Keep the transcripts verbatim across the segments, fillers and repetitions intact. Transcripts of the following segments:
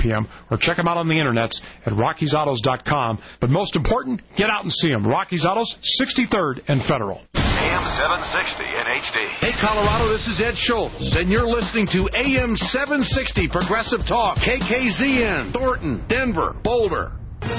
p.m. or check them out on the internets at rockies autos dot com. But most important, get out and see them. Rockies Autos, sixty-third and Federal. A M seven sixty in H D. Hey, Colorado, this is Ed Schultz, and you're listening to A M seven sixty Progressive Talk, K K Z N, Thornton, Denver, Boulder.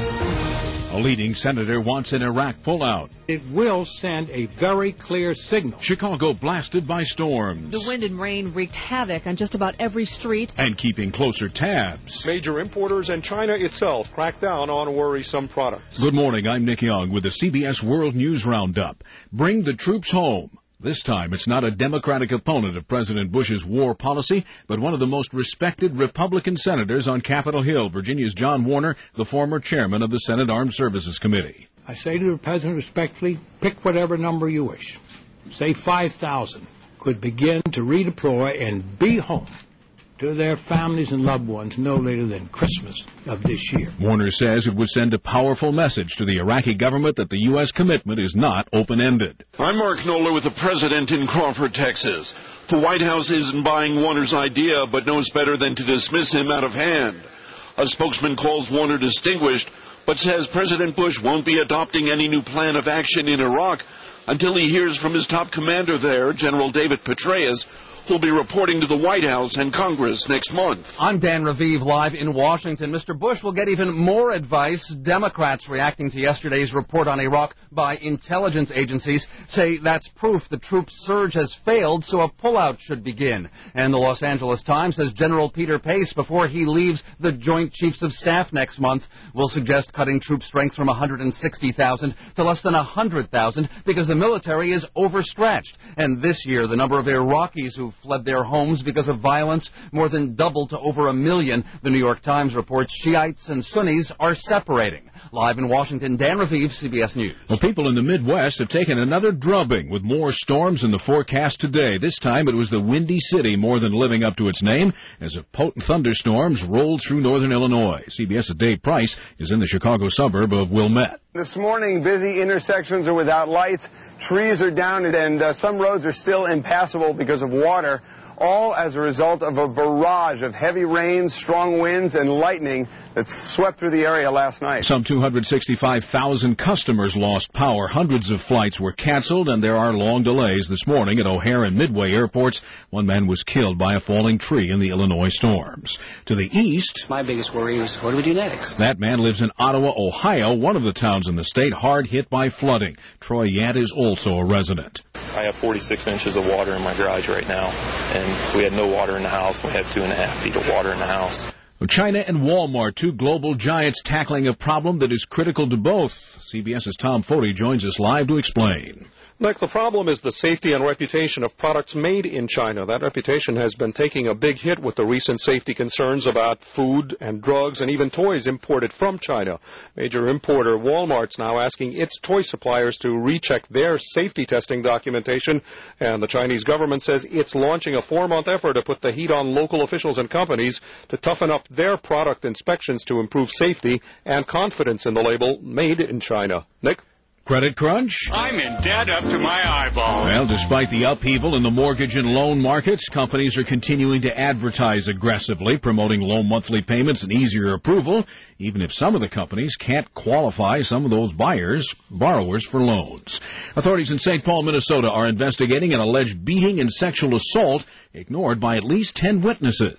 A leading senator wants an Iraq pullout. It will send a very clear signal. Chicago blasted by storms. The wind and rain wreaked havoc on just about every street. And keeping closer tabs. Major importers and China itself crack down on worrisome products. Good morning, I'm Nick Young with the C B S World News Roundup. Bring the troops home. This time, it's not a Democratic opponent of President Bush's war policy, but one of the most respected Republican senators on Capitol Hill, Virginia's John Warner, the former chairman of the Senate Armed Services Committee. I say to the President respectfully, pick whatever number you wish. Say five thousand could begin to redeploy and be home to their families and loved ones no later than Christmas of this year. Warner says it would send a powerful message to the Iraqi government that the U S commitment is not open-ended. I'm Mark Knoller with the president in Crawford, Texas. The White House isn't buying Warner's idea, but knows better than to dismiss him out of hand. A spokesman calls Warner distinguished, but says President Bush won't be adopting any new plan of action in Iraq until he hears from his top commander there, General David Petraeus, who'll be reporting to the White House and Congress next month. I'm Dan Raviv, live in Washington. Mister Bush will get even more advice. Democrats reacting to yesterday's report on Iraq by intelligence agencies say that's proof the troops' surge has failed, so a pullout should begin. And the Los Angeles Times says General Peter Pace, before he leaves the Joint Chiefs of Staff next month, will suggest cutting troop strength from one hundred sixty thousand to less than one hundred thousand because the military is overstretched. And this year, the number of Iraqis who fled their homes because of violence more than doubled to over a million. The New York Times reports Shiites and Sunnis are separating. Live in Washington, Dan Raviv, C B S News. Well, people in the Midwest have taken another drubbing with more storms in the forecast today. This time it was the Windy City more than living up to its name as a potent thunderstorms rolled through northern Illinois. CBS's Dave Price is in the Chicago suburb of Wilmette. This morning, busy intersections are without lights, trees are down, and uh, some roads are still impassable because of water, all as a result of a barrage of heavy rains, strong winds, and lightning that swept through the area last night. Some two hundred sixty-five thousand customers lost power. Hundreds of flights were canceled, and there are long delays this morning at O'Hare and Midway airports. One man was killed by a falling tree in the Illinois storms. To the east, my biggest worry is what do we do next? That man lives in Ottawa, Ohio, one of the towns in the state hard hit by flooding. Troy Yant is also a resident. I have forty-six inches of water in my garage right now, and we had no water in the house. We have two and a half feet of water in the house. China and Walmart, two global giants tackling a problem that is critical to both. CBS's Tom Foti joins us live to explain. Nick, the problem is the safety and reputation of products made in China. That reputation has been taking a big hit with the recent safety concerns about food and drugs and even toys imported from China. Major importer Walmart's now asking its toy suppliers to recheck their safety testing documentation, and the Chinese government says it's launching a four-month effort to put the heat on local officials and companies to toughen up their product inspections to improve safety and confidence in the label made in China. Nick? Credit crunch? I'm in debt up to my eyeballs. Well, despite the upheaval in the mortgage and loan markets, companies are continuing to advertise aggressively, promoting low monthly payments and easier approval, even if some of the companies can't qualify some of those buyers, borrowers for loans. Authorities in Saint Paul, Minnesota are investigating an alleged beating and sexual assault ignored by at least ten witnesses.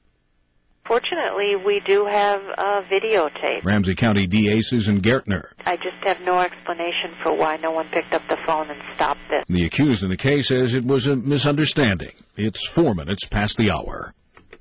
Fortunately, we do have a videotape. Ramsey County D A Susan Gertner. I just have no explanation for why no one picked up the phone and stopped it. The accused in the case says it was a misunderstanding. It's four minutes past the hour.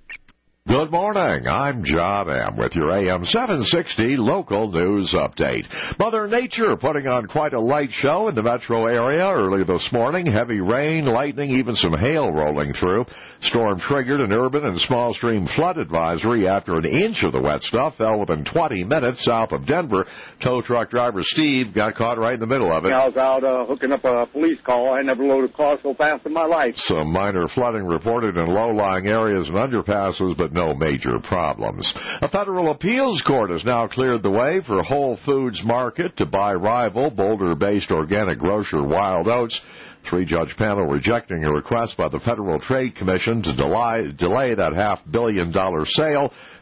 Good morning. I'm John M. with your A M seven sixty local news update. Mother Nature putting on quite a light show in the metro area early this morning. Heavy rain, lightning, even some hail rolling through. Storm triggered an urban and small stream flood advisory after an inch of the wet stuff fell within twenty minutes south of Denver. Tow truck driver Steve got caught right in the middle of it. I was out uh, hooking up a police call. I never loaded a car so fast in my life. Some minor flooding reported in low-lying areas and underpasses, but no major problems. A federal appeals court has now cleared the way for Whole Foods Market to buy rival Boulder-based organic grocer Wild Oats. Three-judge panel rejecting a request by the Federal Trade Commission to delay, delay that half-billion dollar sale.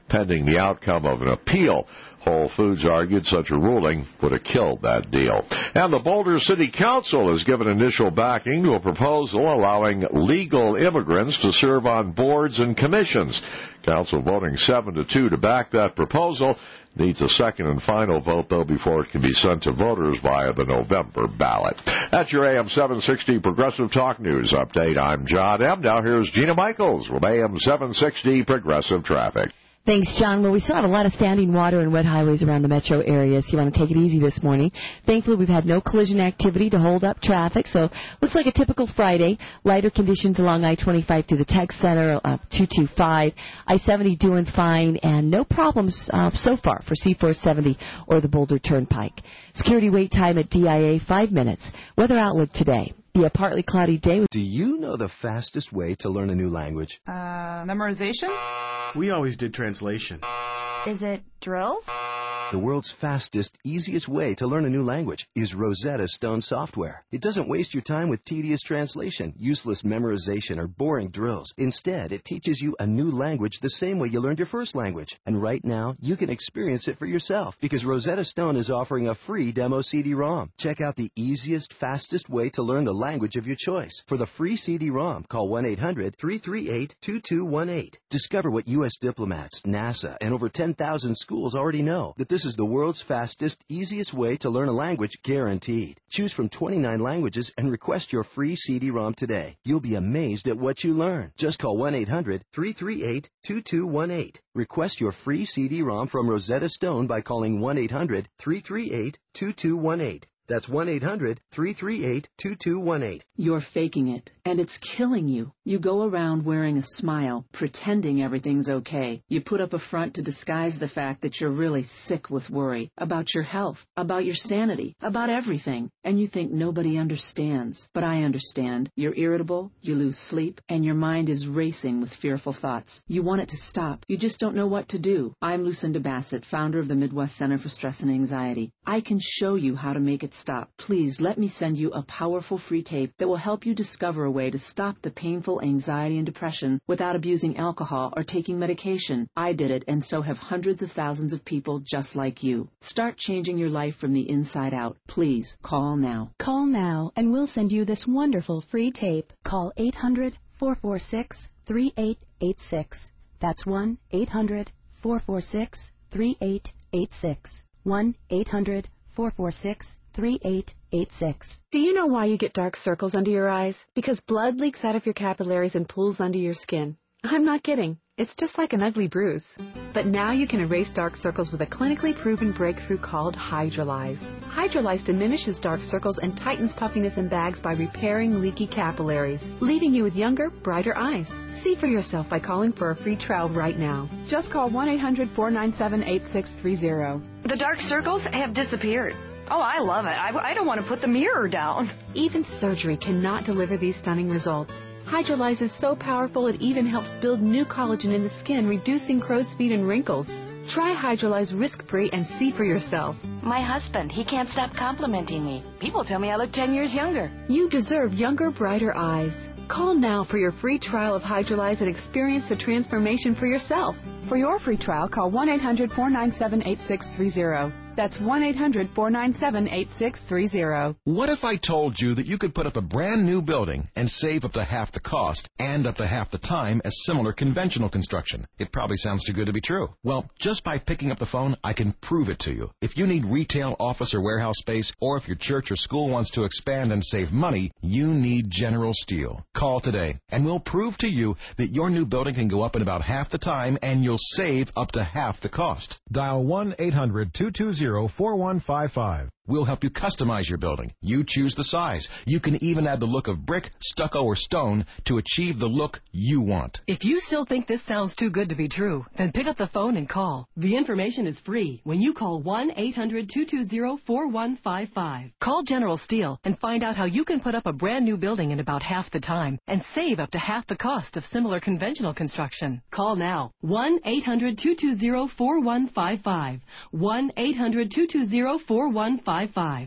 pending the outcome of an appeal. Whole Foods argued such a ruling would have killed that deal. And the Boulder City Council has given initial backing to a proposal allowing legal immigrants to serve on boards and commissions. Council voting seven to two to back that proposal. Needs a second and final vote, though, before it can be sent to voters via the November ballot. That's your A M seven sixty Progressive Talk News update. I'm John M. Now here's Gina Michaels with A M seven sixty Progressive Traffic. Thanks, John. Well, we still have a lot of standing water and wet highways around the metro area, so you want to take it easy this morning. Thankfully, we've had no collision activity to hold up traffic, so looks like a typical Friday. Lighter conditions along I twenty-five through the Tech Center, uh, two twenty-five. I seventy doing fine, and no problems uh, so far for C four seventy or the Boulder Turnpike. Security wait time at D I A, five minutes. Weather outlook today. Be a partly cloudy day. Do you know the fastest way to learn a new language? Uh, memorization? We always did translation. Is it drills? The world's fastest, easiest way to learn a new language is Rosetta Stone software. It doesn't waste your time with tedious translation, useless memorization, or boring drills. Instead, it teaches you a new language the same way you learned your first language. And right now, you can experience it for yourself because Rosetta Stone is offering a free demo C D ROM. Check out the easiest, fastest way to learn the language of your choice. For the free C D ROM, call one eight hundred, three three eight, two two one eight. Discover what U S diplomats, NASA, and over ten thousand schools already know, that this This is the world's fastest, easiest way to learn a language, guaranteed. Choose from twenty-nine languages and request your free C D ROM today. You'll be amazed at what you learn. Just call one eight hundred, three three eight, two two one eight. Request your free C D ROM from Rosetta Stone by calling one eight hundred, three three eight, two two one eight. That's one eight hundred, three three eight, two two one eight. You're faking it, and it's killing you. You go around wearing a smile, pretending everything's okay. You put up a front to disguise the fact that you're really sick with worry about your health, about your sanity, about everything. And you think nobody understands. But I understand. You're irritable, you lose sleep, and your mind is racing with fearful thoughts. You want it to stop. You just don't know what to do. I'm Lucinda Bassett, founder of the Midwest Center for Stress and Anxiety. I can show you how to make it stop. Please let me send you a powerful free tape that will help you discover a way to stop the painful anxiety and depression without abusing alcohol or taking medication. I did it, and so have hundreds of thousands of people just like you. Start changing your life from the inside out. Please call now. Call now, and we'll send you this wonderful free tape. Call eight hundred, four four six, three eight eight six. That's one eight hundred, four four six, three eight eight six. one eight hundred, four four six, three eight eight six. Do you know why you get dark circles under your eyes? Because blood leaks out of your capillaries and pools under your skin. I'm not kidding. It's just like an ugly bruise. But now you can erase dark circles with a clinically proven breakthrough called Hydrolyze. Hydrolyze diminishes dark circles and tightens puffiness in bags by repairing leaky capillaries, leaving you with younger, brighter eyes. See for yourself by calling for a free trial right now. Just call one eight hundred, four nine seven, eight six three zero. The dark circles have disappeared. Oh, I love it. I, I don't want to put the mirror down. Even surgery cannot deliver these stunning results. Hydrolyze is so powerful it even helps build new collagen in the skin, reducing crow's feet and wrinkles. Try Hydrolyze risk-free and see for yourself. My husband, he can't stop complimenting me. People tell me I look ten years younger. You deserve younger, brighter eyes. Call now for your free trial of Hydrolyze and experience the transformation for yourself. For your free trial, call one eight hundred, four nine seven, eight six three zero. That's one eight hundred, four nine seven, eight six three zero. What if I told you that you could put up a brand new building and save up to half the cost and up to half the time as similar conventional construction? It probably sounds too good to be true. Well, just by picking up the phone, I can prove it to you. If you need retail, office, or warehouse space, or if your church or school wants to expand and save money, you need General Steel. Call today, and we'll prove to you that your new building can go up in about half the time, and you'll save up to half the cost. Dial one eight hundred, two two zero, four one five five. We'll help you customize your building. You choose the size. You can even add the look of brick, stucco, or stone to achieve the look you want. If you still think this sounds too good to be true, then pick up the phone and call. The information is free when you call one eight hundred, two two zero, four one five five. Call General Steel and find out how you can put up a brand new building in about half the time and save up to half the cost of similar conventional construction. Call now. one eight hundred, two two zero, four one five five. one eight hundred, two two zero, four one five five.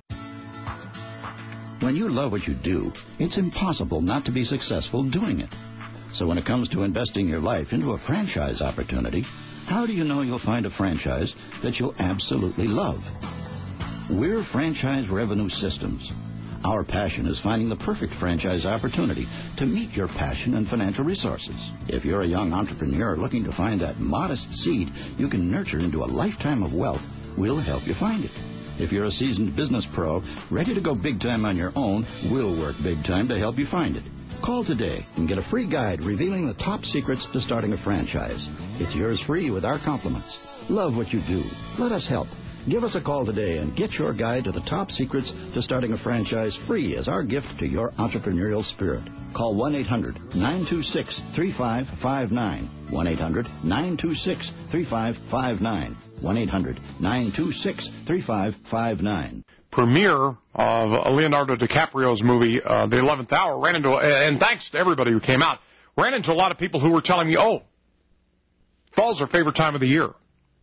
When you love what you do, it's impossible not to be successful doing it. So when it comes to investing your life into a franchise opportunity, How do you know you'll find a franchise that you'll absolutely love? We're Franchise Revenue Systems. Our passion is finding the perfect franchise opportunity to meet your passion and financial resources. If you're a young entrepreneur looking to find that modest seed you can nurture into a lifetime of wealth, we'll help you find it. If you're a seasoned business pro ready to go big time on your own, we'll work big time to help you find it. Call today and get a free guide revealing the top secrets to starting a franchise. It's yours free with our compliments. Love what you do. Let us help. Give us a call today and get your guide to the top secrets to starting a franchise free as our gift to your entrepreneurial spirit. Call one eight hundred nine two six three five five nine. one eight hundred nine two six three five five nine. one eight hundred nine two six three five five nine. Premiere of Leonardo DiCaprio's movie, uh, The eleventh Hour, ran into, and thanks to everybody who came out, ran into a lot of people who were telling me, oh, fall's our favorite time of the year.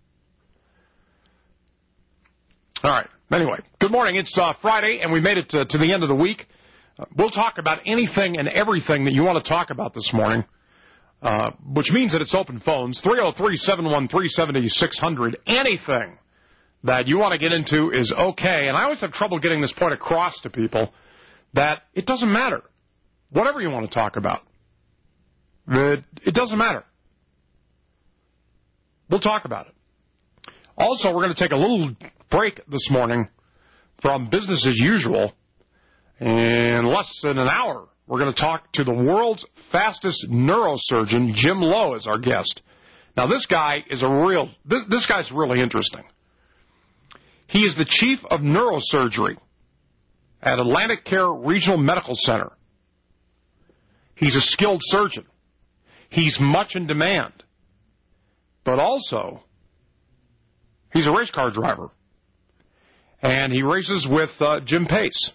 All right. Anyway, good morning. It's uh, Friday, and we made it to, to the end of the week. Uh, we'll talk about anything and everything that you want to talk about this morning, uh, which means that it's open phones, three oh three, seven one three, seven six zero zero. Anything that you want to get into is okay. And I always have trouble getting this point across to people that it doesn't matter. Whatever you want to talk about, it, it doesn't matter. We'll talk about it. Also, we're going to take a little break this morning from business as usual. In less than an hour, we're going to talk to the world's fastest neurosurgeon, Jim Lowe, as our guest. Now, this guy is a real, this, this guy's really interesting. He is the chief of neurosurgery at Atlantic Care Regional Medical Center. He's a skilled surgeon. He's much in demand. But also, he's a race car driver. And he races with uh, Jim Pace.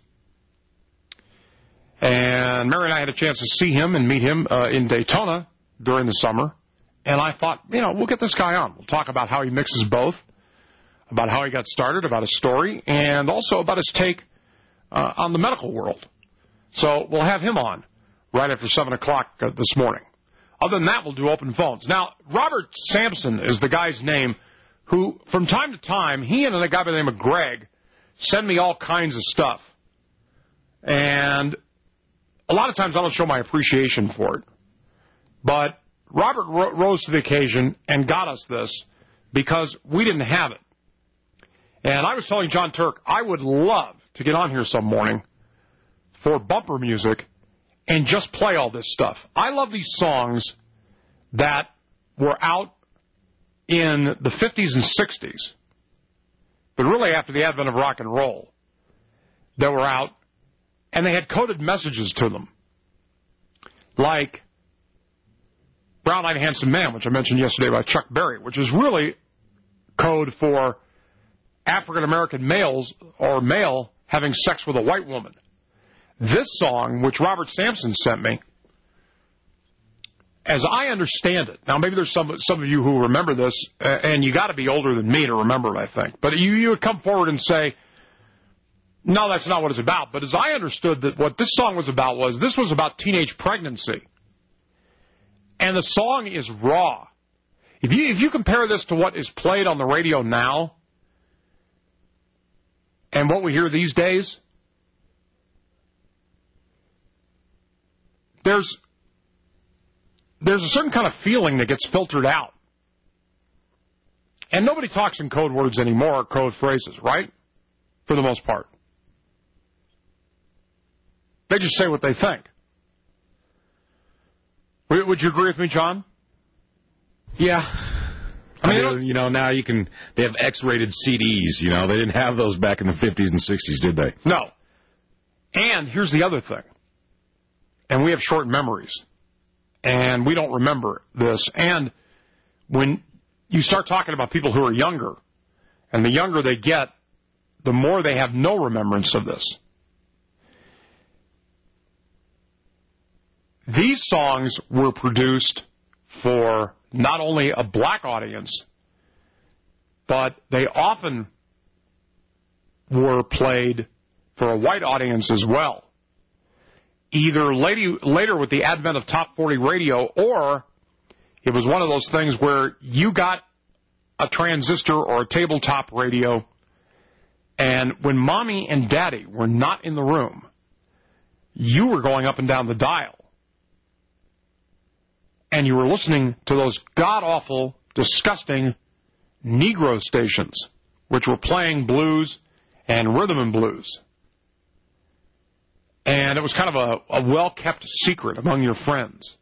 And Mary and I had a chance to see him and meet him uh, in Daytona during the summer. And I thought, you know, we'll get this guy on. We'll talk about how he mixes both, about how he got started, about his story, and also about his take uh, on the medical world. So we'll have him on right after seven o'clock uh, this morning. Other than that, we'll do open phones. Now, Robert Sampson is the guy's name who, from time to time, he and a guy by the name of Greg send me all kinds of stuff. And a lot of times I don't show my appreciation for it. But Robert ro- rose to the occasion and got us this because we didn't have it. And I was telling John Turk, I would love to get on here some morning for bumper music and just play all this stuff. I love these songs that were out in the fifties and sixties, but really after the advent of rock and roll, that were out, and they had coded messages to them, like Brown-Eyed Handsome Man, which I mentioned yesterday by Chuck Berry, which is really code for African-American males or male having sex with a white woman. This song, which Robert Sampson sent me, as I understand it, now maybe there's some some of you who remember this, uh, and you got to be older than me to remember it, I think. But you, you would come forward and say, no, that's not what it's about. But as I understood that what this song was about was, this was about teenage pregnancy. And the song is raw. If you, if you compare this to what is played on the radio now and what we hear these days, there's there's a certain kind of feeling that gets filtered out. And nobody talks in code words anymore, or code phrases, right? For the most part. They just say what they think. Would you agree with me, John? Yeah. I mean, I mean you know, now you can, they have X-rated C Ds, you know. They didn't have those back in the fifties and sixties, did they? No. And here's the other thing. And we have short memories. And we don't remember this. And when you start talking about people who are younger, and the younger they get, the more they have no remembrance of this. These songs were produced for not only a black audience, but they often were played for a white audience as well. Either later with the advent of top forty radio, or it was one of those things where you got a transistor or a tabletop radio, and when Mommy and Daddy were not in the room, you were going up and down the dial, and you were listening to those god-awful, disgusting Negro stations, which were playing blues and rhythm and blues. And it was kind of a, a well-kept secret among your friends.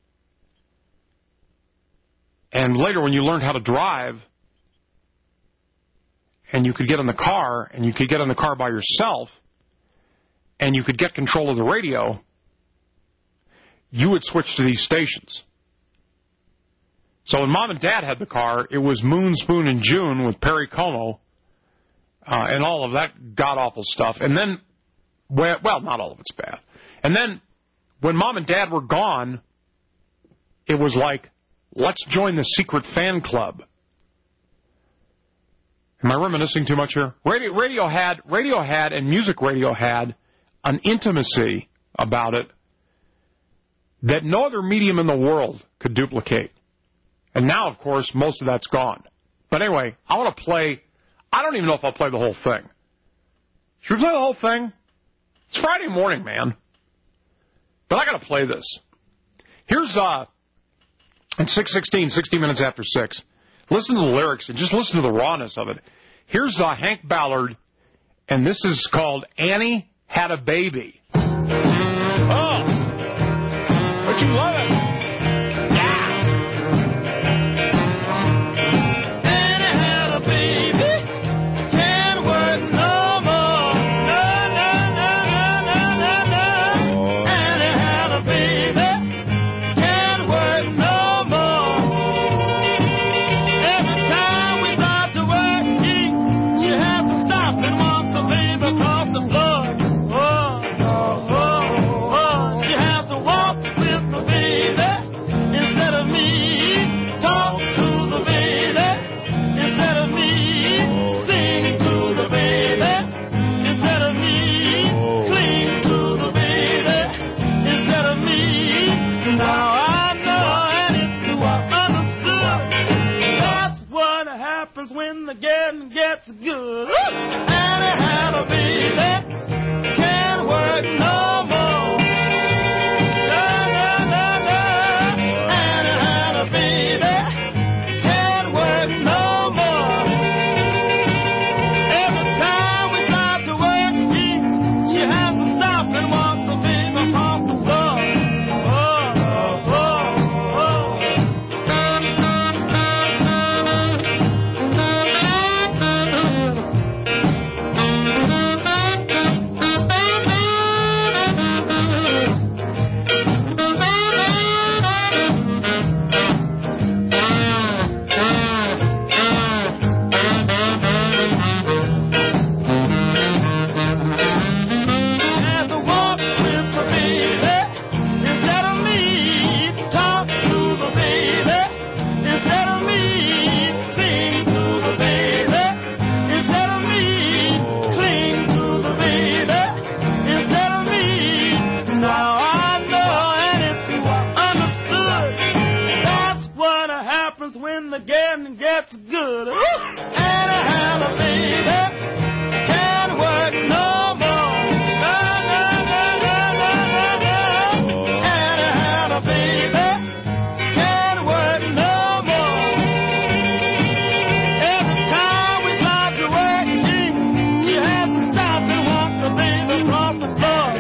And later, when you learned how to drive, and you could get in the car, and you could get in the car by yourself, and you could get control of the radio, you would switch to these stations. So when Mom and Dad had the car, it was Moon, Spoon, and June with Perry Como uh, and all of that god-awful stuff. And then, well, not all of it's bad. And then when Mom and Dad were gone, it was like, let's join the secret fan club. Am I reminiscing too much here? Radio, radio had, radio had, and music radio had an intimacy about it that no other medium in the world could duplicate. And now, of course, most of that's gone. But anyway, I want to play, I don't even know if I'll play the whole thing. Should we play the whole thing? It's Friday morning, man. But I got to play this. Here's, uh, at six sixteen, sixty minutes after six. Listen to the lyrics and just listen to the rawness of it. Here's uh, Hank Ballard, and this is called Annie Had a Baby. Oh, but you love it. Gets good. Annie had a baby, can't work no more. La, la, la, la. Annie had a baby, can't work no more. Every time we start to work, she has to stop and walk the baby across the floor. Oh, oh, oh, gets good. Annie had a baby, can't work no more. La, la, la, la, la, la, la. Annie had a baby, can't work no more. Every time we start to work, she, she has to stop and walk the baby across the floor.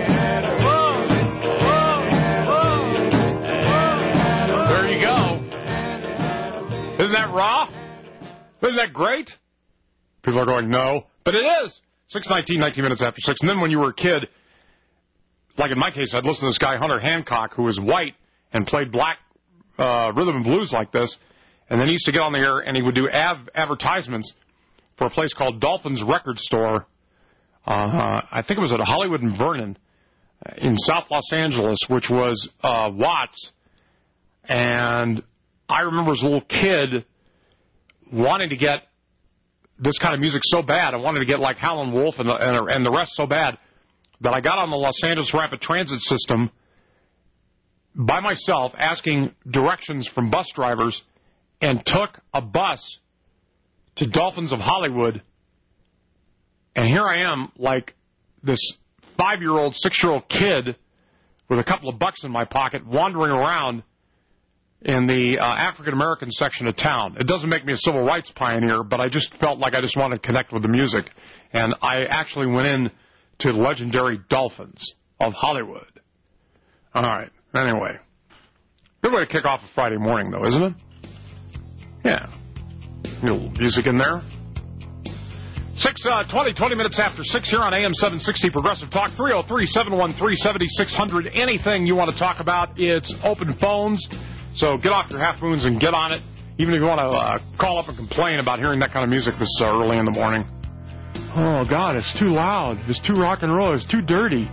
Whoa, whoa, whoa, whoa. There you go. Isn't that raw? Isn't that great? People are going, no. But it is. six nineteen, nineteen minutes after six. And then when you were a kid, like in my case, I'd listen to this guy, Hunter Hancock, who was white and played black uh, rhythm and blues like this. And then he used to get on the air and he would do av- advertisements for a place called Dolphin's Record Store. Uh, I think it was at Hollywood and Vernon in South Los Angeles, which was uh, Watts. And I remember as a little kid wanting to get this kind of music so bad. I wanted to get like Howlin' Wolf and the, and, and the rest so bad that I got on the Los Angeles Rapid Transit system by myself, asking directions from bus drivers, and took a bus to Dolphins of Hollywood, and here I am, like this five-year-old, six-year-old kid with a couple of bucks in my pocket, wandering around in the uh, African-American section of town. It doesn't make me a civil rights pioneer, but I just felt like I just wanted to connect with the music. And I actually went in to the legendary Dolphins of Hollywood. All right. Anyway. Good way to kick off a Friday morning, though, isn't it? Yeah. A little music in there. Six, uh, twenty, twenty minutes after six here on A M seven sixty Progressive Talk. three oh three, seven one three, seven six zero zero. Anything you want to talk about, it's open phones. So get off your half moons and get on it. Even if you want to uh, call up and complain about hearing that kind of music this uh, early in the morning. Oh, God, it's too loud. It's too rock and roll. It's too dirty.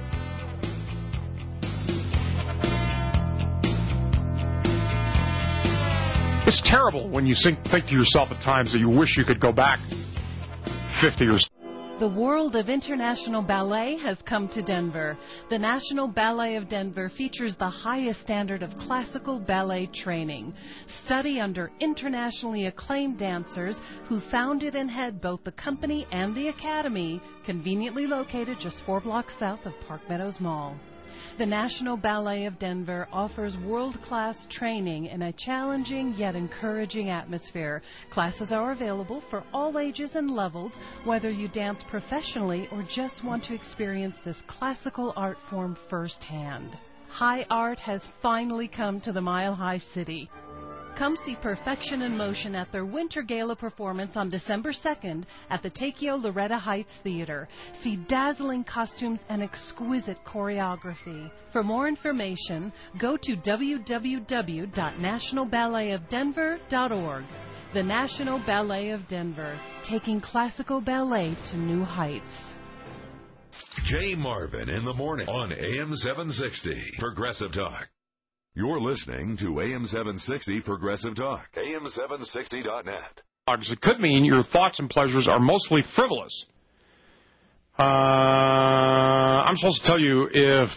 It's terrible when you think, think to yourself at times that you wish you could go back fifty years. The world of international ballet has come to Denver. The National Ballet of Denver features the highest standard of classical ballet training. Study under internationally acclaimed dancers who founded and head both the company and the academy, conveniently located just four blocks south of Park Meadows Mall. The National Ballet of Denver offers world-class training in a challenging yet encouraging atmosphere. Classes are available for all ages and levels, whether you dance professionally or just want to experience this classical art form firsthand. High art has finally come to the Mile High City. Come see Perfection in Motion at their Winter Gala performance on December second at the Takeo Loretta Heights Theater. See dazzling costumes and exquisite choreography. For more information, go to w w w dot national ballet of denver dot org. The National Ballet of Denver, taking classical ballet to new heights. Jay Marvin in the morning on A M seven sixty Progressive Talk. You're listening to A M seven sixty Progressive Talk. A M seven sixty dot net. It could mean your thoughts and pleasures are mostly frivolous. Uh, I'm supposed to tell you if...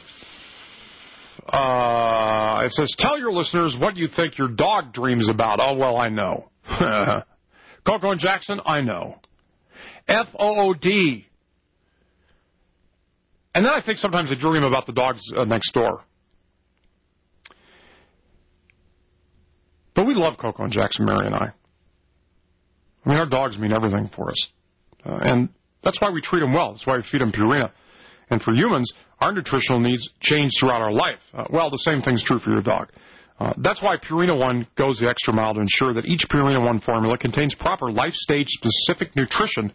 Uh, it says, tell your listeners what you think your dog dreams about. Oh, well, I know. Coco and Jackson, I know. F O O D. And then I think sometimes they dream about the dogs uh, next door. But we love Coco and Jackson, Mary and I. I mean, our dogs mean everything for us. Uh, and that's why we treat them well. That's why we feed them Purina. And for humans, our nutritional needs change throughout our life. Uh, well, the same thing's true for your dog. Uh, that's why Purina One goes the extra mile to ensure that each Purina One formula contains proper life stage-specific nutrition,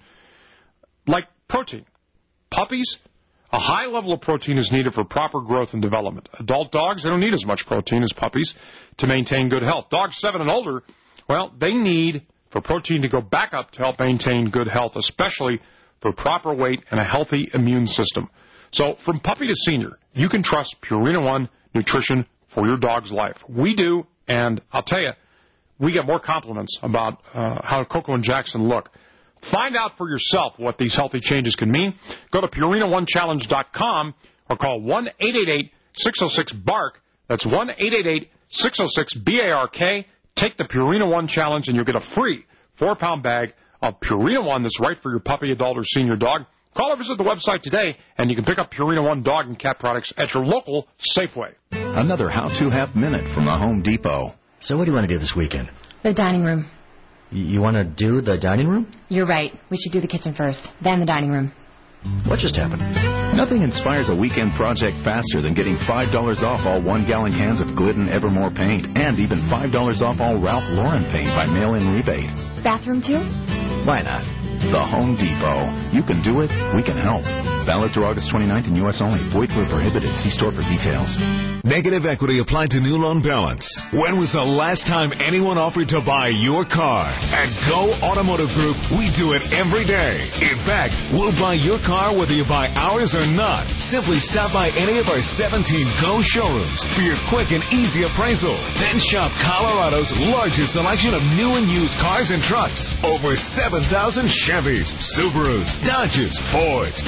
like protein. Puppies, a high level of protein is needed for proper growth and development. Adult dogs, they don't need as much protein as puppies to maintain good health. Dogs seven and older, well, they need for protein to go back up to help maintain good health, especially for proper weight and a healthy immune system. So from puppy to senior, you can trust Purina One nutrition for your dog's life. We do, and I'll tell you, we get more compliments about uh, how Coco and Jackson look. Find out for yourself what these healthy changes can mean. Go to Purina One Challenge dot com or call one eight eight eight, six oh six, B A R K. That's one eight eight eight, six oh six, B A R K. Take the Purina One Challenge and you'll get a free four-pound bag of Purina One that's right for your puppy, adult, or senior dog. Call or visit the website today, and you can pick up Purina One dog and cat products at your local Safeway. Another how-to half minute from the Home Depot. So what do you want to do this weekend? The dining room. You want to do the dining room? You're right. We should do the kitchen first, then the dining room. What just happened? Nothing inspires a weekend project faster than getting five dollars off all one-gallon cans of Glidden Evermore paint and even five dollars off all Ralph Lauren paint by mail-in rebate. Bathroom, too? Why not? The Home Depot. You can do it. We can help. Valid through August twenty-ninth in U S only. Void where prohibited. See store for details. Negative equity applied to new loan balance. When was the last time anyone offered to buy your car? At Go Automotive Group, we do it every day. In fact, we'll buy your car whether you buy ours or not. Simply stop by any of our seventeen Go showrooms for your quick and easy appraisal. Then shop Colorado's largest selection of new and used cars and trucks. Over seven thousand Chevys, Subarus, Dodges, Fords, Hondas,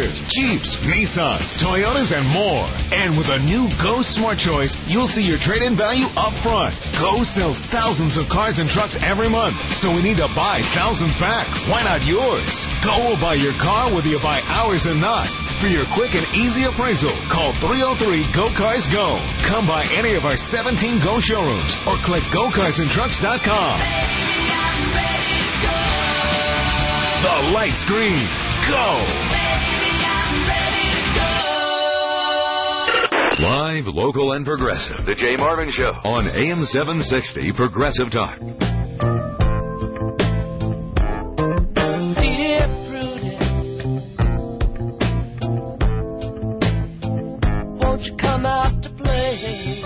Chrysler's, Jeeps, Nissans, Toyotas, and more. And with a new Go Smart Choice, you'll see your trade-in value up front. Go sells thousands of cars and trucks every month, so we need to buy thousands back. Why not yours? Go will buy your car whether you buy ours or not. For your quick and easy appraisal, call three oh three, G O Cars Go. Come by any of our seventeen Go showrooms or click go cars and trucks dot com. The light's green. Go! Live, local, and progressive. The Jay Marvin Show on A M seven sixty Progressive Talk. Dear Prudence, won't you come out to play?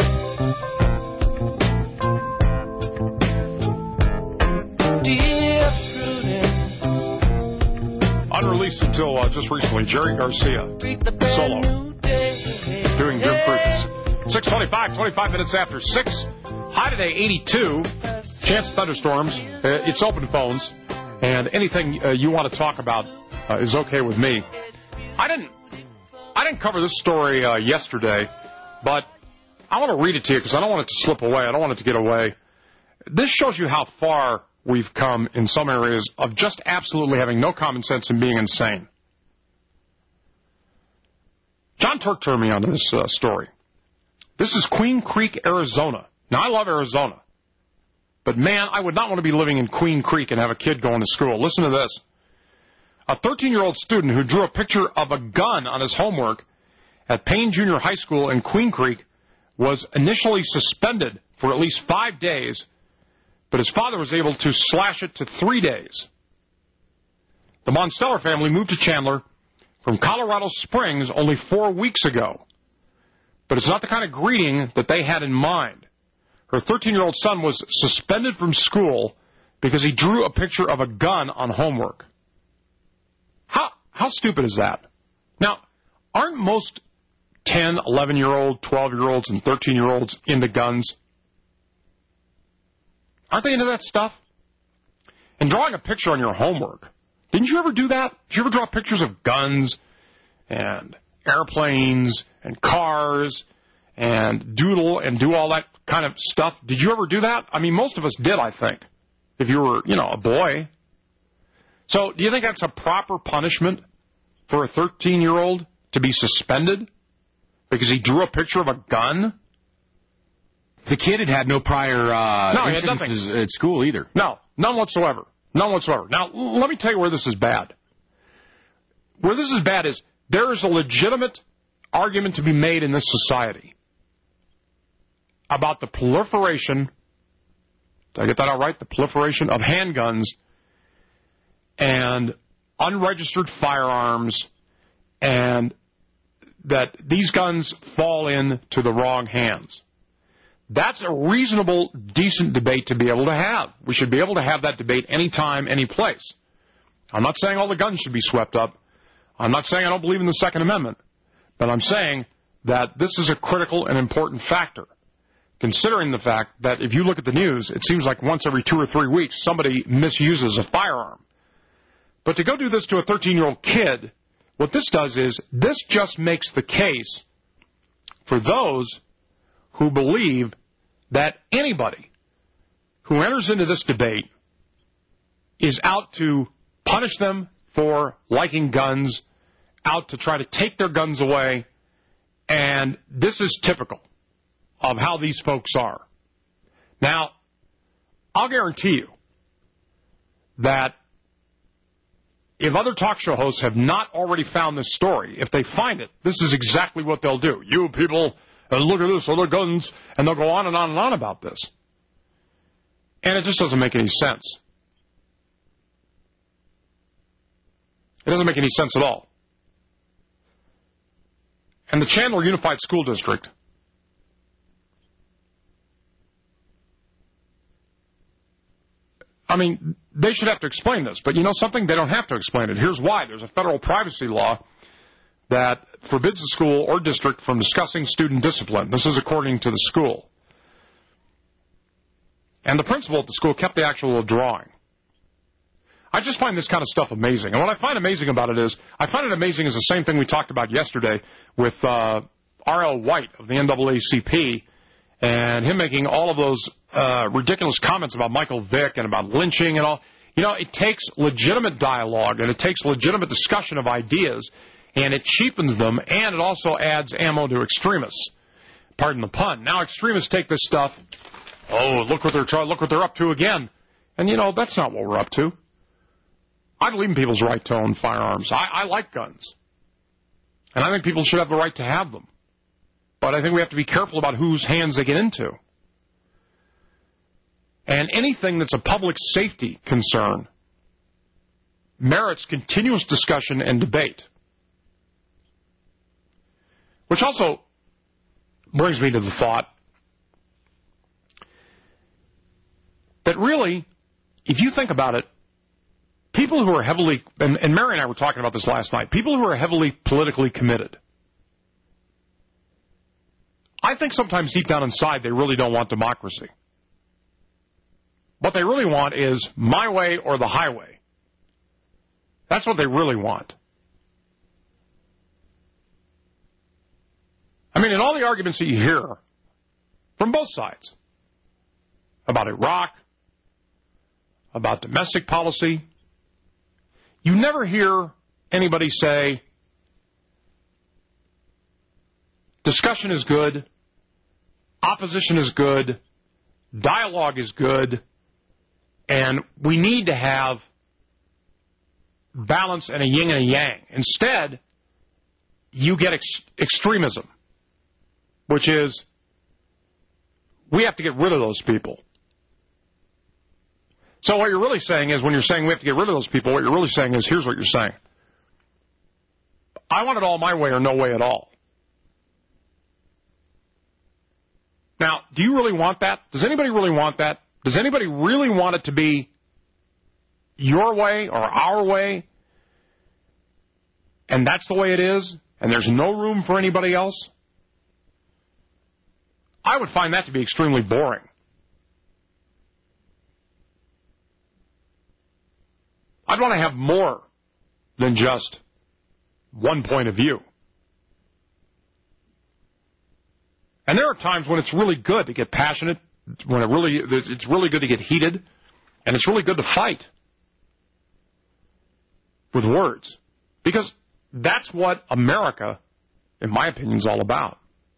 Dear Prudence. Unreleased until uh, just recently, Jerry Garcia, solo, doing Jim Prudence. six twenty-five, twenty-five minutes after six. High today, eighty-two. Chance of thunderstorms. Uh, it's open phones. And anything uh, you want to talk about uh, is okay with me. I didn't I didn't cover this story uh, yesterday, but I want to read it to you because I don't want it to slip away. I don't want it to get away. This shows you how far we've come in some areas of just absolutely having no common sense and being insane. John Turk turned me on to this uh, story. This is Queen Creek, Arizona. Now, I love Arizona. But, man, I would not want to be living in Queen Creek and have a kid going to school. Listen to this. A thirteen-year-old student who drew a picture of a gun on his homework at Payne Junior High School in Queen Creek was initially suspended for at least five days, but his father was able to slash it to three days. The Monsteller family moved to Chandler from Colorado Springs only four weeks ago. But it's not the kind of greeting that they had in mind. Her thirteen-year-old son was suspended from school because he drew a picture of a gun on homework. How how stupid is that? Now, aren't most ten, eleven-year-old, twelve-year-olds, and thirteen-year-olds into guns? Aren't they into that stuff? And drawing a picture on your homework. Didn't you ever do that? Did you ever draw pictures of guns and airplanes and cars and doodle and do all that kind of stuff? Did you ever do that? I mean, most of us did, I think, if you were, you know, a boy. So do you think that's a proper punishment for a thirteen-year-old to be suspended because he drew a picture of a gun? The kid had had no prior uh, no, he had nothing. incidences at school either. No, none whatsoever. None whatsoever. Now, let me tell you where this is bad. Where this is bad is there is a legitimate argument to be made in this society about the proliferation, did I get that out right? The proliferation of handguns and unregistered firearms, and that these guns fall into the wrong hands. That's a reasonable, decent debate to be able to have. We should be able to have that debate anytime, any place. I'm not saying all the guns should be swept up. I'm not saying I don't believe in the Second Amendment. But I'm saying that this is a critical and important factor, considering the fact that if you look at the news, it seems like once every two or three weeks somebody misuses a firearm. But to go do this to a thirteen-year-old kid, what this does is this just makes the case for those who believe that anybody who enters into this debate is out to punish them for liking guns, out to try to take their guns away, and this is typical of how these folks are. Now, I'll guarantee you that if other talk show hosts have not already found this story, if they find it, this is exactly what they'll do. You people... and look at this, other guns, and they'll go on and on and on about this. And it just doesn't make any sense. It doesn't make any sense at all. And the Chandler Unified School District, I mean, they should have to explain this. But you know something? They don't have to explain it. Here's why. There's a federal privacy law that forbids the school or district from discussing student discipline. This is according to the school. And the principal at the school kept the actual drawing. I just find this kind of stuff amazing. And what I find amazing about it is, I find it amazing is the same thing we talked about yesterday with uh, R L. White of the N double A C P and him making all of those uh, ridiculous comments about Michael Vick and about lynching and all. You know, it takes legitimate dialogue and it takes legitimate discussion of ideas, and it cheapens them, and it also adds ammo to extremists. Pardon the pun. Now extremists take this stuff, oh, look what they're trying, look what they're up to again. And, you know, that's not what we're up to. I believe in people's right to own firearms. I, I like guns. And I think people should have the right to have them. But I think we have to be careful about whose hands they get into. And anything that's a public safety concern merits continuous discussion and debate. Which also brings me to the thought that really, if you think about it, people who are heavily, and, and Mary and I were talking about this last night, people who are heavily politically committed, I think sometimes deep down inside they really don't want democracy. What they really want is my way or the highway. That's what they really want. I mean, in all the arguments that you hear from both sides about Iraq, about domestic policy, you never hear anybody say, discussion is good, opposition is good, dialogue is good, and we need to have balance and a yin and a yang. Instead, you get ex- extremism, which is we have to get rid of those people. So what you're really saying is when you're saying we have to get rid of those people, what you're really saying is here's what you're saying. I want it all my way or no way at all. Now, do you really want that? Does anybody really want that? Does anybody really want it to be your way or our way? And that's the way it is? And there's no room for anybody else? I would find that to be extremely boring. I'd want to have more than just one point of view. And there are times when it's really good to get passionate, when it really it's really good to get heated, and it's really good to fight with words. Because that's what America, in my opinion, is all about.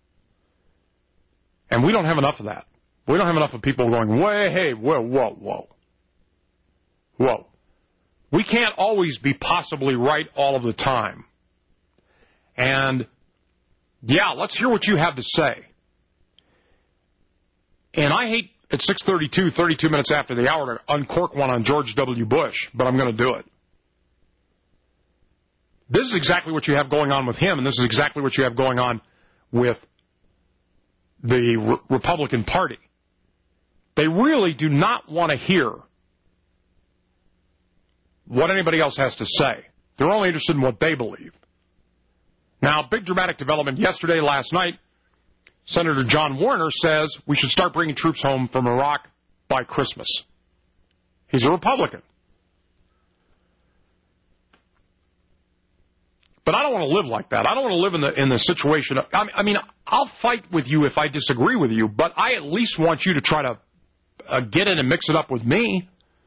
And we don't have enough of that. We don't have enough of people going, way, hey, whoa, whoa, whoa. Whoa. We can't always be possibly right all of the time. And, yeah, let's hear what you have to say. And I hate at six thirty-two, thirty-two minutes after the hour to uncork one on George W. Bush, but I'm going to do it. This is exactly what you have going on with him, and this is exactly what you have going on with the Re- Republican Party. They really do not want to hear what anybody else has to say. They're only interested in what they believe. Now, big dramatic development yesterday, last night, Senator John Warner says we should start bringing troops home from Iraq by Christmas. He's a Republican. But I don't want to live like that. I don't want to live in the in the situation. Of, I, mean, I mean, I'll fight with you if I disagree with you, but I at least want you to try to uh, get in and mix it up with me.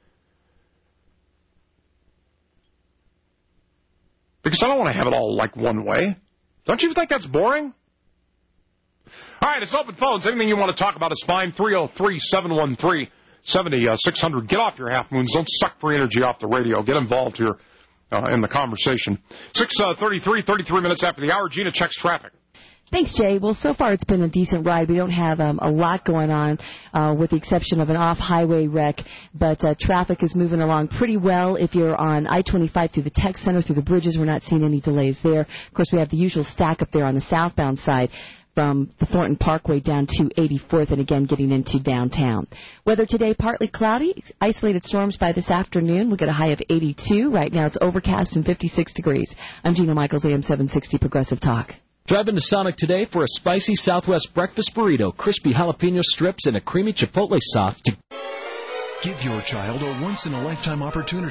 Because I don't want to have it all like one way. Don't you think that's boring? All right, it's open phones. Anything you want to talk about is fine. three oh three, seven one three, seven oh six hundred. Get off your half moons. Don't suck free energy off the radio. Get involved here uh, in the conversation. six thirty-three, thirty-three minutes after the hour. Gina checks traffic. Thanks, Jay. Well, so far it's been a decent ride. We don't have um, a lot going on, uh, with the exception of an off-highway wreck, but uh, traffic is moving along pretty well. If you're on I twenty-five through the Tech Center, through the bridges, we're not seeing any delays there. Of course, we have the usual stack up there on the southbound side from the Thornton Parkway down to eighty-fourth and again getting into downtown. Weather today, partly cloudy, isolated storms by this afternoon. We'll get a high of eighty-two. Right now it's overcast and fifty-six degrees. I'm Gina Michaels, A M seven sixty Progressive Talk. Drive into Sonic today for a spicy Southwest breakfast burrito, crispy jalapeno strips, and a creamy chipotle sauce. To Give your child a once-in-a-lifetime opportunity.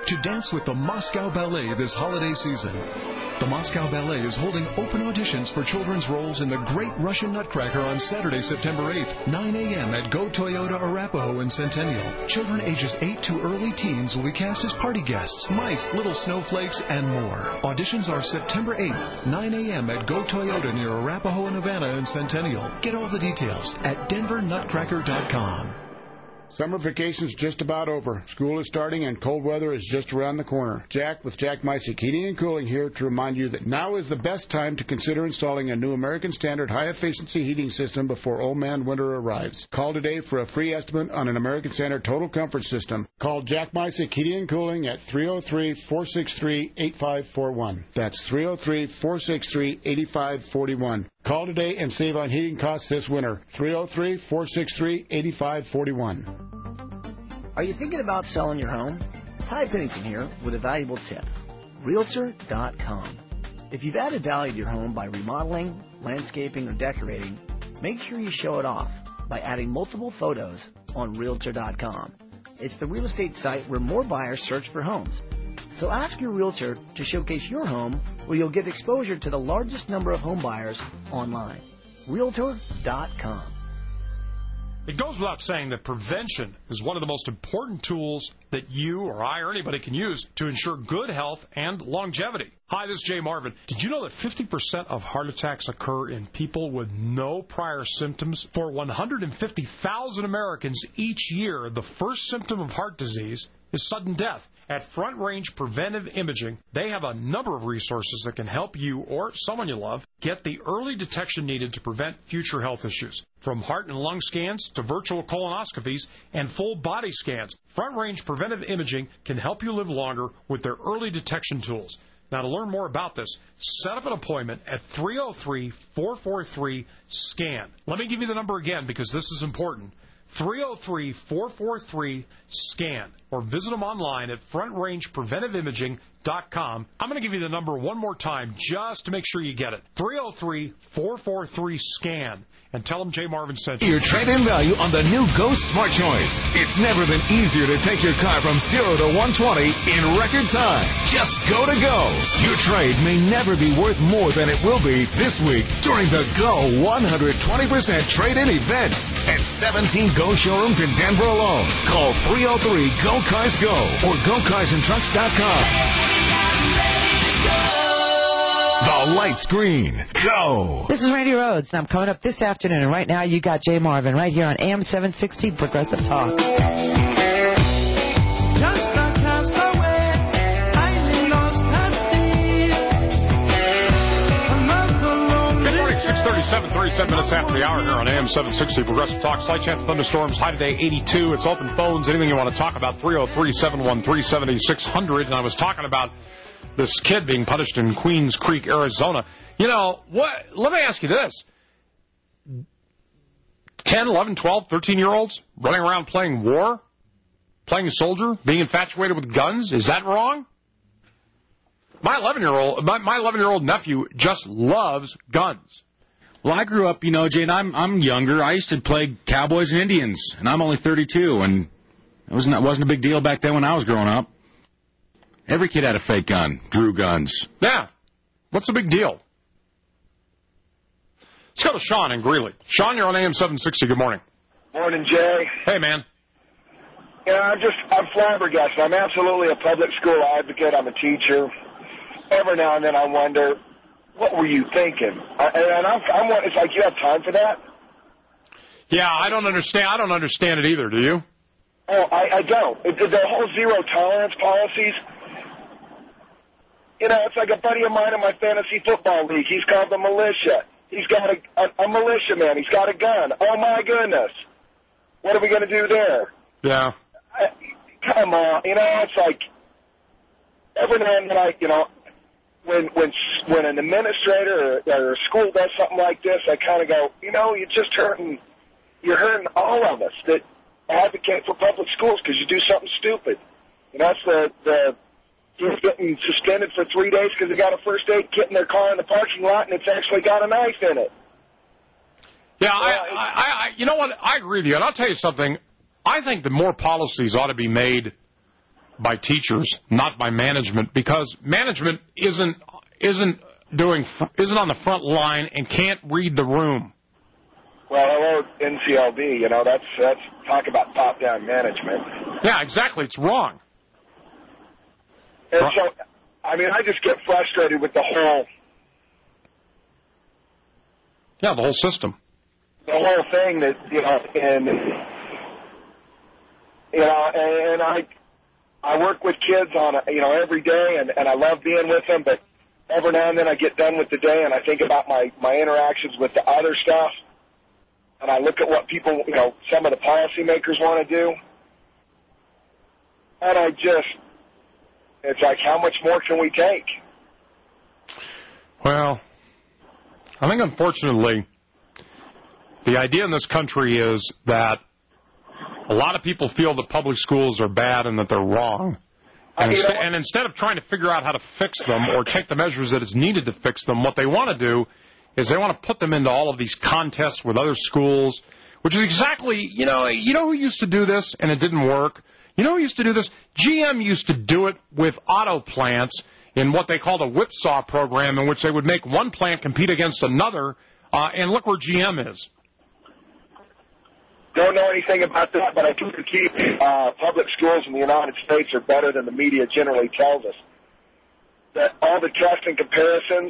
to dance with the Moscow Ballet this holiday season. The Moscow Ballet is holding open auditions for children's roles in The Great Russian Nutcracker on Saturday, September eighth, nine a.m. at Go Toyota Arapahoe in Centennial. Children ages eight to early teens will be cast as party guests, mice, little snowflakes, and more. Auditions are September eighth, nine a.m. at Go Toyota near Arapahoe and Havana in Centennial. Get all the details at denver nutcracker dot com. Summer vacation's just about over. School is starting and cold weather is just around the corner. Jack with Jack Misick Heating and Cooling here to remind you that now is the best time to consider installing a new American Standard high-efficiency heating system before old man winter arrives. Call today for a free estimate on an American Standard total comfort system. Call Jack Misick Heating and Cooling at three oh three, four six three, eight five four one. That's three oh three, four six three, eight five four one. Call today and save on heating costs this winter. three oh three, four six three, eight five four one. Are you thinking about selling your home? Ty Pennington here with a valuable tip. Realtor dot com. If you've added value to your home by remodeling, landscaping, or decorating, make sure you show it off by adding multiple photos on Realtor dot com. It's the real estate site where more buyers search for homes. So ask your realtor to showcase your home where you'll get exposure to the largest number of home buyers online. Realtor dot com. It goes without saying that prevention is one of the most important tools that you or I or anybody can use to ensure good health and longevity. Hi, this is Jay Marvin. Did you know that fifty percent of heart attacks occur in people with no prior symptoms? For one hundred fifty thousand Americans each year, the first symptom of heart disease is sudden death. At Front Range Preventive Imaging, they have a number of resources that can help you or someone you love get the early detection needed to prevent future health issues. From heart and lung scans to virtual colonoscopies and full body scans, Front Range Preventive Imaging can help you live longer with their early detection tools. Now, to learn more about this, set up an appointment at three oh three, four four three, SCAN. Let me give you the number again because this is important. three oh three, four four three, SCAN, or visit them online at front range preventive imaging dot com. I'm going to give you the number one more time just to make sure you get it. three oh three, four four three, SCAN, and tell them Jay Marvin sent you. Your trade-in value on the new Ghost Smart Choice. It's never been easier to take your car from zero to one twenty in record time. Just go to go. Your trade may never be worth more than it will be this week during the Go one hundred twenty percent trade-in events at seventeen Go showrooms in Denver alone. Call three oh three, G O Cars Go or go cars and trucks dot com. The lights green. Go. This is Randy Rhodes, and I'm coming up this afternoon. And right now, you got Jay Marvin right here on A M seven sixty Progressive Talk. Just a castaway, I lost at sea. Good morning, six thirty-seven, thirty-seven minutes after the hour here on A M seven sixty Progressive Talk. Slight chance of thunderstorms, high today eighty-two. It's open phones, anything you want to talk about, three oh three, seven one three, seven six zero zero. And I was talking about this kid being punished in Queens Creek, Arizona. You know, what? Let me ask you this. ten, eleven, twelve, thirteen-year-olds running around playing war, playing a soldier, being infatuated with guns, is that wrong? My eleven-year-old, my, my eleven-year-old nephew just loves guns. Well, I grew up, you know, Jane, I'm I'm younger. I used to play cowboys and Indians, and I'm only thirty-two, and it wasn't, it wasn't a big deal back then when I was growing up. Every kid had a fake gun, drew guns. Yeah. What's the big deal? Let's go to Sean in Greeley. Sean, you're on A M seven sixty. Good morning. Morning, Jay. Hey, man. Yeah, I'm just, I'm flabbergasted. I'm absolutely a public school advocate. I'm a teacher. Every now and then I wonder, what were you thinking? I, and I'm, I'm, it's like, you have time for that? Yeah, I don't understand. I don't understand it either. Do you? Oh, I, I don't. It, the whole zero tolerance policies. You know, it's like a buddy of mine in my fantasy football league. He's called the militia. He's got a, a, a militia man. He's got a gun. Oh, my goodness. What are we going to do there? Yeah. I, come on. You know, it's like every now and then, I, you know, when when when an administrator or, or a school does something like this, I kind of go, you know, you're just hurting, you're hurting all of us that advocate for public schools because you do something stupid. You know, that's the, the kids getting suspended for three days because they got a first aid kit in their car in the parking lot and it's actually got a knife in it. Yeah, I, I, I, you know what? I agree with you. And I'll tell you something. I think that more policies ought to be made by teachers, not by management, because management isn't isn't doing isn't on the front line and can't read the room. Well, hello, N C L B. You know, that's that's talk about top-down management. Yeah, exactly. It's wrong. And so, I mean, I just get frustrated with the whole. Yeah, the whole system. The whole thing that you know, and you know, and, and I, I work with kids on a, you know every day, and and I love being with them, but every now and then I get done with the day, and I think about my my interactions with the other stuff, and I look at what people, you know, some of the policymakers want to do, and I just, it's like, how much more can we take? Well, I think unfortunately, the idea in this country is that a lot of people feel that public schools are bad and that they're wrong. And, inst- and instead of trying to figure out how to fix them or take the measures that is needed to fix them, what they want to do is they want to put them into all of these contests with other schools, which is exactly, you know, you know who used to do this and it didn't work? You know who used to do this? G M used to do it with auto plants in what they called a whipsaw program, in which they would make one plant compete against another, uh, and look where G M is. Don't know anything about that, but I do keep uh, public schools in the United States are better than the media generally tells us. That all the tests and comparisons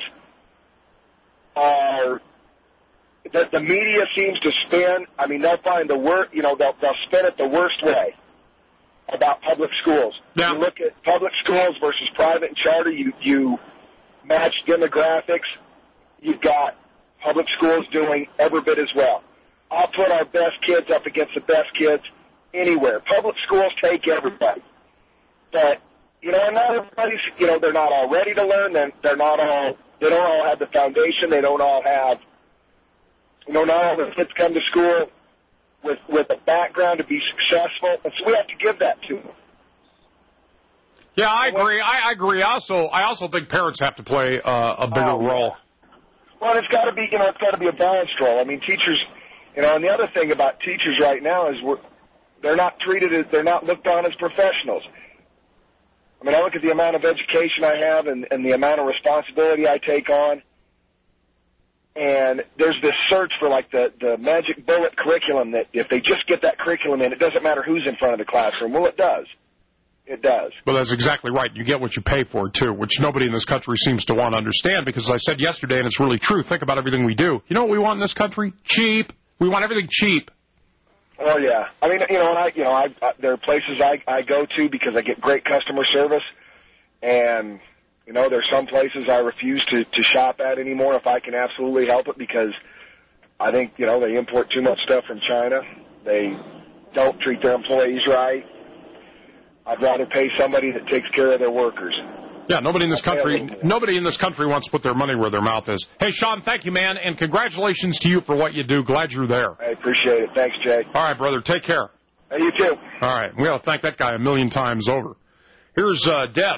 are that the media seems to spin. I mean, they'll find the worst. You know, they'll they'll spin it the worst way about public schools. Yeah. You look at public schools versus private and charter. You you match demographics. You've got public schools doing every bit as well. I'll put our best kids up against the best kids anywhere. Public schools take everybody. But, you know, not everybody's, you know, they're not all ready to learn. They're, they're not all, they don't all have the foundation. They don't all have, you know, not all the kids come to school with, with a background to be successful. And so we have to give that to them. Yeah, I agree. I, I agree. Also, I also think parents have to play uh, a bigger oh, role. Well, it's got to be, you know, it's got to be a balanced role. I mean, teachers. You know, and the other thing about teachers right now is we're, they're not treated as, they're not looked on as professionals. I mean, I look at the amount of education I have and, and the amount of responsibility I take on, and there's this search for, like, the, the magic bullet curriculum that if they just get that curriculum in, it doesn't matter who's in front of the classroom. Well, it does. It does. Well, that's exactly right. You get what you pay for, too, which nobody in this country seems to want to understand because, as I said yesterday, and it's really true, think about everything we do. You know what we want in this country? Cheap. We want everything cheap. Oh yeah, I mean, you know, and I, you know, I, I there are places I I go to because I get great customer service, and you know, there's some places I refuse to to shop at anymore if I can absolutely help it because I think you know they import too much stuff from China. They don't treat their employees right. I'd rather pay somebody that takes care of their workers. Yeah, nobody in this country nobody in this country wants to put their money where their mouth is. Hey, Sean, thank you, man, and congratulations to you for what you do. Glad you're there. I appreciate it. Thanks, Jay. All right, brother, take care. Hey, you too. All right, we ought to thank that guy a million times over. Here's uh, Deb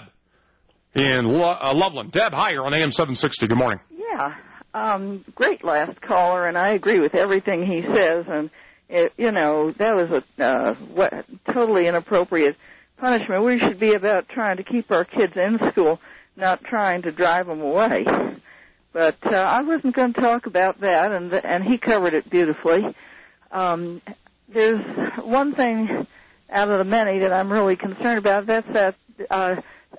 in Lo- uh, Loveland. Deb, hi, you're on A M seven sixty. Good morning. Yeah, um, great last caller, and I agree with everything he says. And, it, you know, that was a uh, what, totally inappropriate punishment. We should be about trying to keep our kids in school, not trying to drive them away. But uh, I wasn't going to talk about that, and the, and he covered it beautifully. Um, there's one thing out of the many that I'm really concerned about. That's that uh,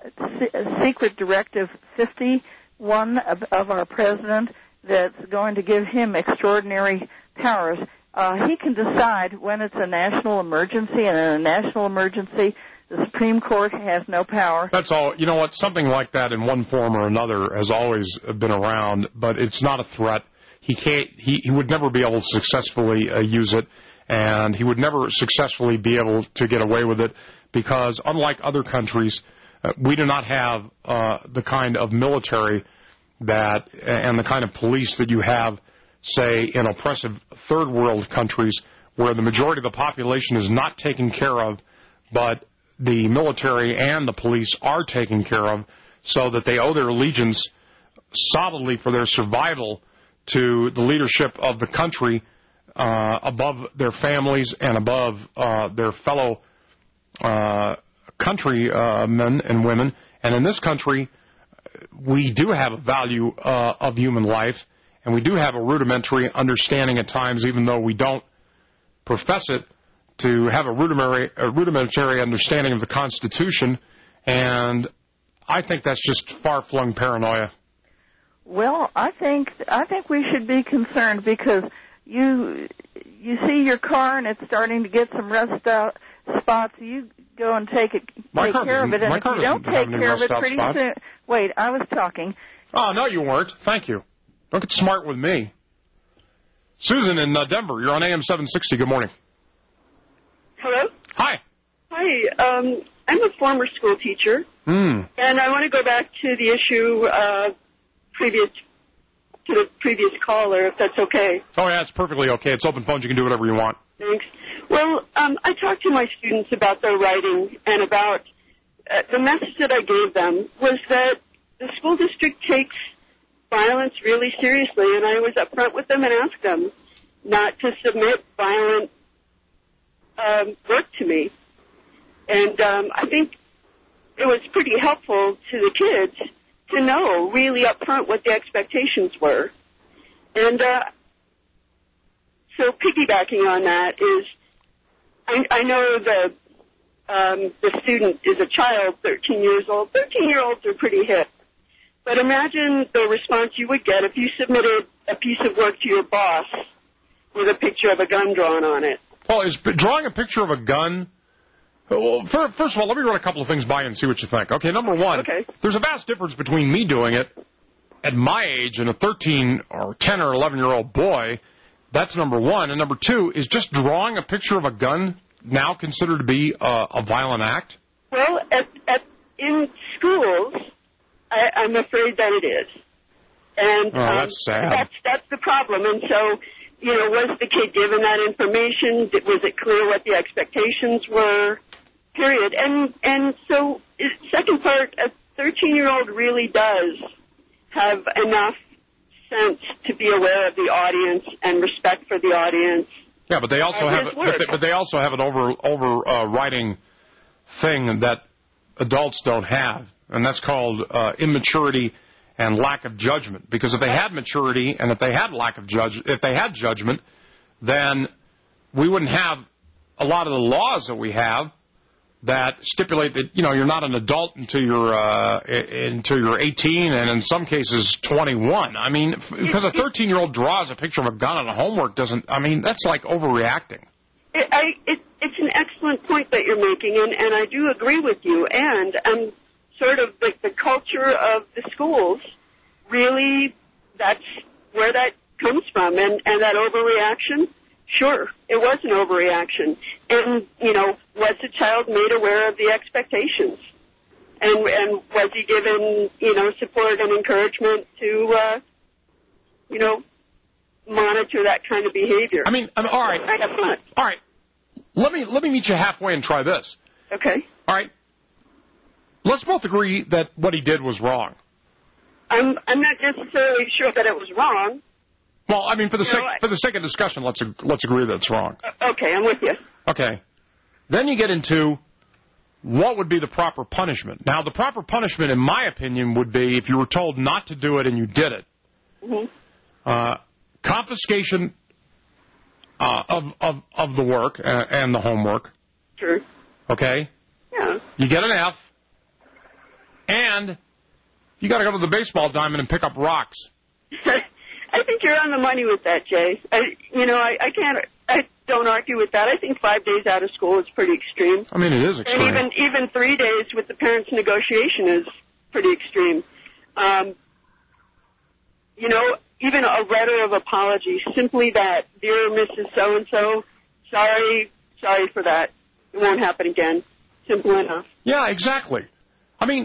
secret directive fifty-one of, of our president that's going to give him extraordinary powers. Uh, he can decide when it's a national emergency, and in a national emergency, the Supreme Court has no power. That's all. You know what? Something like that in one form or another has always been around, but it's not a threat. He can't. He, he would never be able to successfully uh, use it, and he would never successfully be able to get away with it because, unlike other countries, uh, we do not have uh, the kind of military that and the kind of police that you have, say, in oppressive third world countries where the majority of the population is not taken care of, but the military and the police are taken care of so that they owe their allegiance solidly for their survival to the leadership of the country uh, above their families and above uh, their fellow uh, country, uh, men and women, and in this country, we do have a value uh, of human life, and we do have a rudimentary understanding at times, even though we don't profess it, to have a rudimentary, a rudimentary understanding of the Constitution, and I think that's just far-flung paranoia. Well, I think I think we should be concerned because you you see your car and it's starting to get some rust out spots. You go and take it, take care of it, and if you don't take care of it, pretty soon. Wait, I was talking. Oh no, you weren't. Thank you. Don't get smart with me. Susan in uh, Denver, you're on A M seven sixty. Good morning. Hello? Hi. Hi. Um, I'm a former school teacher, mm. and I want to go back to the issue uh, previous to the previous caller, if that's okay. Oh, yeah, it's perfectly okay. It's open phones. You can do whatever you want. Thanks. Well, um, I talked to my students about their writing and about uh, the message that I gave them was that the school district takes violence really seriously, and I was upfront with them and asked them not to submit violent um, work to me. And um, I think it was pretty helpful to the kids to know really up front what the expectations were. And uh, so piggybacking on that is, I, I know the um, the student is a child, thirteen years old. thirteen-year-olds are pretty hip. But imagine the response you would get if you submitted a piece of work to your boss with a picture of a gun drawn on it. Well, is drawing a picture of a gun... Well, first of all, let me run a couple of things by you and see what you think. Okay, number one, okay. There's a vast difference between me doing it at my age and a thirteen or ten or eleven-year-old boy. That's number one. And number two, is just drawing a picture of a gun now considered to be a, a violent act? Well, at, at, in schools, I, I'm afraid that it is. And oh, um, that's sad. That's, that's the problem. And so, you know, was the kid given that information? Was it clear what the expectations were? Period. And and so, second part, a thirteen-year-old really does have enough sense to be aware of the audience and respect for the audience. Yeah, but they also have, but they, but they also have an over overriding uh, thing that adults don't have, and that's called uh, immaturity and lack of judgment. Because if they had maturity and if they had lack of judge, if they had judgment, then we wouldn't have a lot of the laws that we have that stipulate that, you know, you're not an adult until you're uh, until you're eighteen, and in some cases twenty-one. I mean, because a thirteen-year-old draws a picture of a gun on a homework doesn't. I mean, that's like overreacting. It, I, it, it's an excellent point that you're making, and, and I do agree with you. And um, sort of the, the culture of the schools, really, that's where that comes from, and, and that overreaction. Sure, it was an overreaction. And, you know, was the child made aware of the expectations? And and was he given, you know, support and encouragement to, uh, you know, monitor that kind of behavior? I mean, I mean all right. I have fun. All right. Let me, let me meet you halfway and try this. Okay. All right. Let's both agree that what he did was wrong. I'm I'm not necessarily sure that it was wrong. Well, I mean, for the sake for the sake of discussion, let's let's agree that it's wrong. Okay, I'm with you. Okay. Then you get into what would be the proper punishment. Now, the proper punishment, in my opinion, would be if you were told not to do it and you did it. Mm-hmm. Uh, confiscation uh, of of of the work uh, and the homework. Sure. Okay. Yeah. You get an F, and you got to go to the baseball diamond and pick up rocks. I think you're on the money with that, Jay. I, you know, I, I can't, I don't argue with that. I think five days out of school is pretty extreme. I mean, it is extreme. And even even three days with the parents' negotiation is pretty extreme. Um, you know, even a letter of apology, simply that, dear Missus So-and-so, sorry, sorry for that. It won't happen again. Simple enough. Yeah, exactly. I mean,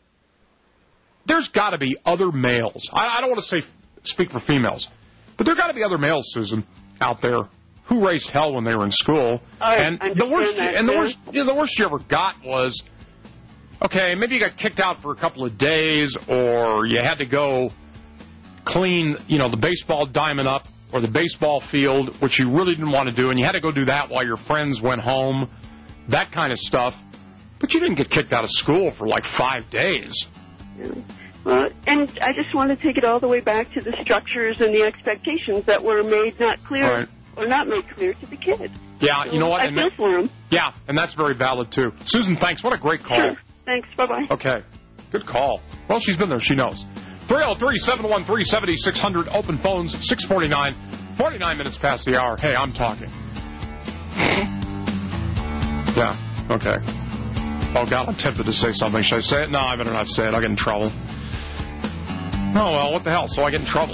there's got to be other males. I, I don't want to say speak for females, but there got to be other males, Susan, out there who raised hell when they were in school. I and the worst, that, and the yeah. worst, you know, the worst you ever got was, okay, maybe you got kicked out for a couple of days, or you had to go clean, you know, the baseball diamond up or the baseball field, which you really didn't want to do, and you had to go do that while your friends went home, that kind of stuff. But you didn't get kicked out of school for like five days. Yeah. Well, and I just want to take it all the way back to the structures and the expectations that were made not clear Right. or not made clear to the kid. Yeah, So you know what? I And feel that- for him. Yeah, and that's very valid, too. Susan, thanks. What a great call. Sure. Thanks. Bye-bye. Okay. Good call. Well, she's been there. She knows. three oh three, seven one three, seven six zero zero. Open phones, six forty-nine. forty-nine minutes past the hour. Hey, I'm talking. Yeah, okay. Oh, God, I'm tempted to say something. Should I say it? No, I better not say it. I'll get in trouble. Oh, well, what the hell? So I get in trouble.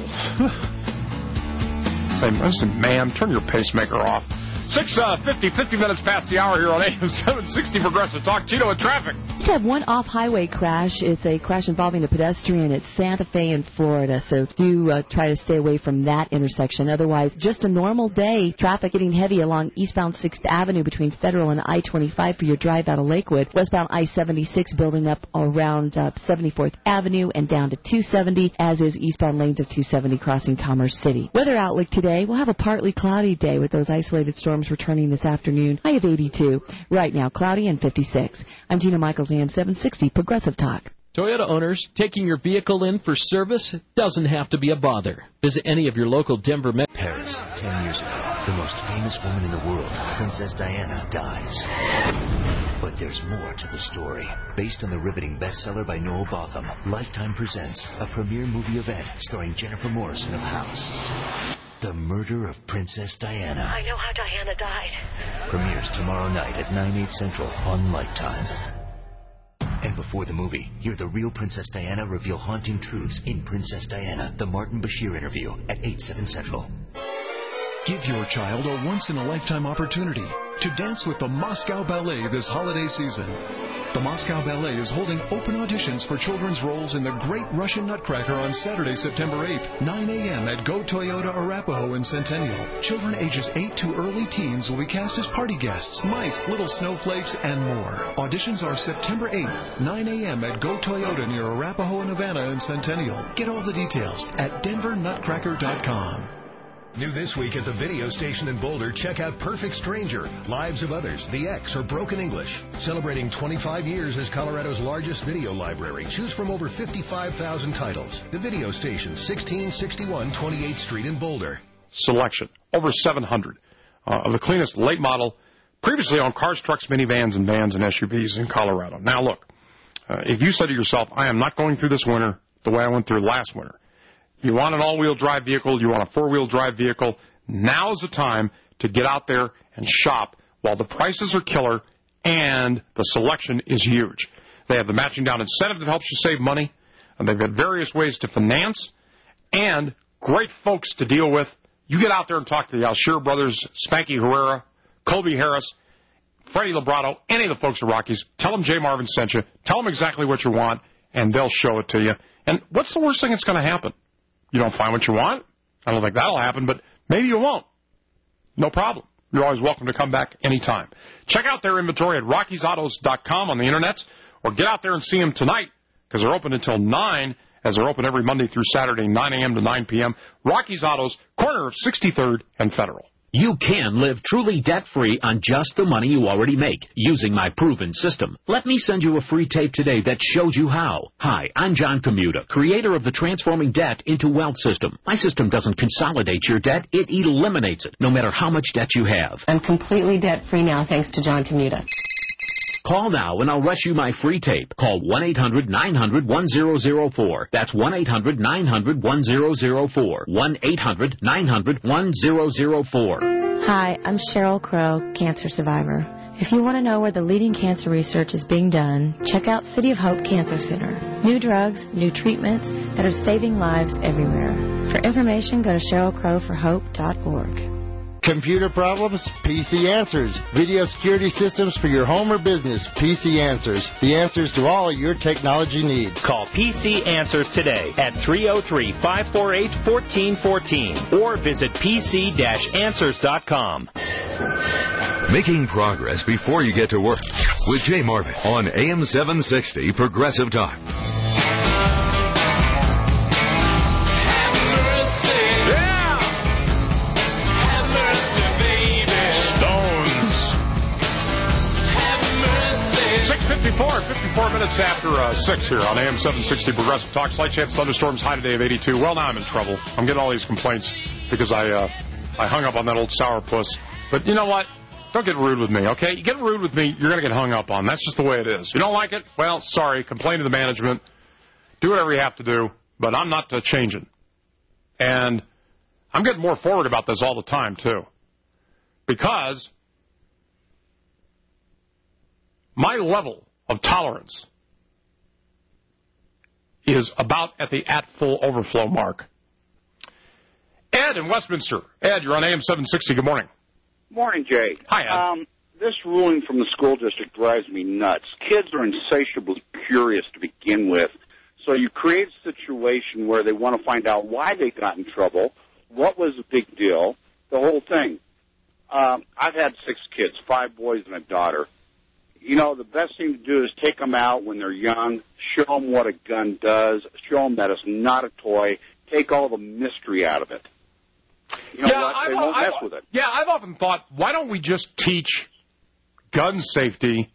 Say, listen, ma'am, turn your pacemaker off. six fifty, fifty minutes past the hour here on A M seven sixty Progressive Talk. Cheeto and traffic. Just have one off-highway crash. It's a crash involving a pedestrian at Santa Fe in Florida, so do uh, try to stay away from that intersection. Otherwise, just a normal day. Traffic getting heavy along eastbound sixth Avenue between Federal and I twenty-five for your drive out of Lakewood. Westbound I seventy-six building up around uh, seventy-fourth Avenue and down to two seventy, as is eastbound lanes of two seventy crossing Commerce City. Weather outlook today, we'll have a partly cloudy day with those isolated storms returning this afternoon. High of eighty-two. Right now, cloudy and fifty-six. I'm Gina Michaels, A M seven sixty Progressive Talk. Toyota owners, taking your vehicle in for service doesn't have to be a bother. Visit any of your local Denver Met. Paris, ten years ago, the most famous woman in the world, Princess Diana, dies. But there's more to the story. Based on the riveting bestseller by Noel Botham, Lifetime presents a premiere movie event starring Jennifer Morrison of House. The Murder of Princess Diana. I know how Diana died. Premieres tomorrow night at nine, eight Central on Lifetime. And before the movie, hear the real Princess Diana reveal haunting truths in Princess Diana, the Martin Bashir interview at eight, seven Central. Give your child a once-in-a-lifetime opportunity to dance with the Moscow Ballet this holiday season. The Moscow Ballet is holding open auditions for children's roles in the Great Russian Nutcracker on Saturday, September eighth, nine a.m. at Go Toyota Arapahoe in Centennial. Children ages eight to early teens will be cast as party guests, mice, little snowflakes, and more. Auditions are September eighth, nine a.m. at Go Toyota near Arapahoe and Havana in Centennial. Get all the details at denver nutcracker dot com. New this week at the video station in Boulder, check out Perfect Stranger, Lives of Others, The X, or Broken English. Celebrating twenty-five years as Colorado's largest video library. Choose from over fifty-five thousand titles. The video station, sixteen sixty-one twenty-eighth Street in Boulder. Selection. Over seven hundred uh, of the cleanest late model, previously owned cars, trucks, minivans, and vans and S U Vs in Colorado. Now, look, uh, if you said to yourself, I am not going through this winter the way I went through last winter, you want an all-wheel drive vehicle, you want a four-wheel drive vehicle, now's the time to get out there and shop while the prices are killer and the selection is huge. They have the matching down incentive that helps you save money, and they've got various ways to finance, and great folks to deal with. You get out there and talk to the Alsher brothers, Spanky Herrera, Colby Harris, Freddie Librato, any of the folks at Rockies. Tell them Jay Marvin sent you. Tell them exactly what you want, and they'll show it to you. And what's the worst thing that's going to happen? You don't find what you want? I don't think that'll happen, but maybe you won't. No problem. You're always welcome to come back anytime. Check out their inventory at rockies autos dot com on the internet, or get out there and see them tonight, because they're open until nine, as they're open every Monday through Saturday, nine a.m. to nine p.m. Rockies Autos, corner of sixty-third and Federal. You can live truly debt-free on just the money you already make using my proven system. Let me send you a free tape today that shows you how. Hi, I'm John Commuta, creator of the Transforming Debt into Wealth system. My system doesn't consolidate your debt, it eliminates it, no matter how much debt you have. I'm completely debt-free now thanks to John Commuta. Call now and I'll rush you my free tape. Call one eight hundred nine hundred one zero zero four. That's one eight hundred nine hundred one zero zero four. one eight hundred nine hundred one zero zero four. Hi, I'm Cheryl Crow, cancer survivor. If you want to know where the leading cancer research is being done, check out City of Hope Cancer Center. New drugs, new treatments that are saving lives everywhere. For information, go to cheryl crow for hope dot org. Computer problems? P C Answers. Video security systems for your home or business? P C Answers. The answers to all your technology needs. Call P C Answers today at three oh three, five four eight, one four one four or visit p c dash answers dot com. Making progress before you get to work with Jay Marvin on A M seven sixty Progressive Talk. fifty-four, fifty-four minutes after uh, six here on A M seven sixty Progressive Talk. Slight chance thunderstorms, high today of eighty-two. Well, now I'm in trouble. I'm getting all these complaints because I uh, I hung up on that old sourpuss. But you know what? Don't get rude with me, okay? You get rude with me, you're going to get hung up on. That's just the way it is. You don't like it? Well, sorry. Complain to the management. Do whatever you have to do. But I'm not uh, changing. And I'm getting more forward about this all the time, too. Because my level of tolerance is about at the at full overflow mark. Ed in Westminster. Ed, you're on A M seven sixty. Good morning. Morning, Jay. Hi, Ed. Um, this ruling from the school district drives me nuts. Kids are insatiably curious to begin with, so you create a situation where they want to find out why they got in trouble, what was the big deal, the whole thing. Um, I've had six kids, five boys and a daughter. You know, the best thing to do is take them out when they're young, show them what a gun does, show them that it's not a toy, take all the mystery out of it. You know yeah, what? They I've, won't I've, mess with it. Yeah, I've often thought, why don't we just teach gun safety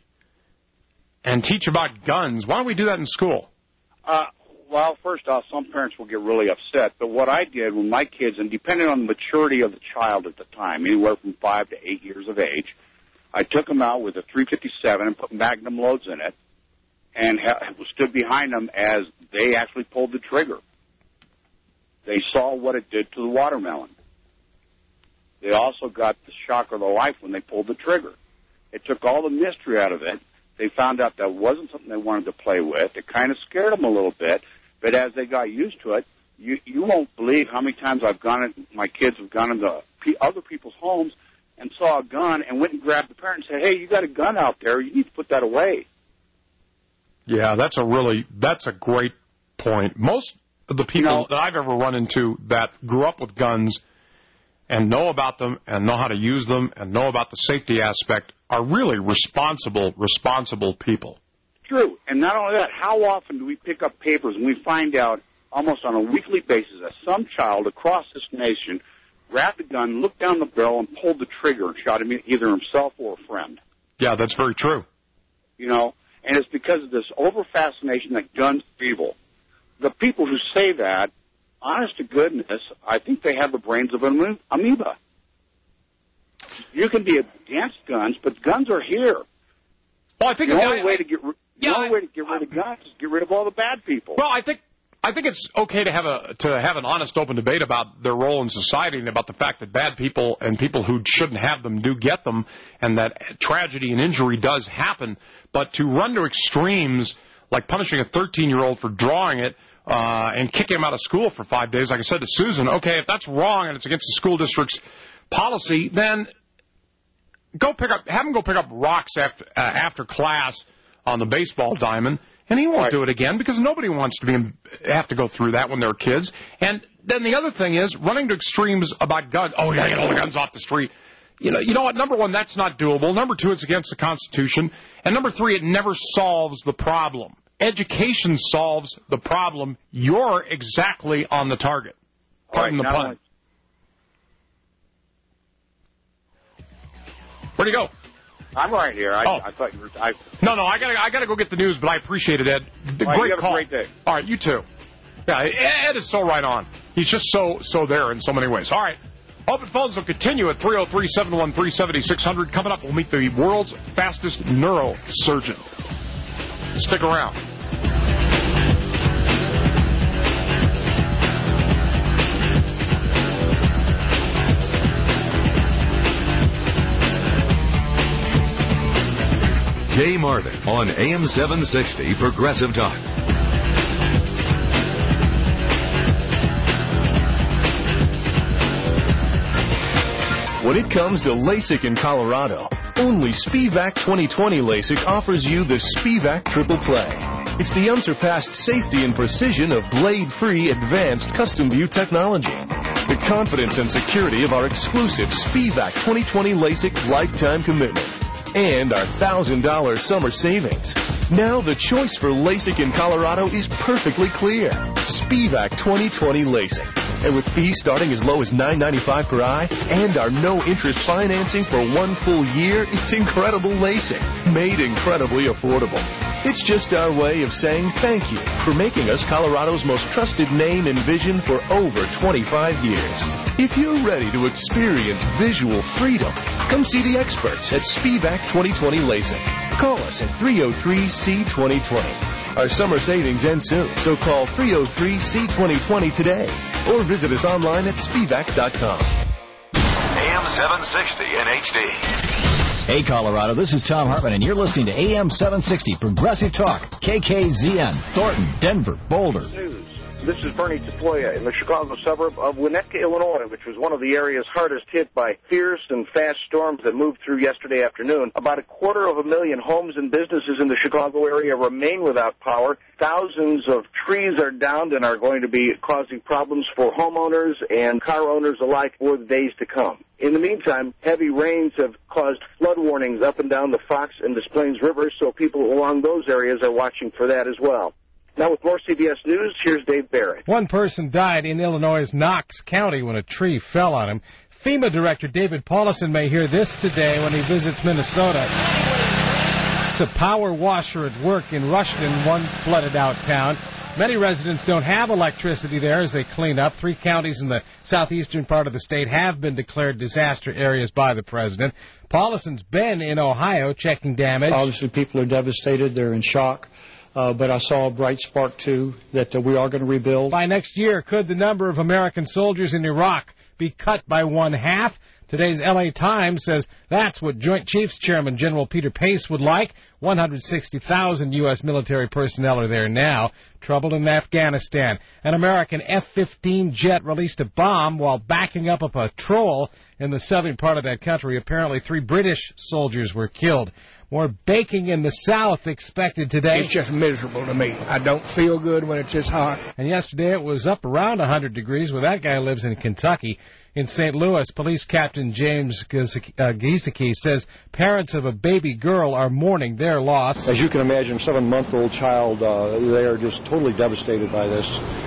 and teach about guns? Why don't we do that in school? Uh, well, first off, some parents will get really upset. But what I did with my kids, and depending on the maturity of the child at the time, anywhere from five to eight years of age, I took them out with a three fifty-seven and put magnum loads in it and ha- stood behind them as they actually pulled the trigger. They saw what it did to the watermelon. They also got the shock of their life when they pulled the trigger. It took all the mystery out of it. They found out that wasn't something they wanted to play with. It kind of scared them a little bit, but as they got used to it, you you won't believe how many times I've gone in, my kids have gone into p- other people's homes and saw a gun and went and grabbed the parent and said, hey, you got a gun out there. You need to put that away. Yeah, that's a really, that's a great point. Most of the people you know, that I've ever run into that grew up with guns and know about them and know how to use them and know about the safety aspect are really responsible, responsible people. True. And not only that, how often do we pick up papers and we find out almost on a weekly basis that some child across this nation grabbed a gun, looked down the barrel, and pulled the trigger and shot him either himself or a friend. Yeah, that's very true. You know, and it's because of this over-fascination that guns are evil. The people who say that, honest to goodness, I think they have the brains of an amoeba. You can be against guns, but guns are here. Well, I think the I, only I, way to get ri- yeah, the only I, way to get rid of guns is get rid of all the bad people. Well, I think I think it's okay to have a to have an honest, open debate about their role in society and about the fact that bad people and people who shouldn't have them do get them, and that tragedy and injury does happen. But to run to extremes like punishing a thirteen-year-old for drawing it uh, and kicking him out of school for five days, like I said to Susan, okay, if that's wrong and it's against the school district's policy, then go pick up, have him go pick up rocks after uh, after class on the baseball diamond, and he won't right. do it again because nobody wants to be have to go through that when they're kids. And then the other thing is running to extremes about guns. Oh, we got to get all the guns off the street. You know, you know what? Number one, that's not doable. Number two, it's against the Constitution. And number three, it never solves the problem. Education solves the problem. You're exactly on the target. Pardon right, the pun. Where'd he go? I'm right here. I, oh. I thought you were. I... No, no, I gotta, I gotta go get the news, but I appreciate it, Ed. The right, great you have call. A great day. All right, you too. Yeah, Ed is so right on. He's just so, so there in so many ways. All right, open phones will continue at three oh three, seven one three, seven six zero zero. Coming up, we'll meet the world's fastest neurosurgeon. Stick around. Jay Marvin on A M seven sixty Progressive Talk. When it comes to LASIK in Colorado, only Spivac twenty twenty LASIK offers you the Spivac Triple Play. It's the unsurpassed safety and precision of blade-free advanced custom view technology. The confidence and security of our exclusive Spivac twenty twenty LASIK lifetime commitment. And our one thousand dollars summer savings. Now the choice for LASIK in Colorado is perfectly clear. Spivac twenty twenty LASIK. And with fees starting as low as nine ninety-five per eye and our no-interest financing for one full year, it's incredible LASIK, made incredibly affordable. It's just our way of saying thank you for making us Colorado's most trusted name in vision for over twenty-five years. If you're ready to experience visual freedom, come see the experts at Spivac twenty twenty LASIK. Call us at three oh three C twenty twenty. Our summer savings end soon, so call three oh three C twenty twenty today or visit us online at Spivac dot com. A M seven sixty in H D. Hey, Colorado, this is Tom Hartman, and you're listening to A M seven sixty Progressive Talk, K K Z N, Thornton, Denver, Boulder. News. This is Bernie Tapoya in the Chicago suburb of Winnetka, Illinois, which was one of the areas hardest hit by fierce and fast storms that moved through yesterday afternoon. About a quarter of a million homes and businesses in the Chicago area remain without power. Thousands of trees are downed and are going to be causing problems for homeowners and car owners alike for the days to come. In the meantime, heavy rains have caused flood warnings up and down the Fox and Des Plaines rivers, so people along those areas are watching for that as well. Now with more C B S News, here's Dave Barrett. One person died in Illinois' Knox County when a tree fell on him. FEMA Director David Paulison may hear this today when he visits Minnesota. It's a power washer at work in Rushton, one flooded out town. Many residents don't have electricity there as they clean up. Three counties in the southeastern part of the state have been declared disaster areas by the president. Paulison's been in Ohio checking damage. Obviously, people are devastated. They're in shock. Uh, but I saw a bright spark, too, that uh, we are going to rebuild. By next year, could the number of American soldiers in Iraq be cut by one half? Today's L A Times says that's what Joint Chiefs Chairman General Peter Pace would like. one hundred sixty thousand U S military personnel are there now. Trouble in Afghanistan. An American F fifteen jet released a bomb while backing up a patrol in the southern part of that country. Apparently, three British soldiers were killed. More baking in the South expected today. It's just miserable to me. I don't feel good when it's this hot. And yesterday it was up around one hundred degrees, where that guy lives in Kentucky. In Saint Louis, Police Captain James Giesecke says parents of a baby girl are mourning their loss. As you can imagine, a seven-month-old child, uh, they are just totally devastated by this.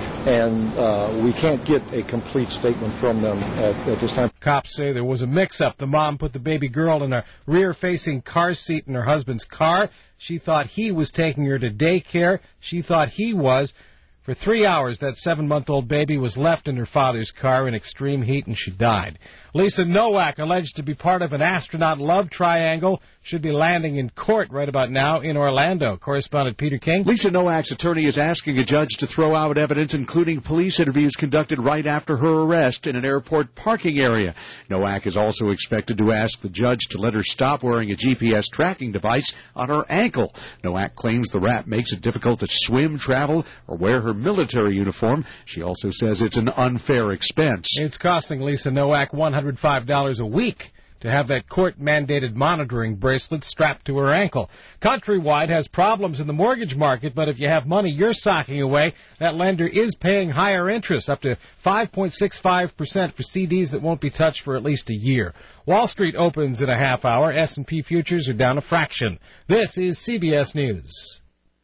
And uh, we can't get a complete statement from them at, at this time. Cops say there was a mix-up. The mom put the baby girl in a rear-facing car seat in her husband's car. She thought he was taking her to daycare. She thought he was. For three hours, that seven-month-old baby was left in her father's car in extreme heat, and she died. Lisa Nowak, alleged to be part of an astronaut love triangle, should be landing in court right about now in Orlando. Correspondent Peter King. Lisa Nowak's attorney is asking a judge to throw out evidence, including police interviews conducted right after her arrest in an airport parking area. Nowak is also expected to ask the judge to let her stop wearing a G P S tracking device on her ankle. Nowak claims the rap makes it difficult to swim, travel, or wear her military uniform. She also says it's an unfair expense. It's costing Lisa Nowak one hundred five dollars a week to have that court-mandated monitoring bracelet strapped to her ankle. Countrywide has problems in the mortgage market, but if you have money you're socking away, that lender is paying higher interest, up to five point six five percent for C Ds that won't be touched for at least a year. Wall Street opens in a half hour. S and P futures are down a fraction. This is C B S News.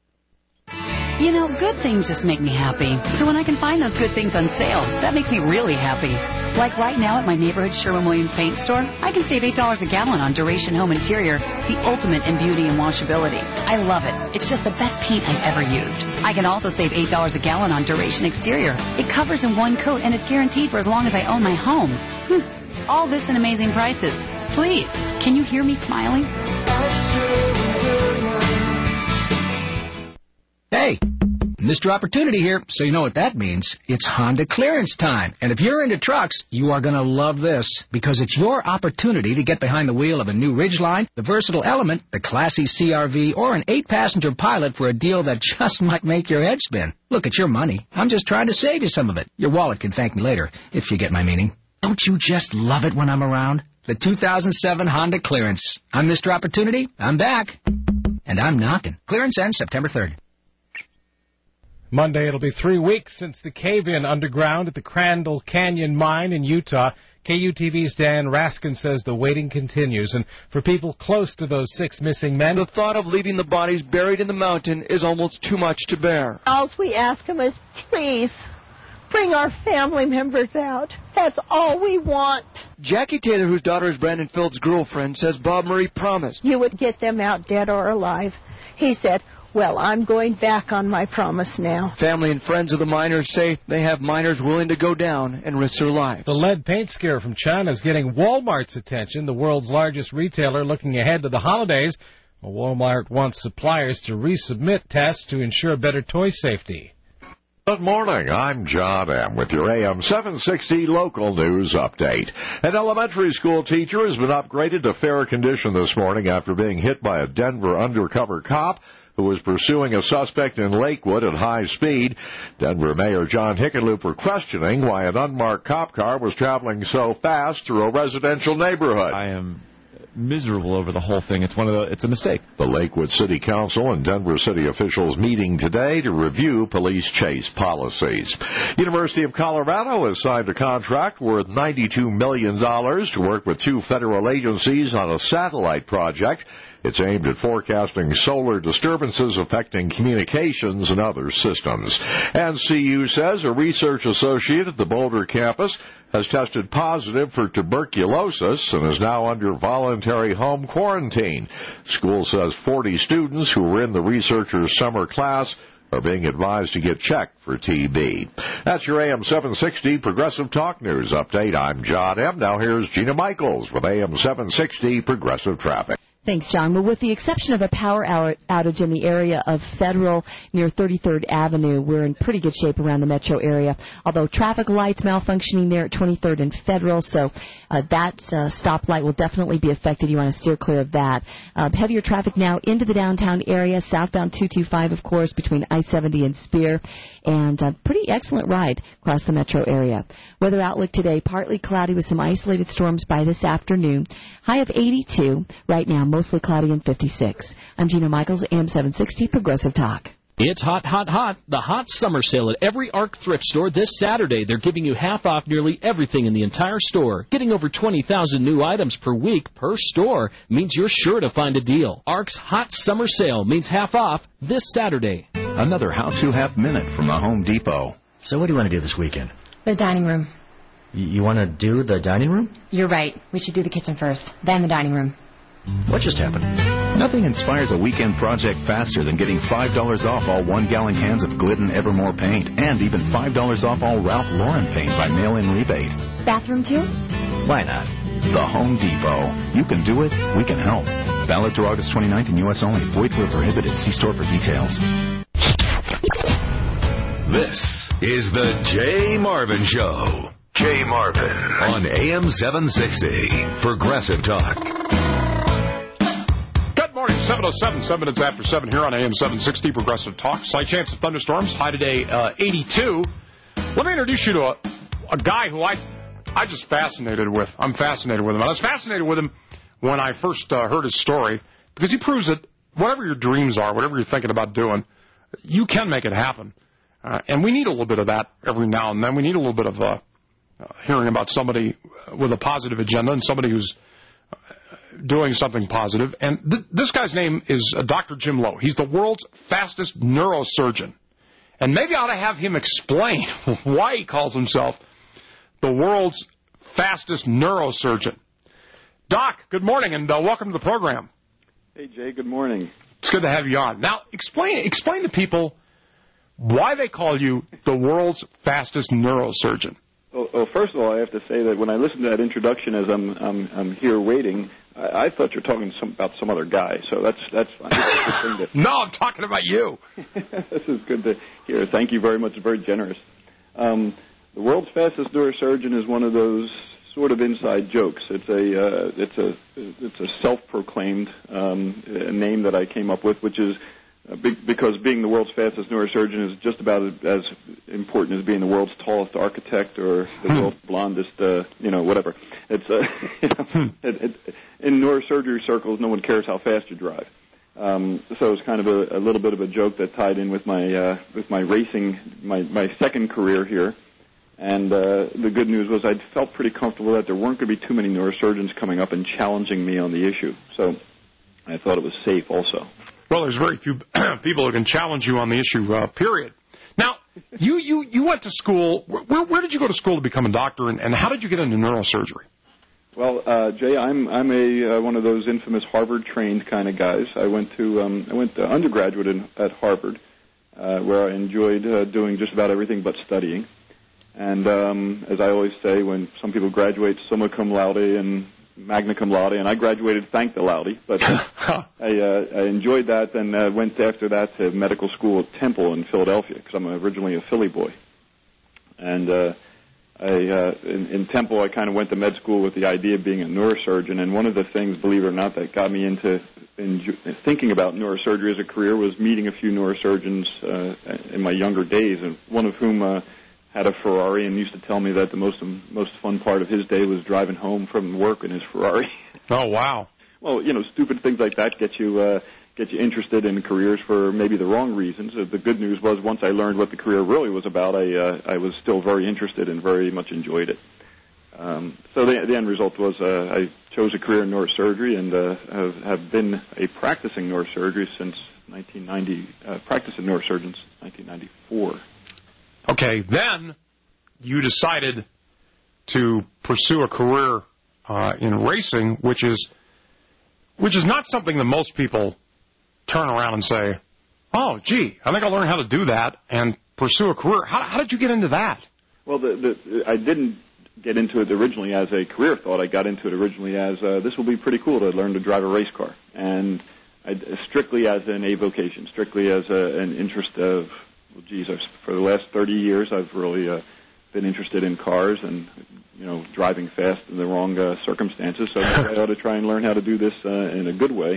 You know, good things just make me happy. So when I can find those good things on sale, that makes me really happy. Like right now at my neighborhood Sherwin-Williams paint store, I can save eight dollars a gallon on Duration Home Interior, the ultimate in beauty and washability. I love it. It's just the best paint I've ever used. I can also save eight dollars a gallon on Duration Exterior. It covers in one coat and it's guaranteed for as long as I own my home. Hmm. All this and amazing prices. Please, can you hear me smiling? Hey, Mister Opportunity here, so you know what that means. It's Honda clearance time. And if you're into trucks, you are going to love this, because it's your opportunity to get behind the wheel of a new Ridgeline, the versatile Element, the classy C R V, or an eight-passenger Pilot for a deal that just might make your head spin. Look, it's your money. I'm just trying to save you some of it. Your wallet can thank me later, if you get my meaning. Don't you just love it when I'm around? The two thousand seven Honda Clearance. I'm Mister Opportunity. I'm back. And I'm knocking. Clearance ends September third. Monday, it'll be three weeks since the cave-in underground at the Crandall Canyon Mine in Utah. K U T V's Dan Raskin says the waiting continues. And for people close to those six missing men, the thought of leaving the bodies buried in the mountain is almost too much to bear. All we ask him is, please, Bring our family members out. That's all we want. Jackie Taylor, whose daughter is Brandon Phillips' girlfriend, says Bob Murray promised. You would get them out dead or alive. He said, well, I'm going back on my promise now. Family and friends of the miners say they have miners willing to go down and risk their lives. The lead paint scare from China is getting Walmart's attention, the world's largest retailer looking ahead to the holidays. Well, Walmart wants suppliers to resubmit tests to ensure better toy safety. Good morning. I'm John M. with your A M seven sixty local news update. An elementary school teacher has been upgraded to fair condition this morning after being hit by a Denver undercover cop who was pursuing a suspect in Lakewood at high speed. Denver Mayor John Hickenlooper questioning why an unmarked cop car was traveling so fast through a residential neighborhood. I am miserable over the whole thing. It's one of the, it's a mistake. The Lakewood City Council and Denver City officials meeting today to review police chase policies. University of Colorado has signed a contract worth ninety-two million dollars to work with two federal agencies on a satellite project. It's aimed at forecasting solar disturbances affecting communications and other systems. And C U says a research associate at the Boulder campus has tested positive for tuberculosis and is now under voluntary home quarantine. School says forty students who were in the researcher's summer class are being advised to get checked for T B. That's your A M seven sixty Progressive Talk News update. I'm John M. Now here's Gina Michaels with A M seven sixty Progressive Traffic. Thanks, John. Well, with the exception of a power outage in the area of Federal near thirty-third Avenue, we're in pretty good shape around the metro area, although traffic lights malfunctioning there at twenty-third and Federal, so uh, that uh, stoplight will definitely be affected. You want to steer clear of that. Uh, heavier traffic now into the downtown area, southbound two twenty-five, of course, between I seventy and Spear, and a pretty excellent ride across the metro area. Weather outlook today, partly cloudy with some isolated storms by this afternoon. High of eighty-two right now. Mostly cloudy and fifty-six. I'm Gina Michaels, A M seven sixty Progressive Talk. It's hot, hot, hot. The hot summer sale at every ARC thrift store this Saturday. They're giving you half off nearly everything in the entire store. Getting over twenty thousand new items per week per store means you're sure to find a deal. ARC's hot summer sale means half off this Saturday. Another how-to half minute from the Home Depot. So what do you want to do this weekend? The dining room. Y- you want to do the dining room? You're right. We should do the kitchen first, then the dining room. What just happened? Nothing inspires a weekend project faster than getting five dollars off all one-gallon cans of Glidden Evermore paint and even five dollars off all Ralph Lauren paint by mail-in rebate. Bathroom, too? Why not? The Home Depot. You can do it. We can help. Valid through August twenty-ninth in U S only. Void where prohibited. See store for details. This is the Jay Marvin Show. Jay Marvin on A M seven sixty Progressive Talk. Good morning, seven oh seven, seven minutes after seven here on A M seven sixty Progressive Talk. Slight chance of thunderstorms. High today, uh, eighty-two. Let me introduce you to a, a guy who I I just fascinated with. I'm fascinated with him. I was fascinated with him when I first uh, heard his story because he proves that whatever your dreams are, whatever you're thinking about doing, you can make it happen. Uh, and we need a little bit of that every now and then. We need a little bit of uh, uh, hearing about somebody with a positive agenda and somebody who's doing something positive. And th- this guy's name is uh, Doctor Jim Lowe. He's the world's fastest neurosurgeon. And maybe I ought to have him explain why he calls himself the world's fastest neurosurgeon. Doc, good morning, and uh, welcome to the program. Hey, Jay, good morning. It's good to have you on. Now, explain explain to people why they call you the world's fastest neurosurgeon. Well, well, first of all, I have to say that when I listened to that introduction as I'm I'm, I'm here waiting, I, I thought you were talking some, about some other guy. So that's that's fine. That's a good thing to... No, I'm talking about you. This is good to hear. Thank you very much. It's very generous. Um, the world's fastest neurosurgeon is one of those sort of inside jokes. It's a uh, it's a it's a self-proclaimed um, name that I came up with, which is. Uh, be, because being the world's fastest neurosurgeon is just about as important as being the world's tallest architect or the hmm. world's blondest, uh, you know, whatever. It's uh, you know, hmm. it, it, in neurosurgery circles, no one cares how fast you drive. Um, so it's kind of a, a little bit of a joke that tied in with my uh, with my racing, my my second career here. And uh, the good news was I felt pretty comfortable that there weren't going to be too many neurosurgeons coming up and challenging me on the issue. So I thought it was safe also. Well, there's very few people who can challenge you on the issue, uh, period. Now, you, you, you went to school. Where, where did you go to school to become a doctor, and, and how did you get into neurosurgery? Well, uh, Jay, I'm I'm a uh, one of those infamous Harvard-trained kind of guys. I went to um, I went to undergraduate in, at Harvard, uh, where I enjoyed uh, doing just about everything but studying. And um, as I always say, when some people graduate summa cum laude and magna cum laude, and I graduated thank the laude, but I, uh, I enjoyed that, and uh, went after that to medical school at Temple in Philadelphia, because I'm originally a Philly boy. And uh, I, uh, in, in Temple, I kind of went to med school with the idea of being a neurosurgeon, and one of the things, believe it or not, that got me into in, thinking about neurosurgery as a career was meeting a few neurosurgeons uh, in my younger days, and one of whom uh, had a Ferrari and used to tell me that the most most fun part of his day was driving home from work in his Ferrari. Oh, wow. Well, you know, stupid things like that get you uh, get you interested in careers for maybe the wrong reasons. Uh, the good news was once I learned what the career really was about, I uh, I was still very interested and very much enjoyed it. Um, so the, the end result was uh, I chose a career in neurosurgery and uh, have, have been a practicing neurosurgery since nineteen ninety, uh, practicing neurosurgeon since nineteen ninety-four. Okay, then you decided to pursue a career uh, in racing, which is which is not something that most people turn around and say, oh, gee, I think I'll learn how to do that and pursue a career. How, how did you get into that? Well, the, the, I didn't get into it originally as a career thought. I got into it originally as uh, this will be pretty cool to learn to drive a race car, and I, strictly as an avocation, strictly as a, an interest of, well, geez, I've, for the last thirty years, I've really uh, been interested in cars and, you know, driving fast in the wrong uh, circumstances. So I ought to try and learn how to do this uh, in a good way.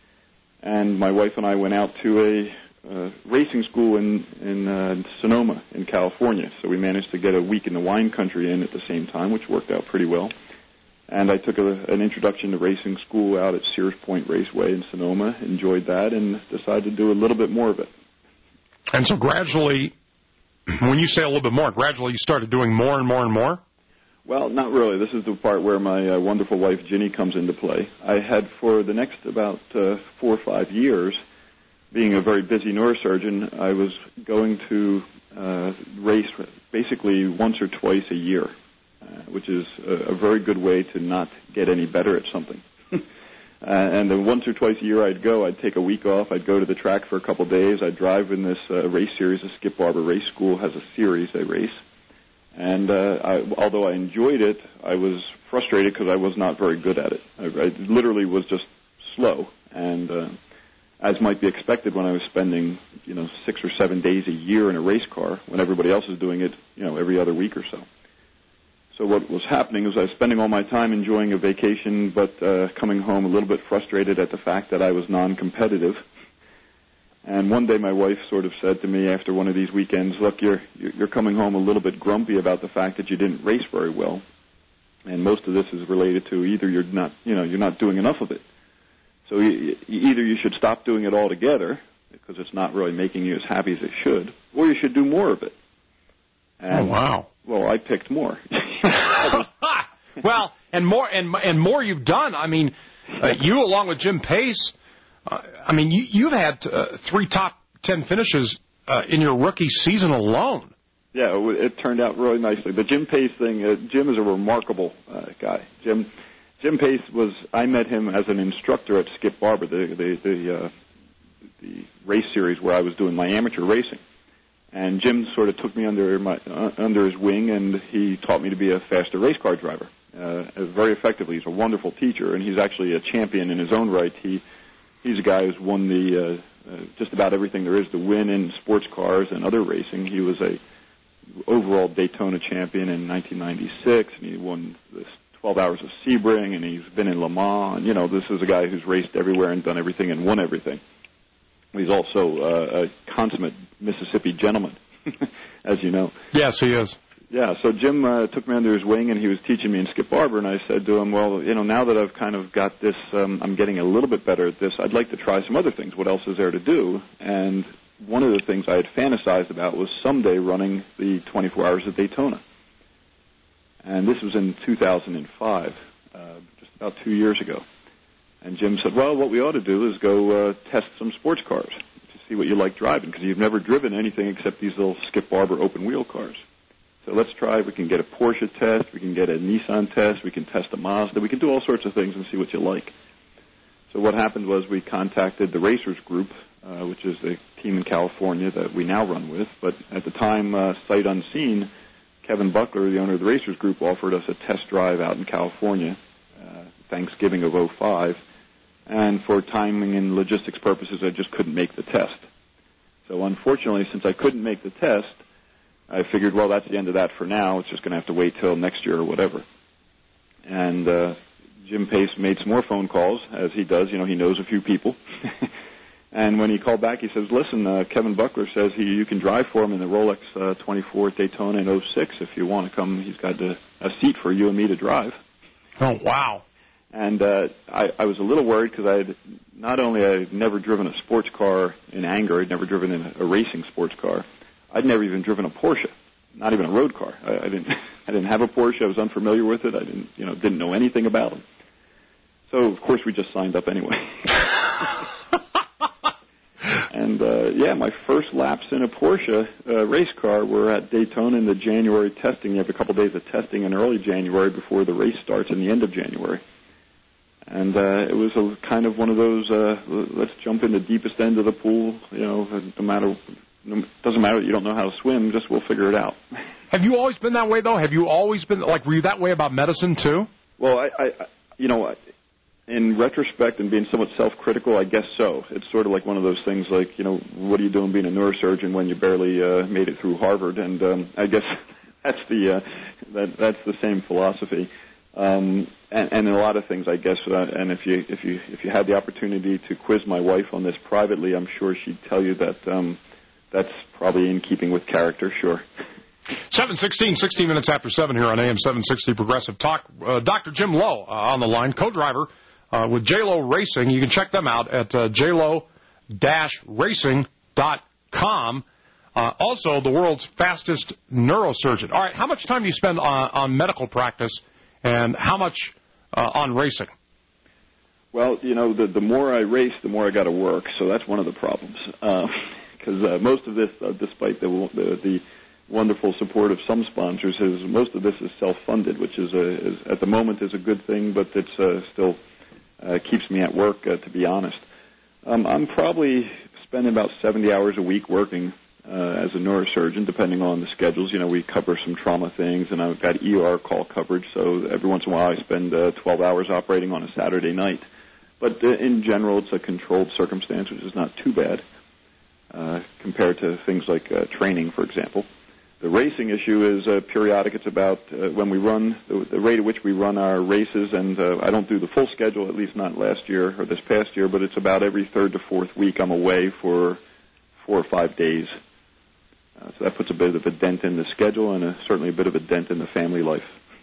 And my wife and I went out to a uh, racing school in in uh, Sonoma in California. So we managed to get a week in the wine country in at the same time, which worked out pretty well. And I took a, an introduction to racing school out at Sears Point Raceway in Sonoma, enjoyed that, and decided to do a little bit more of it. And so gradually, when you say a little bit more, gradually you started doing more and more and more? Well, not really. This is the part where my uh, wonderful wife, Ginny, comes into play. I had for the next about uh, four or five years, being a very busy neurosurgeon, I was going to uh, race basically once or twice a year, uh, which is a, a very good way to not get any better at something. Uh, and then once or twice a year I'd go, I'd take a week off, I'd go to the track for a couple of days, I'd drive in this uh, race series. The Skip Barber Race School has a series they race. And uh, I, although I enjoyed it, I was frustrated because I was not very good at it. I, I literally was just slow. And uh, as might be expected when I was spending, you know, six or seven days a year in a race car when everybody else is doing it, you know, every other week or so. So what was happening was I was spending all my time enjoying a vacation, but uh, coming home a little bit frustrated at the fact that I was non-competitive. And one day my wife sort of said to me after one of these weekends, look, you're you're coming home a little bit grumpy about the fact that you didn't race very well. And most of this is related to either you're not, you know, you're not doing enough of it. So you, either you should stop doing it altogether because it's not really making you as happy as it should, or you should do more of it. And, oh, wow. Well, I picked more. Well, and more and and more you've done. I mean, uh, you along with Jim Pace, uh, I mean, you, you've had uh, three top ten finishes uh, in your rookie season alone. Yeah, it turned out really nicely. The Jim Pace thing, uh, Jim is a remarkable uh, guy. Jim Jim Pace was, I met him as an instructor at Skip Barber, the the the, uh, the race series where I was doing my amateur racing. And Jim sort of took me under my uh, under his wing, and he taught me to be a faster race car driver uh, very effectively. He's a wonderful teacher, and he's actually a champion in his own right. He he's a guy who's won the uh, uh, just about everything there is to win in sports cars and other racing. He was a overall Daytona champion in nineteen ninety-six, and he won this twelve Hours of Sebring, and he's been in Le Mans. And, you know, this is a guy who's raced everywhere and done everything and won everything. He's also uh, a consummate Mississippi gentleman, as you know. Yes, he is. Yeah, so Jim uh, took me under his wing, and he was teaching me in Skip Barber, and I said to him, well, you know, now that I've kind of got this, um, I'm getting a little bit better at this, I'd like to try some other things. What else is there to do? And one of the things I had fantasized about was someday running the twenty-four Hours of Daytona. And this was in two thousand five, uh, just about two years ago. And Jim said, well, what we ought to do is go uh, test some sports cars to see what you like driving, because you've never driven anything except these little Skip Barber open-wheel cars. So let's try. We can get a Porsche test. We can get a Nissan test. We can test a Mazda. We can do all sorts of things and see what you like. So what happened was we contacted the Racers Group, uh, which is a team in California that we now run with. But at the time, uh, sight unseen, Kevin Buckler, the owner of the Racers Group, offered us a test drive out in California, uh, Thanksgiving of oh five. And for timing and logistics purposes, I just couldn't make the test. So unfortunately, since I couldn't make the test, I figured, well, that's the end of that for now. It's just going to have to wait till next year or whatever. And uh, Jim Pace made some more phone calls, as he does. You know, he knows a few people. And when he called back, he says, listen, uh, Kevin Buckler says he, you can drive for him in the Rolex uh, twenty-four Daytona in oh six if you want to come. He's got a, a seat for you and me to drive. Oh, wow. And uh, I, I was a little worried because I had not only I had never driven a sports car in anger, I'd never driven in a, a racing sports car. I'd never even driven a Porsche, not even a road car. I, I didn't. I didn't have a Porsche. I was unfamiliar with it. I didn't, you know, didn't know anything about it. So of course we just signed up anyway. And uh, yeah, my first laps in a Porsche uh, race car were at Daytona in the January testing. You have a couple days of testing in early January before the race starts in the end of January. And uh, it was a kind of one of those, uh, let's jump in the deepest end of the pool, you know, no matter. It doesn't matter that you don't know how to swim, just we'll figure it out. Have you always been that way, though? Have you always been, like, were you that way about medicine, too? Well, I, I you know, in retrospect and being somewhat self-critical, I guess so. It's sort of like one of those things like, you know, what are you doing being a neurosurgeon when you barely uh, made it through Harvard? And um, I guess that's the uh, that that's the same philosophy. Um, and, and in a lot of things, I guess. Uh, and if you if you if you had the opportunity to quiz my wife on this privately, I'm sure she'd tell you that um, that's probably in keeping with character. Sure. seven sixteen, sixteen minutes after seven here on A M seven sixty Progressive Talk. Uh, Doctor Jim Lowe uh, on the line, co-driver uh, with J Lo Racing. You can check them out at uh, j lo dash racing dot com. Uh, also, the world's fastest neurosurgeon. All right, how much time do you spend on, on medical practice, and how much uh, on racing? Well, you know, the, the more I race, the more I got to work, so that's one of the problems. Because uh, uh, most of this, uh, despite the, the the wonderful support of some sponsors, is most of this is self-funded, which is, a, is at the moment is a good thing, but it's uh, still uh, keeps me at work, uh, to be honest. Um, I'm probably spending about seventy hours a week working uh, as a neurosurgeon, depending on the schedules. You know, we cover some trauma things, and I've got E R call coverage, so every once in a while I spend uh, twelve hours operating on a Saturday night. But uh, in general, it's a controlled circumstance, which is not too bad uh, compared to things like uh, training, for example. The racing issue is uh, periodic. It's about uh, when we run, the, the rate at which we run our races, and uh, I don't do the full schedule, at least not last year or this past year, but it's about every third to fourth week I'm away for four or five days. Uh, so that puts a bit of a dent in the schedule and a, certainly a bit of a dent in the family life.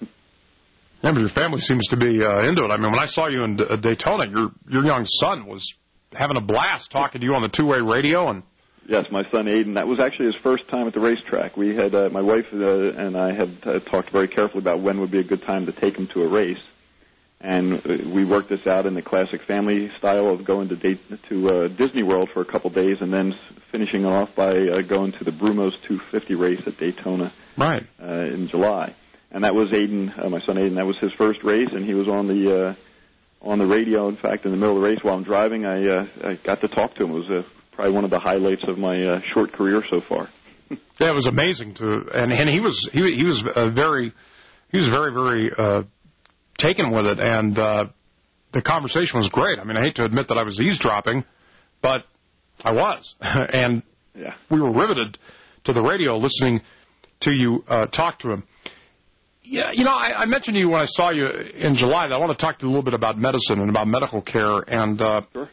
Yeah, but your family seems to be uh, into it. I mean, when I saw you in D- Daytona, your your young son was having a blast talking to you on the two-way radio. And yes, my son Aiden. That was actually his first time at the racetrack. We had uh, my wife uh, and I had uh, talked very carefully about when would be a good time to take him to a race, and uh, we worked this out in the classic family style of going to Day- to uh, Disney World for a couple days and then finishing off by uh, going to the Brumos two fifty race at Daytona, right, uh, in July. And that was Aiden, uh, my son Aiden. That was his first race, and he was on the uh, on the radio. In fact, in the middle of the race while I'm driving, I, uh, I got to talk to him. It was uh, probably one of the highlights of my uh, short career so far. Yeah, it was amazing to, and and he was he he was uh, very he was very very uh, taken with it, and uh, the conversation was great. I mean, I hate to admit that I was eavesdropping, but I was, and yeah. we were riveted to the radio listening to you uh, talk to him. Yeah, you know, I, I mentioned to you when I saw you in July that I want to talk to you a little bit about medicine and about medical care, and uh, sure.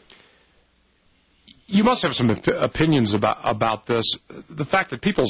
You must have some op- opinions about about this. The fact that people's,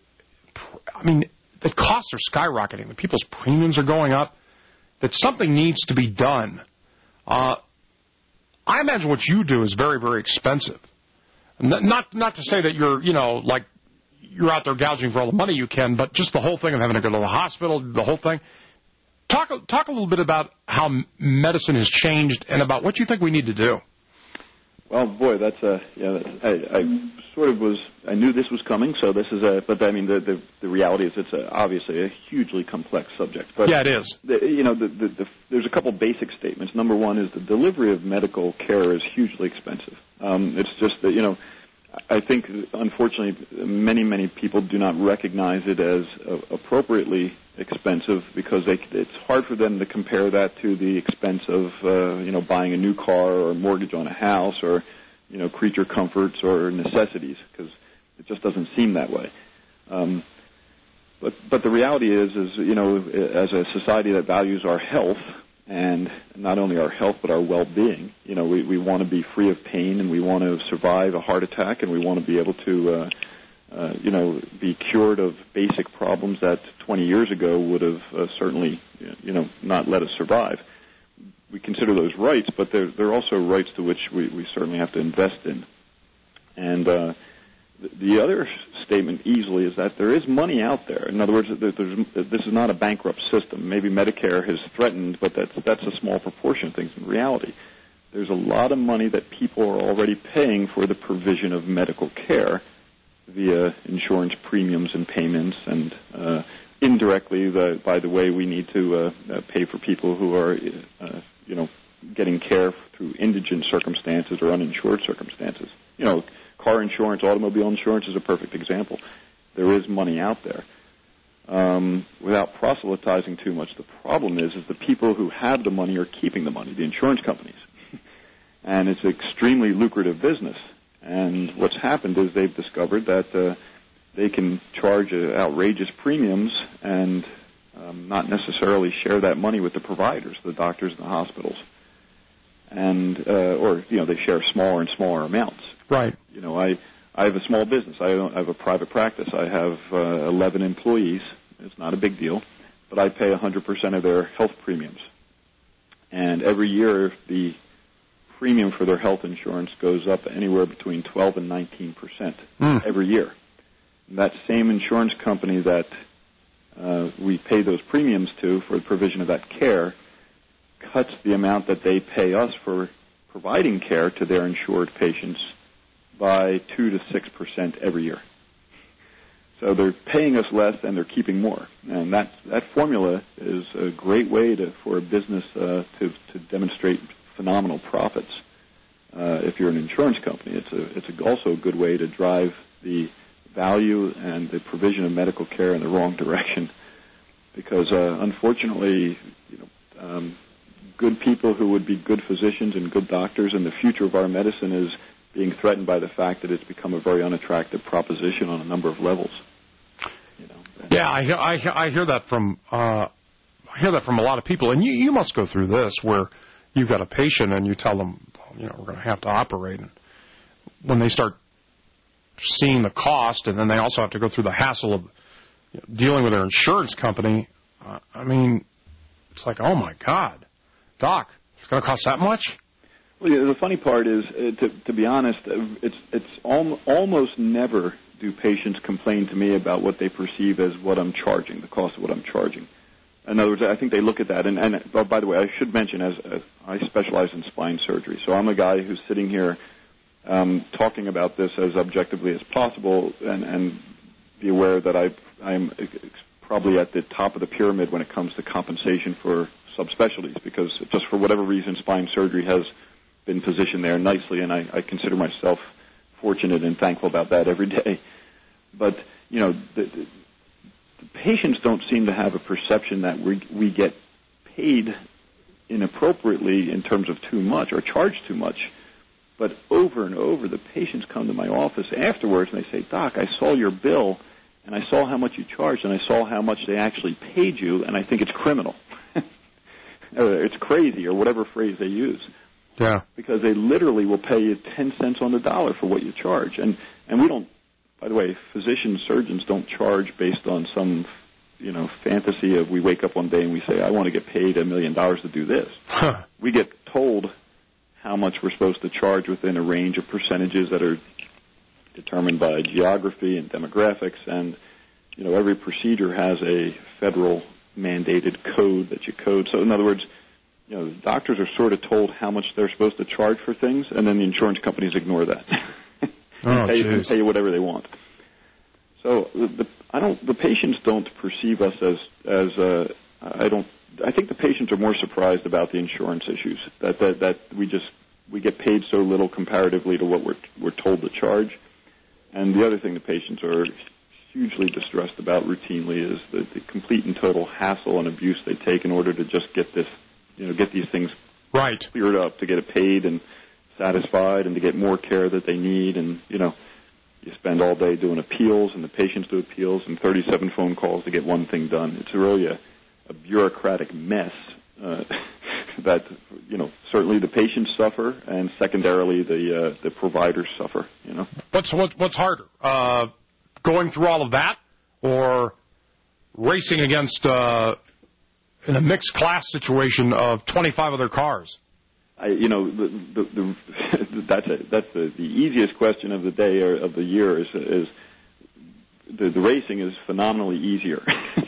I mean, the costs are skyrocketing, that people's premiums are going up, that something needs to be done. Uh, I imagine what you do is very, very expensive. Not, not not to say that you're, you know, like, you're out there gouging for all the money you can, but just the whole thing of having to go to the hospital, the whole thing. Talk talk a little bit about how medicine has changed and about what you think we need to do. Well, boy, that's a yeah. That's, I, I sort of was. I knew this was coming, so this is a. But I mean, the the, the reality is, it's a, obviously a hugely complex subject. But yeah, it is. The, you know, the, the, the, there's a couple basic statements. Number one is the delivery of medical care is hugely expensive. Um, it's just that you know, I think unfortunately many many people do not recognize it as uh, appropriately expensive because they, it's hard for them to compare that to the expense of uh, you know buying a new car or a mortgage on a house or you know creature comforts or necessities because it just doesn't seem that way. Um, but but the reality is is you know as a society that values our health and not only our health but our well-being, you know we, we want to be free of pain and we want to survive a heart attack and we want to be able to uh, Uh, you know, be cured of basic problems that twenty years ago would have uh, certainly, you know, not let us survive. We consider those rights, but they're, they're also rights to which we, we certainly have to invest in. And uh, the, the other statement easily is that there is money out there. In other words, there, there's, this is not a bankrupt system. Maybe Medicare has threatened, but that's, that's a small proportion of things in reality. There's a lot of money that people are already paying for the provision of medical care via insurance premiums and payments, and uh, indirectly, the, by the way, we need to uh, uh, pay for people who are, uh, you know, getting care through indigent circumstances or uninsured circumstances. You know, car insurance, automobile insurance is a perfect example. There is money out there. Um, without proselytizing too much, the problem is, is the people who have the money are keeping the money, the insurance companies. And it's an extremely lucrative business. And what's happened is they've discovered that uh, they can charge uh, outrageous premiums and um, not necessarily share that money with the providers, the doctors and the hospitals. And, uh, or, you know, they share smaller and smaller amounts. Right. You know, I, I have a small business. I, don't, I have a private practice. I have uh, eleven employees. It's not a big deal. But I pay one hundred percent of their health premiums. And every year the premium for their health insurance goes up anywhere between twelve and nineteen percent mm. every year. And that same insurance company that uh, we pay those premiums to for the provision of that care cuts the amount that they pay us for providing care to their insured patients by two to six percent every year. So they're paying us less and they're keeping more. And that that formula is a great way to, for a business uh, to, to demonstrate phenomenal profits. Uh, if you're an insurance company, it's a, it's a, also a good way to drive the value and the provision of medical care in the wrong direction. Because uh, unfortunately, you know, um, good people who would be good physicians and good doctors, and the future of our medicine is being threatened by the fact that it's become a very unattractive proposition on a number of levels. You know. Yeah, I hear, I hear, I hear that from uh, I hear that from a lot of people, and you, you must go through this where you've got a patient and you tell them, you know, we're going to have to operate, and when they start seeing the cost, and then they also have to go through the hassle of you know, dealing with their insurance company. Uh, I mean, it's like, oh my God, doc, it's going to cost that much? Well, yeah, the funny part is, uh, to, to be honest, uh, it's it's al- almost never do patients complain to me about what they perceive as what I'm charging, the cost of what I'm charging. In other words, I think they look at that, and, and oh, by the way, I should mention, as, as I specialize in spine surgery, so I'm a guy who's sitting here um, talking about this as objectively as possible, and, and be aware that I, I'm probably at the top of the pyramid when it comes to compensation for subspecialties, because just for whatever reason, spine surgery has been positioned there nicely, and I, I consider myself fortunate and thankful about that every day. But, you know, the, the, the patients don't seem to have a perception that we, we get paid inappropriately in terms of too much or charge too much. But over and over, the patients come to my office afterwards and they say, Doc, I saw your bill, and I saw how much you charged, and I saw how much they actually paid you, and I think it's criminal. It's crazy, or whatever phrase they use. Yeah. Because they literally will pay you ten cents on the dollar for what you charge. And and we don't, by the way, physicians, surgeons don't charge based on some, you know, fantasy of we wake up one day and we say, I want to get paid a million dollars to do this. Huh. We get told how much we're supposed to charge within a range of percentages that are determined by geography and demographics. And, you know, every procedure has a federal mandated code that you code. So in other words, you know, the doctors are sort of told how much they're supposed to charge for things, and then the insurance companies ignore that and, oh, pay, and pay you whatever they want. So the, the, I don't. The patients don't perceive us as as uh, I don't. I think the patients are more surprised about the insurance issues that that, that we just we get paid so little comparatively to what we're we're told to charge. And the other thing the patients are hugely distressed about routinely is the, the complete and total hassle and abuse they take in order to just get this, you know, get these things right cleared up, to get it paid and satisfied, and to get more care that they need. And you know, you spend all day doing appeals, and the patients do appeals, and thirty-seven phone calls to get one thing done. It's really a, a bureaucratic mess uh, that, you know, certainly the patients suffer, and secondarily the uh, the providers suffer. You know, what's what, what's harder, uh, going through all of that, or racing against uh, in a mixed class situation of twenty-five other cars? I, you know, the, the, the, that's a, that's the, the easiest question of the day or of the year. Is, is the, the racing is phenomenally easier.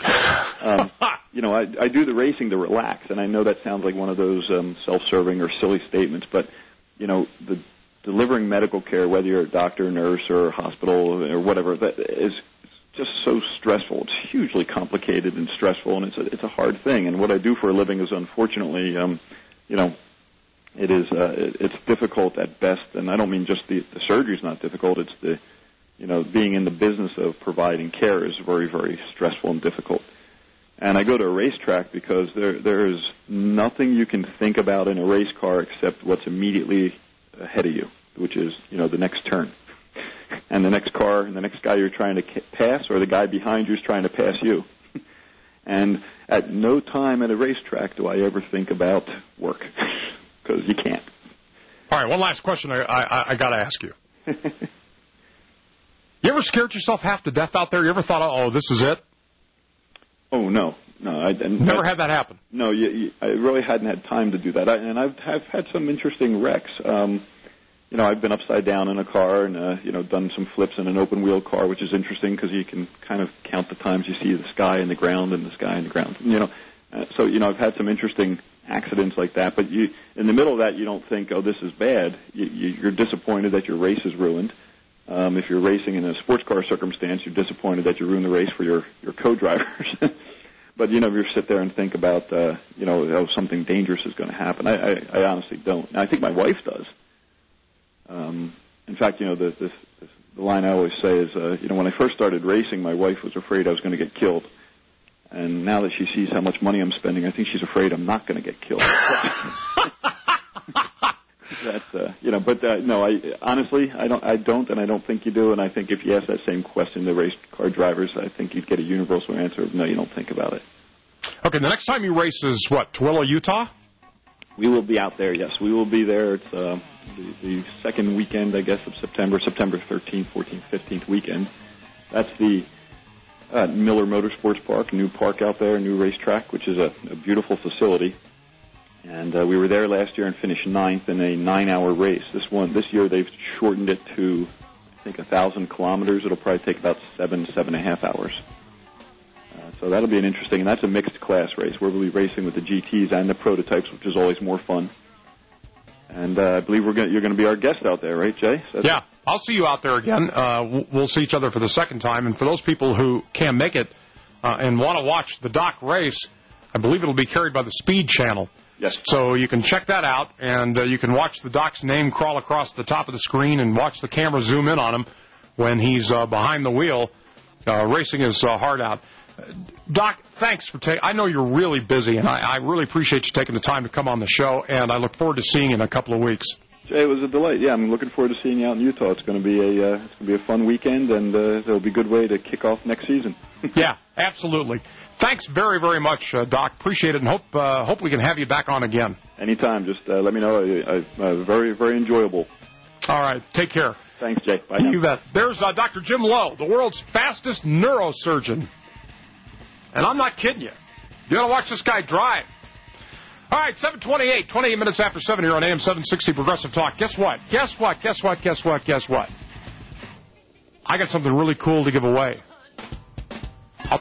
um, you know, I, I do the racing to relax, and I know that sounds like one of those um, self-serving or silly statements, but you know, the delivering medical care, whether you're a doctor, nurse, or hospital or whatever, that is just so stressful. It's hugely complicated and stressful, and it's a, it's a hard thing. And what I do for a living is, unfortunately, um, you know. It is. Uh, it, it's difficult at best, and I don't mean just the, the surgery is not difficult. It's the, you know, being in the business of providing care is very, very stressful and difficult. And I go to a racetrack because there there is nothing you can think about in a race car except what's immediately ahead of you, which is, you know, the next turn, and the next car, and the next guy you're trying to pass, or the guy behind you is trying to pass you. And at no time at a racetrack do I ever think about work. Because you can't. All right, one last question I, I, I got to ask you. You ever scared yourself half to death out there? You ever thought, oh, this is it? Oh, no. No, I didn't. Never had that happen? No, you, you, I really hadn't had time to do that. I, and I've, I've had some interesting wrecks. Um, you know, I've been upside down in a car and, uh, you know, done some flips in an open-wheel car, which is interesting because you can kind of count the times you see the sky and the ground and the sky and the ground. You know, uh, so, you know, I've had some interesting accidents like that, but you, in the middle of that, you don't think, oh, this is bad. You, you, you're disappointed that your race is ruined. Um, if you're racing in a sports car circumstance, you're disappointed that you ruined the race for your, your co-drivers. But you never sit there and think about, uh, you know, oh, something dangerous is going to happen. I, I, I honestly don't. And I think my wife does. Um, in fact, you know, the, the, the line I always say is, uh, you know, when I first started racing, my wife was afraid I was going to get killed. And now that she sees how much money I'm spending, I think she's afraid I'm not going to get killed. That's, uh, you know, but uh, no, I honestly, I don't, I don't, and I don't think you do. And I think if you ask that same question to race car drivers, I think you'd get a universal answer of no, you don't think about it. Okay, the next time you race is what, Tooele, Utah? We will be out there. Yes, we will be there. It's uh, the, the second weekend, I guess, of September, September thirteenth, fourteenth, fifteenth weekend. That's the Uh, Miller Motorsports Park, new park out there, new racetrack, which is a, a beautiful facility. And uh, we were there last year and finished ninth in a nine-hour race. This one, this year they've shortened it to, I think, a thousand kilometers. It'll probably take about seven, seven and a half hours. Uh, so that'll be an interesting, and that's a mixed class race. We'll be racing with the G Ts and the prototypes, which is always more fun. And uh, I believe we're gonna, you're going to be our guest out there, right, Jay? So yeah, I'll see you out there again. Uh, we'll see each other for the second time. And for those people who can't make it uh, and want to watch the Doc race, I believe it'll be carried by the Speed Channel. Yes. So you can check that out, and uh, you can watch the Doc's name crawl across the top of the screen and watch the camera zoom in on him when he's uh, behind the wheel uh, racing his uh, heart out. Doc, thanks for taking. I know you're really busy, and I, I really appreciate you taking the time to come on the show, and I look forward to seeing you in a couple of weeks. Jay, it was a delight. Yeah, I'm looking forward to seeing you out in Utah. It's going to be a uh, it's going to be a fun weekend, and uh, it'll be a good way to kick off next season. Yeah, absolutely. Thanks very, very much, uh, Doc. Appreciate it, and hope uh, hope we can have you back on again. Anytime. Just uh, let me know. I, I, uh, very, very enjoyable. All right. Take care. Thanks, Jay. Bye now. You bet. There's uh, Doctor Jim Lowe, the world's fastest neurosurgeon. And I'm not kidding you. You got to watch this guy drive. All right, seven twenty-eight, twenty-eight minutes after seven here on A M seven sixty Progressive Talk. Guess what? Guess what? Guess what? Guess what? Guess what? I got something really cool to give away. I'll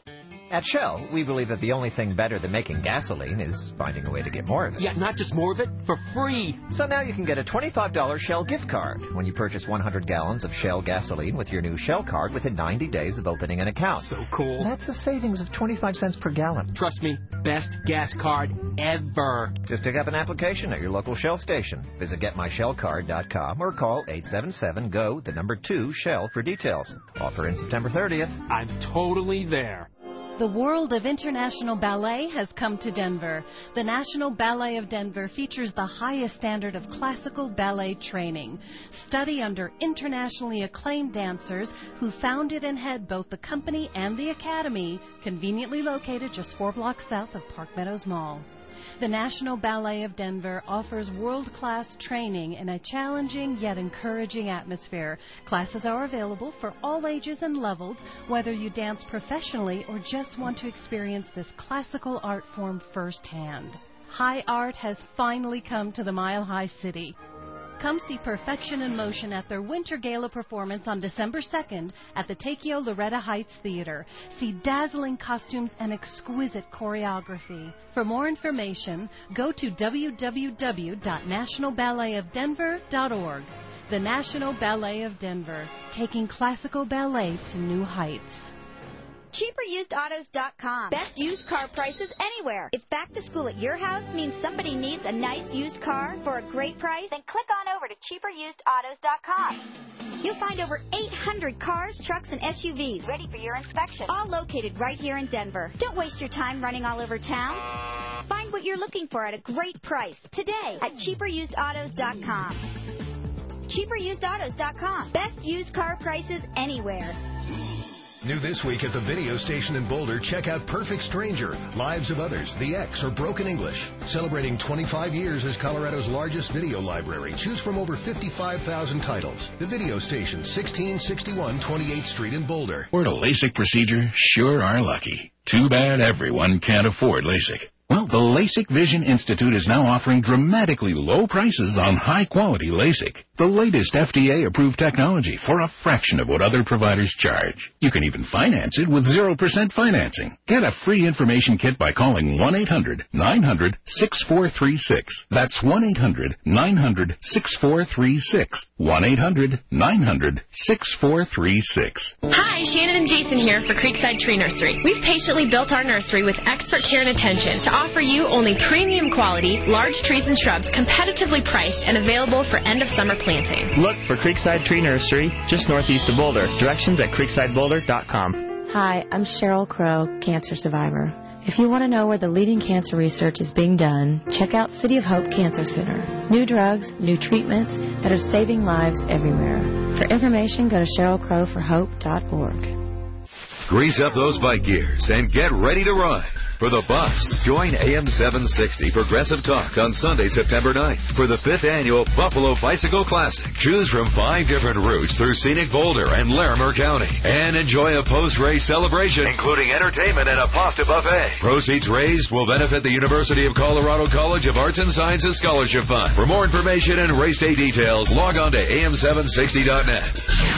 At Shell, we believe that the only thing better than making gasoline is finding a way to get more of it. Yeah, not just more of it, for free. So now you can get a twenty-five dollars Shell gift card when you purchase one hundred gallons of Shell gasoline with your new Shell card within ninety days of opening an account. So cool. That's a savings of twenty-five cents per gallon. Trust me, best gas card ever. Just pick up an application at your local Shell station. Visit get my shell card dot com or call eight seven seven, G O, the number two, Shell for details. Offer in September thirtieth. I'm totally there. The world of international ballet has come to Denver. The National Ballet of Denver features the highest standard of classical ballet training. Study under internationally acclaimed dancers who founded and head both the company and the academy, conveniently located just four blocks south of Park Meadows Mall. The National Ballet of Denver offers world-class training in a challenging yet encouraging atmosphere. Classes are available for all ages and levels, whether you dance professionally or just want to experience this classical art form firsthand. High art has finally come to the Mile High City. Come see Perfection in Motion at their Winter Gala performance on December second at the Takeo Loretta Heights Theater. See dazzling costumes and exquisite choreography. For more information, go to w w w dot national ballet of denver dot org. The National Ballet of Denver, taking classical ballet to new heights. cheaper used autos dot com. Best used car prices anywhere. If back to school at your house means somebody needs a nice used car for a great price, then click on over to cheaper used autos dot com. You'll find over eight hundred cars, trucks, and S U Vs ready for your inspection, all located right here in Denver. Don't waste your time running all over town. Find what you're looking for at a great price today at cheaper used autos dot com. cheaper used autos dot com. Best used car prices anywhere. New this week at the video station in Boulder, check out Perfect Stranger, Lives of Others, The X, or Broken English. Celebrating twenty-five years as Colorado's largest video library. Choose from over fifty-five thousand titles. The video station, sixteen sixty-one twenty-eighth Street in Boulder. We're a LASIK procedure sure are lucky. Too bad everyone can't afford LASIK. Well, the LASIK Vision Institute is now offering dramatically low prices on high-quality LASIK. The latest F D A-approved technology for a fraction of what other providers charge. You can even finance it with zero percent financing. Get a free information kit by calling one eight hundred nine hundred six four three six. That's one eight hundred nine hundred six four three six. one eight hundred nine hundred six four three six. Hi, Shannon and Jason here for Creekside Tree Nursery. We've patiently built our nursery with expert care and attention to offer you only premium quality, large trees and shrubs competitively priced and available for end-of-summer planting. Look for Creekside Tree Nursery, just northeast of Boulder. Directions at creekside boulder dot com. Hi, I'm Cheryl Crow, cancer survivor. If you want to know where the leading cancer research is being done, check out City of Hope Cancer Center. New drugs, new treatments that are saving lives everywhere. For information, go to cheryl crow for hope dot org. Grease up those bike gears and get ready to ride. For the Buffs, join A M seven sixty Progressive Talk on Sunday, September ninth for the fifth annual Buffalo Bicycle Classic. Choose from five different routes through scenic Boulder and Larimer County and enjoy a post-race celebration, including entertainment and a pasta buffet. Proceeds raised will benefit the University of Colorado College of Arts and Sciences Scholarship Fund. For more information and race day details, log on to A M seven sixty dot net.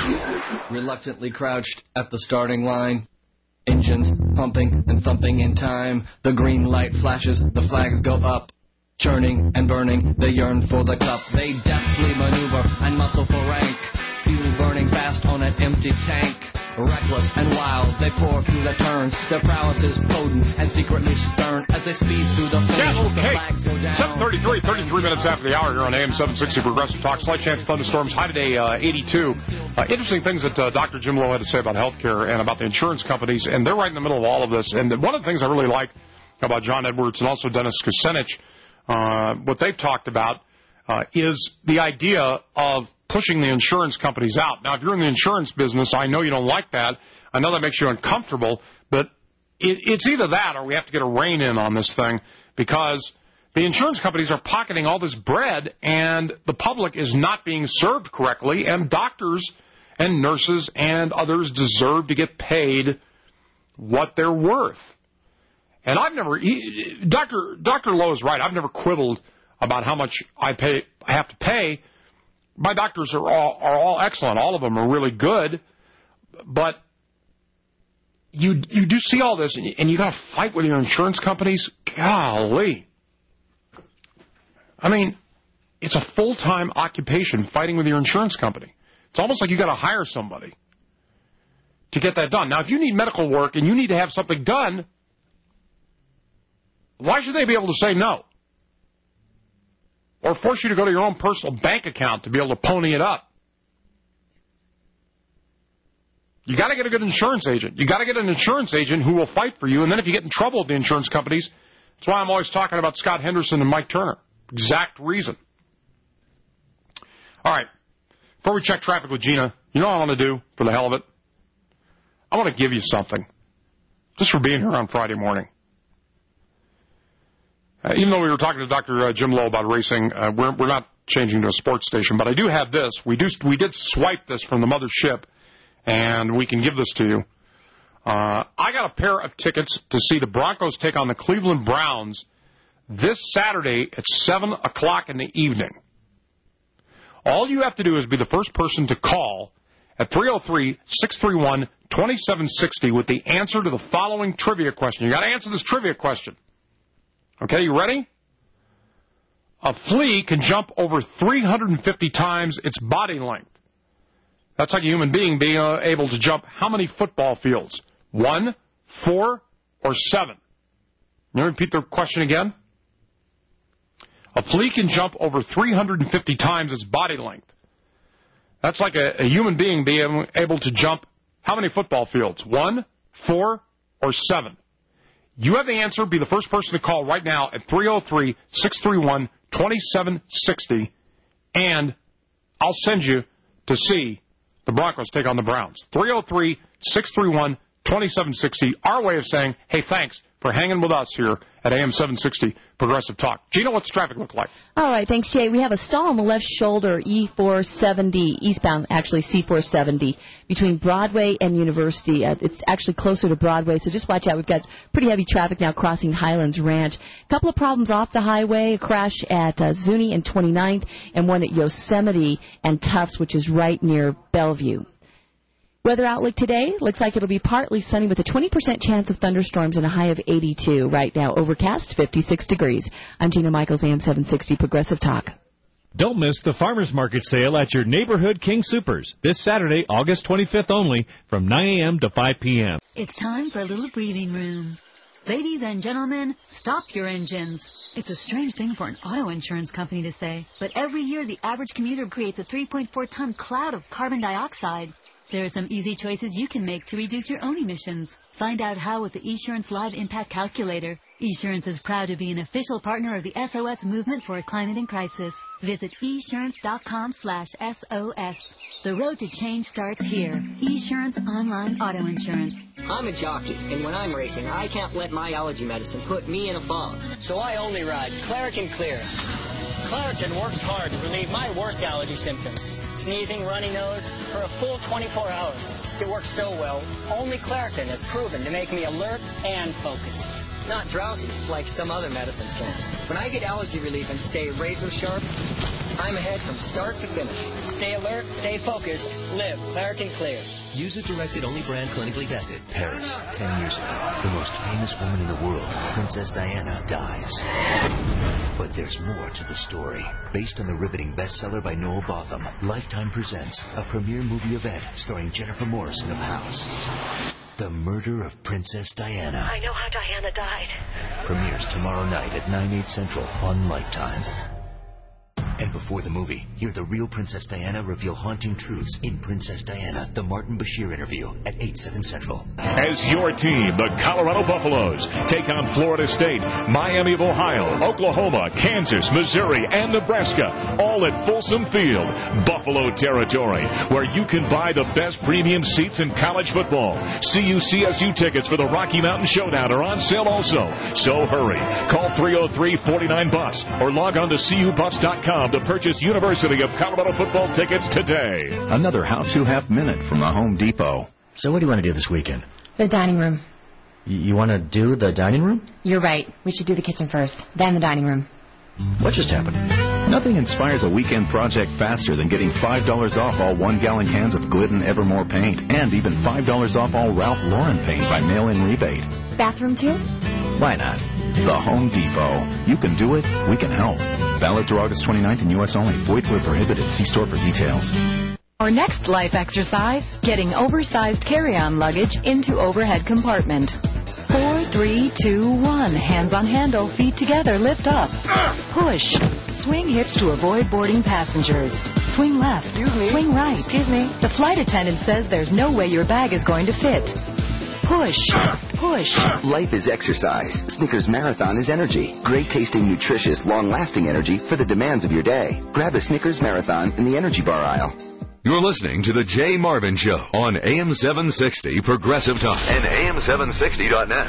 Reluctantly crouched at the starting line. Engines pumping and thumping in time. The green light flashes, the flags go up. Churning and burning, they yearn for the cup. They deftly maneuver and muscle for rank. Fuel burning fast on an empty tank. Reckless and wild, they pour through the turns. Their prowess is potent and secretly stern as they speed through the finish. Yeah, okay. The flags go down. seven thirty-three, thirty-three minutes after the hour here on A M seven sixty Progressive Talk. Slight chance of thunderstorms. High today, uh, eighty-two. Uh, interesting things that uh, Doctor Jim Lowe had to say about healthcare and about the insurance companies, and they're right in the middle of all of this. And one of the things I really like about John Edwards and also Dennis Kucinich, uh, what they've talked about uh, is the idea of pushing the insurance companies out. Now, if you're in the insurance business, I know you don't like that. I know that makes you uncomfortable, but it, it's either that or we have to get a rein in on this thing because the insurance companies are pocketing all this bread and the public is not being served correctly, and doctors and nurses and others deserve to get paid what they're worth. And I've never, he, Doctor Doctor Lowe is right. I've never quibbled about how much I pay. I have to pay. My doctors are all are all excellent. All of them are really good. But you you do see all this, and you, and you got to fight with your insurance companies. Golly. I mean, it's a full-time occupation fighting with your insurance company. It's almost like you got to hire somebody to get that done. Now, if you need medical work and you need to have something done, why should they be able to say no? Or force you to go to your own personal bank account to be able to pony it up? You got to get a good insurance agent. You got to get an insurance agent who will fight for you. And then if you get in trouble with the insurance companies, that's why I'm always talking about Scott Henderson and Mike Turner. Exact reason. All right. Before we check traffic with Gina, you know what I want to do for the hell of it? I want to give you something. Just for being here on Friday morning. Uh, even though we were talking to Doctor Uh, Jim Lowe about racing, uh, we're, we're not changing to a sports station. But I do have this. We do we did swipe this from the mothership, and we can give this to you. Uh, I got a pair of tickets to see the Broncos take on the Cleveland Browns this Saturday at seven o'clock in the evening. All you have to do is be the first person to call at three oh three, six three one, two seven six oh with the answer to the following trivia question. You got to answer this trivia question. Okay, you ready? A flea can jump over three hundred fifty times its body length. That's like a human being being uh, able to jump how many football fields? One, four, or seven? Let me repeat the question again. A flea can jump over three hundred fifty times its body length. That's like a, a human being being able to jump how many football fields? One, four, or seven? You have the answer. Be the first person to call right now at three oh three, six three one, two seven six oh, and I'll send you to see the Broncos take on the Browns. three oh three, six three one, two seven six oh, our way of saying, hey, thanks for hanging with us here at A M seven sixty Progressive Talk. Gina, what's traffic look like? All right, thanks, Jay. We have a stall on the left shoulder, E four seventy, eastbound, actually C four seventy, between Broadway and University. Uh, it's actually closer to Broadway, so just watch out. We've got pretty heavy traffic now crossing Highlands Ranch. A couple of problems off the highway, a crash at uh, Zuni and twenty-ninth, and one at Yosemite and Tufts, which is right near Bellevue. Weather outlook today, looks like it'll be partly sunny with a twenty percent chance of thunderstorms and a high of eighty-two. Right now, overcast, fifty-six degrees. I'm Gina Michaels, A M seven sixty Progressive Talk. Don't miss the Farmers Market sale at your neighborhood King Supers this Saturday, August twenty-fifth only, from nine a.m. to five p.m. It's time for a little breathing room. Ladies and gentlemen, stop your engines. It's a strange thing for an auto insurance company to say, but every year the average commuter creates a three point four ton cloud of carbon dioxide. There are some easy choices you can make to reduce your own emissions. Find out how with the eSurance Live Impact Calculator. eSurance is proud to be an official partner of the S O S movement for a climate in crisis. Visit esurance.com slash SOS. The road to change starts here. eSurance Online Auto Insurance. I'm a jockey, and when I'm racing, I can't let my allergy medicine put me in a fog. So I only ride Claritin Clear. Claritin works hard to relieve my worst allergy symptoms. Sneezing, runny nose, for a full twenty-four hours. It works so well, only Claritin has proven to make me alert and focused. Not drowsy, like some other medicines can. When I get allergy relief and stay razor sharp, I'm ahead from start to finish. Stay alert, stay focused, live Claritin Clear. Use a directed only brand clinically tested. Paris, ten years ago, the most famous woman in the world, Princess Diana, dies. But there's more to the story. Based on the riveting bestseller by Noel Botham, Lifetime presents a premiere movie event starring Jennifer Morrison of House. The Murder of Princess Diana. I know how Diana died. Premieres tomorrow night at nine, eight central on Lifetime. And before the movie, hear the real Princess Diana reveal haunting truths in Princess Diana, the Martin Bashir interview at eight, seven central. As your team, the Colorado Buffaloes, take on Florida State, Miami of Ohio, Oklahoma, Kansas, Missouri, and Nebraska, all at Folsom Field, Buffalo territory, where you can buy the best premium seats in college football. C U C S U tickets for the Rocky Mountain Showdown are on sale also. So hurry. Call three oh three, four nine, B U S or log on to C U buffs dot com to purchase University of Colorado football tickets today. Another how-to half minute from the Home Depot. So what do you want to do this weekend? The dining room. You, you want to do the dining room? You're right. We should do the kitchen first, then the dining room. What just happened? Nothing inspires a weekend project faster than getting five dollars off all one-gallon cans of Glidden Evermore paint and even five dollars off all Ralph Lauren paint by mail-in rebate. Bathroom too? Why not? The Home Depot. You can do it. We can help. Valid through August twenty-ninth in U S only. Void where prohibited. See store for details. Our next life exercise, getting oversized carry-on luggage into overhead compartment. Four, three, two, one. Hands on handle, feet together, lift up. Push. Swing hips to avoid boarding passengers. Swing left. Excuse me. Swing right. Excuse me. The flight attendant says there's no way your bag is going to fit. Push. Push. Life is exercise. Snickers Marathon is energy. Great tasting, nutritious, long-lasting energy for the demands of your day. Grab a Snickers Marathon in the energy bar aisle. You're listening to The Jay Marvin Show on A M seven sixty Progressive Talk and A M seven sixty dot net.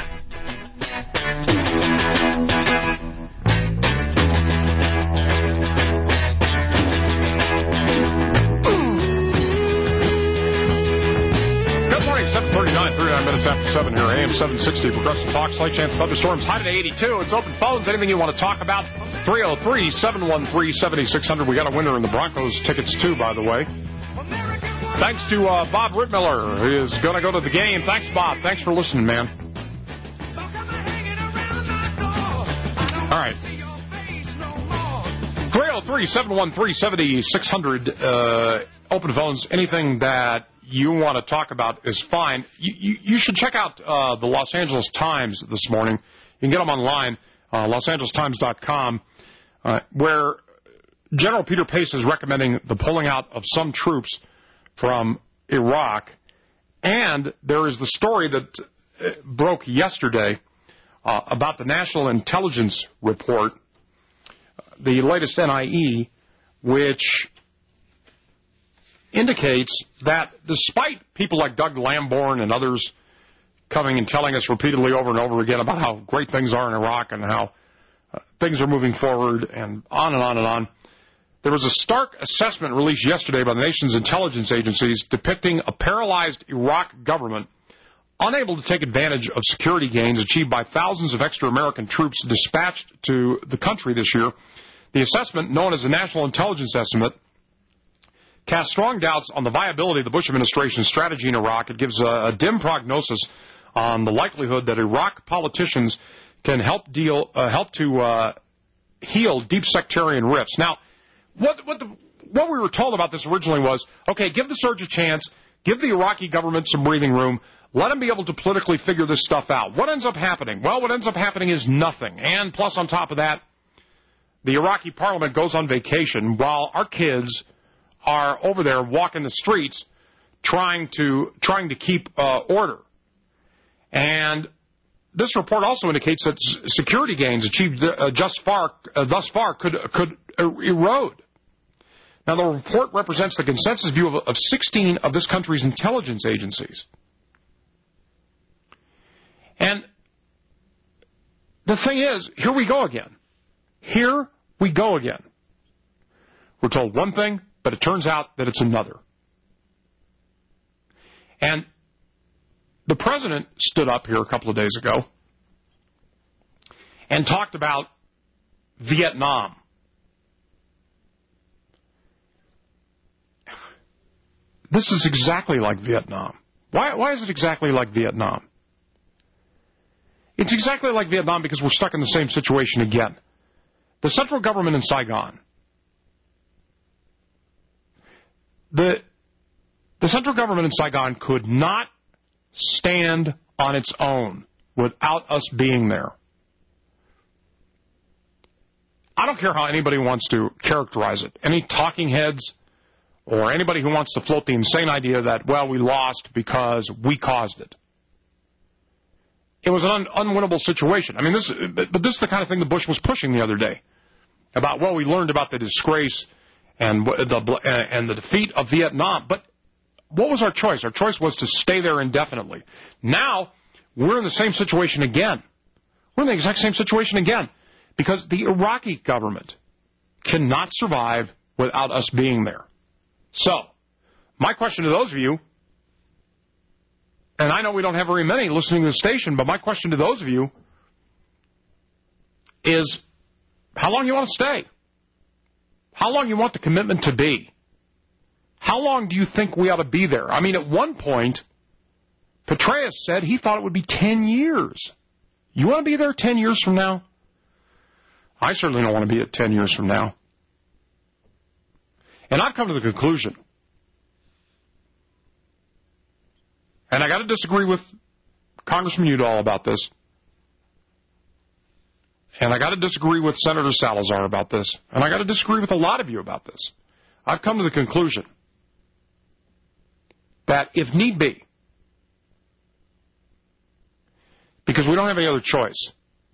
Good morning, seven thirty-nine, thirty-nine minutes after seven here, A M seven sixty Progressive Talk. Slight chance thunderstorms, high today eighty-two. It's open phones. Anything you want to talk about? three oh three, seven one three, seven six zero zero. We got a winner in the Broncos tickets, too, by the way. Thanks to uh, Bob Rittmiller, who is going to go to the game. Thanks, Bob. Thanks for listening, man. All right. three oh three, seven one three, seven six zero zero. Uh, open phones. Anything that you want to talk about is fine. You, you, you should check out uh, the Los Angeles Times this morning. You can get them online, uh, los angeles times dot com, uh, where General Peter Pace is recommending the pulling out of some troops from Iraq. And there is the story that uh, broke yesterday uh, about the National Intelligence Report, the latest N I E, which indicates that despite people like Doug Lamborn and others coming and telling us repeatedly over and over again about how great things are in Iraq and how uh, things are moving forward and on and on and on, there was a stark assessment released yesterday by the nation's intelligence agencies depicting a paralyzed Iraq government unable to take advantage of security gains achieved by thousands of extra American troops dispatched to the country this year. The assessment, known as the National Intelligence Estimate, casts strong doubts on the viability of the Bush administration's strategy in Iraq. It gives a, a dim prognosis on the likelihood that Iraq politicians can help deal, uh, help to uh, heal deep sectarian rifts. Now, What what, the, what we were told about this originally was, okay, give the surge a chance, give the Iraqi government some breathing room, let them be able to politically figure this stuff out. What ends up happening? Well, what ends up happening is nothing. And plus, on top of that, the Iraqi parliament goes on vacation while our kids are over there walking the streets trying to trying to keep uh, order. And this report also indicates that security gains achieved uh, just far uh, thus far could could uh, erode. Now, the report represents the consensus view of, of sixteen of this country's intelligence agencies. And the thing is, here we go again. Here we go again. We're told one thing, but it turns out that it's another. And the president stood up here a couple of days ago and talked about Vietnam. This is exactly like Vietnam. Why, why is it exactly like Vietnam? It's exactly like Vietnam because we're stuck in the same situation again. The central government in Saigon, the, the central government in Saigon could not stand on its own without us being there. I don't care how anybody wants to characterize it. Any talking heads or anybody who wants to float the insane idea that, well, we lost because we caused it. It was an un- unwinnable situation. I mean, this, but this is the kind of thing that Bush was pushing the other day about, well, we learned about the disgrace and the and the defeat of Vietnam. But what was our choice? Our choice was to stay there indefinitely. Now we're in the same situation again. We're in the exact same situation again because the Iraqi government cannot survive without us being there. So, my question to those of you, and I know we don't have very many listening to the station, but my question to those of you is, how long you want to stay, how long you want the commitment to be, how long do you think we ought to be there? I mean, at one point, Petraeus said he thought it would be ten years. You want to be there ten years from now? I certainly don't want to be at ten years from now. And I've come to the conclusion, and I got to disagree with Congressman Udall about this, and I got to disagree with Senator Salazar about this, and I got to disagree with a lot of you about this. I've come to the conclusion that if need be, because we don't have any other choice,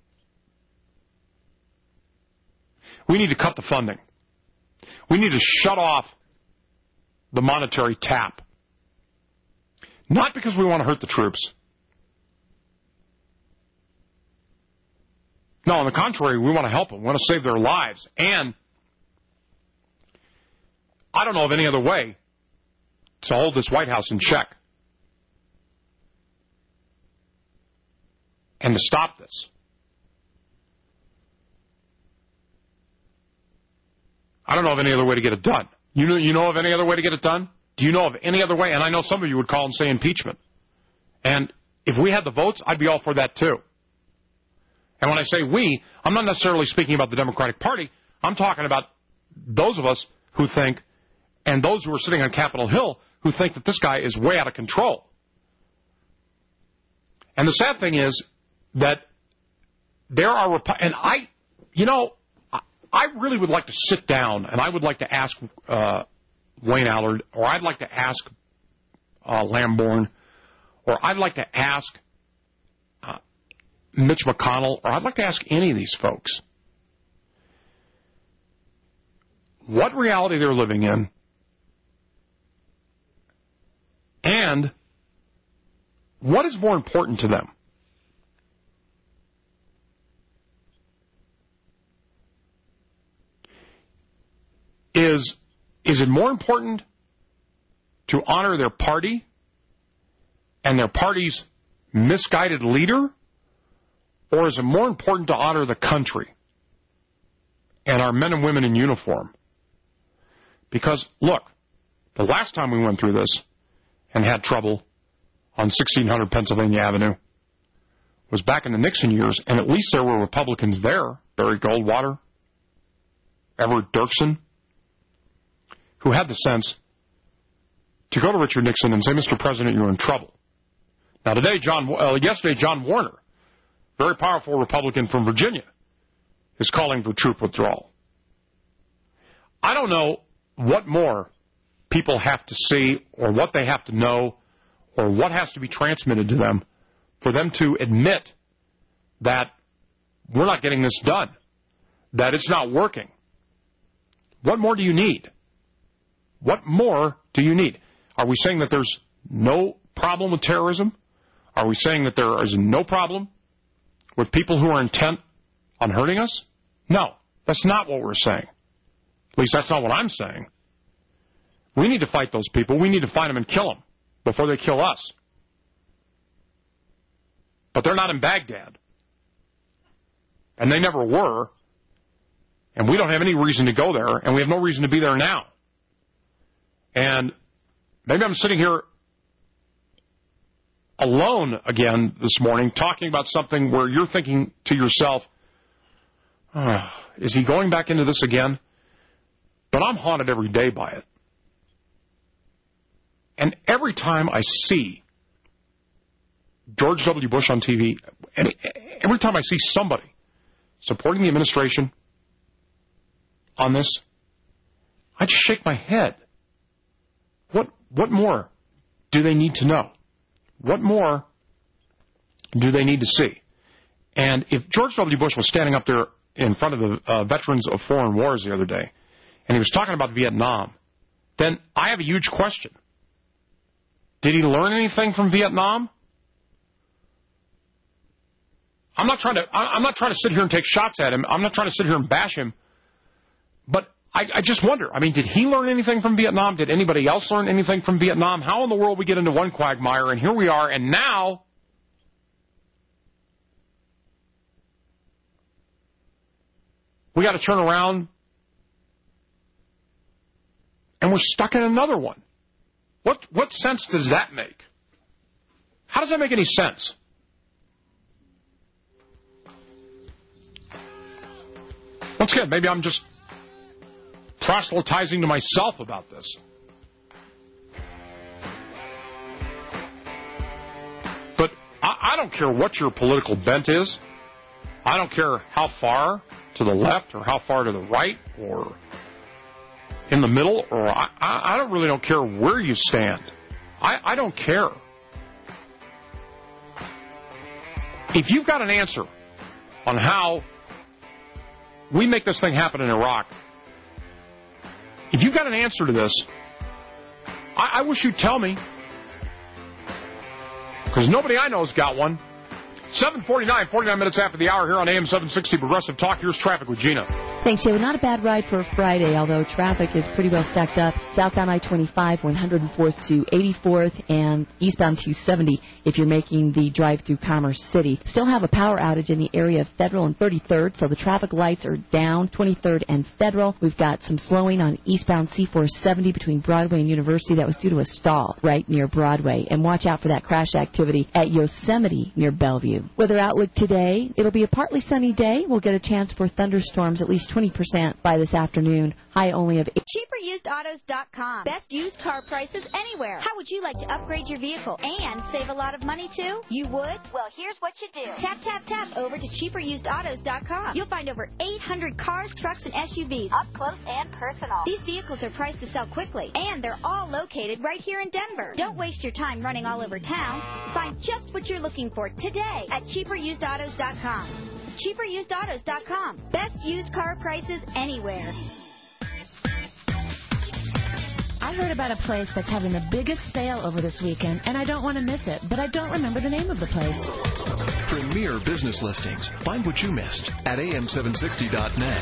we need to cut the funding. We need to shut off the monetary tap. Not because we want to hurt the troops. No, on the contrary, we want to help them. We want to save their lives. And I don't know of any other way to hold this White House in check and to stop this. I don't know of any other way to get it done. You know, you know of any other way to get it done? Do you know of any other way? And I know some of you would call and say impeachment. And if we had the votes, I'd be all for that too. And when I say we, I'm not necessarily speaking about the Democratic Party. I'm talking about those of us who think, and those who are sitting on Capitol Hill, who think that this guy is way out of control. And the sad thing is that there are, and I, you know, I really would like to sit down, and I would like to ask uh, Wayne Allard, or I'd like to ask uh, Lamborn, or I'd like to ask uh, Mitch McConnell, or I'd like to ask any of these folks what reality they're living in, and what is more important to them. Is, is it more important to honor their party and their party's misguided leader, or is it more important to honor the country and our men and women in uniform? Because, look, the last time we went through this and had trouble on sixteen hundred Pennsylvania Avenue was back in the Nixon years, and at least there were Republicans there, Barry Goldwater, Everett Dirksen, who had the sense to go to Richard Nixon and say, Mister President, you're in trouble. Now, today, John, uh, yesterday, John Warner, very powerful Republican from Virginia, is calling for troop withdrawal. I don't know what more people have to see or what they have to know or what has to be transmitted to them for them to admit that we're not getting this done, that it's not working. What more do you need? What more do you need? Are we saying that there's no problem with terrorism? Are we saying that there is no problem with people who are intent on hurting us? No, that's not what we're saying. At least that's not what I'm saying. We need to fight those people. We need to find them and kill them before they kill us. But they're not in Baghdad. And they never were. And we don't have any reason to go there, and we have no reason to be there now. And maybe I'm sitting here alone again this morning talking about something where you're thinking to yourself, oh, is he going back into this again? But I'm haunted every day by it. And every time I see George W. Bush on T V, and every time I see somebody supporting the administration on this, I just shake my head. What what more do they need to know? What more do they need to see? And if George W. Bush was standing up there in front of the uh, veterans of foreign wars the other day, and he was talking about Vietnam, then I have a huge question. Did he learn anything from Vietnam? I'm not trying to I'm not trying to sit here and take shots at him. I'm not trying to sit here and bash him. But I, I just wonder, I mean, did he learn anything from Vietnam? Did anybody else learn anything from Vietnam? How in the world we get into one quagmire, and here we are, and now we got to turn around, and we're stuck in another one. What what sense does that make? How does that make any sense? Once again, maybe I'm just proselytizing to myself about this. But I, I don't care what your political bent is. I don't care how far to the left or how far to the right or in the middle, or I, I don't really don't care where you stand. I, I don't care. If you've got an answer on how we make this thing happen in Iraq, if you've got an answer to this, I, I wish you'd tell me. Because nobody I know has got one. seven forty-nine, forty-nine minutes after the hour here on A M seven sixty Progressive Talk. Here's traffic with Gina. Thanks, Joe. Not a bad ride for a Friday, although traffic is pretty well stacked up. Southbound I twenty-five, one hundred fourth to eighty-fourth, and eastbound two seventy if you're making the drive through Commerce City. Still have a power outage in the area of Federal and thirty-third, so the traffic lights are down, twenty-third and Federal. We've got some slowing on eastbound C four seventy between Broadway and University. That was due to a stall right near Broadway. And watch out for that crash activity at Yosemite near Bellevue. Weather outlook today, it'll be a partly sunny day. We'll get a chance for thunderstorms, at least twenty percent by this afternoon. High only of eight. cheaper used autos dot com. Best used car prices anywhere. How would you like to upgrade your vehicle and save a lot of money too? You would? Well, here's what you do. Tap, tap, tap over to cheaper used autos dot com. You'll find over eight hundred cars, trucks, and S U Vs up close and personal. These vehicles are priced to sell quickly, and they're all located right here in Denver. Don't waste your time running all over town. Find just what you're looking for today at cheaper used autos dot com. cheaper used autos dot com. Best used car prices anywhere. I heard about a place that's having the biggest sale over this weekend, and I don't want to miss it, but I don't remember the name of the place. Premier Business Listings. Find what you missed at A M seven sixty dot net.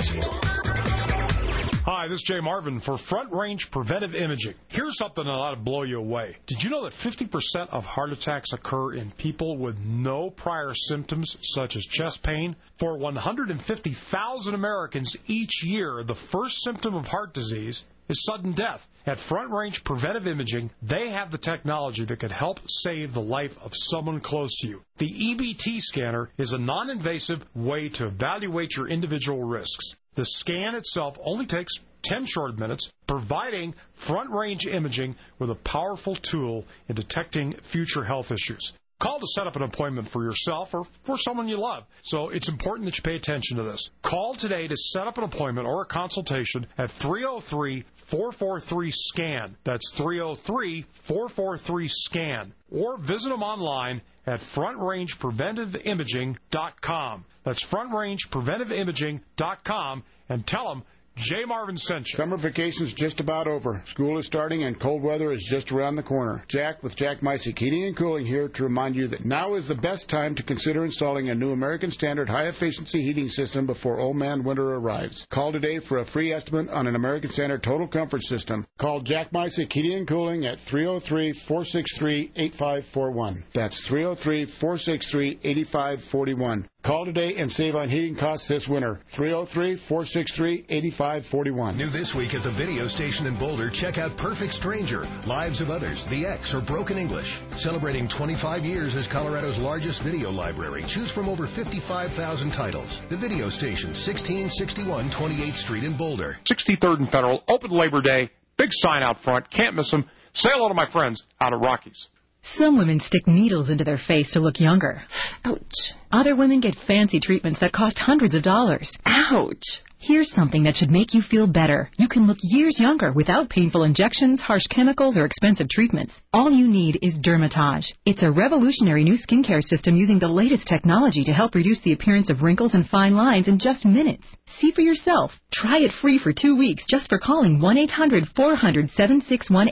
Hi, this is Jay Marvin for Front Range Preventive Imaging. Here's something that ought to blow you away. Did you know that fifty percent of heart attacks occur in people with no prior symptoms, such as chest pain? For one hundred fifty thousand Americans each year, the first symptom of heart disease is sudden death. At Front Range Preventive Imaging, they have the technology that could help save the life of someone close to you. The E B T scanner is a non-invasive way to evaluate your individual risks. The scan itself only takes ten short minutes, providing front-range imaging with a powerful tool in detecting future health issues. Call to set up an appointment for yourself or for someone you love. So it's important that you pay attention to this. Call today to set up an appointment or a consultation at three oh three, four four three, SCAN. That's three oh three, four four three, SCAN. Or visit them online at front range preventive imaging dot com. That's front range preventive imaging dot com, and tell them Jay Marvin sent you. Summer vacation's just about over. School is starting and cold weather is just around the corner. Jack with Jack Misick Heating and Cooling here to remind you that now is the best time to consider installing a new American Standard high-efficiency heating system before old man winter arrives. Call today for a free estimate on an American Standard total comfort system. Call Jack Misick Heating and Cooling at three oh three, four six three, eight five four one. That's three oh three, four six three, eight five four one. Call today and save on heating costs this winter. three oh three, four six three, eight five four one. New this week at the video station in Boulder, check out Perfect Stranger, Lives of Others, The X, or Broken English. Celebrating twenty-five years as Colorado's largest video library. Choose from over fifty-five thousand titles. The video station, sixteen sixty-one twenty-eighth Street in Boulder. sixty-third and Federal, open Labor Day, big sign out front, can't miss them. Say hello to my friends out at Rockies. Some women stick needles into their face to look younger. Ouch. Other women get fancy treatments that cost hundreds of dollars. Ouch. Here's something that should make you feel better. You can look years younger without painful injections, harsh chemicals, or expensive treatments. All you need is Dermatage. It's a revolutionary new skincare system using the latest technology to help reduce the appearance of wrinkles and fine lines in just minutes. See for yourself. Try it free for two weeks just for calling one eight hundred, four hundred, seven six one eight.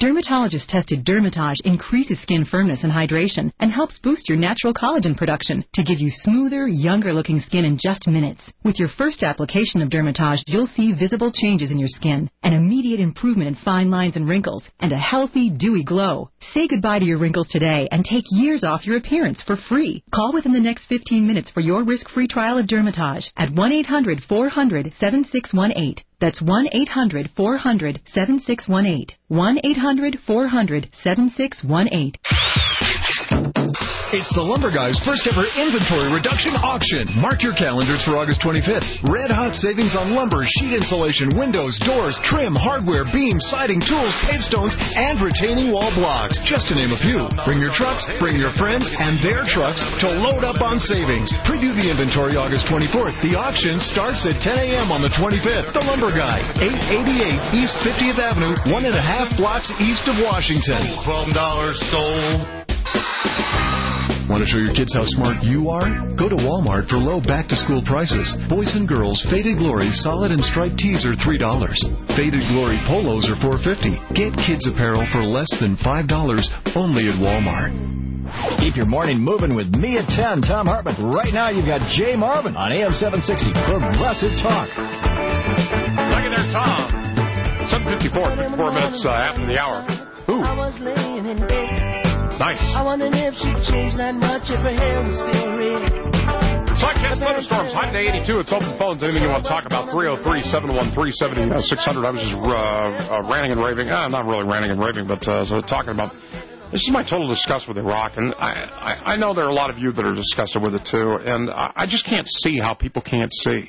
Dermatologist-tested Dermatage increases skin firmness and hydration and helps boost your natural collagen production to give you smoother, younger-looking skin in just minutes. With your first application of Dermatage, you'll see visible changes in your skin, an immediate improvement in fine lines and wrinkles, and a healthy, dewy glow. Say goodbye to your wrinkles today and take years off your appearance for free. Call within the next fifteen minutes for your risk-free trial of Dermatage at one eight hundred four hundred seven six one eight. That's one eight hundred four hundred seven six one eight. one eight hundred four hundred seven six one eight. It's the Lumber Guys' first ever inventory reduction auction. Mark your calendars for August twenty-fifth. Red hot savings on lumber, sheet insulation, windows, doors, trim, hardware, beams, siding, tools, pave stones, and retaining wall blocks, just to name a few. Bring your trucks, bring your friends, and their trucks to load up on savings. Preview the inventory August twenty-fourth. The auction starts at ten a.m. on the twenty-fifth. The Lumber Guy, eight eighty-eight East fiftieth Avenue, one and a half blocks east of Washington. twelve dollars sold. Want to show your kids how smart you are? Go to Walmart for low back-to-school prices. Boys and girls Faded Glory solid and striped tees are three dollars. Faded Glory polos are four fifty. Get kids apparel for less than five dollars only at Walmart. Keep your morning moving with me at ten, Tom Hartman. Right now you've got Jay Marvin on A M seven sixty, Progressive Talk. Look at there, Tom. seven fifty-four, fifty-four minutes uh, after the hour. Ooh. I was laying in bed. Nice. I wondered if she'd changed that much if her hair was still red. Sidecast thunderstorms, high to eighty-two. It's open phones. Anything you want to talk about, three oh three, seven one three, seven six hundred. I was just uh, uh, ranting and raving. Uh, not really ranting and raving, but uh, so talking about... This is my total disgust with Iraq, and I, I, I know there are a lot of you that are disgusted with it, too, and I, I just can't see how people can't see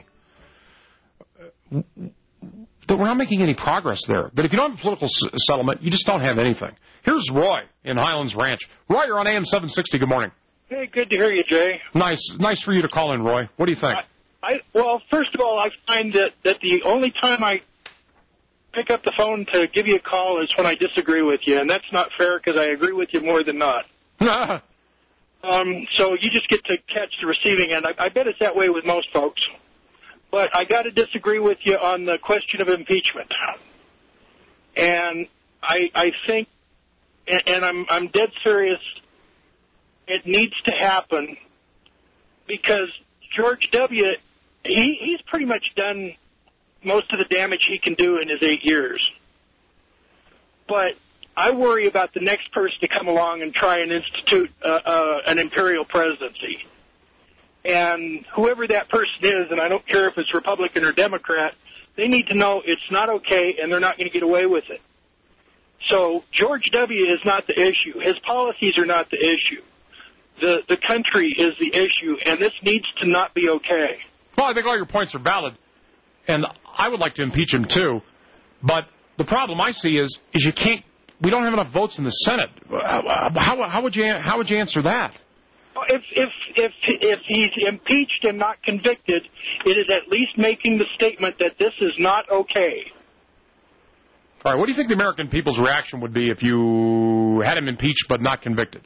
that we're not making any progress there. But if you don't have a political s- settlement, you just don't have anything. Here's Roy in Highlands Ranch. Roy, you're on A M seven sixty. Good morning. Hey, good to hear you, Jay. Nice nice for you to call in, Roy. What do you think? I, I Well, first of all, I find that, that the only time I pick up the phone to give you a call is when I disagree with you, and that's not fair because I agree with you more than not. um, so you just get to catch the receiving end. I, I bet it's that way with most folks. But I got to disagree with you on the question of impeachment. And I, I think, and, and I'm, I'm dead serious, it needs to happen because George W., he, he's pretty much done most of the damage he can do in his eight years. But I worry about the next person to come along and try and institute uh, uh, an imperial presidency. And whoever that person is, and I don't care if it's Republican or Democrat, they need to know it's not okay and they're not going to get away with it. So George W. is not the issue. His policies are not the issue. The the country is the issue, and this needs to not be okay. Well, I think all your points are valid, and I would like to impeach him too. But the problem I see is is you can't. We don't have enough votes in the Senate. How how would you how would you answer that? If if if if he's impeached and not convicted, it is at least making the statement that this is not okay. All right. What do you think the American people's reaction would be if you had him impeached but not convicted?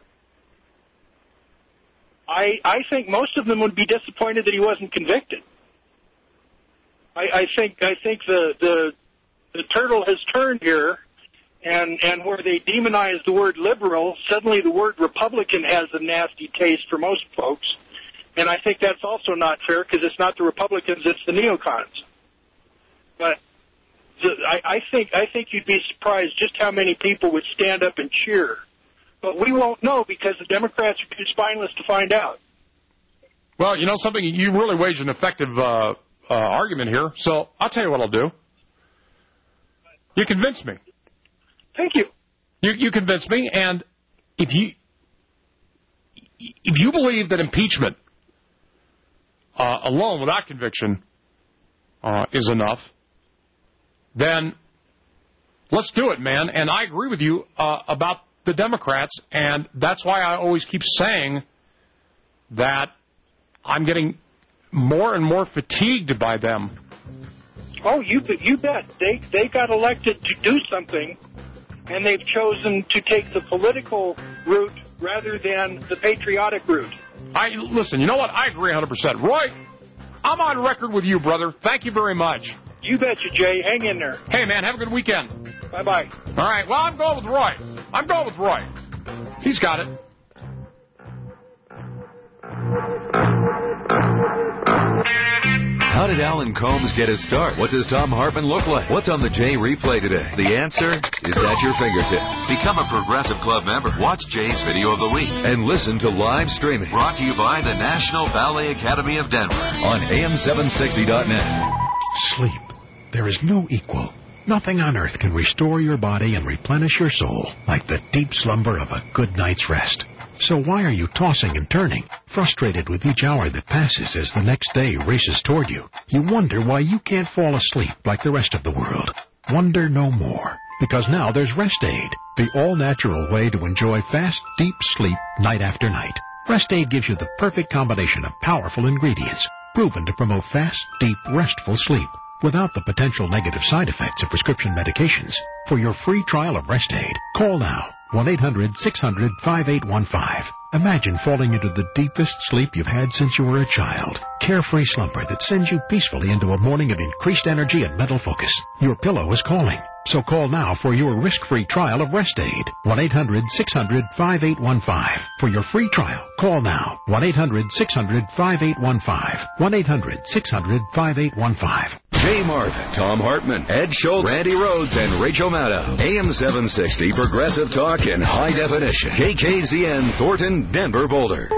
I I think most of them would be disappointed that he wasn't convicted. I, I think I think the the the turtle has turned here. And and where they demonize the word liberal, suddenly the word Republican has a nasty taste for most folks. And I think that's also not fair because it's not the Republicans, it's the neocons. But the, I, I think I think you'd be surprised just how many people would stand up and cheer. But we won't know because the Democrats are too spineless to find out. Well, you know something? You really waged an effective uh, uh, argument here. So I'll tell you what I'll do. You convinced me. Thank you. You, you convinced me, and if you if you believe that impeachment uh, alone, without conviction, uh, is enough, then let's do it, man. And I agree with you uh, about the Democrats, and that's why I always keep saying that I'm getting more and more fatigued by them. Oh, you you bet. They they got elected to do something. And they've chosen to take the political route rather than the patriotic route. I listen, you know what? I agree one hundred percent. Roy, I'm on record with you, brother. Thank you very much. You betcha, Jay. Hang in there. Hey, man, have a good weekend. Bye-bye. All right, well, I'm going with Roy. I'm going with Roy. He's got it. How did Alan Combs get his start? What does Tom Hartman look like? What's on the Jay replay today? The answer is at your fingertips. Become a Progressive Club member. Watch Jay's video of the week and listen to live streaming. Brought to you by the National Ballet Academy of Denver on A M seven sixty dot net. Sleep. There is no equal. Nothing on earth can restore your body and replenish your soul like the deep slumber of a good night's rest. So why are you tossing and turning, frustrated with each hour that passes as the next day races toward you? You wonder why you can't fall asleep like the rest of the world. Wonder no more, because now there's Rest Aid, the all-natural way to enjoy fast, deep sleep night after night. Rest Aid gives you the perfect combination of powerful ingredients, proven to promote fast, deep, restful sleep, without the potential negative side effects of prescription medications. For your free trial of Rest Aid, call now, one eight hundred six hundred five eight one five. Imagine falling into the deepest sleep you've had since you were a child. Carefree slumber that sends you peacefully into a morning of increased energy and mental focus. Your pillow is calling. So call now for your risk-free trial of Rest Aid. one eight hundred six hundred five eight one five. For your free trial, call now. one eight hundred six hundred five eight one five. one eight hundred six hundred five eight one five. Jay Marvin, Tom Hartman, Ed Schultz, Randy Rhodes, and Rachel Maddow. A M seven sixty Progressive Talk in high definition. K K Z N, Thornton, Denver, Boulder.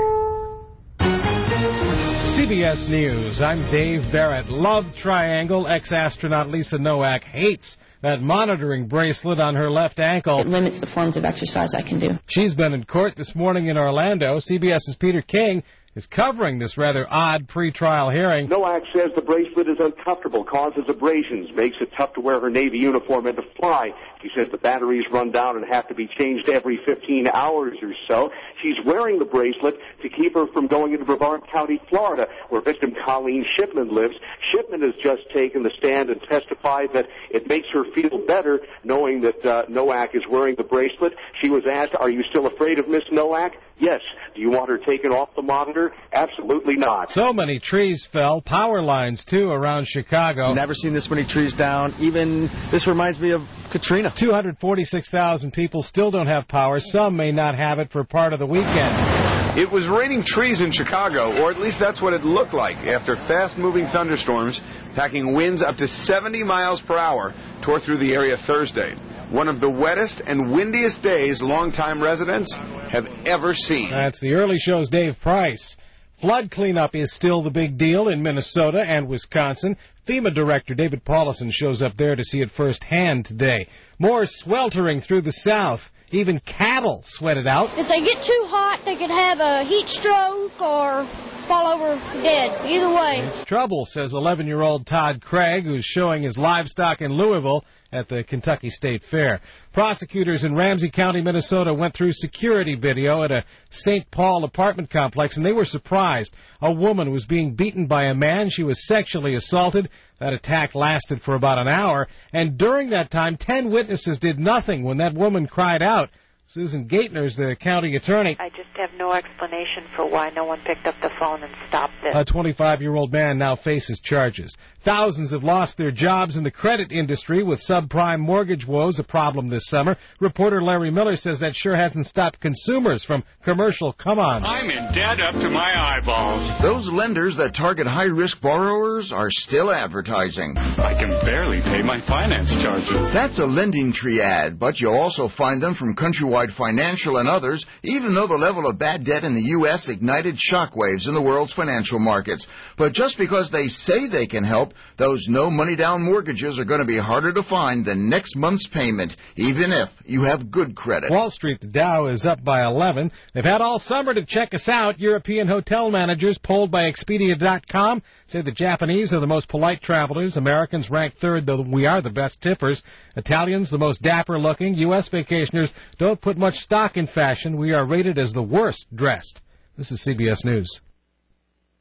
C B S News, I'm Dave Barrett. Love triangle. Ex-astronaut Lisa Nowak hates that monitoring bracelet on her left ankle. It limits the forms of exercise I can do. She's been in court this morning in Orlando. CBS's Peter King is covering this rather odd pre-trial hearing. Nowak says the bracelet is uncomfortable, causes abrasions, makes it tough to wear her Navy uniform and to fly. She says the batteries run down and have to be changed every fifteen hours or so. She's wearing the bracelet to keep her from going into Brevard County, Florida, where victim Colleen Shipman lives. Shipman has just taken the stand and testified that it makes her feel better knowing that uh, Nowak is wearing the bracelet. She was asked, are you still afraid of Miss Nowak? Yes. Do you want her taken off the monitor? Absolutely not. So many trees fell, power lines, too, around Chicago. Never seen this many trees down. Even, this reminds me of Katrina. two hundred forty-six thousand people still don't have power. Some may not have it for part of the weekend. It was raining trees in Chicago, or at least that's what it looked like, after fast-moving thunderstorms packing winds up to seventy miles per hour tore through the area Thursday. One of the wettest and windiest days longtime residents have ever seen. That's the early show's Dave Price. Flood cleanup is still the big deal in Minnesota and Wisconsin. FEMA Director David Paulison shows up there to see it firsthand today. More sweltering through the South. Even cattle sweated out. If they get too hot, they could have a heat stroke or fall over dead. Either way. It's trouble, says eleven-year-old Todd Craig, who's showing his livestock in Louisville at the Kentucky State Fair. Prosecutors in Ramsey County, Minnesota, went through security video at a Saint Paul apartment complex, and they were surprised. A woman was being beaten by a man. She was sexually assaulted. That attack lasted for about an hour, and during that time, ten witnesses did nothing when that woman cried out. Susan Gaitner's the county attorney. I just have no explanation for why no one picked up the phone and stopped this. A twenty-five-year-old man now faces charges. Thousands have lost their jobs in the credit industry with subprime mortgage woes a problem this summer. Reporter Larry Miller says that sure hasn't stopped consumers from commercial come-ons. I'm in debt up to my eyeballs. Those lenders that target high-risk borrowers are still advertising. I can barely pay my finance charges. That's a Lending Tree ad, but you'll also find them from Countrywide Financial and others, even though the level of bad debt in the U S ignited shockwaves in the world's financial markets. But just because they say they can help, those no-money-down mortgages are going to be harder to find than next month's payment, even if you have good credit. Wall Street, the Dow is up by eleven. They've had all summer to check us out. European hotel managers polled by Expedia dot com say the Japanese are the most polite travelers. Americans rank third, though we are the best tippers. Italians, the most dapper-looking. U S vacationers don't put much stock in fashion. We are rated as the worst dressed. This is C B S News.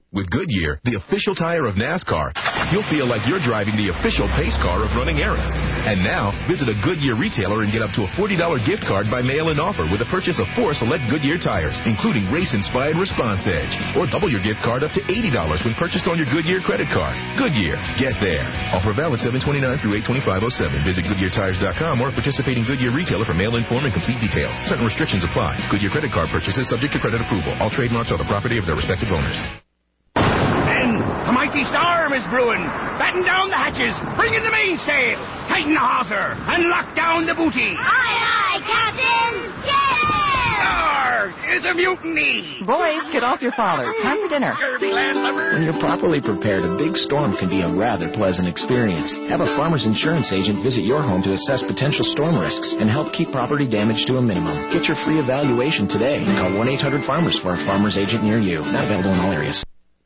With Goodyear, the official tire of NASCAR, you'll feel like you're driving the official pace car of running errands. And now, visit a Goodyear retailer and get up to a forty dollars gift card by mail-in offer with a purchase of four select Goodyear tires, including race-inspired Response Edge. Or double your gift card up to eighty dollars when purchased on your Goodyear credit card. Goodyear, get there. Offer valid seven twenty-nine through eight twenty-five oh seven. Visit Goodyear Tires dot com or a participating Goodyear retailer for mail-in form and complete details. Certain restrictions apply. Goodyear credit card purchases subject to credit approval. All trademarks are the property of their respective owners. A mighty storm is brewing. Batten down the hatches. Bring in the mainsail. Tighten the hawser. And lock down the booty. Aye, aye, Captain. Get Arr, it's a mutiny. Boys, get off your father. Time for dinner. When you're properly prepared, a big storm can be a rather pleasant experience. Have a Farmers Insurance agent visit your home to assess potential storm risks and help keep property damage to a minimum. Get your free evaluation today. Call one eight hundred farmers for a Farmers agent near you. Not available in all areas.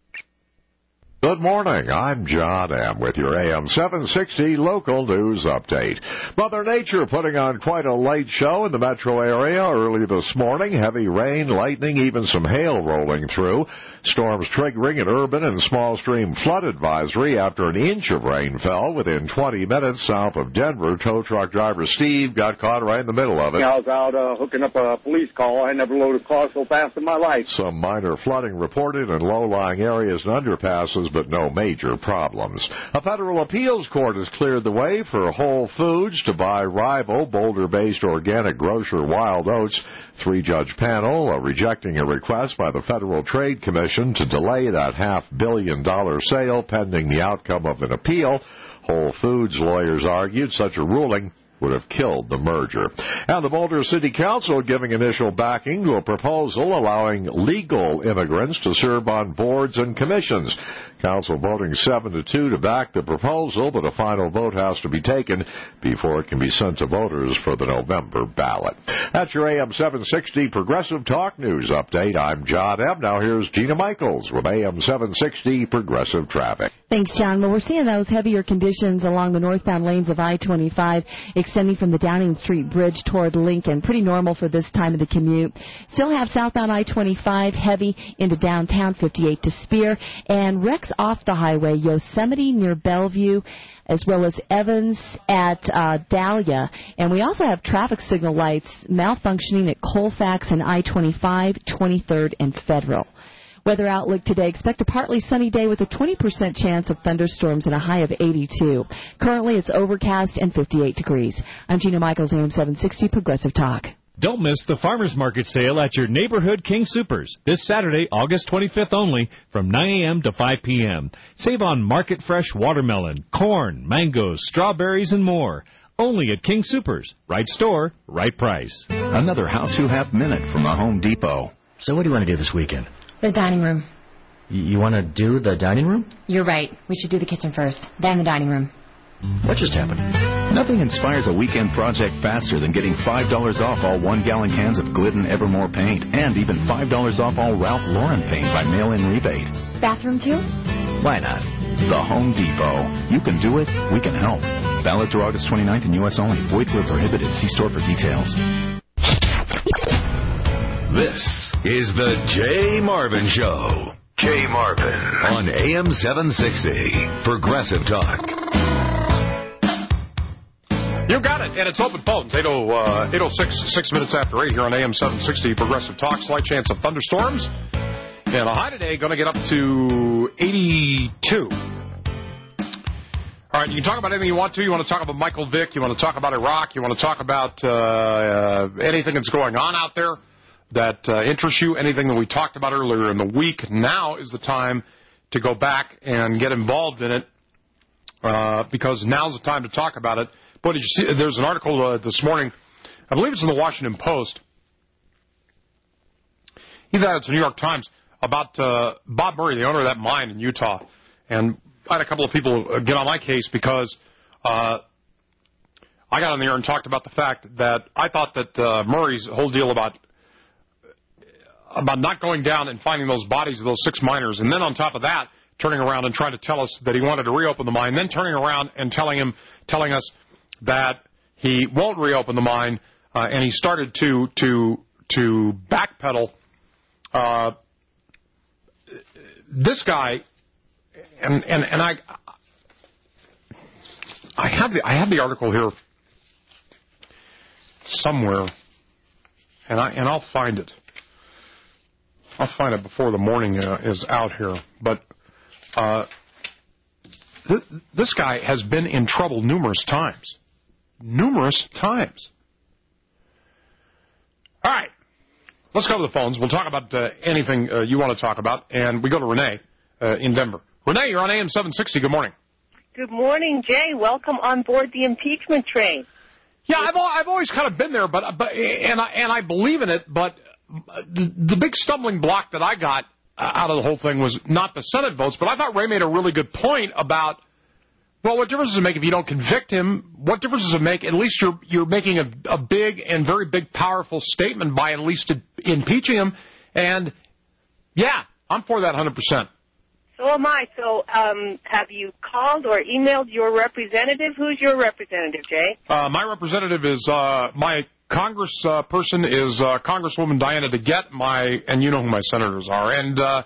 Good morning. I'm John M. with your A M seven sixty local news update. Mother Nature putting on quite a light show in the metro area early this morning. Heavy rain, lightning, even some hail rolling through. Storms triggering an urban and small stream flood advisory after an inch of rain fell within twenty minutes south of Denver. Tow truck driver Steve got caught right in the middle of it. I was out uh, hooking up a police call. I never loaded a car so fast in my life. Some minor flooding reported in low-lying areas and underpasses, but no major problems. A federal appeals court has cleared the way for Whole Foods to buy rival Boulder-based organic grocer Wild Oats. Three-judge panel uh, rejecting a request by the Federal Trade Commission to delay that half-billion dollar sale pending the outcome of an appeal. Whole Foods lawyers argued such a ruling would have killed the merger. And the Boulder City Council giving initial backing to a proposal allowing legal immigrants to serve on boards and commissions. Council voting seven to two to back the proposal, but a final vote has to be taken before it can be sent to voters for the November ballot. That's your A M seven sixty Progressive Talk News update. I'm John M. Now here's Gina Michaels with A M seven sixty Progressive Traffic. Thanks, John. Well, we're seeing those heavier conditions along the northbound lanes of I twenty-five, extending from the Downing Street Bridge toward Lincoln. Pretty normal for this time of the commute. Still have southbound I twenty-five heavy into downtown, fifty-eight to Spear, and wrecks off the highway, Yosemite near Bellevue, as well as Evans at uh, Dahlia. And we also have traffic signal lights malfunctioning at Colfax and I twenty-five, twenty-third, and Federal. Weather outlook today, expect a partly sunny day with a twenty percent chance of thunderstorms and a high of eighty-two. Currently, it's overcast and fifty-eight degrees. I'm Gina Michaels, A M seven sixty Progressive Talk. Don't miss the Farmers Market sale at your neighborhood King Soopers this Saturday, August twenty-fifth only, from nine a.m. to five p.m. Save on market fresh watermelon, corn, mangoes, strawberries, and more. Only at King Soopers. Right store, right price. Another how-to half minute from the Home Depot. So what do you want to do this weekend? The dining room. You want to do the dining room? You're right. We should do the kitchen first, then the dining room. What just happened? Nothing inspires a weekend project faster than getting five dollars off all one-gallon cans of Glidden Evermore paint and even five dollars off all Ralph Lauren paint by mail-in rebate. Bathroom, too? Why not? The Home Depot. You can do it. We can help. Valid through August twenty-ninth in U S only. Void where prohibited. See store for details. This is the Jay Marvin Show. Jay Marvin on A M seven sixty Progressive Talk. You got it, and it's open phones, eight oh six, six minutes after eight here on A M seven sixty Progressive Talk. Slight chance of thunderstorms. And a high today going to get up to eighty-two. All right, you can talk about anything you want to. You want to talk about Michael Vick. You want to talk about Iraq. You want to talk about uh, uh, anything that's going on out there that uh, interests you, anything that we talked about earlier in the week. Now is the time to go back and get involved in it uh, because now's the time to talk about it. But did you see, there's an article uh, this morning, I believe it's in the Washington Post, either it's the New York Times, about uh, Bob Murray, the owner of that mine in Utah. And I had a couple of people get on my case because uh, I got on the air and talked about the fact that I thought that uh, Murray's whole deal about about not going down and finding those bodies of those six miners, and then on top of that, turning around and trying to tell us that he wanted to reopen the mine, then turning around and telling him, telling us that he won't reopen the mine, uh, and he started to to to backpedal. Uh, this guy, and and and I, I have the I have the article here somewhere, and I and I'll find it. I'll find it before the morning uh, is out here. But uh, th- this guy has been in trouble numerous times, numerous times. All right. Let's go to the phones. We'll talk about uh, anything uh, you want to talk about. And we go to Renee uh, in Denver. Renee, you're on A M seven sixty. Good morning. Good morning, Jay. Welcome on board the impeachment train. Yeah, I've I've always kind of been there, but but and I and I believe in it. But the, the big stumbling block that I got out of the whole thing was not the Senate votes. But I thought Ray made a really good point about, well, what difference does it make if you don't convict him? What difference does it make? At least you're you're making a, a big and very big, powerful statement by at least impeaching him. And, yeah, I'm for that one hundred percent. So am I. So um, have you called or emailed your representative? Who's your representative, Jay? Uh, my representative is, uh, my Congress uh, person is uh, Congresswoman Diana DeGette, my, and you know who my senators are. And, uh,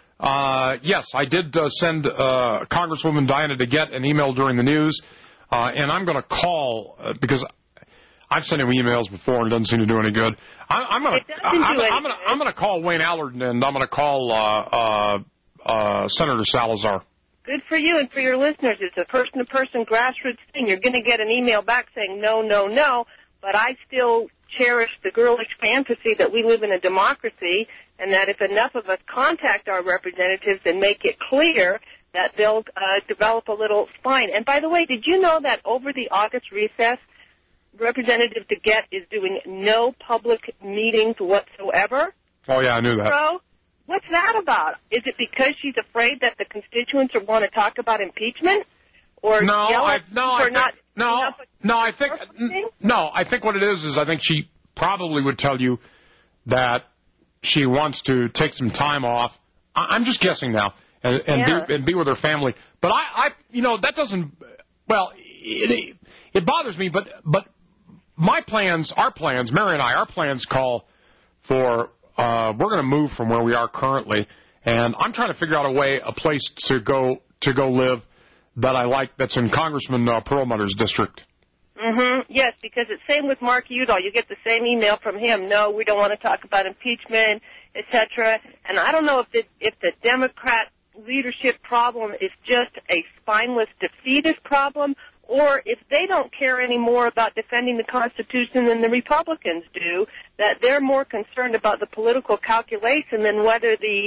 Uh, yes, I did uh, send uh, Congresswoman Diana DeGette an email during the news, uh, and I'm going to call uh, because I've sent him emails before and it doesn't seem to do any good. I, I'm going to I'm, I'm going I'm going to call Wayne Allard and I'm going to call uh, uh, uh, Senator Salazar. Good for you and for your listeners. It's a person-to-person grassroots thing. You're going to get an email back saying no, no, no, but I still cherish the girlish fantasy that we live in a democracy, and that if enough of us contact our representatives and make it clear that they'll uh, develop a little spine. And by the way, did you know that over the August recess, Representative DeGette is doing no public meetings whatsoever? Oh, yeah, I knew that. So, what's that about? Is it because she's afraid that the constituents are want to talk about impeachment? Or no, I, no, I think, not no, no, I think, no, I think what it is is I think she probably would tell you that she wants to take some time off. I'm just guessing now, and, and, yeah. be, and be with her family. But I, I, you know, that doesn't. Well, it, it bothers me. But but my plans, our plans, Mary and I, our plans call for uh, we're going to move from where we are currently, and I'm trying to figure out a way, a place to go to go live that I like. That's in Congressman uh, Perlmutter's district. Mm-hmm. Yes, because it's same with Mark Udall. You get the same email from him. No, we don't want to talk about impeachment, et cetera. And I don't know if the, if the Democrat leadership problem is just a spineless defeatist problem, or if they don't care any more about defending the Constitution than the Republicans do, that they're more concerned about the political calculation than whether the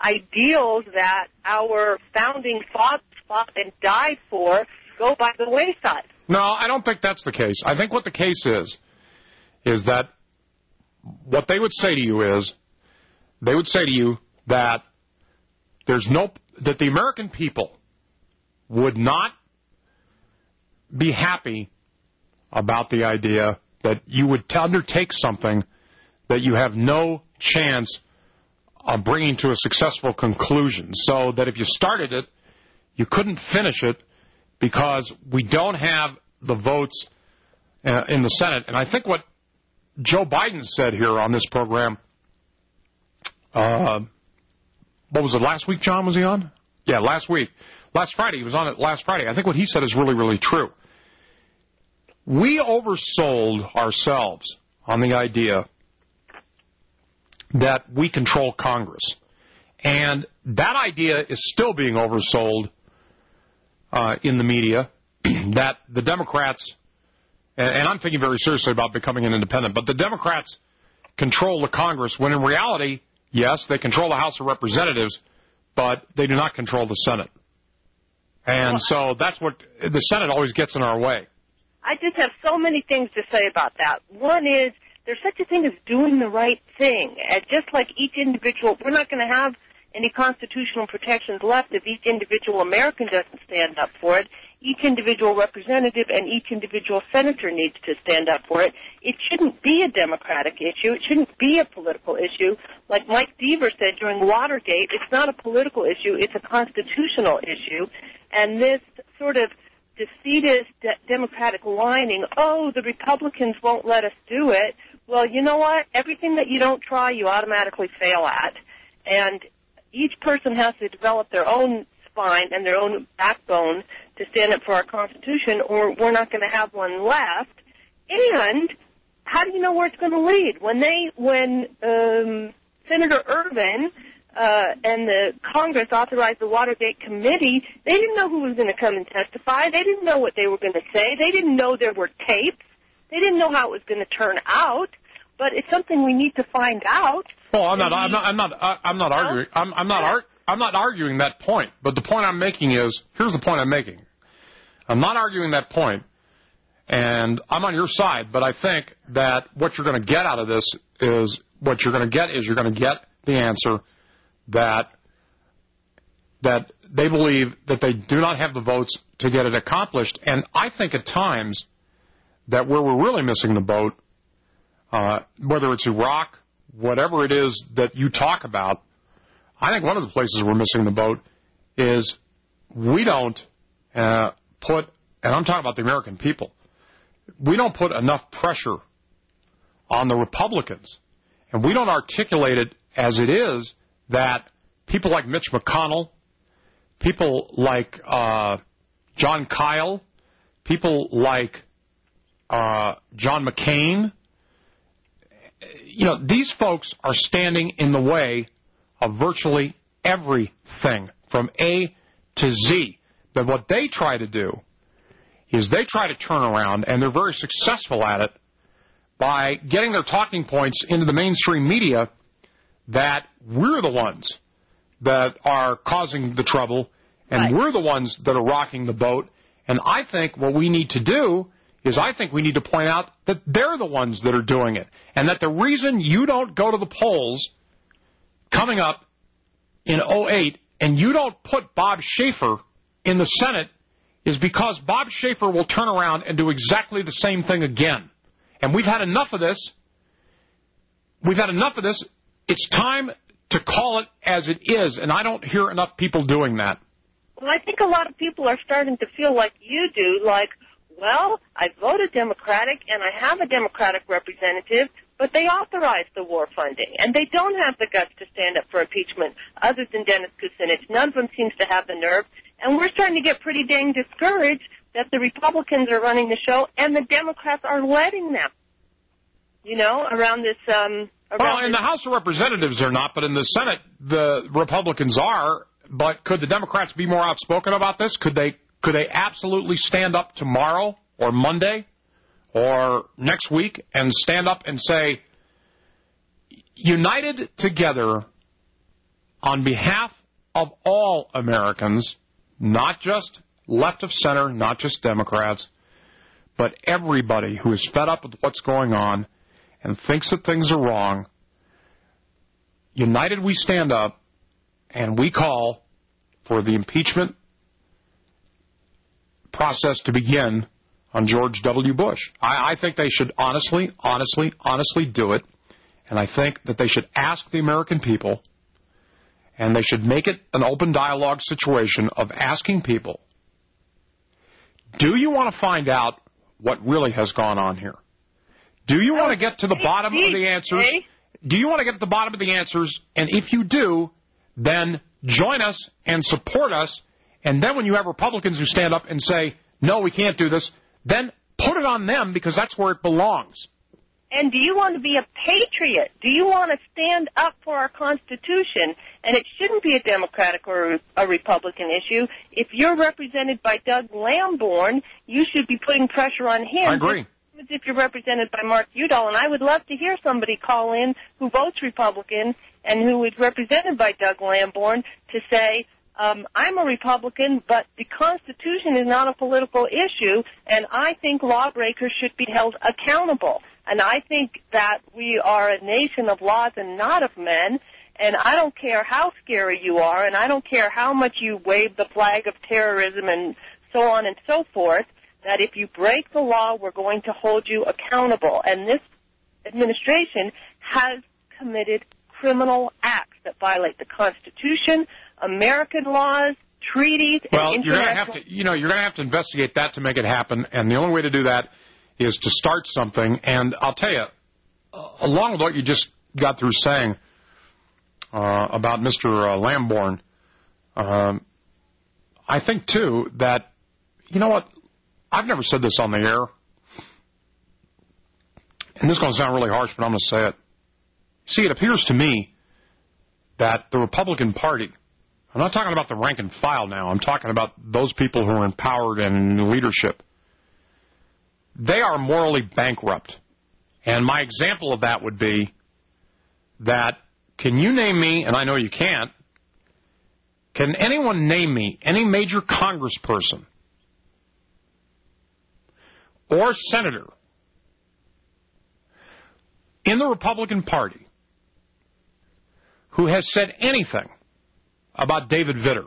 ideals that our founding fathers fought and died for go by the wayside. No, I don't think that's the case. I think what the case is, is that what they would say to you is, they would say to you that there's no, that the American people would not be happy about the idea that you would undertake something that you have no chance of bringing to a successful conclusion. So that if you started it, you couldn't finish it, because we don't have the votes uh, in the Senate. And I think what Joe Biden said here on this program, uh, what was it, last week, John, was he on? Yeah, last week. Last Friday, he was on it last Friday. I think what he said is really, really true. We oversold ourselves on the idea that we control Congress. And that idea is still being oversold Uh, in the media, that the Democrats, and, and I'm thinking very seriously about becoming an independent, but the Democrats control the Congress, when in reality, yes, they control the House of Representatives, but they do not control the Senate. And so that's what, the Senate always gets in our way. I just have so many things to say about that. One is, there's such a thing as doing the right thing. And just like each individual, we're not going to have any constitutional protections left if each individual American doesn't stand up for it. Each individual representative and each individual senator needs to stand up for it. It shouldn't be a Democratic issue. It shouldn't be a political issue. Like Mike Deaver said during Watergate, it's not a political issue, it's a constitutional issue. And this sort of defeatist Democratic whining, oh, the Republicans won't let us do it. Well, you know what? Everything that you don't try, you automatically fail at. And each person has to develop their own spine and their own backbone to stand up for our Constitution, or we're not going to have one left. And how do you know where it's going to lead? When they, when um, Senator Ervin uh, and the Congress authorized the Watergate Committee, they didn't know who was going to come and testify. They didn't know what they were going to say. They didn't know there were tapes. They didn't know how it was going to turn out. But it's something we need to find out. Well, I'm not. I'm not. I'm not. I'm not arguing. I'm, I'm not. Ar- I'm not arguing that point. But the point I'm making is, here's the point I'm making. I'm not arguing that point, and I'm on your side. But I think that what you're going to get out of this is what you're going to get is you're going to get the answer that that they believe that they do not have the votes to get it accomplished. And I think at times that where we're really missing the boat, uh, whether it's Iraq, whatever it is that you talk about, I think one of the places we're missing the boat is we don't uh, put, and I'm talking about the American people, we don't put enough pressure on the Republicans, and we don't articulate it as it is that people like Mitch McConnell, people like uh, John Kyle, people like uh, John McCain, you know, these folks are standing in the way of virtually everything from A to Z. But what they try to do is they try to turn around, and they're very successful at it, by getting their talking points into the mainstream media that we're the ones that are causing the trouble, and right. we're the ones that are rocking the boat. And I think what we need to do is I think we need to point out that they're the ones that are doing it, and that the reason you don't go to the polls coming up in oh eight and you don't put Bob Schaefer in the Senate is because Bob Schaefer will turn around and do exactly the same thing again. And we've had enough of this. We've had enough of this. It's time to call it as it is, and I don't hear enough people doing that. Well, I think a lot of people are starting to feel like you do, like, well, I voted Democratic, and I have a Democratic representative, but they authorized the war funding, and they don't have the guts to stand up for impeachment, other than Dennis Kucinich. None of them seems to have the nerve, and we're starting to get pretty dang discouraged that the Republicans are running the show, and the Democrats are letting them, you know, around this... Um, around well, in this the House of Representatives they're not, but in the Senate the Republicans are. But could the Democrats be more outspoken about this? Could they could they absolutely stand up tomorrow or Monday or next week and stand up and say, united together on behalf of all Americans, not just left of center, not just Democrats, but everybody who is fed up with what's going on and thinks that things are wrong, united we stand up and we call for the impeachment process to begin on George W. Bush. I, I think they should honestly, honestly, honestly do it, and I think that they should ask the American people, and they should make it an open dialogue situation of asking people, do you want to find out what really has gone on here? Do you want to get to the bottom of the answers? Do you want to get to the bottom of the answers? And if you do, then join us and support us. And then when you have Republicans who stand up and say, no, we can't do this, then put it on them, because that's where it belongs. And do you want to be a patriot? Do you want to stand up for our Constitution? And it shouldn't be a Democratic or a Republican issue. If you're represented by Doug Lamborn, you should be putting pressure on him. I agree. If you're represented by Mark Udall, and I would love to hear somebody call in who votes Republican and who is represented by Doug Lamborn to say, um, I'm a Republican, but the Constitution is not a political issue, and I think lawbreakers should be held accountable. And I think that we are a nation of laws and not of men, and I don't care how scary you are, and I don't care how much you wave the flag of terrorism and so on and so forth, that if you break the law, we're going to hold you accountable. And this administration has committed criminal acts that violate the Constitution, American laws, treaties, well, and you're going to international... have to, you know, you're going to have to investigate that to make it happen, and the only way to do that is to start something. And I'll tell you, along with what you just got through saying, uh, about Mister Uh, Lamborn, um, I think, too, that, you know what, I've never said this on the air, and this is going to sound really harsh, but I'm going to say it. See, it appears to me that the Republican Party, I'm not talking about the rank and file now, I'm talking about those people who are empowered and in leadership, they are morally bankrupt. And my example of that would be that, can you name me, and I know you can't, can anyone name me any major congressperson or senator in the Republican Party who has said anything about David Vitter?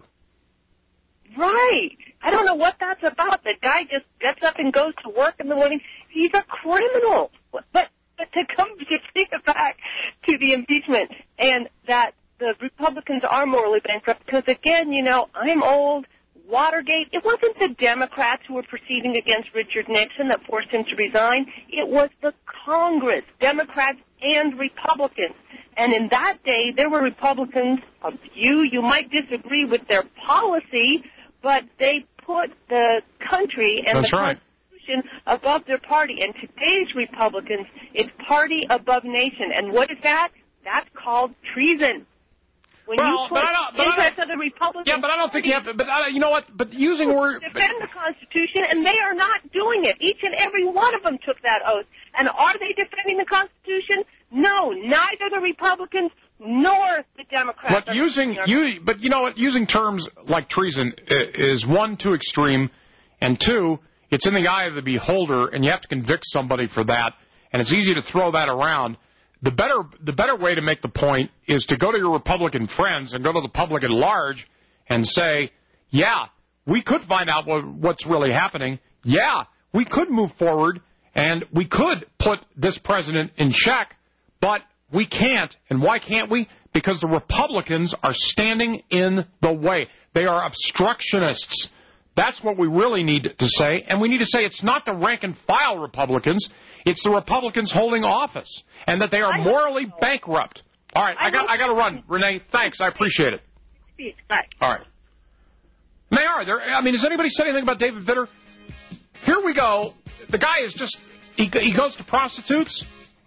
Right. I don't know what that's about. The guy just gets up and goes to work in the morning. He's a criminal. But, but to come to take it back to the impeachment and that the Republicans are morally bankrupt, because, again, you know, I'm old. Watergate, it wasn't the Democrats who were proceeding against Richard Nixon that forced him to resign. It was the Congress, Democrats and Republicans. And in that day, there were Republicans, a few, you might disagree with their policy, but they put the country and That's the right. Constitution above their party. And today's Republicans, it's party above nation. And what is that? That's called treason. When well, you put but I don't, but interests I of the Republicans... Yeah, but I don't think you have to... But I, you know what? But using word... defend the Constitution, and they are not doing it. Each and every one of them took that oath. And are they defending the Constitution? No, neither the Republicans nor the Democrats. But using... You, but you know what? Using terms like treason is, one, too extreme, and two, it's in the eye of the beholder, and you have to convict somebody for that, and it's easy to throw that around. The better the better way to make the point is to go to your Republican friends and go to the public at large and say, yeah, we could find out what, what's really happening. Yeah, we could move forward, and we could put this president in check, but we can't. And why can't we? Because the Republicans are standing in the way. They are obstructionists. That's what we really need to say. And we need to say it's not the rank-and-file Republicans. It's the Republicans holding office, and that they are morally bankrupt. All right, I got I got to run. Renee, thanks. I appreciate it. Bye. All right. They are. They're, I mean, has anybody said anything about David Vitter? Here we go. The guy is just, he, he goes to prostitutes.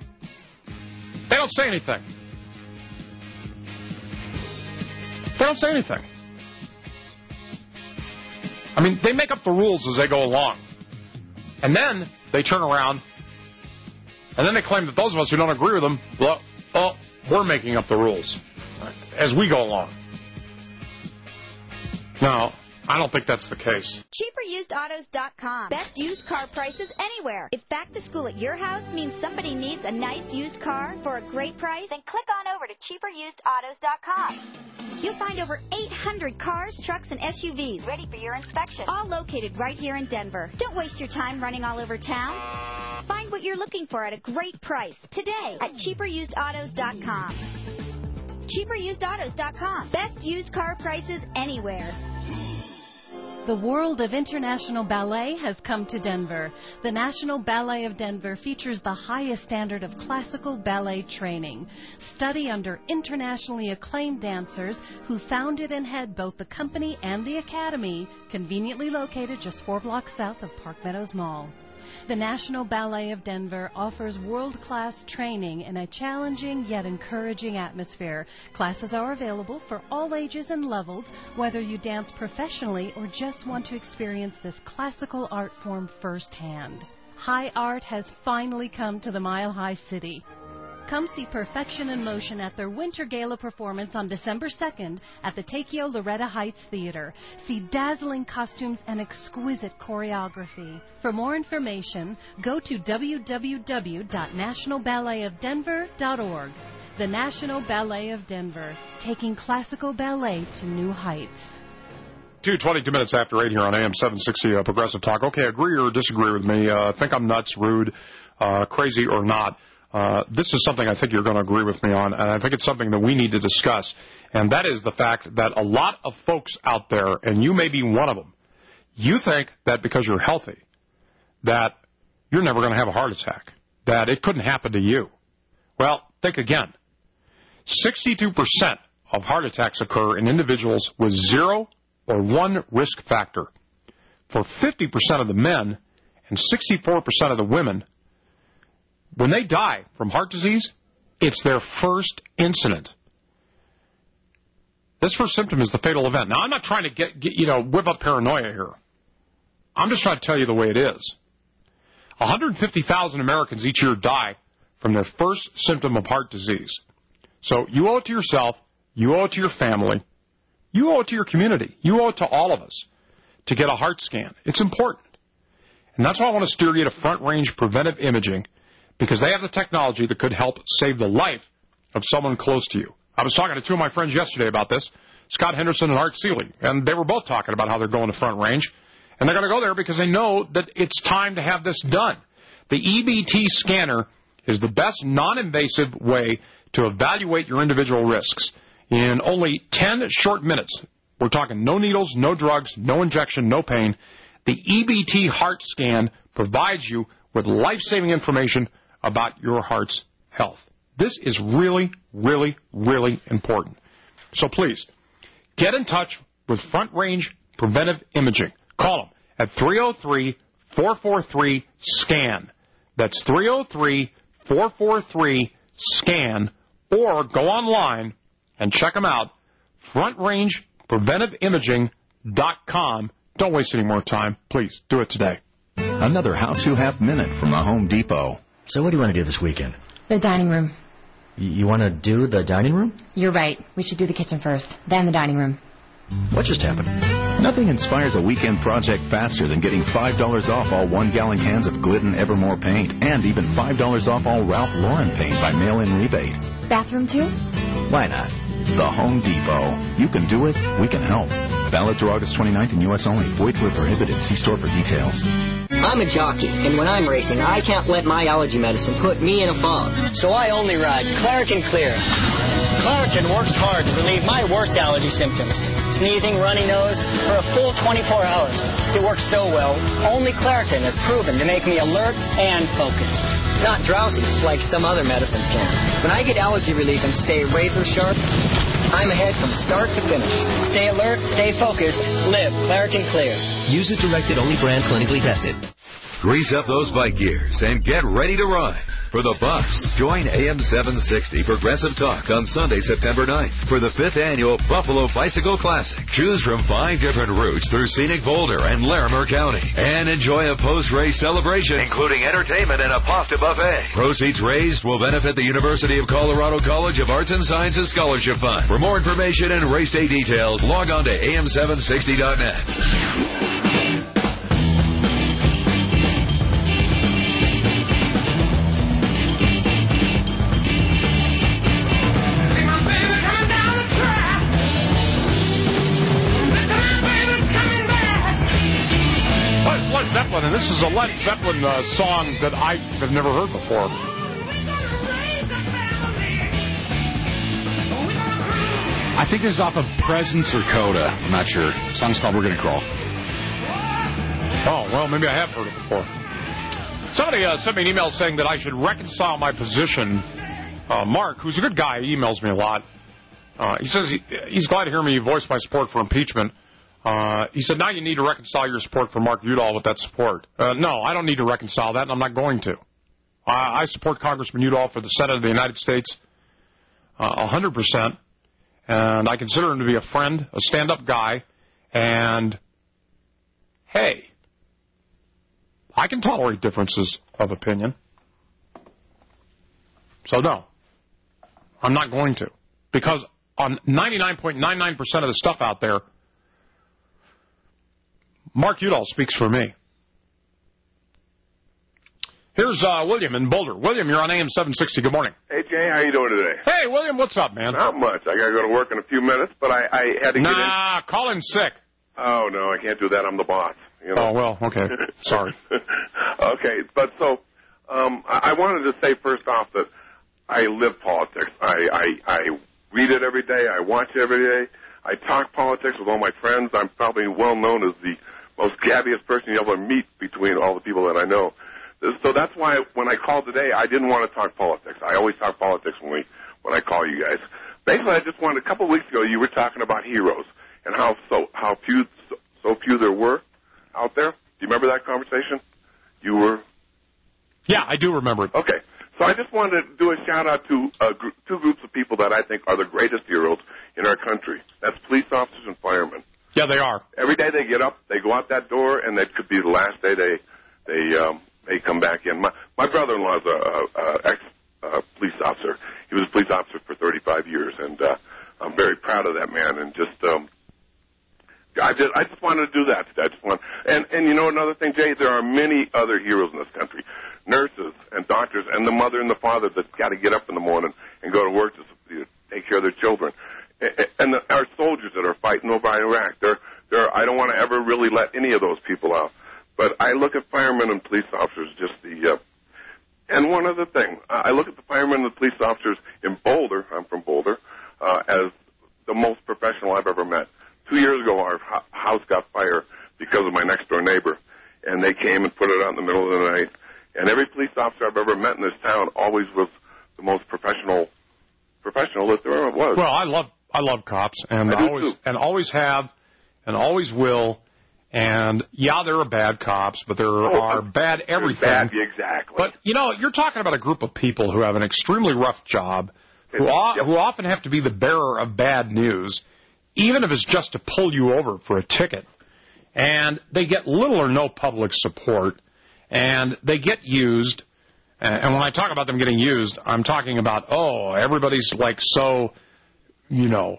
They don't say anything. They don't say anything. I mean, they make up the rules as they go along. And then they turn around, and then they claim that those of us who don't agree with them, well, oh, we're making up the rules as we go along. No, I don't think that's the case. cheaper used autos dot com. Best used car prices anywhere. If back to school at your house means somebody needs a nice used car for a great price, then click on over to cheaper used autos dot com. You'll find over eight hundred cars, trucks, and S U Vs ready for your inspection, all located right here in Denver. Don't waste your time running all over town. Find what you're looking for at a great price today at cheaper used autos dot com. cheaper used autos dot com. Best used car prices anywhere. The world of international ballet has come to Denver. The National Ballet of Denver features the highest standard of classical ballet training. Study under internationally acclaimed dancers who founded and head both the company and the academy, conveniently located just four blocks south of Park Meadows Mall. The National Ballet of Denver offers world-class training in a challenging yet encouraging atmosphere. Classes are available for all ages and levels, whether you dance professionally or just want to experience this classical art form firsthand. High art has finally come to the Mile High City. Come see Perfection in Motion at their Winter Gala performance on December second at the Takeo Loretta Heights Theater. See dazzling costumes and exquisite choreography. For more information, go to w w w dot national ballet of denver dot org. The National Ballet of Denver, taking classical ballet to new heights. two twenty-two minutes after eight here on A M seven sixty uh, Progressive Talk. Okay, agree or disagree with me. Uh, think I'm nuts, rude, uh, crazy or not. Uh, this is something I think you're going to agree with me on, and I think it's something that we need to discuss, and that is the fact that a lot of folks out there, and you may be one of them, you think that because you're healthy, that you're never going to have a heart attack, that it couldn't happen to you. Well, think again. sixty-two percent of heart attacks occur in individuals with zero or one risk factor. For fifty percent of the men and sixty-four percent of the women, when they die from heart disease, it's their first incident. This first symptom is the fatal event. Now, I'm not trying to get, get you know, whip up paranoia here. I'm just trying to tell you the way it is. one hundred fifty thousand Americans each year die from their first symptom of heart disease. So you owe it to yourself, you owe it to your family, you owe it to your community, you owe it to all of us to get a heart scan. It's important. And that's why I want to steer you to Front Range Preventive Imaging, because they have the technology that could help save the life of someone close to you. I was talking to two of my friends yesterday about this, Scott Henderson and Art Seeley, and they were both talking about how they're going to Front Range. And they're going to go there because they know that it's time to have this done. The E B T scanner is the best non-invasive way to evaluate your individual risks. In only ten short minutes, we're talking no needles, no drugs, no injection, no pain, the E B T heart scan provides you with life-saving information about your heart's health. This is really, really, really important. So please, get in touch with Front Range Preventive Imaging. Call them at three oh three, four four three, SCAN. That's three oh three, four four three, SCAN. Or go online and check them out, front range preventive imaging dot com. Don't waste any more time. Please, do it today. Another how-to half minute from the Home Depot. So what do you want to do this weekend? The dining room. You, you want to do the dining room? You're right. We should do the kitchen first, then the dining room. What just happened? Nothing inspires a weekend project faster than getting five dollars off all one-gallon cans of Glidden Evermore paint and even five dollars off all Ralph Lauren paint by mail-in rebate. Bathroom too? Why not? The Home Depot. You can do it. We can help. Valid through August twenty-ninth in U S only. Void where prohibited. See store for details. I'm a jockey, and when I'm racing, I can't let my allergy medicine put me in a fog. So I only ride Claritin Clear. Claritin works hard to relieve my worst allergy symptoms. Sneezing, runny nose, for a full twenty-four hours. It works so well, only Claritin has proven to make me alert and focused. Not drowsy, like some other medicines can. When I get allergy relief and stay razor sharp, I'm ahead from start to finish. Stay alert, stay focused, live Claritin Clear. Use as directed, only brand clinically tested. Grease up those bike gears and get ready to ride. For the Buffs, join A M seven sixty Progressive Talk on Sunday, September ninth for the fifth annual Buffalo Bicycle Classic. Choose from five different routes through scenic Boulder and Larimer County and enjoy a post-race celebration, including entertainment and a pasta buffet. Proceeds raised will benefit the University of Colorado College of Arts and Sciences Scholarship Fund. For more information and race day details, log on to A M seven sixty dot net. And this is a Led Zeppelin uh, song that I have never heard before. I think this is off of Presence or Coda. I'm not sure. The song's called We're Gonna Crawl. Oh, well, maybe I have heard it before. Somebody uh, sent me an email saying that I should reconcile my position. Uh, Mark, who's a good guy, he emails me a lot. Uh, he says he, he's glad to hear me voice my support for impeachment. Uh, he said, now you need to reconcile your support for Mark Udall with that support. Uh, no, I don't need to reconcile that, and I'm not going to. I, I support Congressman Udall for the Senate of the United States uh, one hundred percent, and I consider him to be a friend, a stand-up guy, and, hey, I can tolerate differences of opinion. So, no, I'm not going to. Because on ninety-nine point nine nine percent of the stuff out there, Mark Udall speaks for me. Here's uh, William in Boulder. William, you're on A M seven sixty. Good morning. Hey, Jay, how you doing today? Hey, William, what's up, man? Not much. I got to go to work in a few minutes, but I, I had to nah, get in. Nah, call in sick. Oh, no, I can't do that. I'm the boss. You know? Oh, well, okay. Sorry. Okay, but so um, I, I wanted to say first off that I live politics. I, I, I read it every day. I watch it every day. I talk politics with all my friends. I'm probably well known as the most gabbiest person you ever meet between all the people that I know. So that's why when I called today, I didn't want to talk politics. I always talk politics when we when I call you guys. basically, I just wanted, a couple of weeks ago, you were talking about heroes and how so how few so, so few there were out there. Do you remember that conversation? You were. Yeah, I do remember it. Okay, so I just wanted to do a shout out to uh, gr- two groups of people that I think are the greatest heroes in our country. That's police officers and firemen. Yeah, they are. Every day they get up, they go out that door, and that could be the last day they they um, they come back in. My my brother-in-law is a, a, a ex uh, police officer. He was a police officer for thirty-five years, and uh, I'm very proud of that man. And just um, I just I just wanted to do that today. I just want, and and you know another thing, Jay, there are many other heroes in this country, nurses and doctors, and the mother and the father that got to get up in the morning and go to work to you know, take care of their children. And the, our soldiers that are fighting over Iraq, they're, they're, I don't want to ever really let any of those people out. But I look at firemen and police officers just the, uh, and one other thing, I look at the firemen and the police officers in Boulder, I'm from Boulder, uh, as the most professional I've ever met. Two years ago, our house got fire because of my next-door neighbor, and they came and put it out in the middle of the night. And every police officer I've ever met in this town always was the most professional professional that there ever was. Well, I love I love cops, and I do always too. and always have, and always will. And yeah, there are bad cops, but there Oh, are uh, bad everything. Bad, exactly. But you know, you're talking about a group of people who have an extremely rough job, who o- Yep. who often have to be the bearer of bad news, even if it's just to pull you over for a ticket. And they get little or no public support, and they get used. And when I talk about them getting used, I'm talking about, oh, everybody's like so, you know,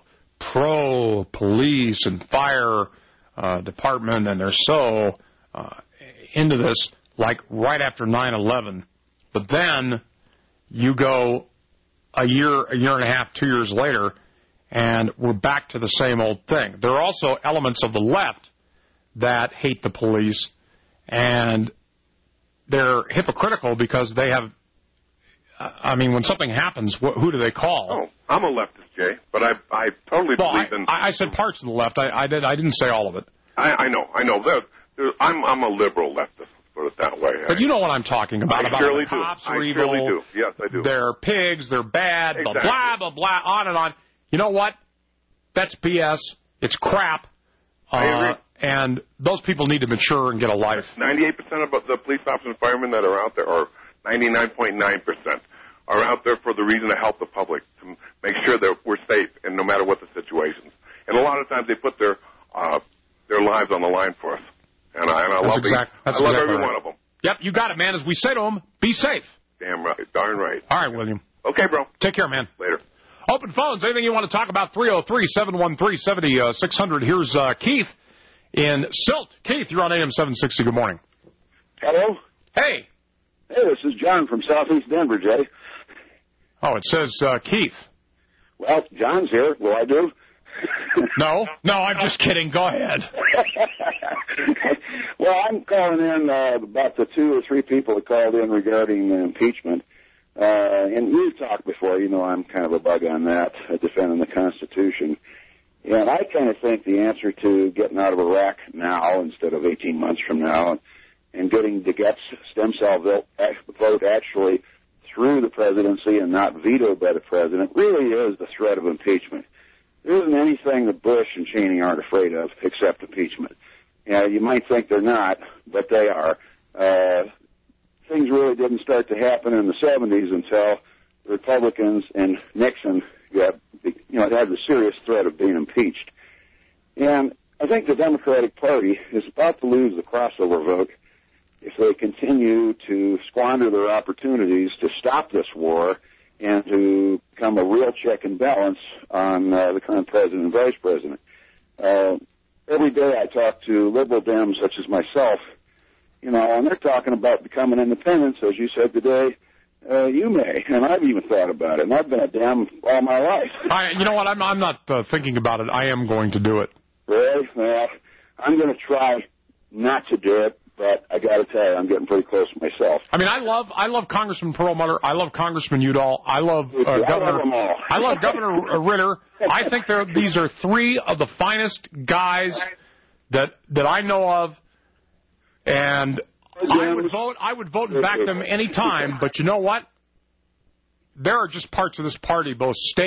pro-police and fire uh, department, and they're so uh, into this, like right after nine eleven. But then you go a year, a year and a half, two years later, and we're back to the same old thing. There are also elements of the left that hate the police, and they're hypocritical because they have, I mean, when something happens, wh- who do they call? Oh, I'm a leftist, Jay, but I I totally well, believe I, in. I said parts of the left. I, I did. I didn't say all of it. I, I know, I know. There, there, I'm I'm a liberal leftist. Let's put it that way. But you know what I'm talking about. I about surely the cops do. are I evil. surely do. Yes, I do. They're pigs. They're bad. Exactly. Blah blah blah. Blah. On and on. You know what? That's B S. It's crap. I uh, agree. And those people need to mature and get a life. ninety-eight percent of the police officers and firemen that are out there, or ninety-nine point nine percent, are out there for the reason to help the public, to make sure that we're safe, and no matter what the situations. And a lot of times they put their uh, their lives on the line for us. And I, and I That's love, exact, the, that's I love exactly every right. one of them. Yep, you got it, man. As we say to them, be safe. Damn right. Darn right. All right, William. Okay, bro. Take care, man. Later. Open phones. Anything you want to talk about, three oh three, seven one three, seven six hundred. Here's uh, Keith in Silt. Keith, you're on A M seven sixty. Good morning. Hello? Hey. Hey, this is John from Southeast Denver, Jay. Oh, it says uh, Keith. Well, John's here. Will I do? No, no, I'm just kidding. Go ahead. Well, I'm calling in uh, about the two or three people that called in regarding impeachment. Uh, and you've talked before, you know I'm kind of a bug on that, uh, defending the Constitution. And I kind of think the answer to getting out of Iraq now instead of eighteen months from now and getting the Getz stem cell vote actually through the presidency and not vetoed by the president really is the threat of impeachment. There isn't anything that Bush and Cheney aren't afraid of except impeachment. Yeah, you might think they're not, but they are. Uh, things really didn't start to happen in the seventies until the Republicans and Nixon got, you know, had the serious threat of being impeached. And I think the Democratic Party is about to lose the crossover vote if they continue to squander their opportunities to stop this war and to become a real check and balance on uh, the current president and vice president. Uh, every day I talk to liberal Dems such as myself, you know, and they're talking about becoming independents, as you said today. Uh, you may, and I've even thought about it, and I've been a Dem all my life. I, you know what? I'm, I'm not uh, thinking about it. I am going to do it. Really? Well, I'm going to try not to do it, but I got to tell you, I'm getting pretty close myself. I mean, I love I love Congressman Perlmutter. I love Congressman Udall. I love uh, I Governor. love them all. I love Governor Ritter. I think they're, these are three of the finest guys that that I know of, and I would vote. I would vote and back them any time. But you know what? There are just parts of this party, both state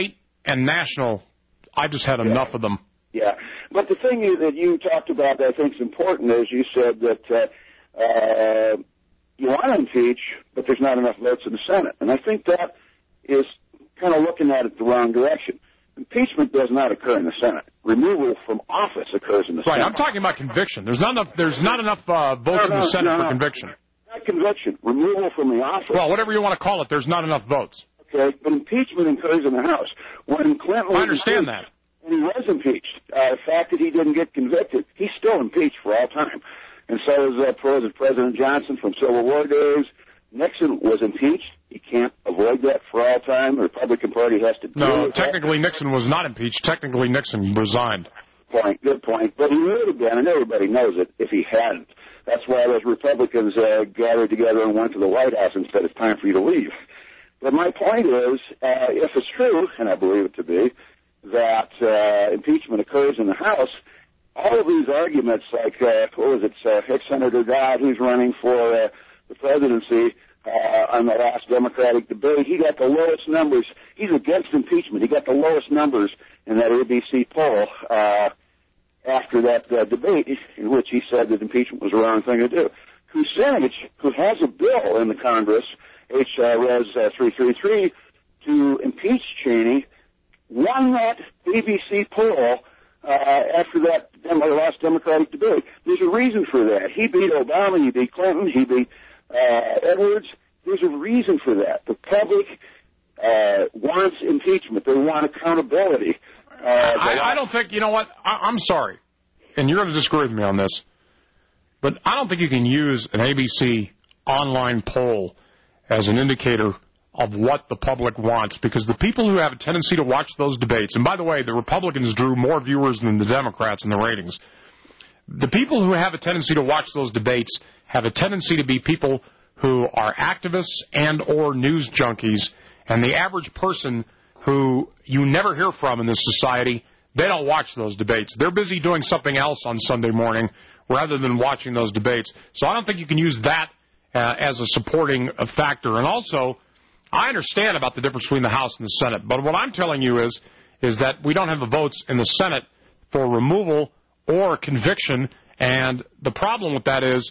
and national, I've just had enough yeah. of them. Yeah, but the thing is that you talked about that I think is important is you said that uh, uh, you want to impeach, but there's not enough votes in the Senate. And I think that is kind of looking at it the wrong direction. Impeachment does not occur in the Senate. Removal from office occurs in the right, Senate. Right, I'm talking about conviction. There's not enough, there's not enough uh, votes no, no, in the Senate no, for no. conviction. Not conviction. Removal from the office. Well, whatever you want to call it, there's not enough votes. Okay, but impeachment occurs in the House. When Clinton was I understand that. And he was impeached. Uh, the fact that he didn't get convicted, he's still impeached for all time. And so is uh, President Johnson from Civil War days. Nixon was impeached. He can't avoid that for all time. The Republican Party has to deal No, with technically that. Nixon was not impeached. Technically Nixon resigned. Point, good point. But he would have been, and everybody knows it, if he hadn't. That's why those Republicans uh, gathered together and went to the White House and said, it's time for you to leave. But my point is, uh, if it's true, and I believe it to be, that uh, impeachment occurs in the House, all of these arguments, like, uh, what was it, uh, Ex-Senator Dodd, who's running for uh, the presidency uh, on the last Democratic debate, he got the lowest numbers. He's against impeachment. He got the lowest numbers in that A B C poll uh, after that uh, debate, in which he said that impeachment was the wrong thing to do. Kucinich, who has a bill in the Congress, H R Res uh, three thirty-three, to impeach Cheney, won that A B C poll uh, after that last Democratic debate. There's a reason for that. He beat Obama, he beat Clinton, he beat uh, Edwards. There's a reason for that. The public uh, wants impeachment. They want accountability. Uh, I, I don't think, you know what, I, I'm sorry, and you're going to disagree with me on this, but I don't think you can use an A B C online poll as an indicator of what the public wants, because the people who have a tendency to watch those debates, and by the way, the Republicans drew more viewers than the Democrats in the ratings, the people who have a tendency to watch those debates have a tendency to be people who are activists and or news junkies, and the average person who you never hear from in this society, they don't watch those debates. They're busy doing something else on Sunday morning rather than watching those debates. So I don't think you can use that uh, as a supporting uh, factor. And also, I understand about the difference between the House and the Senate, but what I'm telling you is is that we don't have the votes in the Senate for removal or conviction, and the problem with that is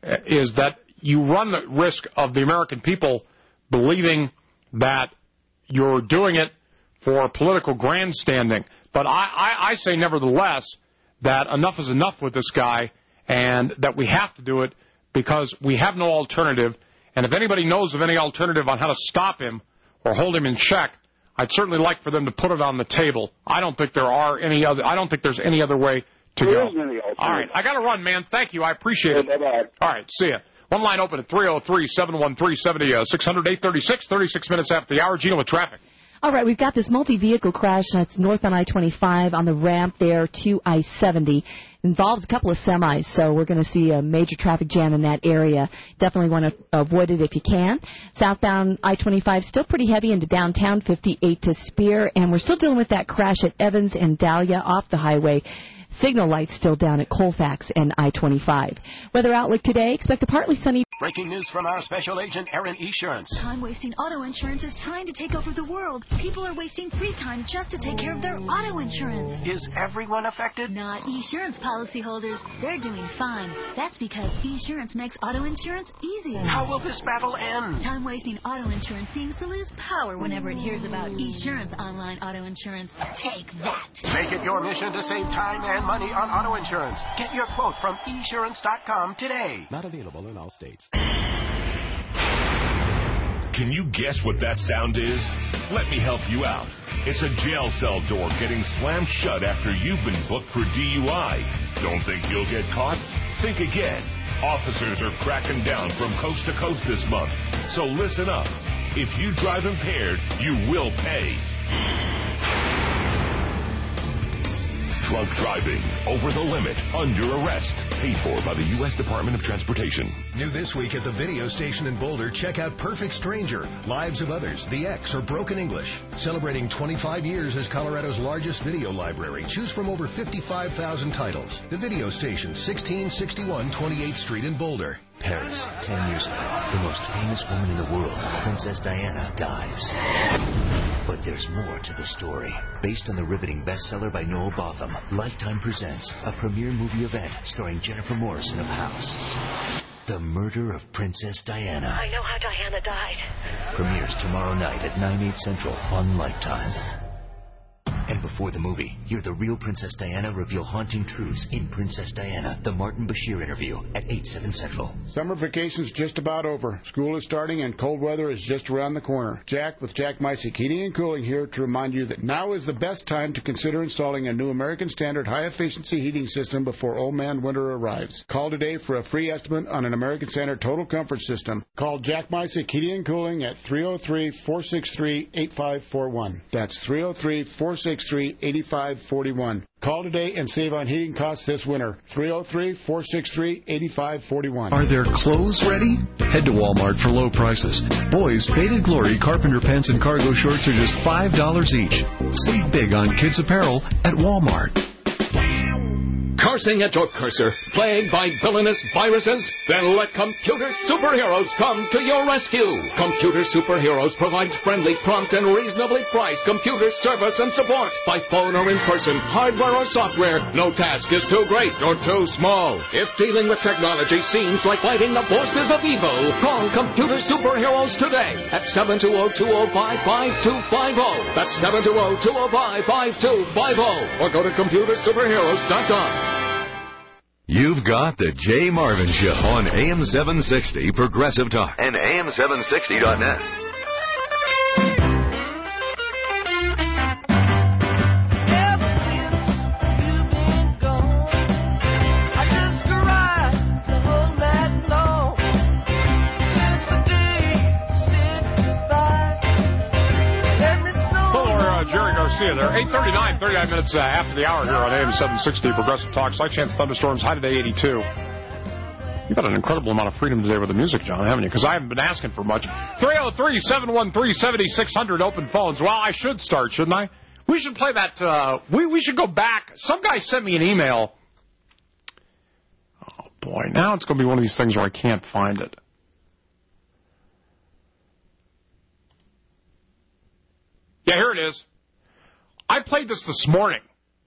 is that you run the risk of the American people believing that you're doing it for political grandstanding. But I, I, I say, nevertheless, that enough is enough with this guy, and that we have to do it because we have no alternative. And if anybody knows of any alternative on how to stop him or hold him in check, I'd certainly like for them to put it on the table. I don't think there are any other. I don't think there's any other way to there go. Isn't any alternative. All right, I got to run, man. Thank you. I appreciate it. Bye-bye. All right, see ya. One line open at three oh three, seven one three, seven oh six hundred, eight thirty-six, thirty-six minutes after the hour. Gina with traffic. All right, we've got this multi-vehicle crash that's north on I twenty-five on the ramp there to I seventy. Involves a couple of semis, so we're going to see a major traffic jam in that area. Definitely want to avoid it if you can. Southbound I twenty-five still pretty heavy into downtown, fifty-eight to Spear, and we're still dealing with that crash at Evans and Dahlia off the highway. Signal lights still down at Colfax and I twenty-five. Weather outlook today, expect a partly sunny. Breaking news from our special agent, Erin Esurance. Time-wasting auto insurance is trying to take over the world. People are wasting free time just to take care of their auto insurance. Is everyone affected? Not Esurance policyholders. They're doing fine. That's because Esurance makes auto insurance easy. How will this battle end? Time-wasting auto insurance seems to lose power whenever it hears about Esurance online auto insurance. Take that. Make it your mission to save time and money on auto insurance. Get your quote from esurance dot com today. Not available in all states. Can you guess what that sound is? Let me help you out. It's a jail cell door getting slammed shut after you've been booked for D U I. Don't think you'll get caught? Think again. Officers are cracking down from coast to coast this month. So listen up. If you drive impaired, you will pay. Drunk driving, over the limit, under arrest. Paid for by the U S Department of Transportation. New this week at the video station in Boulder, check out Perfect Stranger, Lives of Others, The X, or Broken English. Celebrating twenty-five years as Colorado's largest video library. Choose from over fifty-five thousand titles. The video station, sixteen sixty-one twenty-eighth Street in Boulder. Paris, ten years ago, the most famous woman in the world, Princess Diana, dies. But there's more to the story. Based on the riveting bestseller by Noel Botham, Lifetime presents a premiere movie event starring Jennifer Morrison of House. The Murder of Princess Diana. I know how Diana died. Premieres tomorrow night at nine, eight Central on Lifetime. And before the movie, hear the real Princess Diana reveal haunting truths in Princess Diana, the Martin Bashir interview at eight, seven Central. Summer vacation's just about over. School is starting and cold weather is just around the corner. Jack with Jack Misick Heating and Cooling here to remind you that now is the best time to consider installing a new American Standard high-efficiency heating system before old man winter arrives. Call today for a free estimate on an American Standard total comfort system. Call Jack Misick Heating and Cooling at three oh three, four six three, eight five four one. That's three oh three, four six three, eight five four one. Call today and save on heating costs this winter. three oh three, four six three, eight five four one. Are their clothes ready? Head to Walmart for low prices. Boys, Faded Glory carpenter pants and cargo shorts are just five dollars each. Save big on kids apparel at Walmart. Cursing at your cursor, plagued by villainous viruses? Then let computer superheroes come to your rescue. Computer superheroes provides friendly, prompt, and reasonably priced computer service and support by phone or in person, hardware or software. No task is too great or too small. If dealing with technology seems like fighting the forces of evil, call Computer Superheroes today at seven two zero, two zero five, five two five zero. That's seven two zero, two zero five, five two five zero. Or go to computer superheroes dot com. You've got the Jay Marvin Show on A M seven sixty Progressive Talk and A M seven sixty dot net. There, eight thirty-nine, thirty-nine minutes uh, after the hour here on A M seven sixty Progressive Talk. Slight chance thunderstorms, high today eighty-two. You've got an incredible amount of freedom today with the music, John, haven't you? Because I haven't been asking for much. three oh three, seven one three, seven six zero zero open phones. Well, I should start, shouldn't I? We should play that. Uh, we, we should go back. Some guy sent me an email. Oh, boy. Now it's going to be one of these things where I can't find it. Yeah, here it is. I played this this morning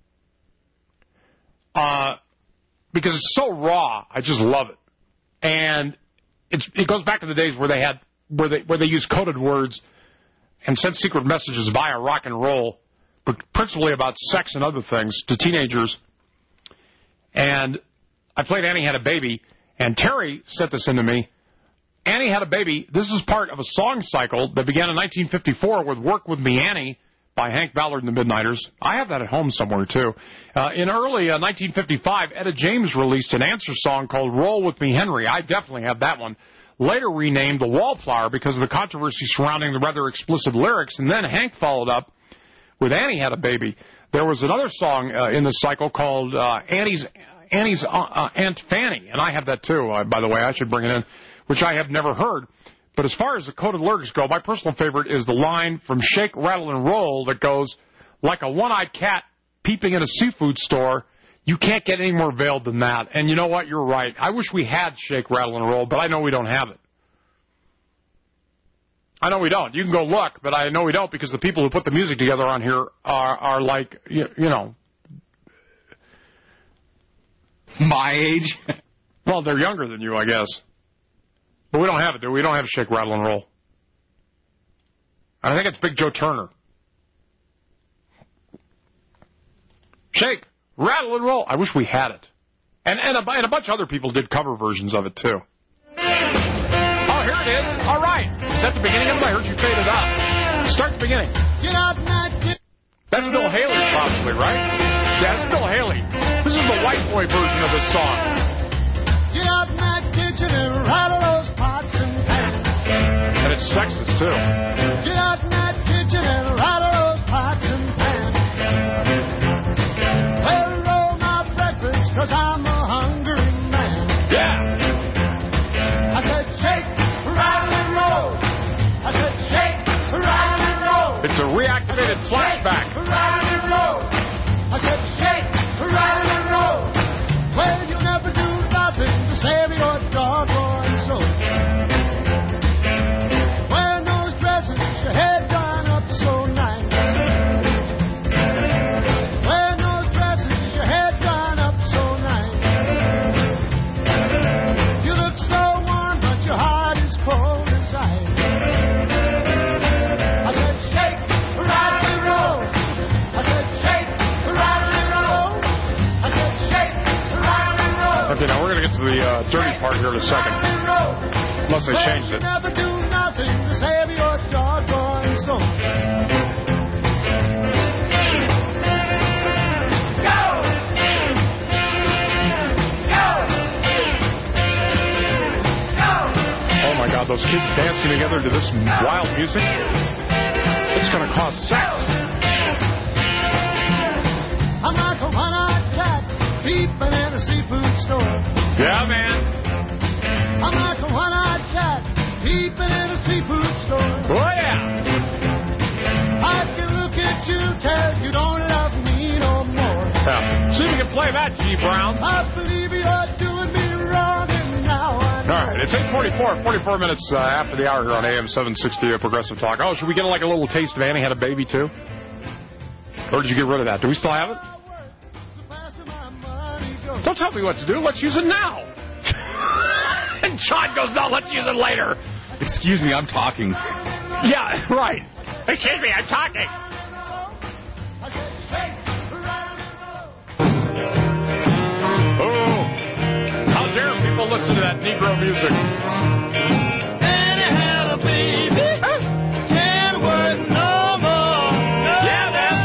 uh, because it's so raw. I just love it, and it's, it goes back to the days where they had where they where they used coded words and sent secret messages via rock and roll, but principally about sex and other things to teenagers. And I played Annie Had a Baby, and Terry sent this into me. Annie Had a Baby. This is part of a song cycle that began in nineteen fifty-four with "Work With Me, Annie" by Hank Ballard and the Midnighters. I have that at home somewhere, too. Uh, in early uh, nineteen fifty-five, Etta James released an answer song called Roll With Me, Henry. I definitely have that one. Later renamed The Wallflower because of the controversy surrounding the rather explicit lyrics. And then Hank followed up with Annie Had a Baby. There was another song uh, in this cycle called uh, Annie's, Annie's uh, uh, Aunt Fanny. And I have that, too, uh, by the way. I should bring it in, which I have never heard. But as far as the coded lyrics go, my personal favorite is the line from Shake, Rattle, and Roll that goes, like a one-eyed cat peeping in a seafood store, you can't get any more veiled than that. And you know what? You're right. I wish we had Shake, Rattle, and Roll, but I know we don't have it. I know we don't. You can go look, but I know we don't because the people who put the music together on here are, are like, you, you know. My age? Well, they're younger than you, I guess. But we don't have it, do we? We don't have Shake, Rattle, and Roll. I think it's Big Joe Turner. Shake, Rattle, and Roll. I wish we had it. And and a, and a bunch of other people did cover versions of it, too. Oh, here it is. All right. Is that the beginning of it? I heard you fade it up. Start the beginning. That's Bill Haley, probably, right? Yeah, that's Bill Haley. This is the white boy version of this song. Get out in that kitchen and rattle those pots and pans. And it's sexist, too. Get out in that kitchen and rattle those pots and pans. Well, roll my breakfast, cause I'm a hungry man. Yeah. I said shake, rattle, and roll. I said shake, rattle, and roll. It's a reactivated flashback. Shake, rattle, and roll. I said shake, rattle, and roll. Well, you never do nothing to save your doggone the uh, dirty part here in a second. Unless they changed it. Never do nothing to save your doggone soul. Oh my God, those kids dancing together to this wild music. It's going to cause sex. I'm like a one-eyed cat peeping in a seafood store. Yeah, man. I'm like a one-eyed cat peeping in a seafood store. Oh, yeah. I can look at you, tell you don't love me no more. Yeah. See if you can play that, G. Brown. I believe you're doing me wrong, and now I know. All right, it's eight forty-four, forty-four minutes uh, after the hour here on A M seven sixty uh, Progressive Talk. Oh, should we get like a little taste of Annie Had a Baby, too? Or did you get rid of that? Do we still have it? Don't tell me what to do. Let's use it now. And John goes, no, let's use it later. Excuse me, I'm talking. Yeah, right. Excuse me, I'm talking. Oh, how dare people listen to that Negro music. Annie had a baby, can't work no more. Yeah, man.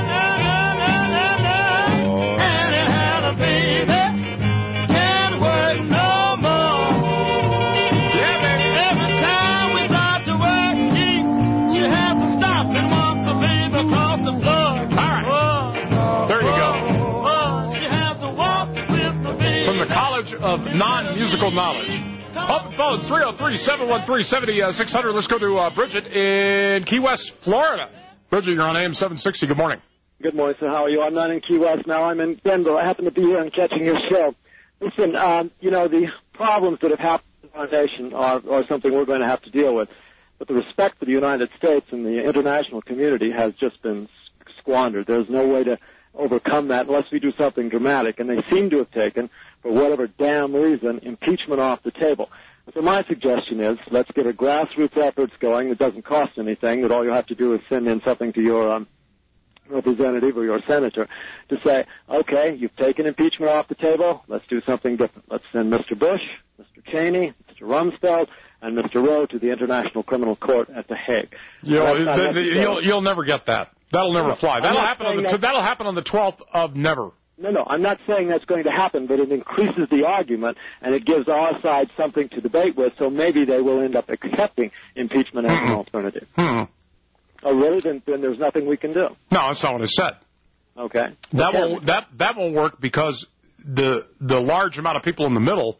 Annie had a baby, can't work no more. Yeah, baby. Every time we start to work, she, she has to stop and walk the baby across the floor. All right. There you go. She has to walk with the baby. From the College of Non-Musical Knowledge. Open phones, three oh three, seven one three, seven six hundred. Let's go to uh, Bridget in Key West, Florida. Bridget, you're on A M seven sixty. Good morning. Good morning, sir. How are you? I'm not in Key West now. I'm in Denver. I happen to be here and catching your show. Listen, um, you know, the problems that have happened in our nation are, are something we're going to have to deal with. But the respect for the United States and the international community has just been squandered. There's no way to overcome that unless we do something dramatic. And they seem to have taken, for whatever damn reason, impeachment off the table. So my suggestion is let's get a grassroots efforts going that doesn't cost anything, that all you have to do is send in something to your um, representative or your senator to say, okay, you've taken impeachment off the table, let's do something different. Let's send Mister Bush, Mister Cheney, Mister Rumsfeld, and Mister Rowe to the International Criminal Court at The Hague. You know, the, the, you'll, you'll never get that. That'll never No, fly. That'll happen, on the, that, that'll happen on the twelfth of never. No, no, I'm not saying that's going to happen, but it increases the argument, and it gives our side something to debate with, so maybe they will end up accepting impeachment as an alternative. Hmm. Oh, really? Then, then there's nothing we can do. No, that's not what I said. Okay. That Okay. won't that that won't work because the the large amount of people in the middle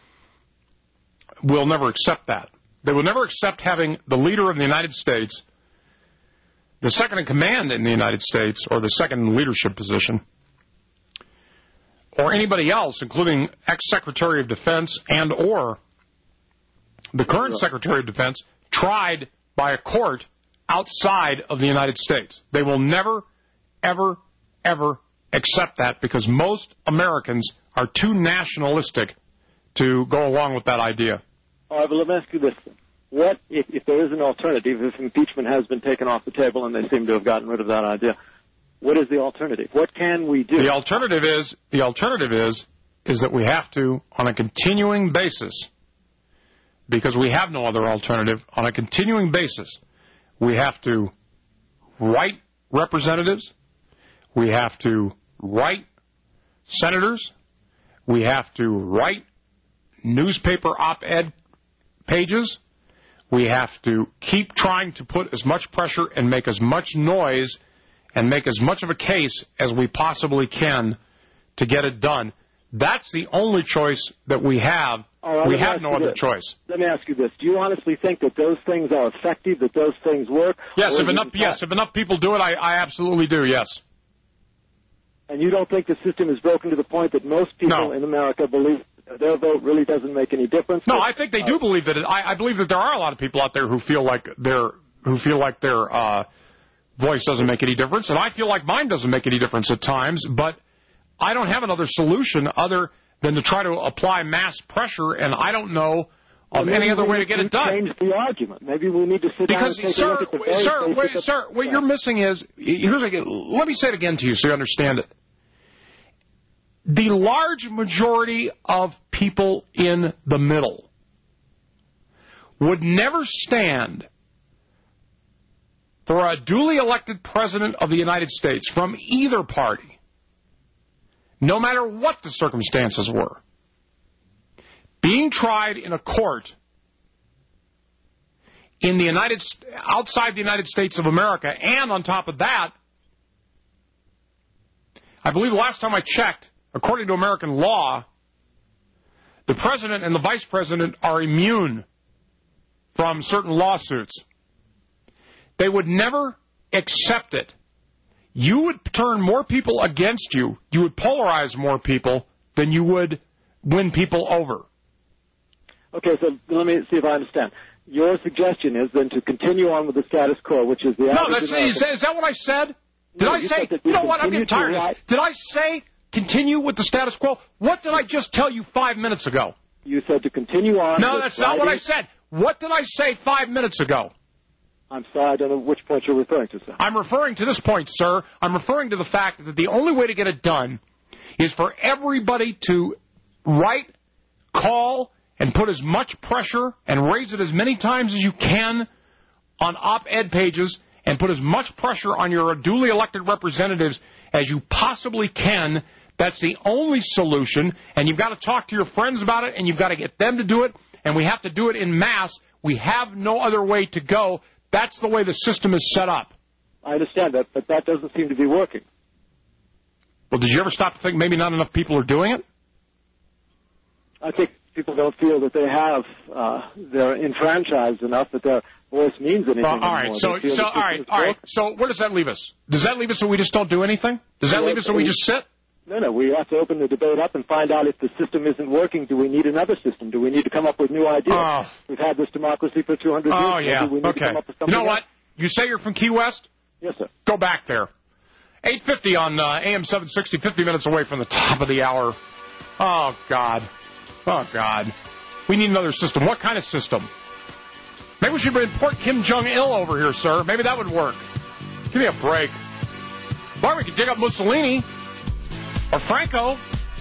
will never accept that. They will never accept having the leader of the United States, the second in command in the United States, or the second in leadership position, or anybody else, including ex-Secretary of Defense and or the current Secretary of Defense, tried by a court outside of the United States. They will never, ever, ever accept that because most Americans are too nationalistic to go along with that idea. All right, but let me ask you this. What, if, if there is an alternative, if impeachment has been taken off the table and they seem to have gotten rid of that idea, what is the alternative? What can we do? The alternative is, the alternative is, is that we have to, on a continuing basis, because we have no other alternative, on a continuing basis, we have to write representatives, we have to write senators, we have to write newspaper op-ed pages, we have to keep trying to put as much pressure and make as much noise and make as much of a case as we possibly can to get it done. That's the only choice that we have. Right, we let me have ask no you other this. choice. Let me ask you this. Do you honestly think that those things are effective, that those things work? Yes, Or if is enough, it yes, if enough people do it, I, I absolutely do, yes. And you don't think the system is broken to the point that most people No. in America believe that their vote really doesn't make any difference? No, I think they do believe that. It, I, I believe that there are a lot of people out there who feel like their who feel like their uh, voice doesn't make any difference, and I feel like mine doesn't make any difference at times. But I don't have another solution other than to try to apply mass pressure, and I don't know of Well, any maybe other we way to need get it done. Change the argument. Maybe we need to sit Because, down and take sir, a look at the very sir, basic wait, sir, what you're missing is, here's again, let me say it again to you so you understand it. The large majority of people in the middle would never stand for a duly elected president of the United States from either party, no matter what the circumstances were, being tried in a court in the United outside the United States of America, and on top of that, I believe the last time I checked, according to American law, the president and the vice president are immune from certain lawsuits. They would never accept it. You would turn more people against you. You would polarize more people than you would win people over. Okay, so let me see if I understand. Your suggestion is then to continue on with the status quo, which is the no. average That's American... is, that, is that what I said? Did no, I you say? Said you know what? I'm getting tired of right. this. Did I say continue with the status quo? What did I just tell you five minutes ago? You said to continue on. No, with that's not what I writing. said. What did I say five minutes ago? I'm sorry, I don't know which point you're referring to, sir. I'm referring to this point, sir. I'm referring to the fact that the only way to get it done is for everybody to write, call, and put as much pressure and raise it as many times as you can on op-ed pages and put as much pressure on your duly elected representatives as you possibly can. That's the only solution, and you've got to talk to your friends about it, and you've got to get them to do it, and we have to do it in mass. We have no other way to go. That's the way the system is set up. I understand that, but that doesn't seem to be working. Well, did you ever stop to think maybe not enough people are doing it? I think people don't feel that they have, uh, they're enfranchised enough that their voice means anything Well, all right, anymore. so, so all right, all right. So where does that leave us? Does that leave us so we just don't do anything? Does that well, leave us so we just sit? No, no, we have to open the debate up and find out if the system isn't working. Do we need another system? Do we need to come up with new ideas? Oh. We've had this democracy for two hundred Oh, years. yeah, we need okay. to come up with You something know what? else? You say you're from Key West? Yes, sir. Go back there. eight fifty on uh, A M seven sixty, fifty minutes away from the top of the hour. Oh, God. Oh, God. We need another system. What kind of system? Maybe we should import Kim Jong-il over here, sir. Maybe that would work. Give me a break. Or we could dig up Mussolini or Franco.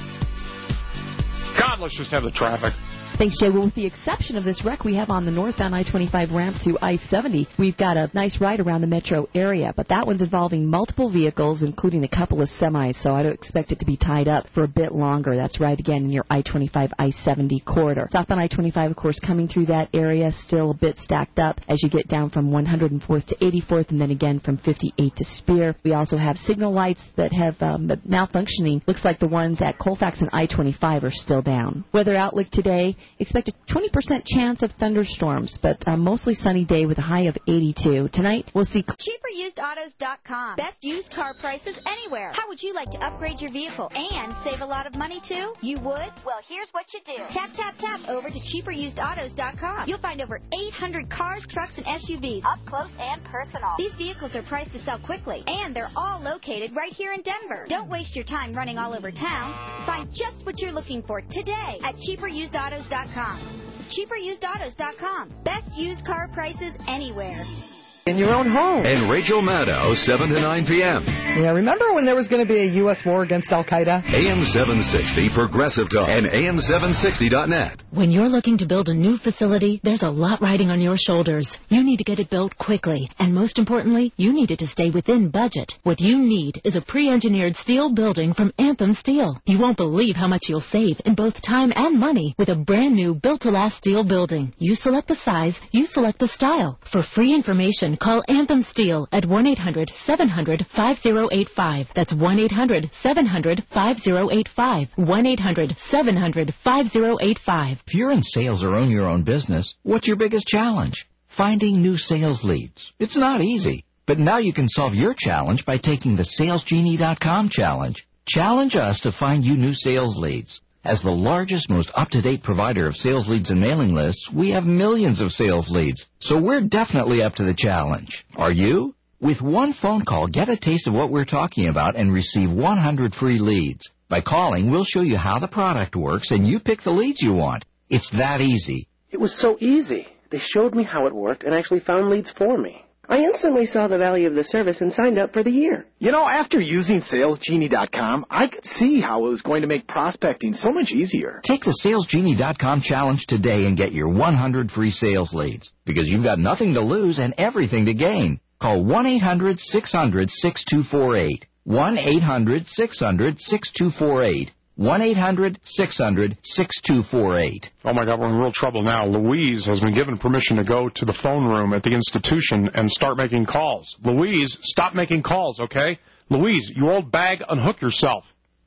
God, let's just have the traffic. Thanks, Jay. Well, with the exception of this wreck we have on the northbound I twenty-five ramp to I seventy, we've got a nice ride around the metro area, but that one's involving multiple vehicles, including a couple of semis, so I don't expect it to be tied up for a bit longer. That's right again in your I twenty-five I seventy corridor. Southbound I twenty-five, of course, coming through that area, still a bit stacked up as you get down from one hundred fourth to eighty-fourth, and then again from fifty-eight to Spear. We also have signal lights that have um, malfunctioning. Looks like the ones at Colfax and I twenty-five are still down. Weather outlook today. Expect a twenty percent chance of thunderstorms, but a mostly sunny day with a high of eighty-two. Tonight, we'll see... cheaper used autos dot com. Best used car prices anywhere. How would you like to upgrade your vehicle and save a lot of money, too? You would? Well, here's what you do. Tap, tap, tap over to cheaper used autos dot com. You'll find over eight hundred cars, trucks, and S U Vs. Up close and personal. These vehicles are priced to sell quickly, and they're all located right here in Denver. Don't waste your time running all over town. Find just what you're looking for today at cheaper used autos dot com. cheaper used autos dot com. Best used car prices anywhere. In your own home. And Rachel Maddow, seven to nine p.m. Yeah, remember when there was going to be a U S war against Al-Qaeda? A M seven sixty Progressive Talk and A M seven sixty dot net. When you're looking to build a new facility, there's a lot riding on your shoulders. You need to get it built quickly. And most importantly, you need it to stay within budget. What you need is a pre-engineered steel building from Anthem Steel. You won't believe how much you'll save in both time and money with a brand new built-to-last steel building. You select the size, you select the style. For free information, call Anthem Steel at one eight hundred seven hundred five oh eight five. That's one eight hundred seven hundred five oh eight five. one eight hundred seven hundred five oh eight five. If you're in sales or own your own business, what's your biggest challenge? Finding new sales leads. It's not easy, but now you can solve your challenge by taking the sales genie dot com challenge. Challenge us to find you new sales leads. As the largest, most up-to-date provider of sales leads and mailing lists, we have millions of sales leads, so we're definitely up to the challenge. Are you? With one phone call, get a taste of what we're talking about and receive one hundred free leads. By calling, we'll show you how the product works, and you pick the leads you want. It's that easy. It was so easy. They showed me how it worked and actually found leads for me. I instantly saw the value of the service and signed up for the year. You know, after using Sales Genie dot com, I could see how it was going to make prospecting so much easier. Take the Sales Genie dot com challenge today and get your one hundred free sales leads, because you've got nothing to lose and everything to gain. Call one eight hundred six hundred six two four eight. one eight hundred six hundred six two four eight. one eight hundred six hundred six two four eight. Oh, my God, we're in real trouble now. Louise has been given permission to go to the phone room at the institution and start making calls. Louise, stop making calls, okay? Louise, you old bag, unhook yourself.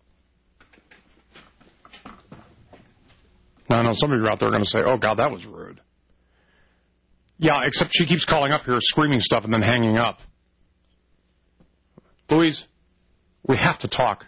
Now, I know some of you out there are going to say, oh, God, that was rude. Yeah, except she keeps calling up here, screaming stuff, and then hanging up. Louise, we have to talk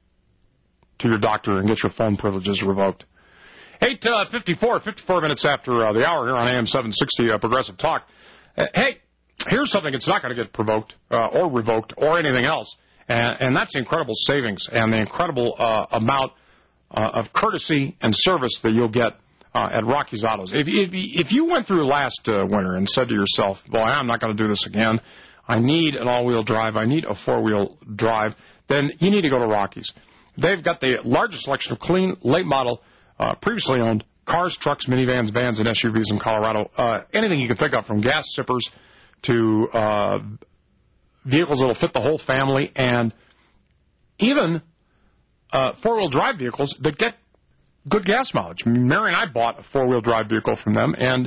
to your doctor and get your phone privileges revoked. eight fifty-four, fifty-four minutes after uh, the hour here on A M seven sixty uh, Progressive Talk. Uh, hey, here's something that's not going to get provoked uh, or revoked or anything else, and, and that's the incredible savings and the incredible uh, amount uh, of courtesy and service that you'll get uh, at Rocky's Autos. If, if, if you went through last uh, winter and said to yourself, boy, I'm not going to do this again, I need an all-wheel drive, I need a four-wheel drive, then you need to go to Rocky's. They've got the largest selection of clean, late-model, uh, previously owned cars, trucks, minivans, vans, and S U Vs in Colorado. Uh, anything you can think of, from gas sippers to uh, vehicles that will fit the whole family, and even uh, four-wheel drive vehicles that get good gas mileage. Mary and I bought a four-wheel drive vehicle from them, and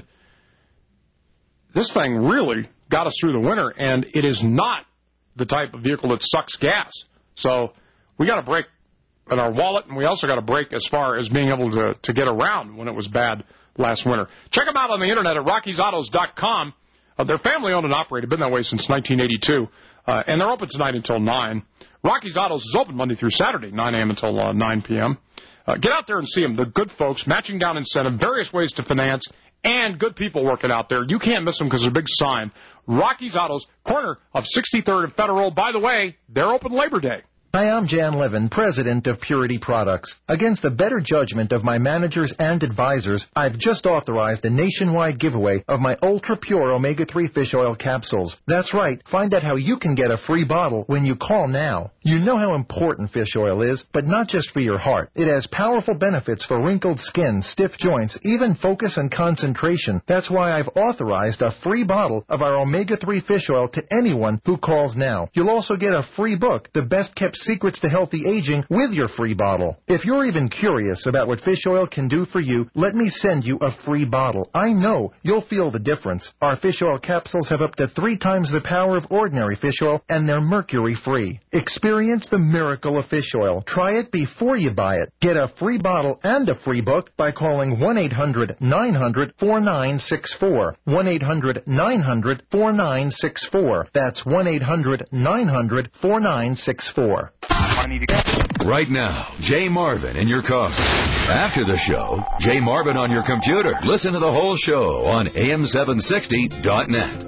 this thing really got us through the winter, and it is not the type of vehicle that sucks gas. So we got a break in our wallet, and we also got a break as far as being able to, to get around when it was bad last winter. Check them out on the internet at Rockies Autos dot com. Uh, they're family-owned and operated, been that way since nineteen eighty-two, uh, and they're open tonight until nine. Rockies Autos is open Monday through Saturday, nine a.m. until uh, nine p.m. Uh, get out there and see them. They're good folks, matching down incentive, various ways to finance, and good people working out there. You can't miss them because they're a big sign. Rockies Autos, corner of sixty-third and Federal. By the way, they're open Labor Day. Hi, I'm Jan Levin, president of Purity Products. Against the better judgment of my managers and advisors, I've just authorized a nationwide giveaway of my ultra-pure omega three fish oil capsules. That's right. Find out how you can get a free bottle when you call now. You know how important fish oil is, but not just for your heart. It has powerful benefits for wrinkled skin, stiff joints, even focus and concentration. That's why I've authorized a free bottle of our omega three fish oil to anyone who calls now. You'll also get a free book, The Best Kept Secrets to Healthy Aging, with your free bottle. If you're even curious about what fish oil can do for you, let me send you a free bottle. I know you'll feel the difference. Our fish oil capsules have up to three times the power of ordinary fish oil, and they're mercury-free. Experience the miracle of fish oil. Try it before you buy it. Get a free bottle and a free book by calling one eight hundred nine hundred four nine six four. one eight hundred nine hundred four nine six four. That's one eight hundred nine hundred four nine six four. Right now, Jay Marvin in your car. After the show, Jay Marvin on your computer. Listen to the whole show on A M seven sixty dot net.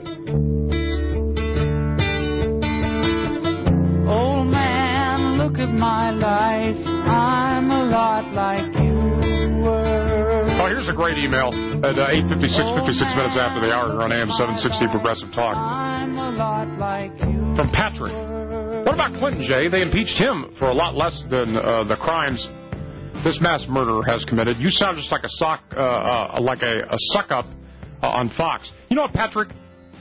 Old man, look at my life. I'm a lot like you were. Oh, here's a great email at uh, eight fifty-six, fifty-six minutes after the hour here on A M seven sixty Progressive Talk. I'm a lot like you. From Patrick. What about Clinton, Jay? They impeached him for a lot less than uh, the crimes this mass murderer has committed. You sound just like a sock, uh, uh, like a, a suck-up uh, on Fox. You know what, Patrick?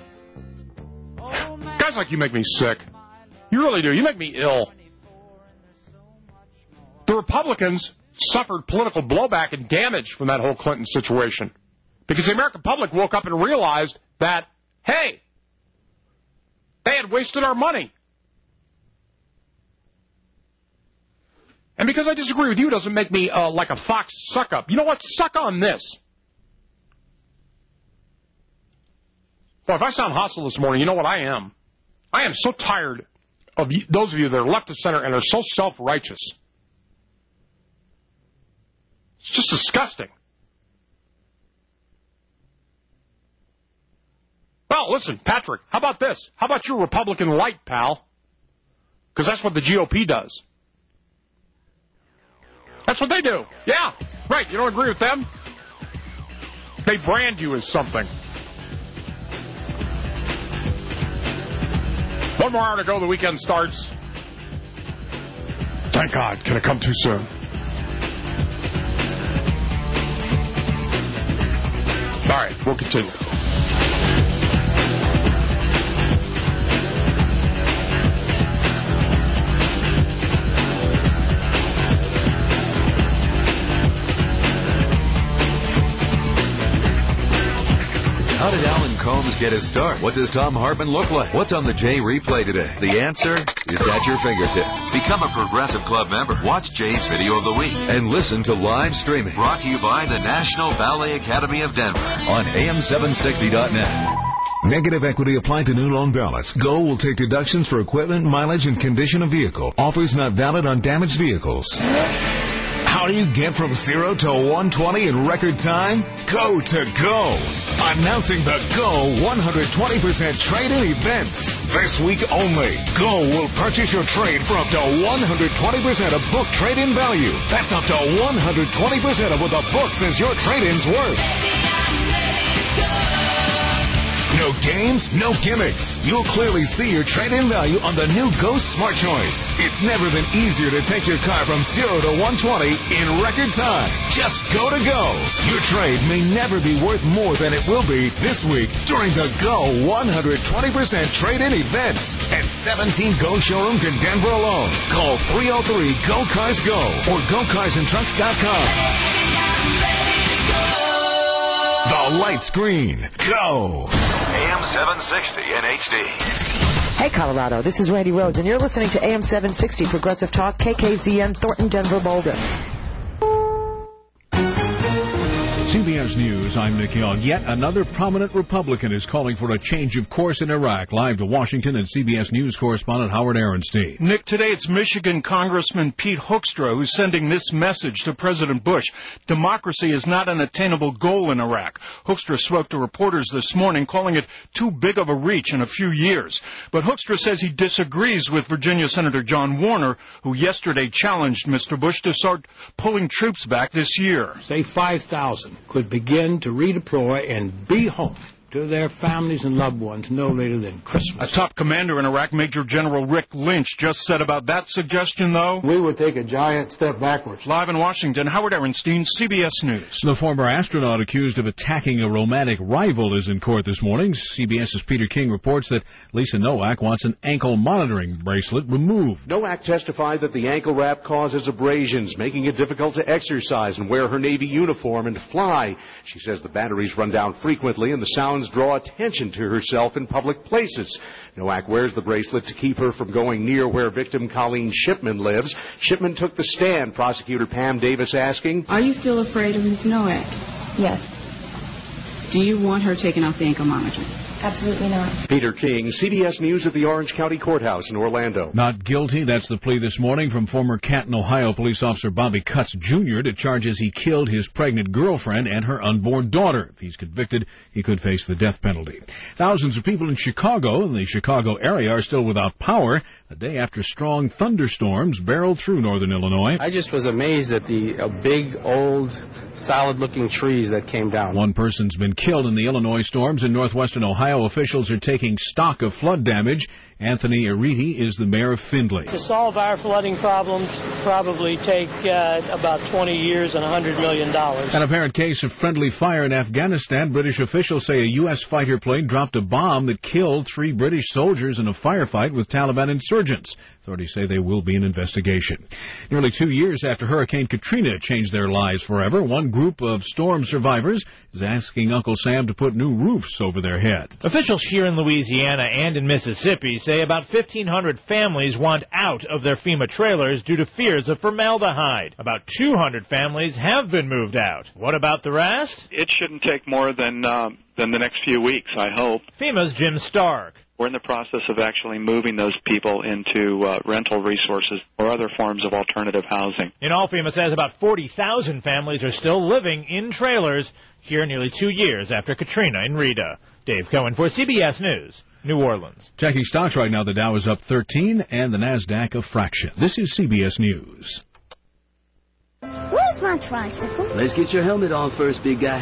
Guys like you make me sick. You really do. You make me ill. The Republicans suffered political blowback and damage from that whole Clinton situation because the American public woke up and realized that, hey, they had wasted our money. And because I disagree with you doesn't make me uh, like a Fox suck-up. You know what? Suck on this. Well, if I sound hostile this morning, you know what I am? I am so tired of you, those of you that are left of center and are so self-righteous. It's just disgusting. Well, listen, Patrick, how about this? How about your Republican light, pal? Because that's what the G O P does. That's what they do. Yeah, right. You don't agree with them? They brand you as something. One more hour to go. The weekend starts. Thank God. Can it come too soon? All right, we'll continue. How did Alan Combs get his start? What does Tom Hartman look like? What's on the Jay replay today? The answer is at your fingertips. Become a Progressive Club member. Watch Jay's video of the week and listen to live streaming. Brought to you by the National Ballet Academy of Denver on A M seven sixty dot net. Negative equity applied to new loan ballots. Go will take deductions for equipment, mileage, and condition of vehicle. Offers not valid on damaged vehicles. How do you get from zero to one twenty in record time? Go to Go. Announcing the Go one hundred twenty percent trade-in events. This week only, Go will purchase your trade for up to one hundred twenty percent of book trade-in value. That's up to one hundred twenty percent of what the book says your trade-in's worth. No games, no gimmicks. You'll clearly see your trade-in value on the new Go Smart Choice. It's never been easier to take your car from zero to one twenty in record time. Just go to Go. Your trade may never be worth more than it will be this week during the Go one hundred twenty percent trade-in events at seventeen Go showrooms in Denver alone. Call three oh three, Go Cars Go or go cars and trucks dot com. The lights green. Go. A M seven sixty in H D. Hey, Colorado, this is Randy Rhodes, and you're listening to A M seven sixty Progressive Talk, K K Z N, Thornton, Denver, Boulder. C B S News, I'm Nick Young. Yet another prominent Republican is calling for a change of course in Iraq. Live to Washington and C B S News correspondent Howard Aronstein. Nick, today it's Michigan Congressman Pete Hoekstra who's sending this message to President Bush. Democracy is not an attainable goal in Iraq. Hoekstra spoke to reporters this morning, calling it too big of a reach in a few years. But Hoekstra says he disagrees with Virginia Senator John Warner, who yesterday challenged Mister Bush to start pulling troops back this year. Say five thousand. Could begin to redeploy and be home to their families and loved ones no later than Christmas. A top commander in Iraq, Major General Rick Lynch, just said about that suggestion, though, we would take a giant step backwards. Live in Washington, Howard Aronstein, C B S News. The former astronaut accused of attacking a romantic rival is in court this morning. CBS's Peter King reports that Lisa Nowak wants an ankle monitoring bracelet removed. Nowak testified that the ankle wrap causes abrasions, making it difficult to exercise and wear her Navy uniform and fly. She says the batteries run down frequently and the sound draw attention to herself in public places. Nowak wears the bracelet to keep her from going near where victim Colleen Shipman lives. Shipman took the stand, prosecutor Pam Davis asking, are you still afraid of Miz Nowak? Yes. Do you want her taken off the ankle monitor? Absolutely not. Peter King, C B S News at the Orange County Courthouse in Orlando. Not guilty. That's the plea this morning from former Canton, Ohio police officer Bobby Cutts, Junior to charges he killed his pregnant girlfriend and her unborn daughter. If he's convicted, he could face the death penalty. Thousands of people in Chicago and the Chicago area are still without power a day after strong thunderstorms barreled through northern Illinois. I just was amazed at the uh, big, old, solid-looking trees that came down. One person's been killed in the Illinois storms in northwestern Ohio. Officials are taking stock of flood damage. Anthony Ariti is the mayor of Findlay. To solve our flooding problems probably take uh, about twenty years and one hundred million dollars. An apparent case of friendly fire in Afghanistan. British officials say a U S fighter plane dropped a bomb that killed three British soldiers in a firefight with Taliban insurgents. Authorities say there will be an investigation. Nearly two years after Hurricane Katrina changed their lives forever, one group of storm survivors is asking Uncle Sam to put new roofs over their head. Officials here in Louisiana and in Mississippi say about fifteen hundred families want out of their FEMA trailers due to fears of formaldehyde. About two hundred families have been moved out. What about the rest? It shouldn't take more than, uh, than the next few weeks, I hope. FEMA's Jim Stark. We're in the process of actually moving those people into uh, rental resources or other forms of alternative housing. In all, FEMA says about forty thousand families are still living in trailers here nearly two years after Katrina and Rita. Dave Cohen for C B S News, New Orleans. Checking stocks right now, the Dow is up thirteen and the NASDAQ a fraction. This is C B S News. Where's my tricycle? Let's get your helmet on first, big guy. Aw,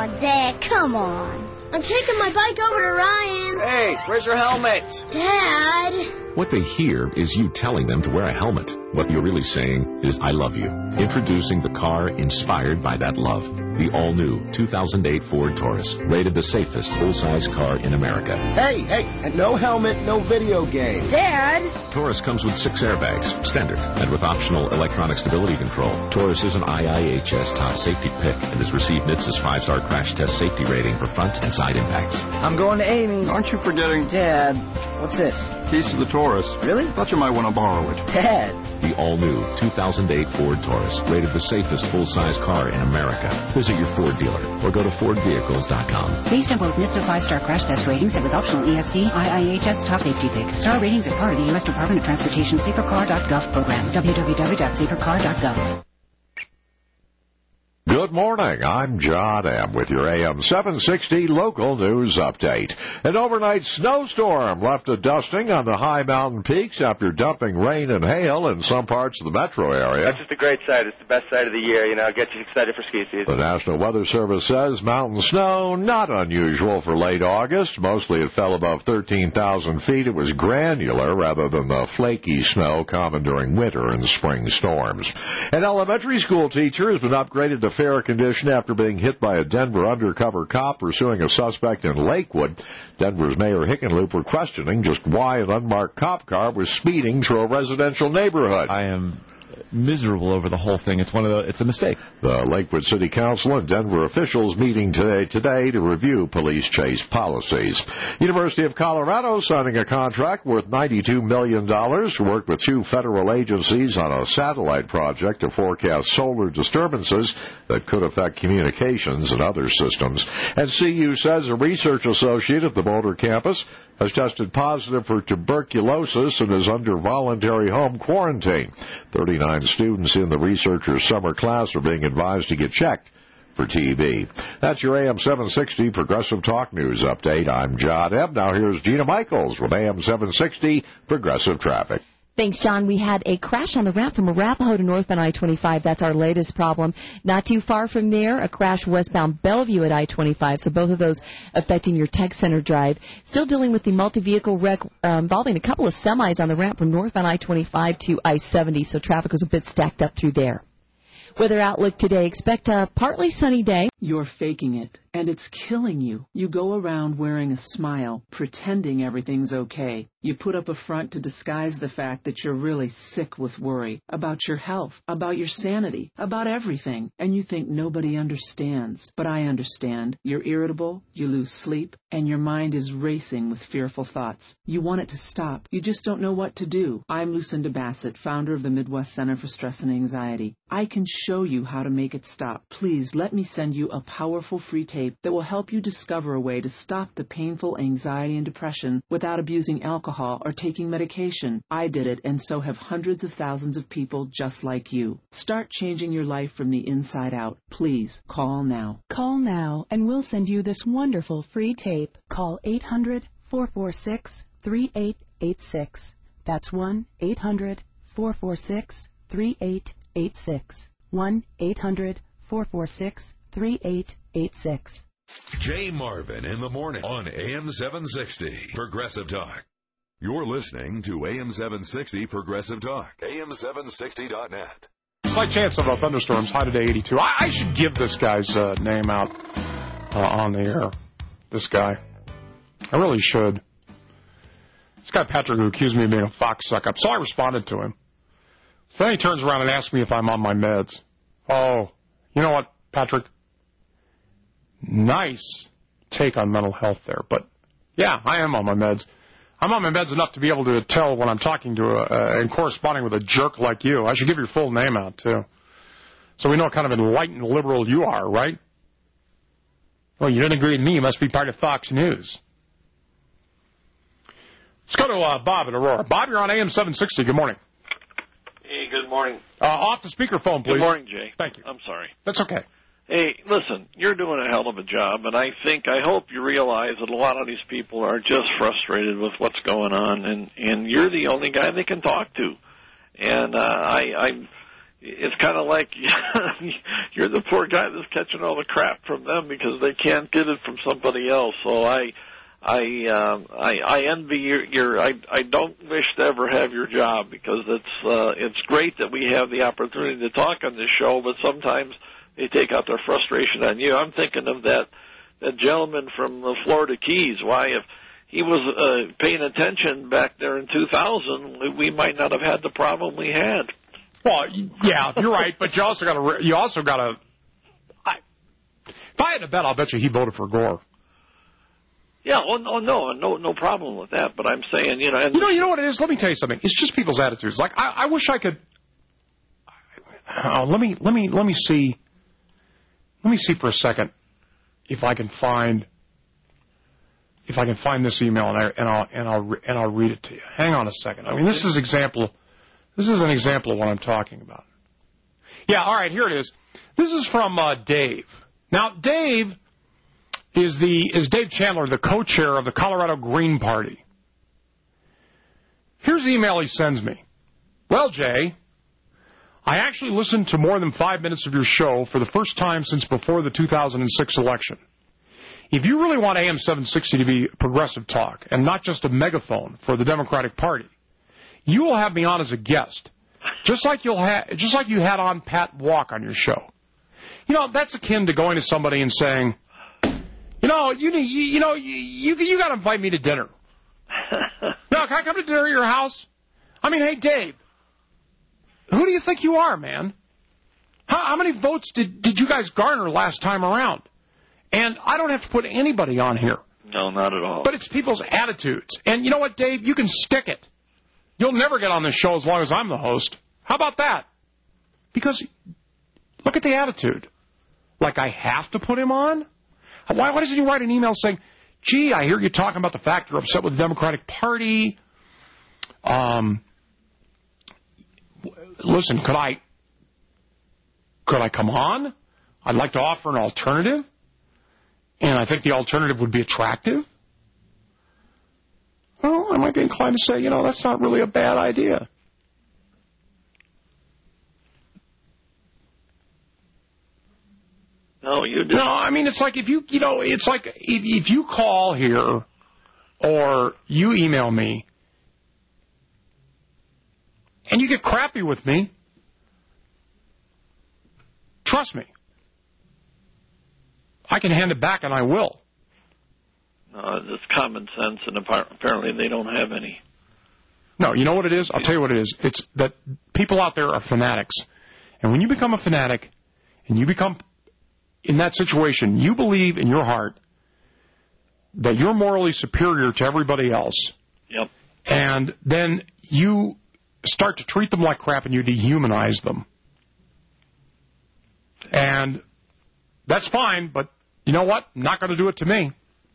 Oh, Dad, come on. I'm taking my bike over to Ryan's. Hey, where's your helmet? Dad. What they hear is you telling them to wear a helmet. What you're really saying is, I love you. Introducing the car inspired by that love. The all-new two thousand eight Ford Taurus, rated the safest full-size car in America. Hey, hey, and no helmet, no video game. Dad. Taurus comes with six airbags, standard, and with optional electronic stability control. Taurus is an I I H S top safety pick and has received N H T S A's five-star crash test safety rating for front and side impacts. I'm going to Amy's. Aren't you forgetting? Dad, what's this? Keys to the Taurus. Really? Thought you might want to borrow it. Dad. The all-new two thousand eight Ford Taurus, rated the safest full-size car in America. Visit your Ford dealer or go to ford vehicles dot com. Based on both N H T S A five-star crash test ratings and with optional E S C, I I H S top safety pick. Star ratings are part of the U S Department of Transportation safer car dot gov program. w w w dot safer car dot gov. Good morning. I'm John M. with your A M seven sixty local news update. An overnight snowstorm left a dusting on the high mountain peaks after dumping rain and hail in some parts of the metro area. That's just a great sight. It's the best sight of the year. You know, it gets you excited for ski season. The National Weather Service says mountain snow not unusual for late August. Mostly it fell above thirteen thousand feet. It was granular rather than the flaky snow common during winter and spring storms. An elementary school teacher has been upgraded to fair condition after being hit by a Denver undercover cop pursuing a suspect in Lakewood. Denver's Mayor Hickenlooper were questioning just why an unmarked cop car was speeding through a residential neighborhood. I am miserable over the whole thing. It's one of the, it's a mistake. The Lakewood City Council and Denver officials meeting today today to review police chase policies. University of Colorado signing a contract worth ninety-two million dollars to work with two federal agencies on a satellite project to forecast solar disturbances that could affect communications and other systems. And C U says a research associate at the Boulder campus has tested positive for tuberculosis and is under voluntary home quarantine. thirty-nine students in the researcher's summer class are being advised to get checked for T B. That's your A M seven sixty Progressive Talk News update. I'm John M. Now here's Gina Michaels with A M seven sixty Progressive Traffic. Thanks, John. We had a crash on the ramp from Arapahoe to northbound I twenty-five. That's our latest problem. Not too far from there, a crash westbound Bellevue at I twenty-five. So both of those affecting your Tech Center drive. Still dealing with the multi-vehicle wreck uh, involving a couple of semis on the ramp from northbound I twenty-five to I seventy. So traffic was a bit stacked up through there. Weather outlook today. Expect a partly sunny day. You're faking it, and it's killing you. You go around wearing a smile, pretending everything's okay. You put up a front to disguise the fact that you're really sick with worry about your health, about your sanity, about everything, and you think nobody understands. But I understand. You're irritable, you lose sleep, and your mind is racing with fearful thoughts. You want it to stop. You just don't know what to do. I'm Lucinda Bassett, founder of the Midwest Center for Stress and Anxiety. I can show you how to make it stop. Please let me send you a powerful free tape that will help you discover a way to stop the painful anxiety and depression without abusing alcohol or taking medication. I did it, and so have hundreds of thousands of people just like you. Start changing your life from the inside out. Please call now. Call now, and we'll send you this wonderful free tape. Call eight hundred, four four six, three eight eight six. That's one eight hundred, four four six, three eight eight six. one eight hundred, four four six, three eight eight six. Jay Marvin in the morning on A M seven sixty Progressive Talk. You're listening to A M seven sixty Progressive Talk. A M seven sixty dot net. Slight chance of a thunderstorms, high today eighty-two. I, I should give this guy's uh, name out uh, on the air. This guy. I really should. This guy Patrick who accused me of being a fox suck-up. So I responded to him. So then he turns around and asks me if I'm on my meds. Oh, you know what, Patrick? Nice take on mental health there. But, yeah, I am on my meds. I'm on my meds enough to be able to tell when I'm talking to a, uh, and corresponding with a jerk like you. I should give your full name out, too. So we know what kind of enlightened liberal you are, right? Well, you didn't agree with me. You must be part of Fox News. Let's go to uh, Bob in Aurora. Bob, you're on A M seven sixty. Good morning. Hey, good morning. Uh, off the speakerphone, please. Good morning, Jay. Thank you. I'm sorry. That's okay. Hey, listen, you're doing a hell of a job, and I think, I hope you realize that a lot of these people are just frustrated with what's going on, and, and you're the only guy they can talk to. And uh, I, I, it's kind of like you're the poor guy that's catching all the crap from them because they can't get it from somebody else. So I, I, um, I, I envy your. your I, I don't wish to ever have your job because it's uh, it's great that we have the opportunity to talk on this show, but sometimes they take out their frustration on you. I'm thinking of that that gentleman from the Florida Keys. Why, if he was uh, paying attention back there in two thousand, we might not have had the problem we had. Well, yeah, you're right, but you also got to. You also got to. If I had to bet, I'll bet you he voted for Gore. Yeah, oh no, no, no, no problem with that. But I'm saying, you know, and you know, you know what it is. Let me tell you something. It's just people's attitudes. Like I, I wish I could. Uh, let me, let me, let me see. Let me see for a second if I can find. If I can find this email and I and I'll and I'll and I'll read it to you. Hang on a second. I mean, this is example. This is an example of what I'm talking about. Yeah, all right, here it is. This is from uh, Dave. Now, Dave is the is Dave Chandler, the co-chair of the Colorado Green Party. Here's the email he sends me. Well, Jay, I actually listened to more than five minutes of your show for the first time since before the two thousand six election. If you really want A M seven sixty to be progressive talk and not just a megaphone for the Democratic Party, you will have me on as a guest, just like you'll ha- just like you had on Pat Walk on your show. You know, that's akin to going to somebody and saying, you know, you you, you know, you you, you got to invite me to dinner. No, can I come to dinner at your house? I mean, hey, Dave, who do you think you are, man? How, how many votes did did you guys garner last time around? And I don't have to put anybody on here. No, not at all. But it's people's attitudes. And you know what, Dave? You can stick it. You'll never get on this show as long as I'm the host. How about that? Because look at the attitude. Like I have to put him on? Why, why doesn't he write an email saying, gee, I hear you talking about the fact you're upset with the Democratic Party. Um, listen, could I, could I come on? I'd like to offer an alternative. And I think the alternative would be attractive. Well, I might be inclined to say, you know, that's not really a bad idea. No, you do. No, I mean, it's like if you, you know, it's like if, if you call here or you email me and you get crappy with me, trust me, I can hand it back and I will. No, it's common sense, and apparently they don't have any. No, you know what it is? I'll tell you what it is. It's that people out there are fanatics. And when you become a fanatic and you become in that situation, you believe in your heart that you're morally superior to everybody else. Yep. And then you start to treat them like crap and you dehumanize them. And that's fine, but you know what? I'm not going to do it to me.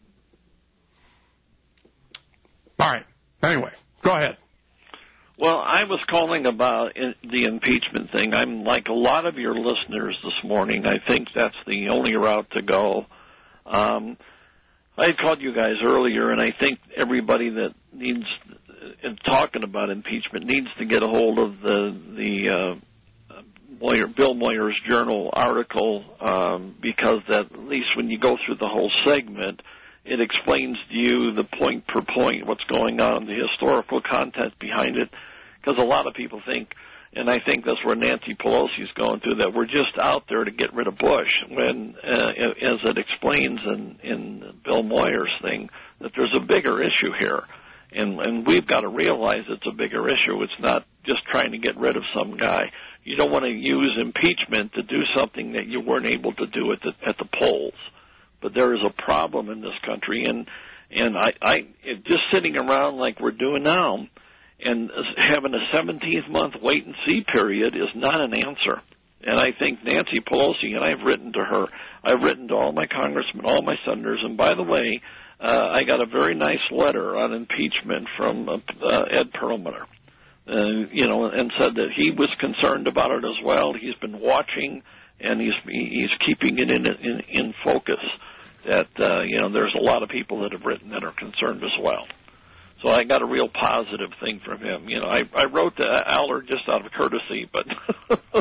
All right. Anyway, go ahead. Well, I was calling about in, the impeachment thing. I'm like a lot of your listeners this morning. I think that's the only route to go. Um, I had called you guys earlier, and I think everybody that needs uh, talking about impeachment needs to get a hold of the the uh, Moyer, Bill Moyer's Journal article um, because that, at least when you go through the whole segment, it explains to you the point per point what's going on, the historical content behind it, because a lot of people think, and I think that's where Nancy Pelosi's going through, that we're just out there to get rid of Bush, when, uh, as it explains in, in Bill Moyer's thing, that there's a bigger issue here. And, and we've got to realize it's a bigger issue. It's not just trying to get rid of some guy. You don't want to use impeachment to do something that you weren't able to do at the, at the polls. But there is a problem in this country, and and I, I it, just sitting around like we're doing now and having a seventeenth month wait and see period is not an answer. And I think Nancy Pelosi, and I've written to her, I've written to all my congressmen, all my senators, and by the way, uh, I got a very nice letter on impeachment from uh, uh, Ed Perlmutter, uh, you know, and said that he was concerned about it as well. He's been watching, and he's he's keeping it in in, in focus. That uh, you know, there's a lot of people that have written that are concerned as well. So I got a real positive thing from him. You know, I I wrote to Aller just out of courtesy, but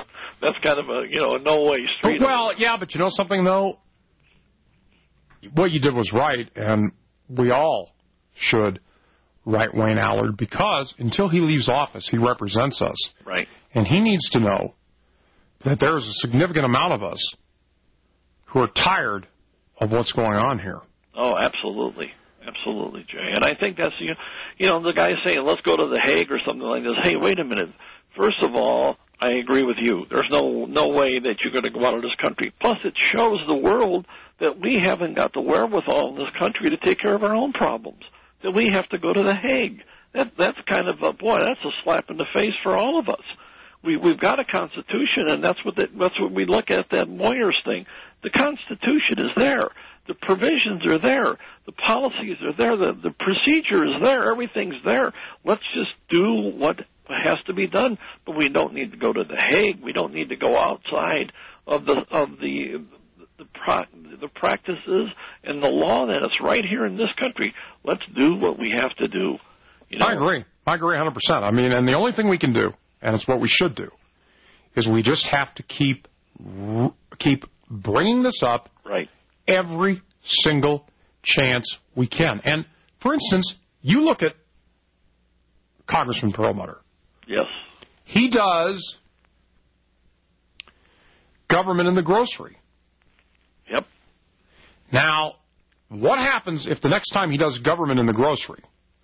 that's kind of a, you know, a no-way street. Well, yeah, but you know something, though? What you did was right, and we all should write Wayne Allard, because until he leaves office, he represents us. Right. And he needs to know that there is a significant amount of us who are tired of what's going on here. Oh, absolutely. Absolutely, Jay. And I think that's, you know, you know, the guy saying, let's go to The Hague or something like this. Hey, wait a minute. First of all, I agree with you. There's no no way that you're going to go out of this country. Plus, it shows the world that we haven't got the wherewithal in this country to take care of our own problems, that we have to go to The Hague. That, that's kind of a, boy, that's a slap in the face for all of us. We, we've got a Constitution, and that's what, the, that's what we look at, that Moyers thing. The Constitution is there. The provisions are there. The policies are there. The, the procedure is there. Everything's there. Let's just do what has to be done. But we don't need to go to The Hague. We don't need to go outside of the of the the, pro, the practices and the law that is right here in this country. Let's do what we have to do. You know? I agree. I agree one hundred percent. I mean, and the only thing we can do, and it's what we should do, is we just have to keep keep bringing this up. Right. Every single chance we can. And, for instance, you look at Congressman Perlmutter. Yes. He does government in the grocery. Yep. Now, what happens if the next time he does government in the grocery,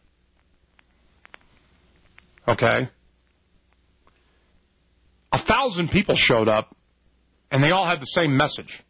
okay, a thousand people showed up and they all had the same message?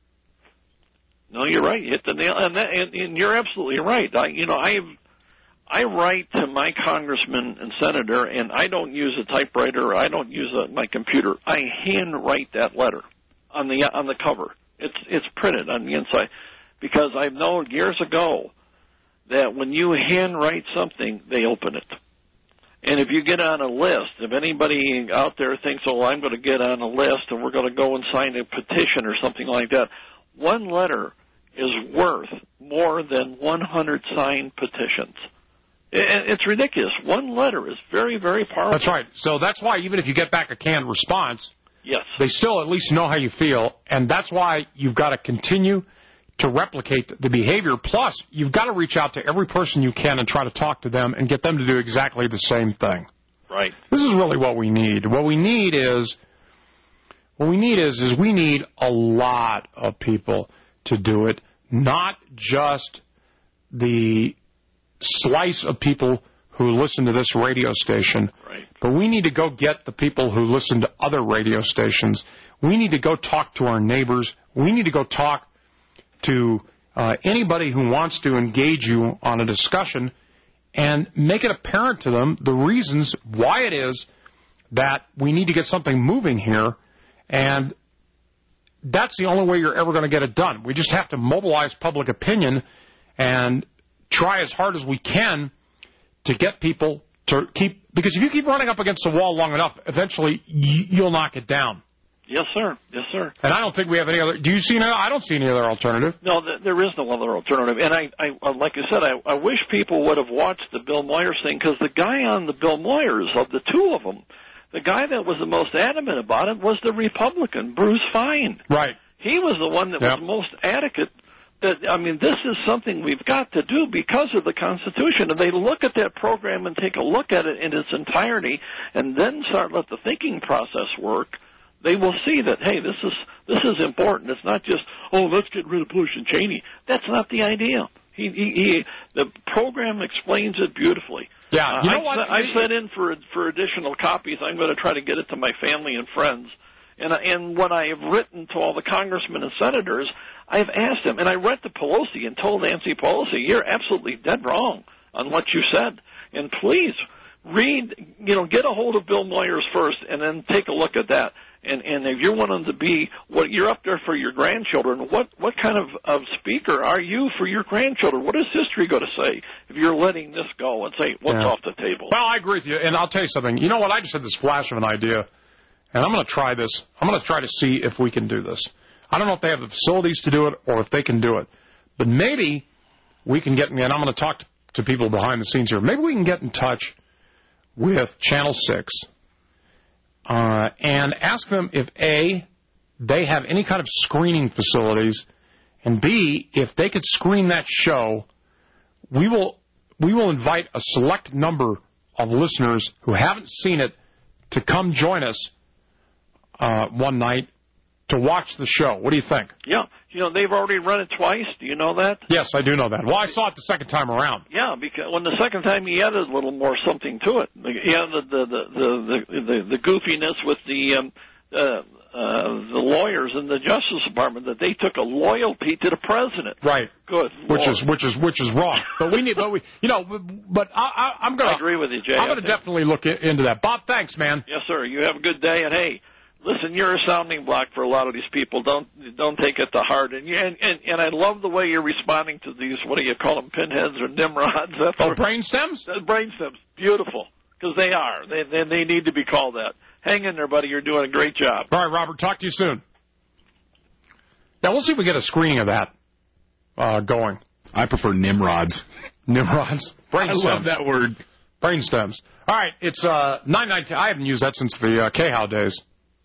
No, you're right. You hit the nail, and, that, and, and you're absolutely right. I, you know, I I write to my congressman and senator, and I don't use a typewriter. I don't use a, my computer. I hand write that letter on the on the cover. It's it's printed on the inside, because I've known years ago that when you hand write something, they open it. And if you get on a list, if anybody out there thinks, oh, I'm going to get on a list and we're going to go and sign a petition or something like that, one letter is worth more than one hundred signed petitions. It's ridiculous. One letter is very, very powerful. That's right. So that's why even if you get back a canned response, yes, they still at least know how you feel, and that's why you've got to continue to replicate the behavior. Plus, you've got to reach out to every person you can and try to talk to them and get them to do exactly the same thing. Right. This is really what we need. What we need is, what we need is, is we need a lot of people to do it, not just the slice of people who listen to this radio station, right, but we need to go get the people who listen to other radio stations. We need to go talk to our neighbors. We need to go talk to uh, anybody who wants to engage you on a discussion and make it apparent to them the reasons why it is that we need to get something moving here. And that's the only way you're ever going to get it done. We just have to mobilize public opinion and try as hard as we can to get people to keep, because if you keep running up against the wall long enough, eventually you'll knock it down. Yes, sir. Yes, sir. And I don't think we have any other. Do you see any? I don't see any other alternative. No, there is no other alternative. And I, I like I said, I, I wish people would have watched the Bill Moyers thing, because the guy on the Bill Moyers, of the two of them, the guy that was the most adamant about it was the Republican, Bruce Fine. Right. He was the one that yep. was most adequate. That, I mean, this is something we've got to do because of the Constitution. And they look at that program and take a look at it in its entirety and then start let the thinking process work. They will see that, hey, this is this is important. It's not just, oh, let's get rid of Bush and Cheney. That's not the idea. He, he, he the program explains it beautifully. Yeah, you know uh, what? I, I sent in for for additional copies. I'm going to try to get it to my family and friends. And and what I have written to all the congressmen and senators, I've asked them, and I read to Pelosi and told Nancy Pelosi, you're absolutely dead wrong on what you said. And please read, you know, get a hold of Bill Moyers first, and then take a look at that. And and if you're wanting to be, what you're up there for your grandchildren, what what kind of, of speaker are you for your grandchildren? What is history going to say if you're letting this go and say what's yeah. off the table? Well, I agree with you, and I'll tell you something. You know what? I just had this flash of an idea, and I'm going to try this. I'm going to try to see if we can do this. I don't know if they have the facilities to do it or if they can do it, but maybe we can get, and I'm going to talk to, to people behind the scenes here, maybe we can get in touch with Channel six uh, and ask them if, A, they have any kind of screening facilities, and B, if they could screen that show, we will we will invite a select number of listeners who haven't seen it to come join us uh, one night to watch the show. What do you think? Yeah. You know, they've already run it twice. Do you know that? Yes, I do know that. Well, I saw it the second time around. Yeah, because when the second time he added a little more something to it. Yeah, the the the the the, the goofiness with the um, uh, uh, the lawyers in the Justice Department, that they took a loyalty to the president. Right. Good. Which Lord. is which is which is wrong. But we need, but we, you know, but I, I, I'm gonna. I agree with you, Jay. I'm gonna definitely look in, into that. Bob, thanks, man. Yes, sir. You have a good day, and hey. Listen, you're a sounding block for a lot of these people. Don't don't take it to heart. And you, and, and and I love the way you're responding to these. What do you call them? Pinheads or nimrods? That's oh, brain stems. Uh, brain stems. Beautiful, because they are. They, they they need to be called that. Hang in there, buddy. You're doing a great job. All right, Robert. Talk to you soon. Now we'll see if we get a screening of that uh, going. I prefer nimrods. Nimrods. Brain I stems. love that word. Brain stems. All right, it's uh, nine nineteen. I haven't used that since the uh, K-How days.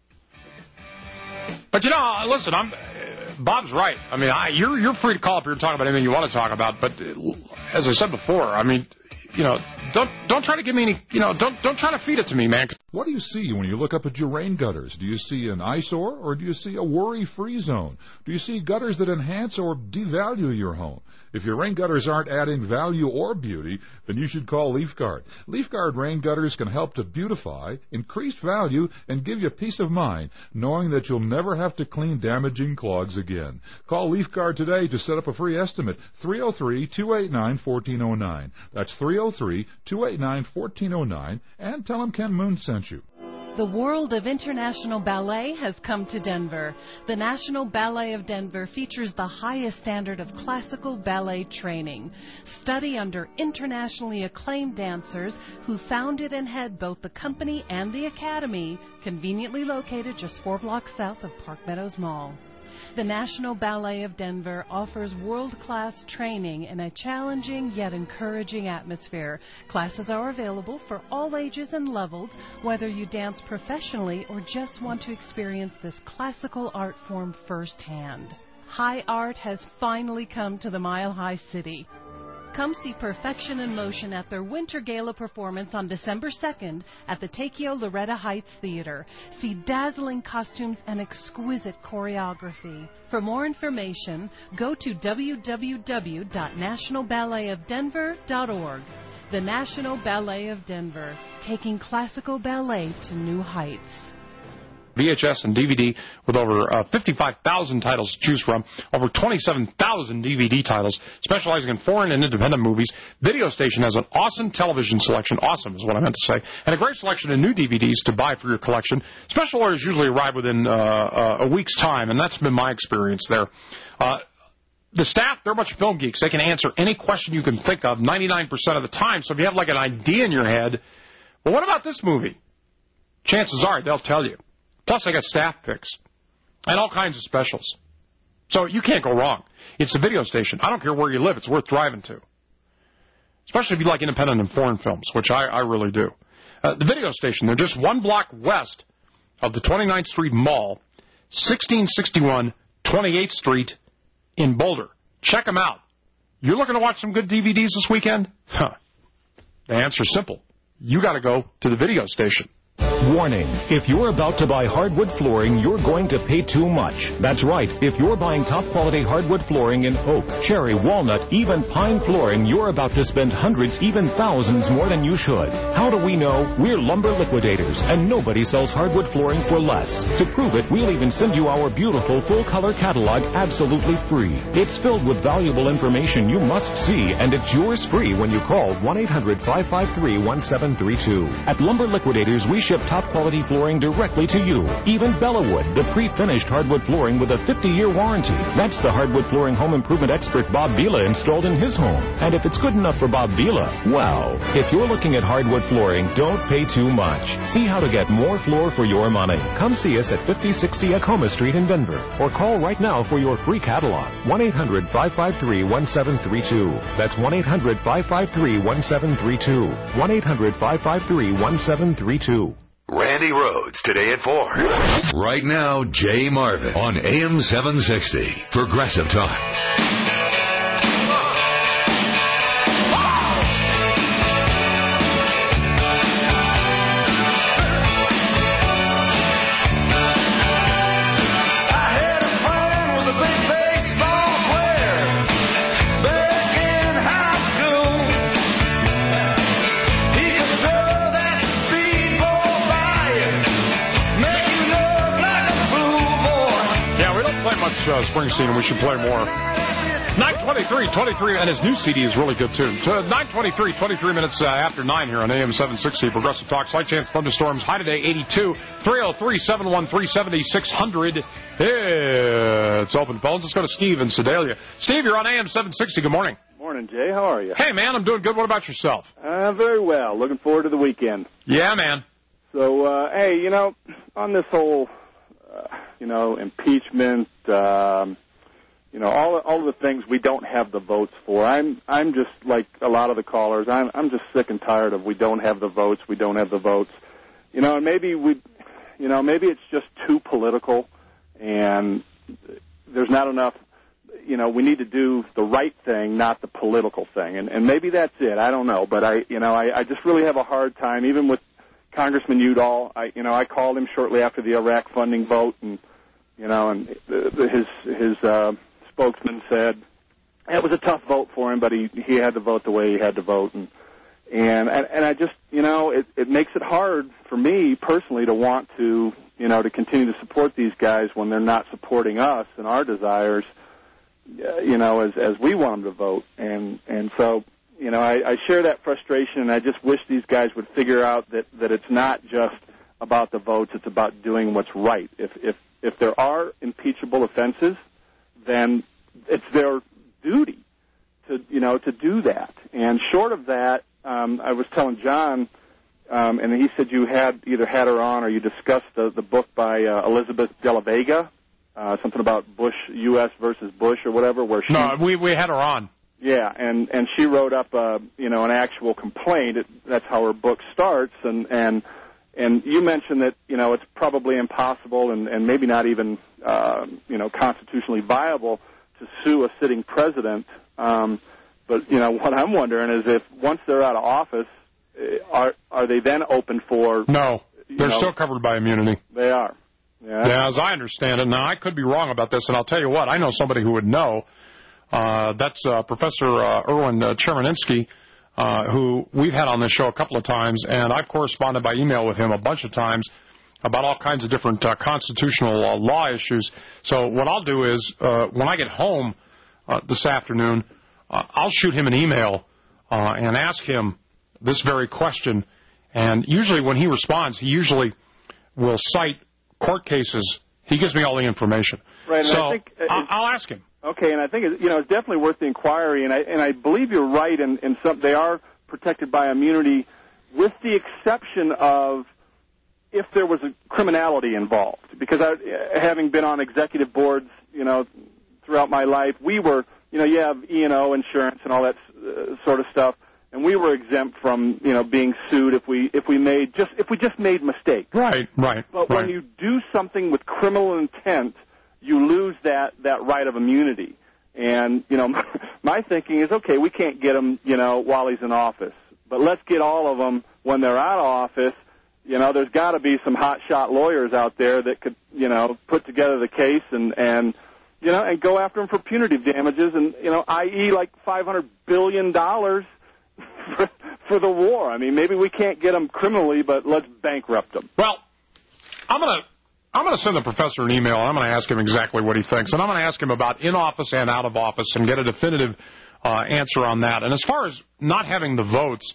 But, you know, listen, I'm, uh, Bob's right. I mean, I, you're you're free to call up here and talk about anything you want to talk about. But uh, as I said before, I mean, you know, don't don't try to give me any, you know, don't don't try to feed it to me, man. What do you see when you look up at your rain gutters? Do you see an eyesore or do you see a worry-free zone? Do you see gutters that enhance or devalue your home? If your rain gutters aren't adding value or beauty, then you should call LeafGuard. LeafGuard rain gutters can help to beautify, increase value, and give you peace of mind, knowing that you'll never have to clean damaging clogs again. Call LeafGuard today to set up a free estimate, three oh three, two eight nine, one four oh nine. That's three oh three, two eight nine, one four oh nine, and tell them Ken Moon sent you. The world of international ballet has come to Denver. The National Ballet of Denver features the highest standard of classical ballet training. Study under internationally acclaimed dancers who founded and head both the company and the academy, conveniently located just four blocks south of Park Meadows Mall. The National Ballet of Denver offers world-class training in a challenging yet encouraging atmosphere. Classes are available for all ages and levels, whether you dance professionally or just want to experience this classical art form firsthand. High art has finally come to the Mile High City. Come see Perfection in Motion at their Winter Gala performance on December second at the Takeo Loretta Heights Theater. See dazzling costumes and exquisite choreography. For more information, go to w w w dot national ballet of denver dot org. The National Ballet of Denver, taking classical ballet to new heights. V H S and D V D with over uh, fifty-five thousand titles to choose from, over twenty-seven thousand D V D titles, specializing in foreign and independent movies. Video Station has an awesome television selection, awesome is what I meant to say, and a great selection of new D V Ds to buy for your collection. Special orders usually arrive within uh, uh, a week's time, and that's been my experience there. Uh, the staff, they're a bunch of film geeks. They can answer any question you can think of ninety-nine percent of the time, so if you have like an idea in your head, well, what about this movie? Chances are they'll tell you. Plus, I got staff picks and all kinds of specials. So you can't go wrong. It's a Video Station. I don't care where you live. It's worth driving to. Especially if you like independent and foreign films, which I, I really do. Uh, the Video Station, they're just one block west of the twenty-ninth Street Mall, sixteen sixty-one twenty-eighth Street in Boulder. Check them out. You're looking to watch some good D V Ds this weekend? Huh. The answer's simple. You got to go to the Video Station. Warning, if you're about to buy hardwood flooring, you're going to pay too much. That's right. If you're buying top-quality hardwood flooring in oak, cherry, walnut, even pine flooring, you're about to spend hundreds, even thousands more than you should. How do we know? We're Lumber Liquidators, and nobody sells hardwood flooring for less. To prove it, we'll even send you our beautiful full-color catalog absolutely free. It's filled with valuable information you must see, and it's yours free when you call one eight hundred, five five three, one seven three two. At Lumber Liquidators, we ship top-quality flooring directly to you. Even Bellawood, the pre-finished hardwood flooring with a fifty-year warranty. That's the hardwood flooring home improvement expert Bob Vila installed in his home. And if it's good enough for Bob Vila, well, if you're looking at hardwood flooring, don't pay too much. See how to get more floor for your money. Come see us at fifty sixty Acoma Street in Denver, or call right now for your free catalog. one eight hundred, five five three, one seven three two. That's one eight hundred, five five three, one seven three two. one eight hundred, five five three, one seven three two. Randy Rhodes, today at four. Right now, Jay Marvin on A M seven sixty. Progressive Talk. Uh, Springsteen, and we should play more. nine twenty-three, twenty-three, and his new C D is really good, too. nine twenty-three, twenty-three minutes uh, after nine here on A M seven sixty, Progressive Talk. Slight chance thunderstorms. High today, eighty-two. three oh three, seven one three, seven six zero zero. Yeah, it's open phones. Let's go to Steve in Sedalia. Steve, you're on A M seven sixty. Good morning. Morning, Jay. How are you? Hey, man, I'm doing good. What about yourself? Uh, very well. Looking forward to the weekend. Yeah, man. So, uh, hey, you know, on this whole... Uh, you know, impeachment, um, you know, all all of the things we don't have the votes for. I'm I'm just like a lot of the callers. I'm I'm just sick and tired of we don't have the votes. We don't have the votes. You know, and maybe we, you know, maybe it's just too political, and there's not enough. You know, we need to do the right thing, not the political thing, and and maybe that's it. I don't know, but I, you know, I, I just really have a hard time, even with Congressman Udall. I, you know, I called him shortly after the Iraq funding vote, and you know, and the, the, his his uh, spokesman said it was a tough vote for him, but he he had to vote the way he had to vote, and and and I just, you know, it it makes it hard for me personally to want to, you know, to continue to support these guys when they're not supporting us and our desires, you know, as as we want them to vote, and and so. You know, I, I share that frustration, and I just wish these guys would figure out that, that it's not just about the votes; it's about doing what's right. If if if there are impeachable offenses, then it's their duty to you know to do that. And short of that, um, I was telling John, um, and he said you had either had her on or you discussed the the book by uh, Elizabeth De La Vega, uh, something about Bush, U S versus Bush or whatever. Where she no, we we had her on. Yeah, and, and she wrote up, uh, you know, an actual complaint. It, that's how her book starts. And, and and you mentioned that, you know, it's probably impossible and, and maybe not even, uh, you know, constitutionally viable to sue a sitting president. Um, but, you know, what I'm wondering is if once they're out of office, are are they then open for... No, they're know, still covered by immunity. They are. Yeah. Yeah, as I understand it. Now, I could be wrong about this, and I'll tell you what, I know somebody who would know. Uh, that's uh, Professor uh, Erwin uh, Chermaninsky, uh, who we've had on this show a couple of times, and I've corresponded by email with him a bunch of times about all kinds of different uh, constitutional uh, law issues. So what I'll do is, uh, when I get home uh, this afternoon, uh, I'll shoot him an email uh, and ask him this very question. And usually when he responds, he usually will cite court cases. He gives me all the information. Right, and so I think, uh, I'll, I'll ask him. Okay, and I think it, you know it's definitely worth the inquiry, and I and I believe you're right, and in, in some they are protected by immunity, with the exception of if there was a criminality involved. Because I, having been on executive boards, you know, throughout my life, we were, you know, you have E and O insurance and all that uh, sort of stuff, and we were exempt from, you know, being sued if we if we made just if we just made mistakes. Right, right. But right. when you do something with criminal intent, you lose that, that right of immunity. And, you know, my thinking is, okay, we can't get him, you know, while he's in office. But let's get all of them when they're out of office. You know, there's got to be some hotshot lawyers out there that could, you know, put together the case and, and you know, and go after them for punitive damages and, you know, that is like five hundred billion dollars for, for the war. I mean, maybe we can't get them criminally, but let's bankrupt them. Well, I'm going to... I'm going to send the professor an email, and I'm going to ask him exactly what he thinks. And I'm going to ask him about in-office and out-of-office and get a definitive uh, answer on that. And as far as not having the votes,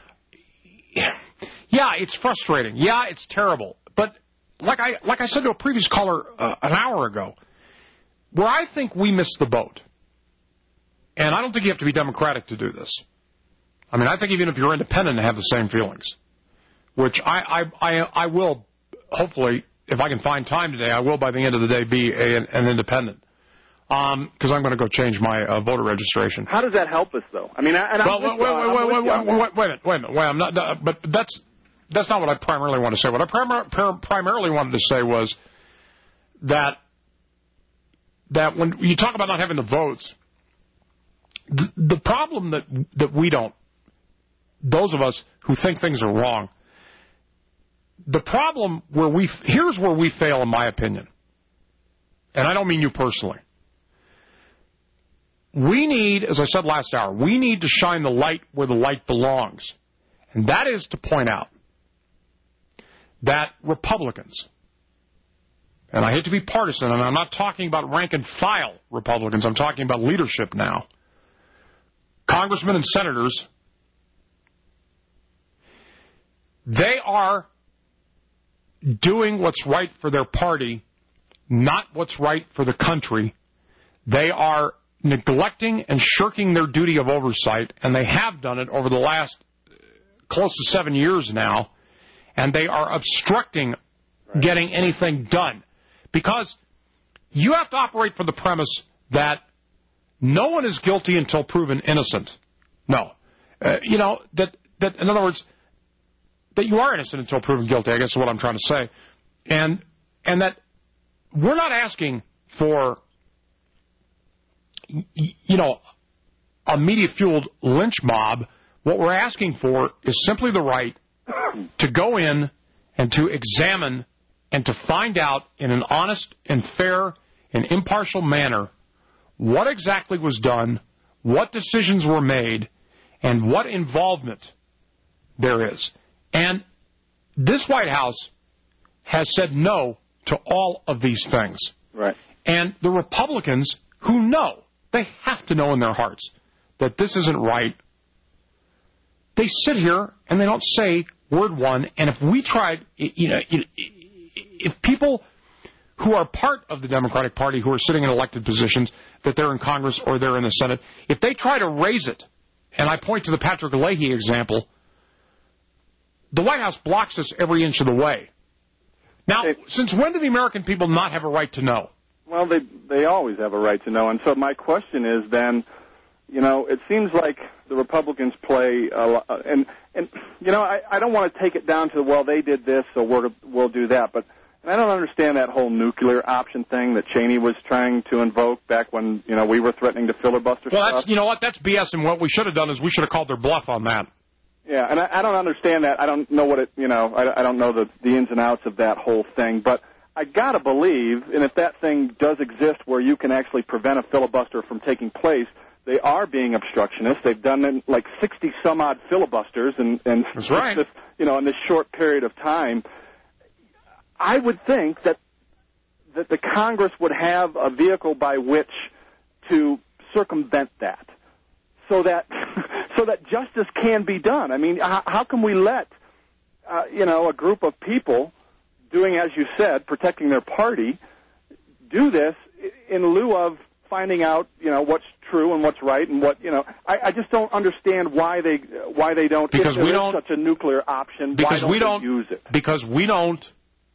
yeah, it's frustrating. Yeah, it's terrible. But like I like I said to a previous caller uh, an hour ago, where I think we missed the boat, and I don't think you have to be Democratic to do this. I mean, I think even if you're independent, have the same feelings, which I, I, I, I will hopefully... If I can find time today, I will by the end of the day be a, an independent, because um, I'm going to go change my uh, voter registration. How does that help us, though? I mean, I, and well, I'm wait, wait, wait, wait, wait, wait, wait, wait a minute, wait a minute. Wait, I'm not, uh, but that's that's not what I primarily want to say. What I prim- prim- primarily wanted to say was that that when you talk about not having the votes, the, the problem that that we don't, those of us who think things are wrong, the problem where we, here's where we fail, in my opinion, and I don't mean you personally. We need, as I said last hour, we need to shine the light where the light belongs. And that is to point out that Republicans, and I hate to be partisan, and I'm not talking about rank and file Republicans, I'm talking about leadership now, congressmen and senators, they are doing what's right for their party, not what's right for the country. They are neglecting and shirking their duty of oversight, and they have done it over the last close to seven years now, and they are obstructing right. getting anything done. Because you have to operate from the premise that no one is guilty until proven innocent. No. Uh, you know, that, that, in other words, that you are innocent until proven guilty, I guess is what I'm trying to say. And, and that we're not asking for, you know, a media-fueled lynch mob. What we're asking for is simply the right to go in and to examine and to find out in an honest and fair and impartial manner what exactly was done, what decisions were made, and what involvement there is. And this White House has said no to all of these things. Right. And the Republicans who know, they have to know in their hearts that this isn't right, they sit here and they don't say word one. And if we tried, you know, if people who are part of the Democratic Party who are sitting in elected positions, that they're in Congress or they're in the Senate, if they try to raise it, and I point to the Patrick Leahy example, the White House blocks us every inch of the way. Now, it, since when do the American people not have a right to know? Well, they they always have a right to know. And so my question is then, you know, it seems like the Republicans play, a lot, and, and you know, I, I don't want to take it down to, well, they did this, so we're, we'll do that. But and I don't understand that whole nuclear option thing that Cheney was trying to invoke back when, you know, we were threatening to filibuster well, stuff. Well, you know what? That's B S, and what we should have done is we should have called their bluff on that. Yeah, and I, I don't understand that. I don't know what it, you know, I, I don't know the, the ins and outs of that whole thing. But I got to believe, and if that thing does exist where you can actually prevent a filibuster from taking place, they are being obstructionists. They've done like sixty-some-odd filibusters and, and That's right. this, you know, in this short period of time. I would think that that the Congress would have a vehicle by which to circumvent that, so that so that justice can be done. I mean, how, how can we let uh, you know a group of people doing, as you said, protecting their party, do this in lieu of finding out, you know, what's true and what's right and what, you know, I, I just don't understand why they why they don't. Because if there we is don't such a nuclear option. Because why don't we don't they use it? Because we don't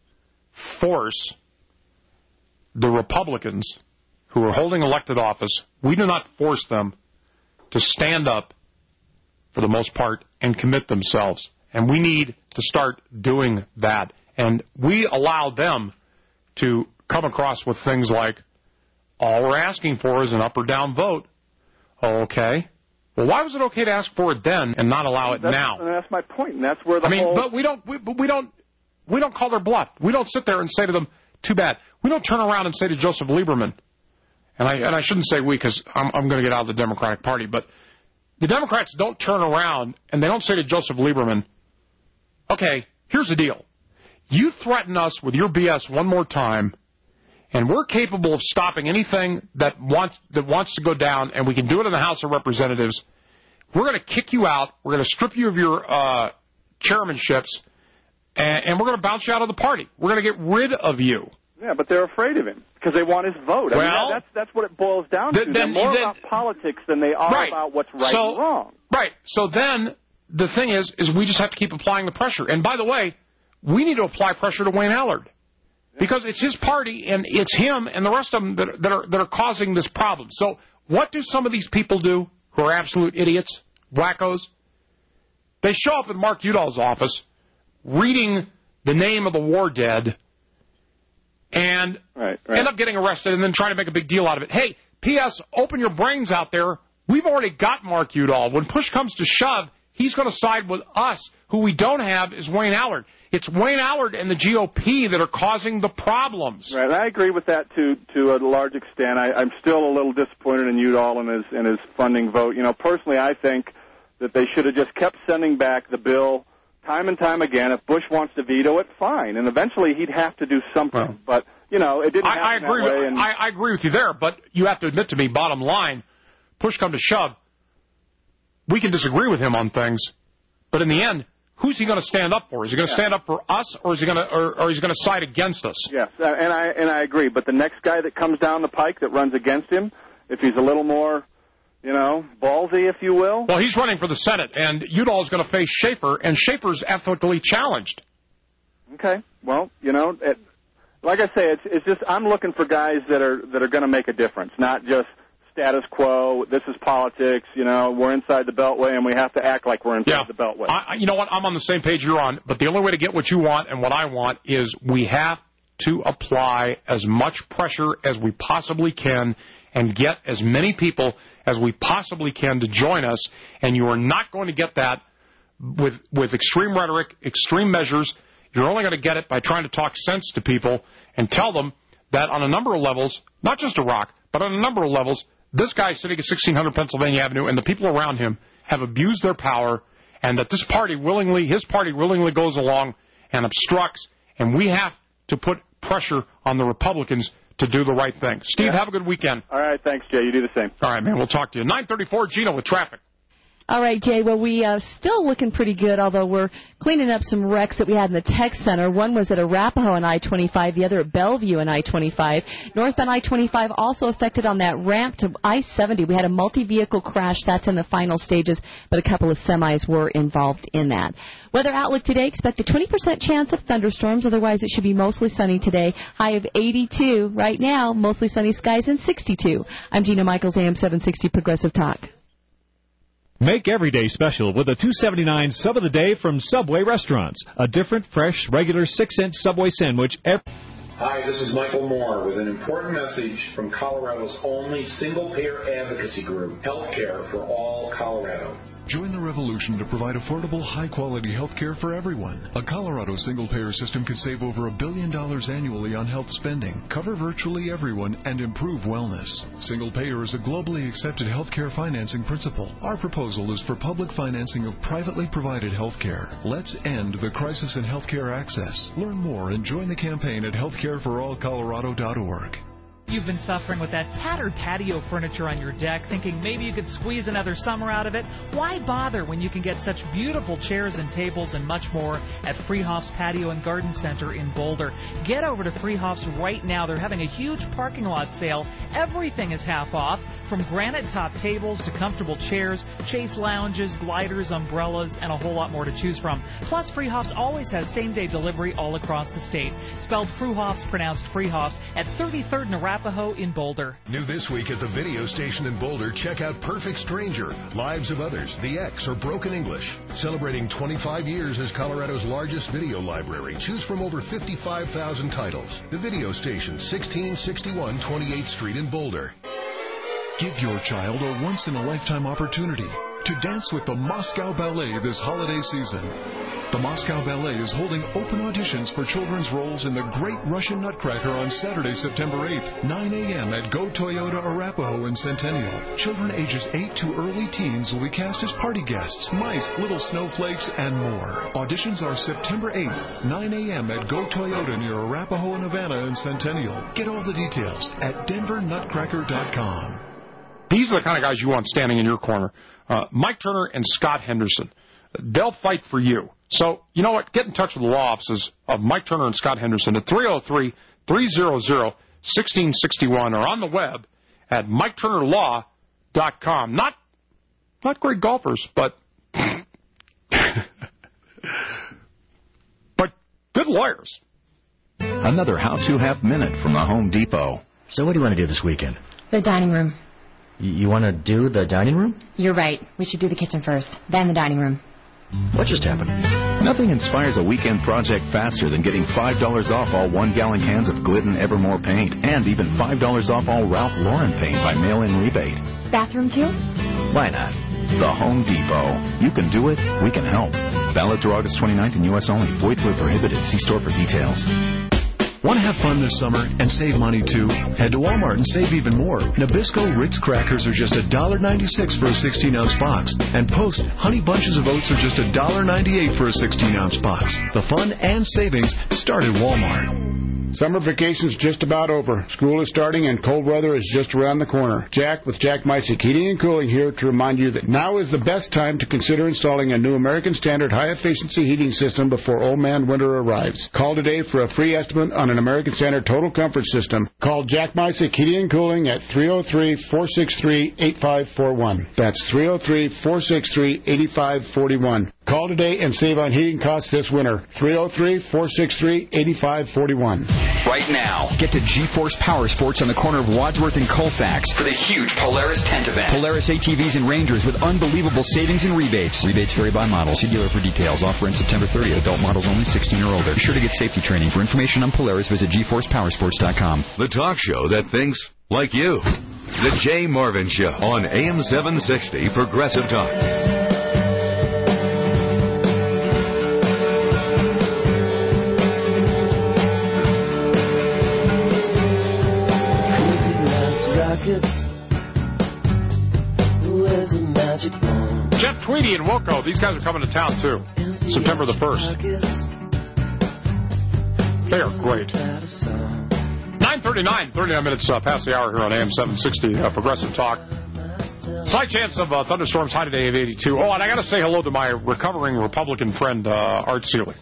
force the Republicans who are holding elected office. We do not force them to stand up, for the most part, and commit themselves. And we need to start doing that. And we allow them to come across with things like, all we're asking for is an up or down vote. Okay. Well, why was it okay to ask for it then and not allow it that's, now? And that's my point, and that's where the I mean, whole... but we don't, we, but we don't, we don't call their bluff. We don't sit there and say to them, too bad. We don't turn around and say to Joseph Lieberman, and I and I shouldn't say we because I'm, I'm going to get out of the Democratic Party, but the Democrats don't turn around and they don't say to Joseph Lieberman, okay, here's the deal. You threaten us with your B S one more time, and we're capable of stopping anything that wants that wants to go down, and we can do it in the House of Representatives. We're going to kick you out. We're going to strip you of your uh, chairmanships, and, and we're going to bounce you out of the party. We're going to get rid of you. Yeah, but they're afraid of him because they want his vote. I well, mean, that's that's what it boils down th- to. Then, They're more then, about politics than they are right. about what's right so, and wrong. Right. So then the thing is, is we just have to keep applying the pressure. And by the way, we need to apply pressure to Wayne Allard because it's his party and it's him and the rest of them that, that are that are causing this problem. So what do some of these people do who are absolute idiots, wackos? They show up in Mark Udall's office reading the name of the war dead and right, right. end up getting arrested and then trying to make a big deal out of it. Hey, P S, open your brains out there. We've already got Mark Udall. When push comes to shove, he's going to side with us. Who we don't have is Wayne Allard. It's Wayne Allard and the G O P that are causing the problems. Right, I agree with that to to a large extent. I, I'm still a little disappointed in Udall and his and his funding vote. You know, personally, I think that they should have just kept sending back the bill time and time again. If Bush wants to veto it, fine, and eventually he'd have to do something. Well, but you know, it didn't happen I, I agree that way. With, and I, I agree with you there, but you have to admit to me, bottom line, push come to shove, we can disagree with him on things, but in the end, who's he going to stand up for? Is he going to yeah. stand up for us, or is he going to, or, or is he going to side against us? Yes, uh, and I and I agree. But the next guy that comes down the pike that runs against him, if he's a little more, you know, ballsy, if you will. Well, he's running for the Senate, and Udall is going to face Schaefer, and Schaefer's ethically challenged. Okay. Well, you know, it, like I say, it's it's just I'm looking for guys that are that are going to make a difference, not just status quo. This is politics. You know, we're inside the Beltway, and we have to act like we're inside yeah. the Beltway. I, you know what? I'm on the same page you're on, but the only way to get what you want and what I want is we have to apply as much pressure as we possibly can and get as many people as we possibly can to join us, and you are not going to get that with with extreme rhetoric, extreme measures. You're only going to get it by trying to talk sense to people and tell them that on a number of levels, not just Iraq, but on a number of levels, this guy sitting at sixteen hundred Pennsylvania Avenue and the people around him have abused their power, and that this party willingly, his party willingly goes along and obstructs, and we have to put pressure on the Republicans to do the right thing. Steve, yeah. have a good weekend. All right, thanks, Jay. You do the same. All right, man, we'll talk to you. nine thirty-four, Gino with traffic. All right, Jay. Well, we uh, still looking pretty good, although we're cleaning up some wrecks that we had in the tech center. One was at Arapahoe and I twenty-five, the other at Bellevue and I twenty-five. Northbound I twenty-five also affected on that ramp to I seventy. We had a multi-vehicle crash. That's in the final stages, but a couple of semis were involved in that. Weather outlook today, expect a twenty percent chance of thunderstorms. Otherwise, it should be mostly sunny today. High of eighty-two. Right now, mostly sunny skies and sixty-two. I'm Gina Michaels, A M seven sixty Progressive Talk. Make every day special with a two seventy-nine sub of the day from Subway Restaurants. A different, fresh, regular six-inch Subway sandwich every... Hi, this is Michael Moore with an important message from Colorado's only single-payer advocacy group, Healthcare for All Colorado. Join the revolution to provide affordable, high-quality health care for everyone. A Colorado single-payer system could save over a billion dollars annually on health spending, cover virtually everyone, and improve wellness. Single-payer is a globally accepted health care financing principle. Our proposal is for public financing of privately provided health care. Let's end the crisis in health care access. Learn more and join the campaign at healthcare for all colorado dot org. You've been suffering with that tattered patio furniture on your deck, thinking maybe you could squeeze another summer out of it? Why bother when you can get such beautiful chairs and tables and much more at Freehoff's Patio and Garden Center in Boulder? Get over to Freehoff's right now. They're having a huge parking lot sale. Everything is half off, from granite-top tables to comfortable chairs, chase lounges, gliders, umbrellas, and a whole lot more to choose from. Plus, Freehoff's always has same-day delivery all across the state. Spelled Fruhoff's, pronounced Freehoff's, at thirty-third and Arapahoe in Boulder. New this week at the video station in Boulder, check out Perfect Stranger, Lives of Others, The X, or Broken English. Celebrating twenty-five years as Colorado's largest video library. Choose from over fifty-five thousand titles. The video station, sixteen sixty-one twenty-eighth Street in Boulder. Give your child a once-in-a-lifetime opportunity to dance with the Moscow Ballet this holiday season. The Moscow Ballet is holding open auditions for children's roles in The Great Russian Nutcracker on Saturday, September eighth, nine a.m. at Go Toyota Arapahoe in Centennial. Children ages eight to early teens will be cast as party guests, mice, little snowflakes, and more. Auditions are September eighth, nine a.m. at Go Toyota near Arapahoe and Havana in Centennial. Get all the details at denver nutcracker dot com. These are the kind of guys you want standing in your corner. Uh, Mike Turner and Scott Henderson. They'll fight for you. So, you know what? Get in touch with the law offices of Mike Turner and Scott Henderson at three oh three, three hundred, one six six one or on the web at mike turner law dot com. Not, not great golfers, but, but good lawyers. Another how-to half minute from the Home Depot. So what do you want to do this weekend? The dining room. You, you want to do the dining room? You're right. We should do the kitchen first, then the dining room. What just happened? Nothing inspires a weekend project faster than getting five dollars off all one-gallon cans of Glidden Evermore paint and even five dollars off all Ralph Lauren paint by mail-in rebate. Bathroom too? Why not? The Home Depot. You can do it. We can help. Valid through August twenty-ninth in U S only. Void where prohibited. See store for details. Want to have fun this summer and save money too? Head to Walmart and save even more. Nabisco Ritz crackers are just one dollar ninety-six for a sixteen ounce box. And Post Honey Bunches of Oats are just one dollar ninety-eight for a sixteen ounce box. The fun and savings start at Walmart. Summer vacation's just about over. School is starting and cold weather is just around the corner. Jack with Jack Misick Heating and Cooling here to remind you that now is the best time to consider installing a new American Standard high-efficiency heating system before old man winter arrives. Call today for a free estimate on an American Standard total comfort system. Call Jack Misick Heating and Cooling at three oh three, four six three, eight five four one. That's three oh three, four six three, eight five four one. Call today and save on heating costs this winter. three oh three, four six three, eight five four one. Right now, get to G-Force Power Sports on the corner of Wadsworth and Colfax for the huge Polaris tent event. Polaris A T Vs and Rangers with unbelievable savings and rebates. Rebates vary by model. See dealer for details. Offer in September thirtieth. Adult models only, sixteen or older. Be sure to get safety training. For information on Polaris, visit G Force Power Sports dot com. The talk show that thinks like you. The Jay Marvin Show on A M seven sixty Progressive Talk. Jeff Tweedy and Wilco, these guys are coming to town too. September the first. They are great. nine thirty-nine, thirty-nine minutes uh, past the hour here on A M seven sixty uh, Progressive Talk. Slight chance of uh, thunderstorms, high today of eighty-two. Oh, and I got to say hello to my recovering Republican friend, uh, Art Seeley.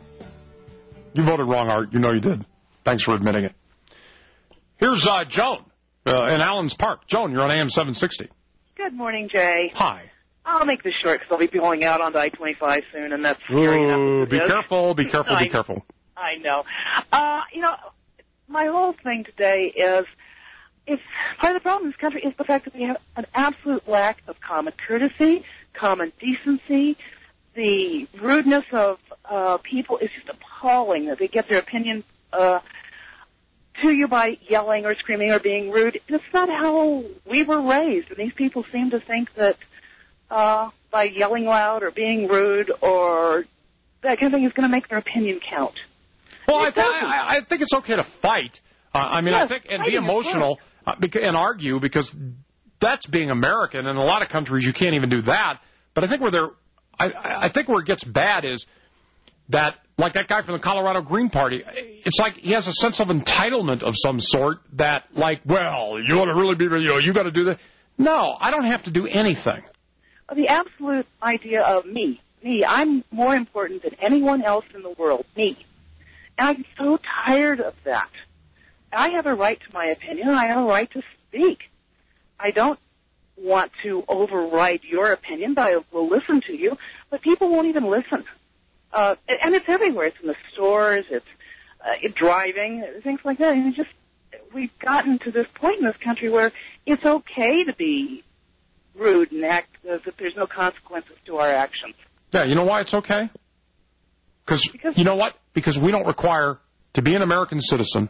You voted wrong, Art. You know you did. Thanks for admitting it. Here's uh, Joan uh, in Allen's Park. Joan, you're on A M seven sixty. Good morning, Jay. Hi. I'll make this short because I'll be going out onto I twenty-five soon, and that's scary enough. Ooh, as it be is. careful, be careful, I, be careful. I know. Uh, you know, my whole thing today is, it's part of the problem in this country is the fact that we have an absolute lack of common courtesy, common decency. The rudeness of uh, people is just appalling, that they get their opinion uh, to you by yelling or screaming or being rude. It's not how we were raised, and these people seem to think that uh, by yelling loud or being rude or that kind of thing is going to make their opinion count. Well, I, th- I, I think it's okay to fight. Uh, I mean, yes, I think, and be emotional uh, and argue, because that's being American. In a lot of countries, you can't even do that. But I think where they're, I, I think where it gets bad is that, like that guy from the Colorado Green Party, it's like he has a sense of entitlement of some sort that, like, well, you want to really be, you know, you got to do that. No, I don't have to do anything. The absolute idea of me, me, I'm more important than anyone else in the world, me. And I'm so tired of that. I have a right to my opinion, and I have a right to speak. I don't want to override your opinion, but I will listen to you. But people won't even listen. Uh, and it's everywhere. It's in the stores. It's uh, driving, things like that. And it's just, we've gotten to this point in this country where it's okay to be rude and act as if there's no consequences to our actions. Yeah, you know why it's okay? Because, you know what? Because we don't require, to be an American citizen,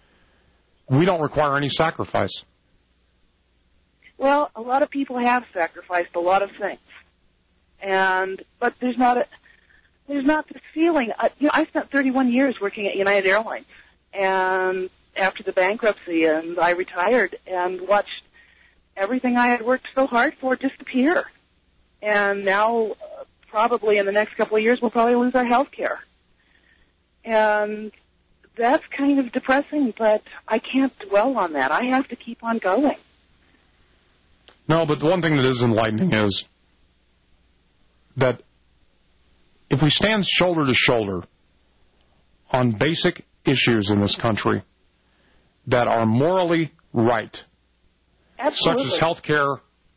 we don't require any sacrifice. Well, a lot of people have sacrificed a lot of things. And, but there's not a, there's not this feeling. Uh, you know, I spent thirty-one years working at United Airlines, and after the bankruptcy, and I retired and watched everything I had worked so hard for disappear. And now, uh, probably in the next couple of years, we'll probably lose our health care. And that's kind of depressing, but I can't dwell on that. I have to keep on going. No, but the one thing that is enlightening is that if we stand shoulder to shoulder on basic issues in this country that are morally right, Absolutely. such as health care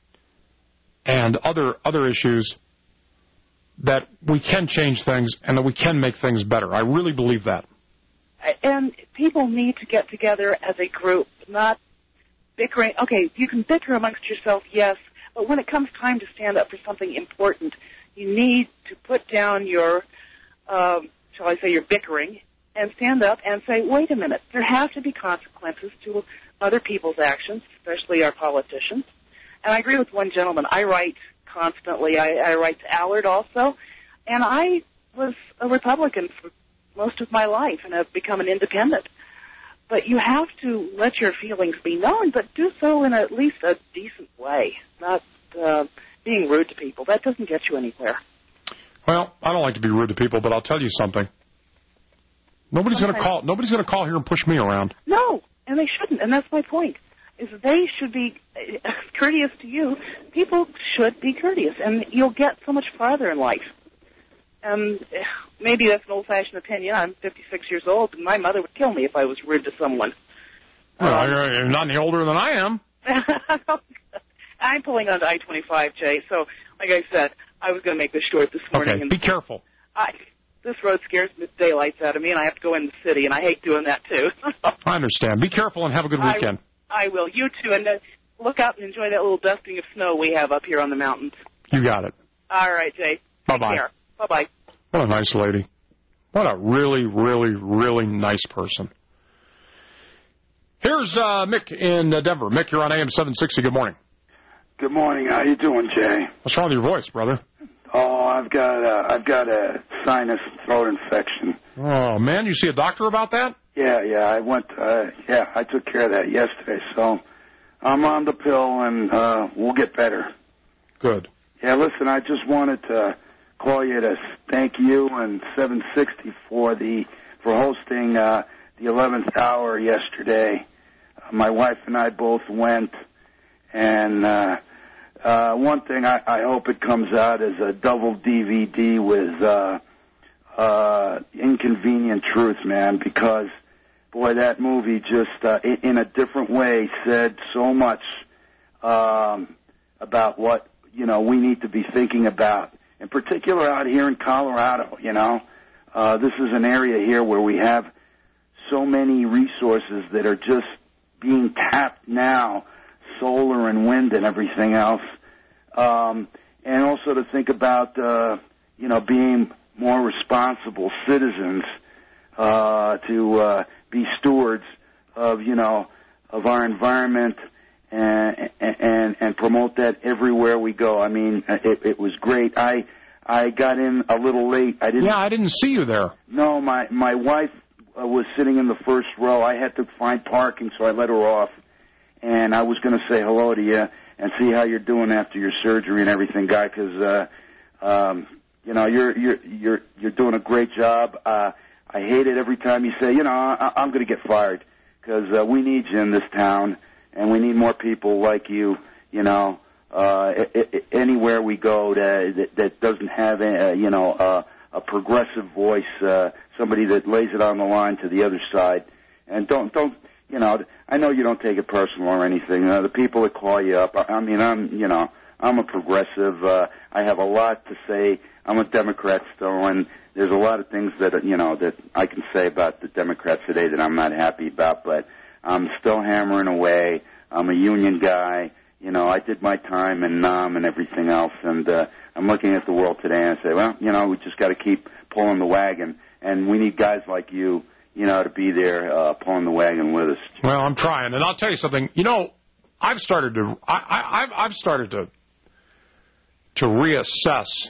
and other other issues, that we can change things and that we can make things better. I really believe that. And people need to get together as a group, not bickering. Okay, you can bicker amongst yourself, yes, but when it comes time to stand up for something important, you need to put down your, um, shall I say, your bickering, and stand up and say, wait a minute, there have to be consequences to other people's actions, especially our politicians. And I agree with one gentleman. I write constantly. I, I write to Allard also. And I was a Republican for most of my life and have become an independent. But you have to let your feelings be known, but do so in at least a decent way, not uh, being rude to people. That doesn't get you anywhere. Well, I don't like to be rude to people, but I'll tell you something. Nobody's okay. going to call. Nobody's going to call here and push me around. No, and they shouldn't. And that's my point. Is they should be courteous to you. People should be courteous, and you'll get so much farther in life. Um, maybe that's an old-fashioned opinion. I'm fifty-six years old, and my mother would kill me if I was rude to someone. Well, um, you're not any older than I am. I'm pulling onto I twenty-five, Jay. So, like I said, I was going to make this short this morning. Okay, and be careful. I, this road scares the daylights out of me, and I have to go in the city, and I hate doing that, too. I understand. Be careful and have a good weekend. I, I will. You, too. And uh, look out and enjoy that little dusting of snow we have up here on the mountains. You got it. All right, Jay. Bye-bye. Take care. Bye-bye. What a nice lady. What a really, really, really nice person. Here's uh, Mick in uh, Denver. Mick, you're on A M seven sixty. Good morning. Good morning. How you doing, Jay? What's wrong with your voice, brother? Oh, I've got a, I've got a sinus throat infection. Oh, man, you see a doctor about that? Yeah, yeah. I went. Uh, yeah, I took care of that yesterday. So I'm on the pill, and uh, we'll get better. Good. Yeah. Listen, I just wanted to call you to thank you and seven sixty for the for hosting uh, the eleventh hour yesterday. Uh, my wife and I both went, and uh, uh, one thing I, I hope it comes out as a double D V D with uh, uh, Inconvenient Truth, man, because boy, that movie just uh, in, in a different way said so much um, about what you know we need to be thinking about. In particular out here in Colorado, you know, uh, this is an area here where we have so many resources that are just being tapped now, solar and wind and everything else. Um, and also to think about, uh, you know, being more responsible citizens, uh, to uh, be stewards of, you know, of our environment and, and and promote that everywhere we go. I mean, it, it was great. I I got in a little late. I didn't. Yeah, I didn't see you there. No, my my wife uh, was sitting in the first row. I had to find parking, so I let her off. And I was going to say hello to you and see how you're doing after your surgery and everything, guy. Because uh, um, you know you're you're you're you're doing a great job. Uh, I hate it every time you say, you know, I, I'm going to get fired because uh, we need you in this town. And we need more people like you, you know, uh, anywhere we go that, that doesn't have, a, you know, a, a progressive voice, uh, somebody that lays it on the line to the other side. And don't, don't, you know, I know you don't take it personal or anything. Uh, the people that call you up, I, I mean, I'm, you know, I'm a progressive. Uh, I have a lot to say. I'm a Democrat still, and there's a lot of things that, you know, that I can say about the Democrats today that I'm not happy about, but I'm still hammering away. I'm a union guy. You know, I did my time in N A M and everything else, and uh, I'm looking at the world today and I say, well, you know, we just got to keep pulling the wagon, and we need guys like you, you know, to be there uh, pulling the wagon with us. Well, I'm trying, and I'll tell you something. You know, I've started to, I, I, I've, I've started to, to reassess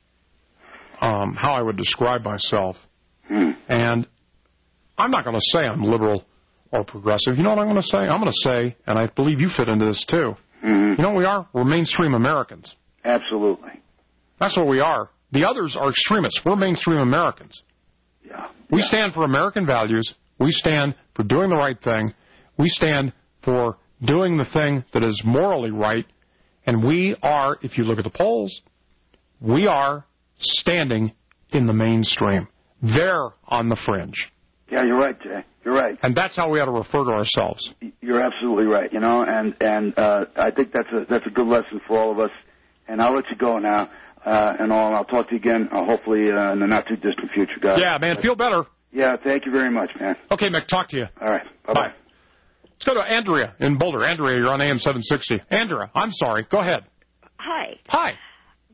um, how I would describe myself, hmm. and I'm not going to say I'm liberal or progressive. You know what I'm going to say? I'm going to say, and I believe you fit into this too, mm-hmm. you know what we are? We're mainstream Americans. Absolutely. That's what we are. The others are extremists. We're mainstream Americans. Yeah. We yeah. stand for American values. We stand for doing the right thing. We stand for doing the thing that is morally right. And we are, if you look at the polls, we are standing in the mainstream. They're on the fringe. Yeah, you're right, Jay. You're right. And that's how we ought to refer to ourselves. You're absolutely right, you know, and, and uh, I think that's a that's a good lesson for all of us. And I'll let you go now, uh, and all. I'll talk to you again, uh, hopefully uh, in the not-too-distant future, guys. Yeah, man, feel better. Yeah, thank you very much, man. Okay, Mick, talk to you. All right, bye-bye. Bye. Let's go to Andrea in Boulder. Andrea, you're on A M seven sixty. Andrea, I'm sorry. Go ahead. Hi. Hi.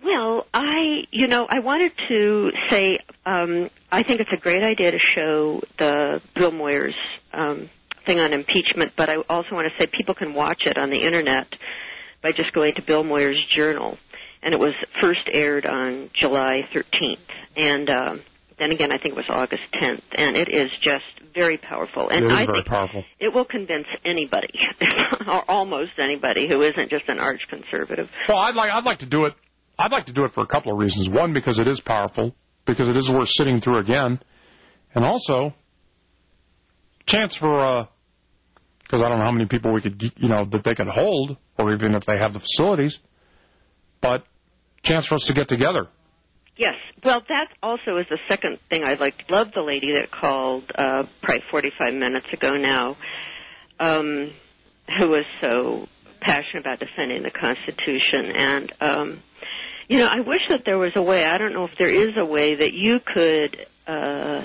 Well, I, you know, I wanted to say um, I think it's a great idea to show the Bill Moyers um, thing on impeachment, but I also want to say people can watch it on the Internet by just going to Bill Moyers' Journal. And it was first aired on July thirteenth. And um, then again, I think it was August tenth. And it is just very powerful. And it is I very think powerful. It will convince anybody, or almost anybody, who isn't just an arch conservative. Well, I'd like I'd like to do it. I'd like to do it for a couple of reasons. One, because it is powerful, because it is worth sitting through again, and also chance for because uh, I don't know how many people we could you know that they could hold, or even if they have the facilities, but chance for us to get together. Yes. Well, that also is the second thing I'd like to love the lady that called uh, probably forty-five minutes ago now, um, who was so passionate about defending the Constitution. And, um, you know, I wish that there was a way, I don't know if there is a way that you could uh,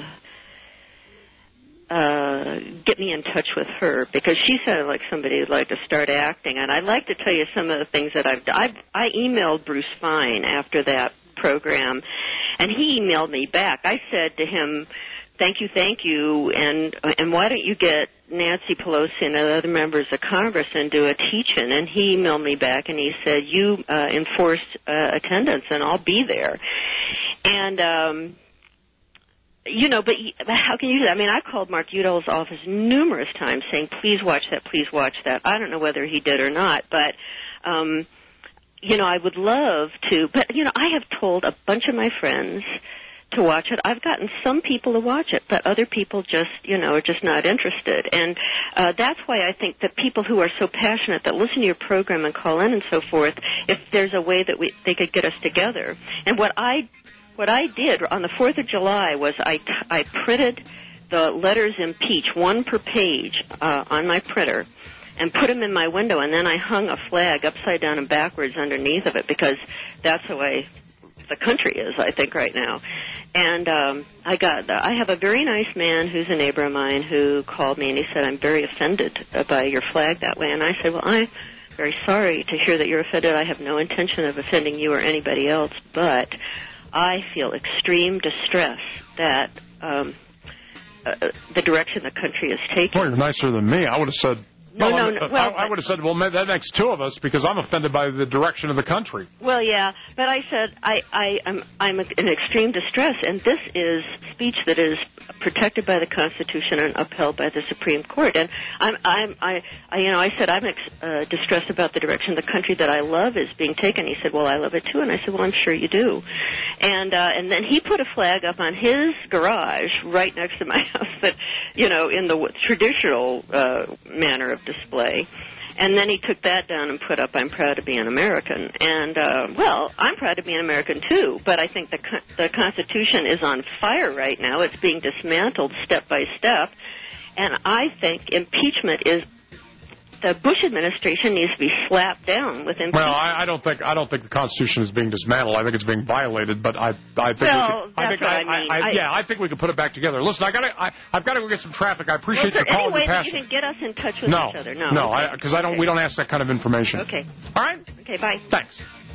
uh, get me in touch with her, because she sounded like somebody who'd like to start acting. And I'd like to tell you some of the things that I've done. I've, I emailed Bruce Fine after that program, and he emailed me back. I said to him, thank you, thank you, and and why don't you get Nancy Pelosi and other members of Congress and do a teach-in? And he emailed me back, and he said, you uh, enforce uh, attendance, and I'll be there. And, um, you know, but how can you do that? I mean, I called Mark Udall's office numerous times saying, please watch that, please watch that. I don't know whether he did or not, but... Um, You know, I would love to, but, you know, I have told a bunch of my friends to watch it. I've gotten some people to watch it, but other people just, you know, are just not interested. And uh, that's why I think that people who are so passionate that listen to your program and call in and so forth, if there's a way that we they could get us together. And what I what I did on the fourth of July was I, t- I printed the letters impeach, one per page, uh, on my printer, and put them in my window, and then I hung a flag upside down and backwards underneath of it, because that's the way the country is, I think, right now. And um, I got, I have a very nice man who's a neighbor of mine who called me, and he said, I'm very offended by your flag that way. And I said, well, I'm very sorry to hear that you're offended. I have no intention of offending you or anybody else, but I feel extreme distress that um, uh, the direction the country is taking. Well, you're nicer than me. I would have said... No, well, no, no. Well, I, I would have said, well, that makes two of us, because I'm offended by the direction of the country. Well, yeah, but I said I, I, I'm, I'm in extreme distress, and this is speech that is protected by the Constitution and upheld by the Supreme Court. And I'm, I'm, I, I you know, I said I'm ex, uh, distressed about the direction the country that I love is being taken. He said, well, I love it too, and I said, well, I'm sure you do. And uh, and then he put a flag up on his garage right next to my house, that, you know, in the traditional uh, manner of display. And then he took that down and put up, I'm proud to be an American. And, uh, well, I'm proud to be an American, too, but I think the the Constitution is on fire right now. It's being dismantled step by step. And I think impeachment is, the Bush administration needs to be slapped down with impeachment. Well, I, I don't think I don't think the Constitution is being dismantled. I think it's being violated. But I, I think well, we could, that's I think what I, I mean. I, I, I, yeah, I think we could put it back together. Listen, I got I, I've got to go get some traffic. I appreciate well, your call and your passion. You can get us in touch with no, each other. No, no, okay. because I, I don't. Okay. We don't ask that kind of information. Okay. All right. Okay. Bye. Thanks.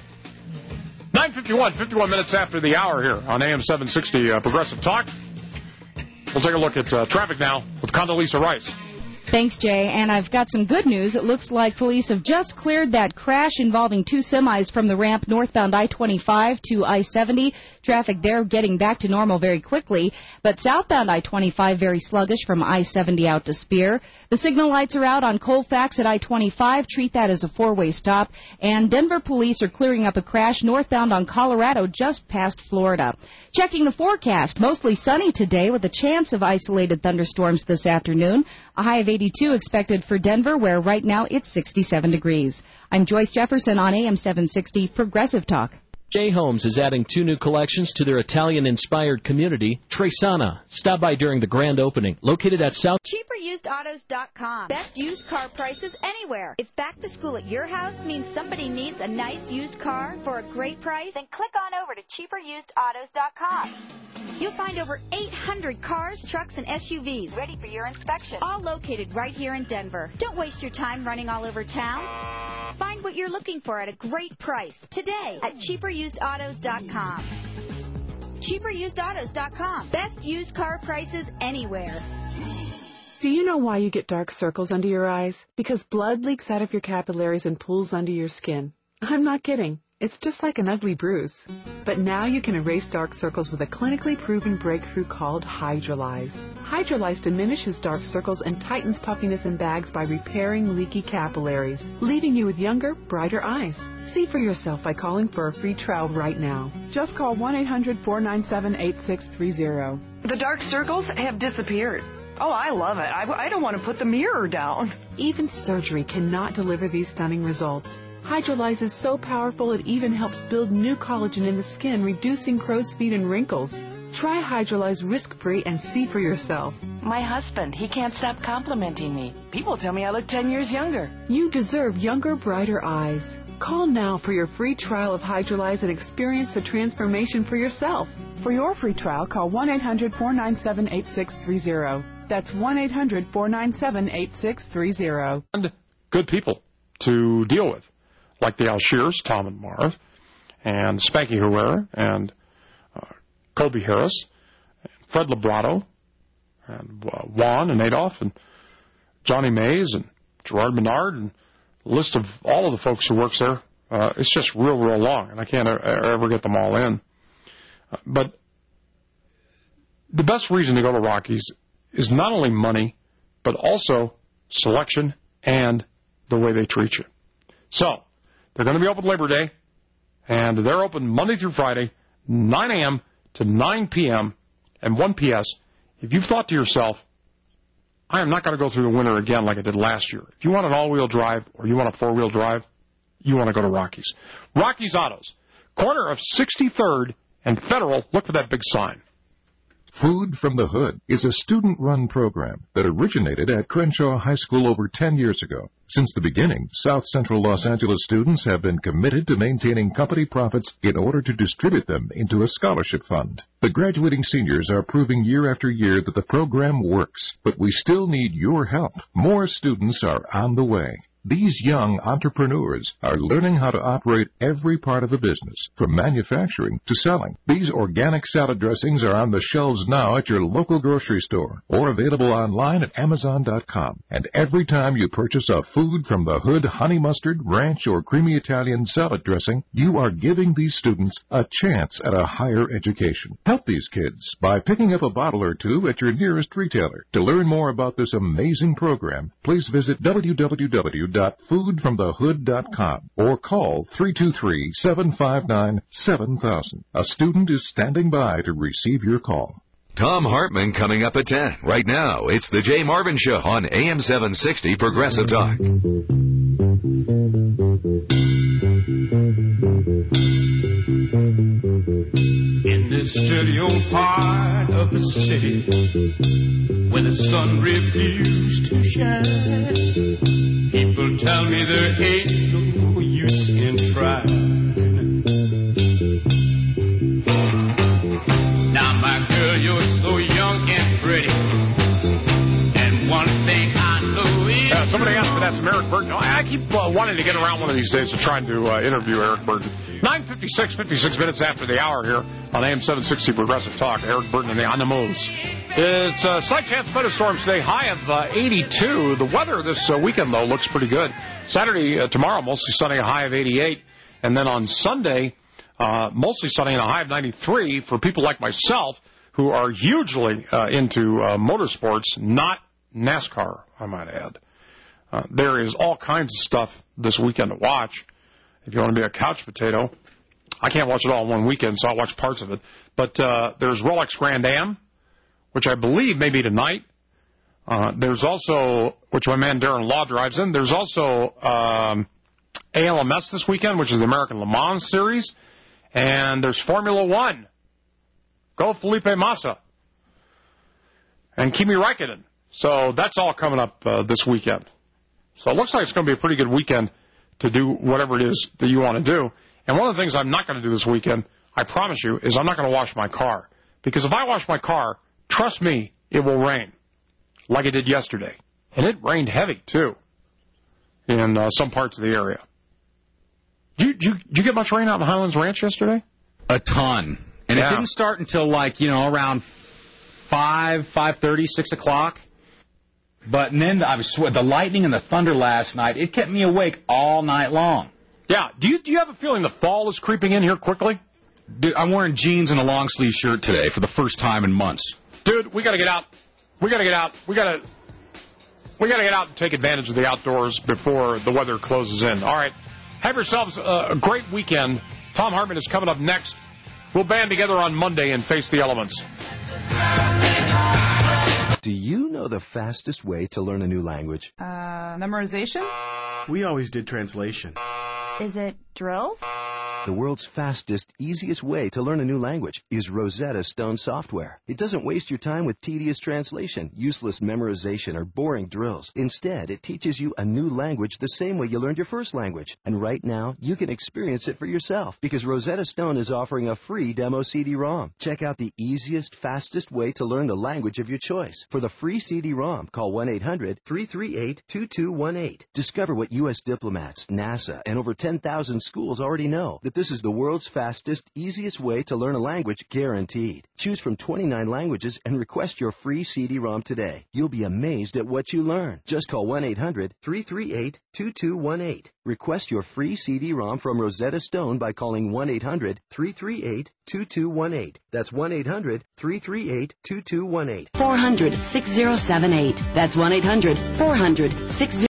nine fifty-one, fifty-one minutes after the hour here on A M seven sixty uh, Progressive Talk. We'll take a look at uh, traffic now with Condoleezza Rice. Thanks, Jay. And I've got some good news. It looks like police have just cleared that crash involving two semis from the ramp northbound I twenty-five to I seventy. Traffic there getting back to normal very quickly. But southbound I twenty-five very sluggish from I seventy out to Spear. The signal lights are out on Colfax at I twenty-five. Treat that as a four-way stop. And Denver police are clearing up a crash northbound on Colorado just past Florida. Checking the forecast, mostly sunny today with a chance of isolated thunderstorms this afternoon. A high of eighty-two expected for Denver, where right now it's sixty-seven degrees. I'm Joyce Jefferson on A M seven sixty Progressive Talk. J. Holmes is adding two new collections to their Italian-inspired community, Tresana. Stop by during the grand opening, located at South... cheaper used autos dot com. Best used car prices anywhere. If back to school at your house means somebody needs a nice used car for a great price, then click on over to cheaper used autos dot com. You'll find over eight hundred cars, trucks, and S U Vs ready for your inspection, all located right here in Denver. Don't waste your time running all over town. Find what you're looking for at a great price today at cheaper used autos dot com. cheaper used autos dot com. Best used car prices anywhere. Do you know why you get dark circles under your eyes? Because blood leaks out of your capillaries and pools under your skin. I'm not kidding. It's just like an ugly bruise. But now you can erase dark circles with a clinically proven breakthrough called Hydrolyze. Hydrolyze diminishes dark circles and tightens puffiness in bags by repairing leaky capillaries, leaving you with younger, brighter eyes. See for yourself by calling for a free trial right now. Just call one eight hundred, four nine seven, eight six three zero. The dark circles have disappeared. Oh, I love it. I, I don't want to put the mirror down. Even surgery cannot deliver these stunning results. Hydrolyze is so powerful it even helps build new collagen in the skin, reducing crow's feet and wrinkles. Try Hydrolyze risk-free and see for yourself. My husband, he can't stop complimenting me. People tell me I look ten years younger. You deserve younger, brighter eyes. Call now for your free trial of Hydrolyze and experience the transformation for yourself. For your free trial, call one eight hundred, four nine seven, eight six three zero. That's one eight hundred, four nine seven, eight six three zero. And good people to deal with, like the Alshears, Tom and Marv, and Spanky Herrera, and uh, Kobe Harris, and Fred Labrato, and uh, Juan and Adolph, and Johnny Mays, and Gerard Menard, and a list of all of the folks who works there. Uh, it's just real, real long, and I can't ever get them all in. Uh, but the best reason to go to Rockies is not only money, but also selection and the way they treat you. So, they're going to be open Labor Day, and they're open Monday through Friday, nine a.m. to nine p.m. And one P S, if you've thought to yourself, I am not going to go through the winter again like I did last year. If you want an all-wheel drive or you want a four-wheel drive, you want to go to Rockies. Rockies Autos, corner of sixty-third and Federal. Look for that big sign. Food from the Hood is a student-run program that originated at Crenshaw High School over ten years ago. Since the beginning, South Central Los Angeles students have been committed to maintaining company profits in order to distribute them into a scholarship fund. The graduating seniors are proving year after year that the program works, but we still need your help. More students are on the way. These young entrepreneurs are learning how to operate every part of the business, from manufacturing to selling. These organic salad dressings are on the shelves now at your local grocery store or available online at amazon dot com. And every time you purchase a Food from the Hood honey mustard, ranch, or creamy Italian salad dressing, you are giving these students a chance at a higher education. Help these kids by picking up a bottle or two at your nearest retailer. To learn more about this amazing program, please visit w w w dot food from the hood dot com or call three two three, seven five nine, seven thousand. A student is standing by to receive your call. Tom Hartman coming up at ten. Right now, it's the Jay Marvin Show on A M seven sixty Progressive Talk. In this dirty old part of the city where the sun refused to shine, people tell me there ain't no use in trying. Now, my girl, you're so young and pretty, and one thing I know is... Uh, somebody asked me that's Eric Burton. I keep uh, wanting to get around one of these days to trying to uh, interview Eric Burton. nine fifty-six, fifty-six minutes after the hour here on A M seven sixty Progressive Talk. Eric Burton and the On the Moves. It's a uh, slight chance thunderstorms today, high of uh, eighty-two. The weather this uh, weekend, though, looks pretty good. Saturday, uh, tomorrow, mostly sunny, a high of eighty-eight. And then on Sunday, uh, mostly sunny and a high of ninety-three for people like myself who are hugely uh, into uh, motorsports, not NASCAR, I might add. Uh, there is all kinds of stuff this weekend to watch. If you want to be a couch potato, I can't watch it all in one weekend, so I'll watch parts of it. But uh, there's Rolex Grand Am, which I believe may be tonight. Uh, there's also, which my man Darren Law drives in. There's also um, A L M S this weekend, which is the American Le Mans Series. And there's Formula One. Go Felipe Massa. And Kimi Räikkönen. So that's all coming up uh, this weekend. So it looks like it's going to be a pretty good weekend to do whatever it is that you want to do. And one of the things I'm not going to do this weekend, I promise you, is I'm not going to wash my car. Because if I wash my car, trust me, it will rain. Like it did yesterday. And it rained heavy, too, in uh, some parts of the area. Did you, did you, did you get much rain out in Highlands Ranch yesterday? A ton. And yeah. It didn't start until, like, you know, around five, five thirty, six o'clock. But then I was sweat. The lightning and the thunder last night, it kept me awake all night long. Yeah. Do you do you have a feeling the fall is creeping in here quickly? Dude, I'm wearing jeans and a long sleeve shirt today for the first time in months. Dude, we got to get out. We got to get out. We got to we got to get out and take advantage of the outdoors before the weather closes in. All right. Have yourselves a great weekend. Tom Hartman is coming up next. We'll band together on Monday and face the elements. Do you know the fastest way to learn a new language? Uh, memorization? We always did translation. Is it drills? The world's fastest, easiest way to learn a new language is Rosetta Stone software. It doesn't waste your time with tedious translation, useless memorization, or boring drills. Instead, it teaches you a new language the same way you learned your first language. And right now, you can experience it for yourself because Rosetta Stone is offering a free demo C D ROM. Check out the easiest, fastest way to learn the language of your choice. For the free C D ROM, call one eight hundred, three three eight, two two one eight. Discover what U S diplomats, NASA, and over ten thousand schools already know, that this is the world's fastest, easiest way to learn a language guaranteed. Choose from twenty-nine languages and request your free C D ROM today. You'll be amazed at what you learn. Just call one eight hundred, three three eight, two two one eight. Request your free C D ROM from Rosetta Stone by calling one eight hundred, three three eight, two two one eight. That's one eight hundred, three three eight, two two one eight. four hundred, six oh seven eight. That's one eight hundred, four hundred, six oh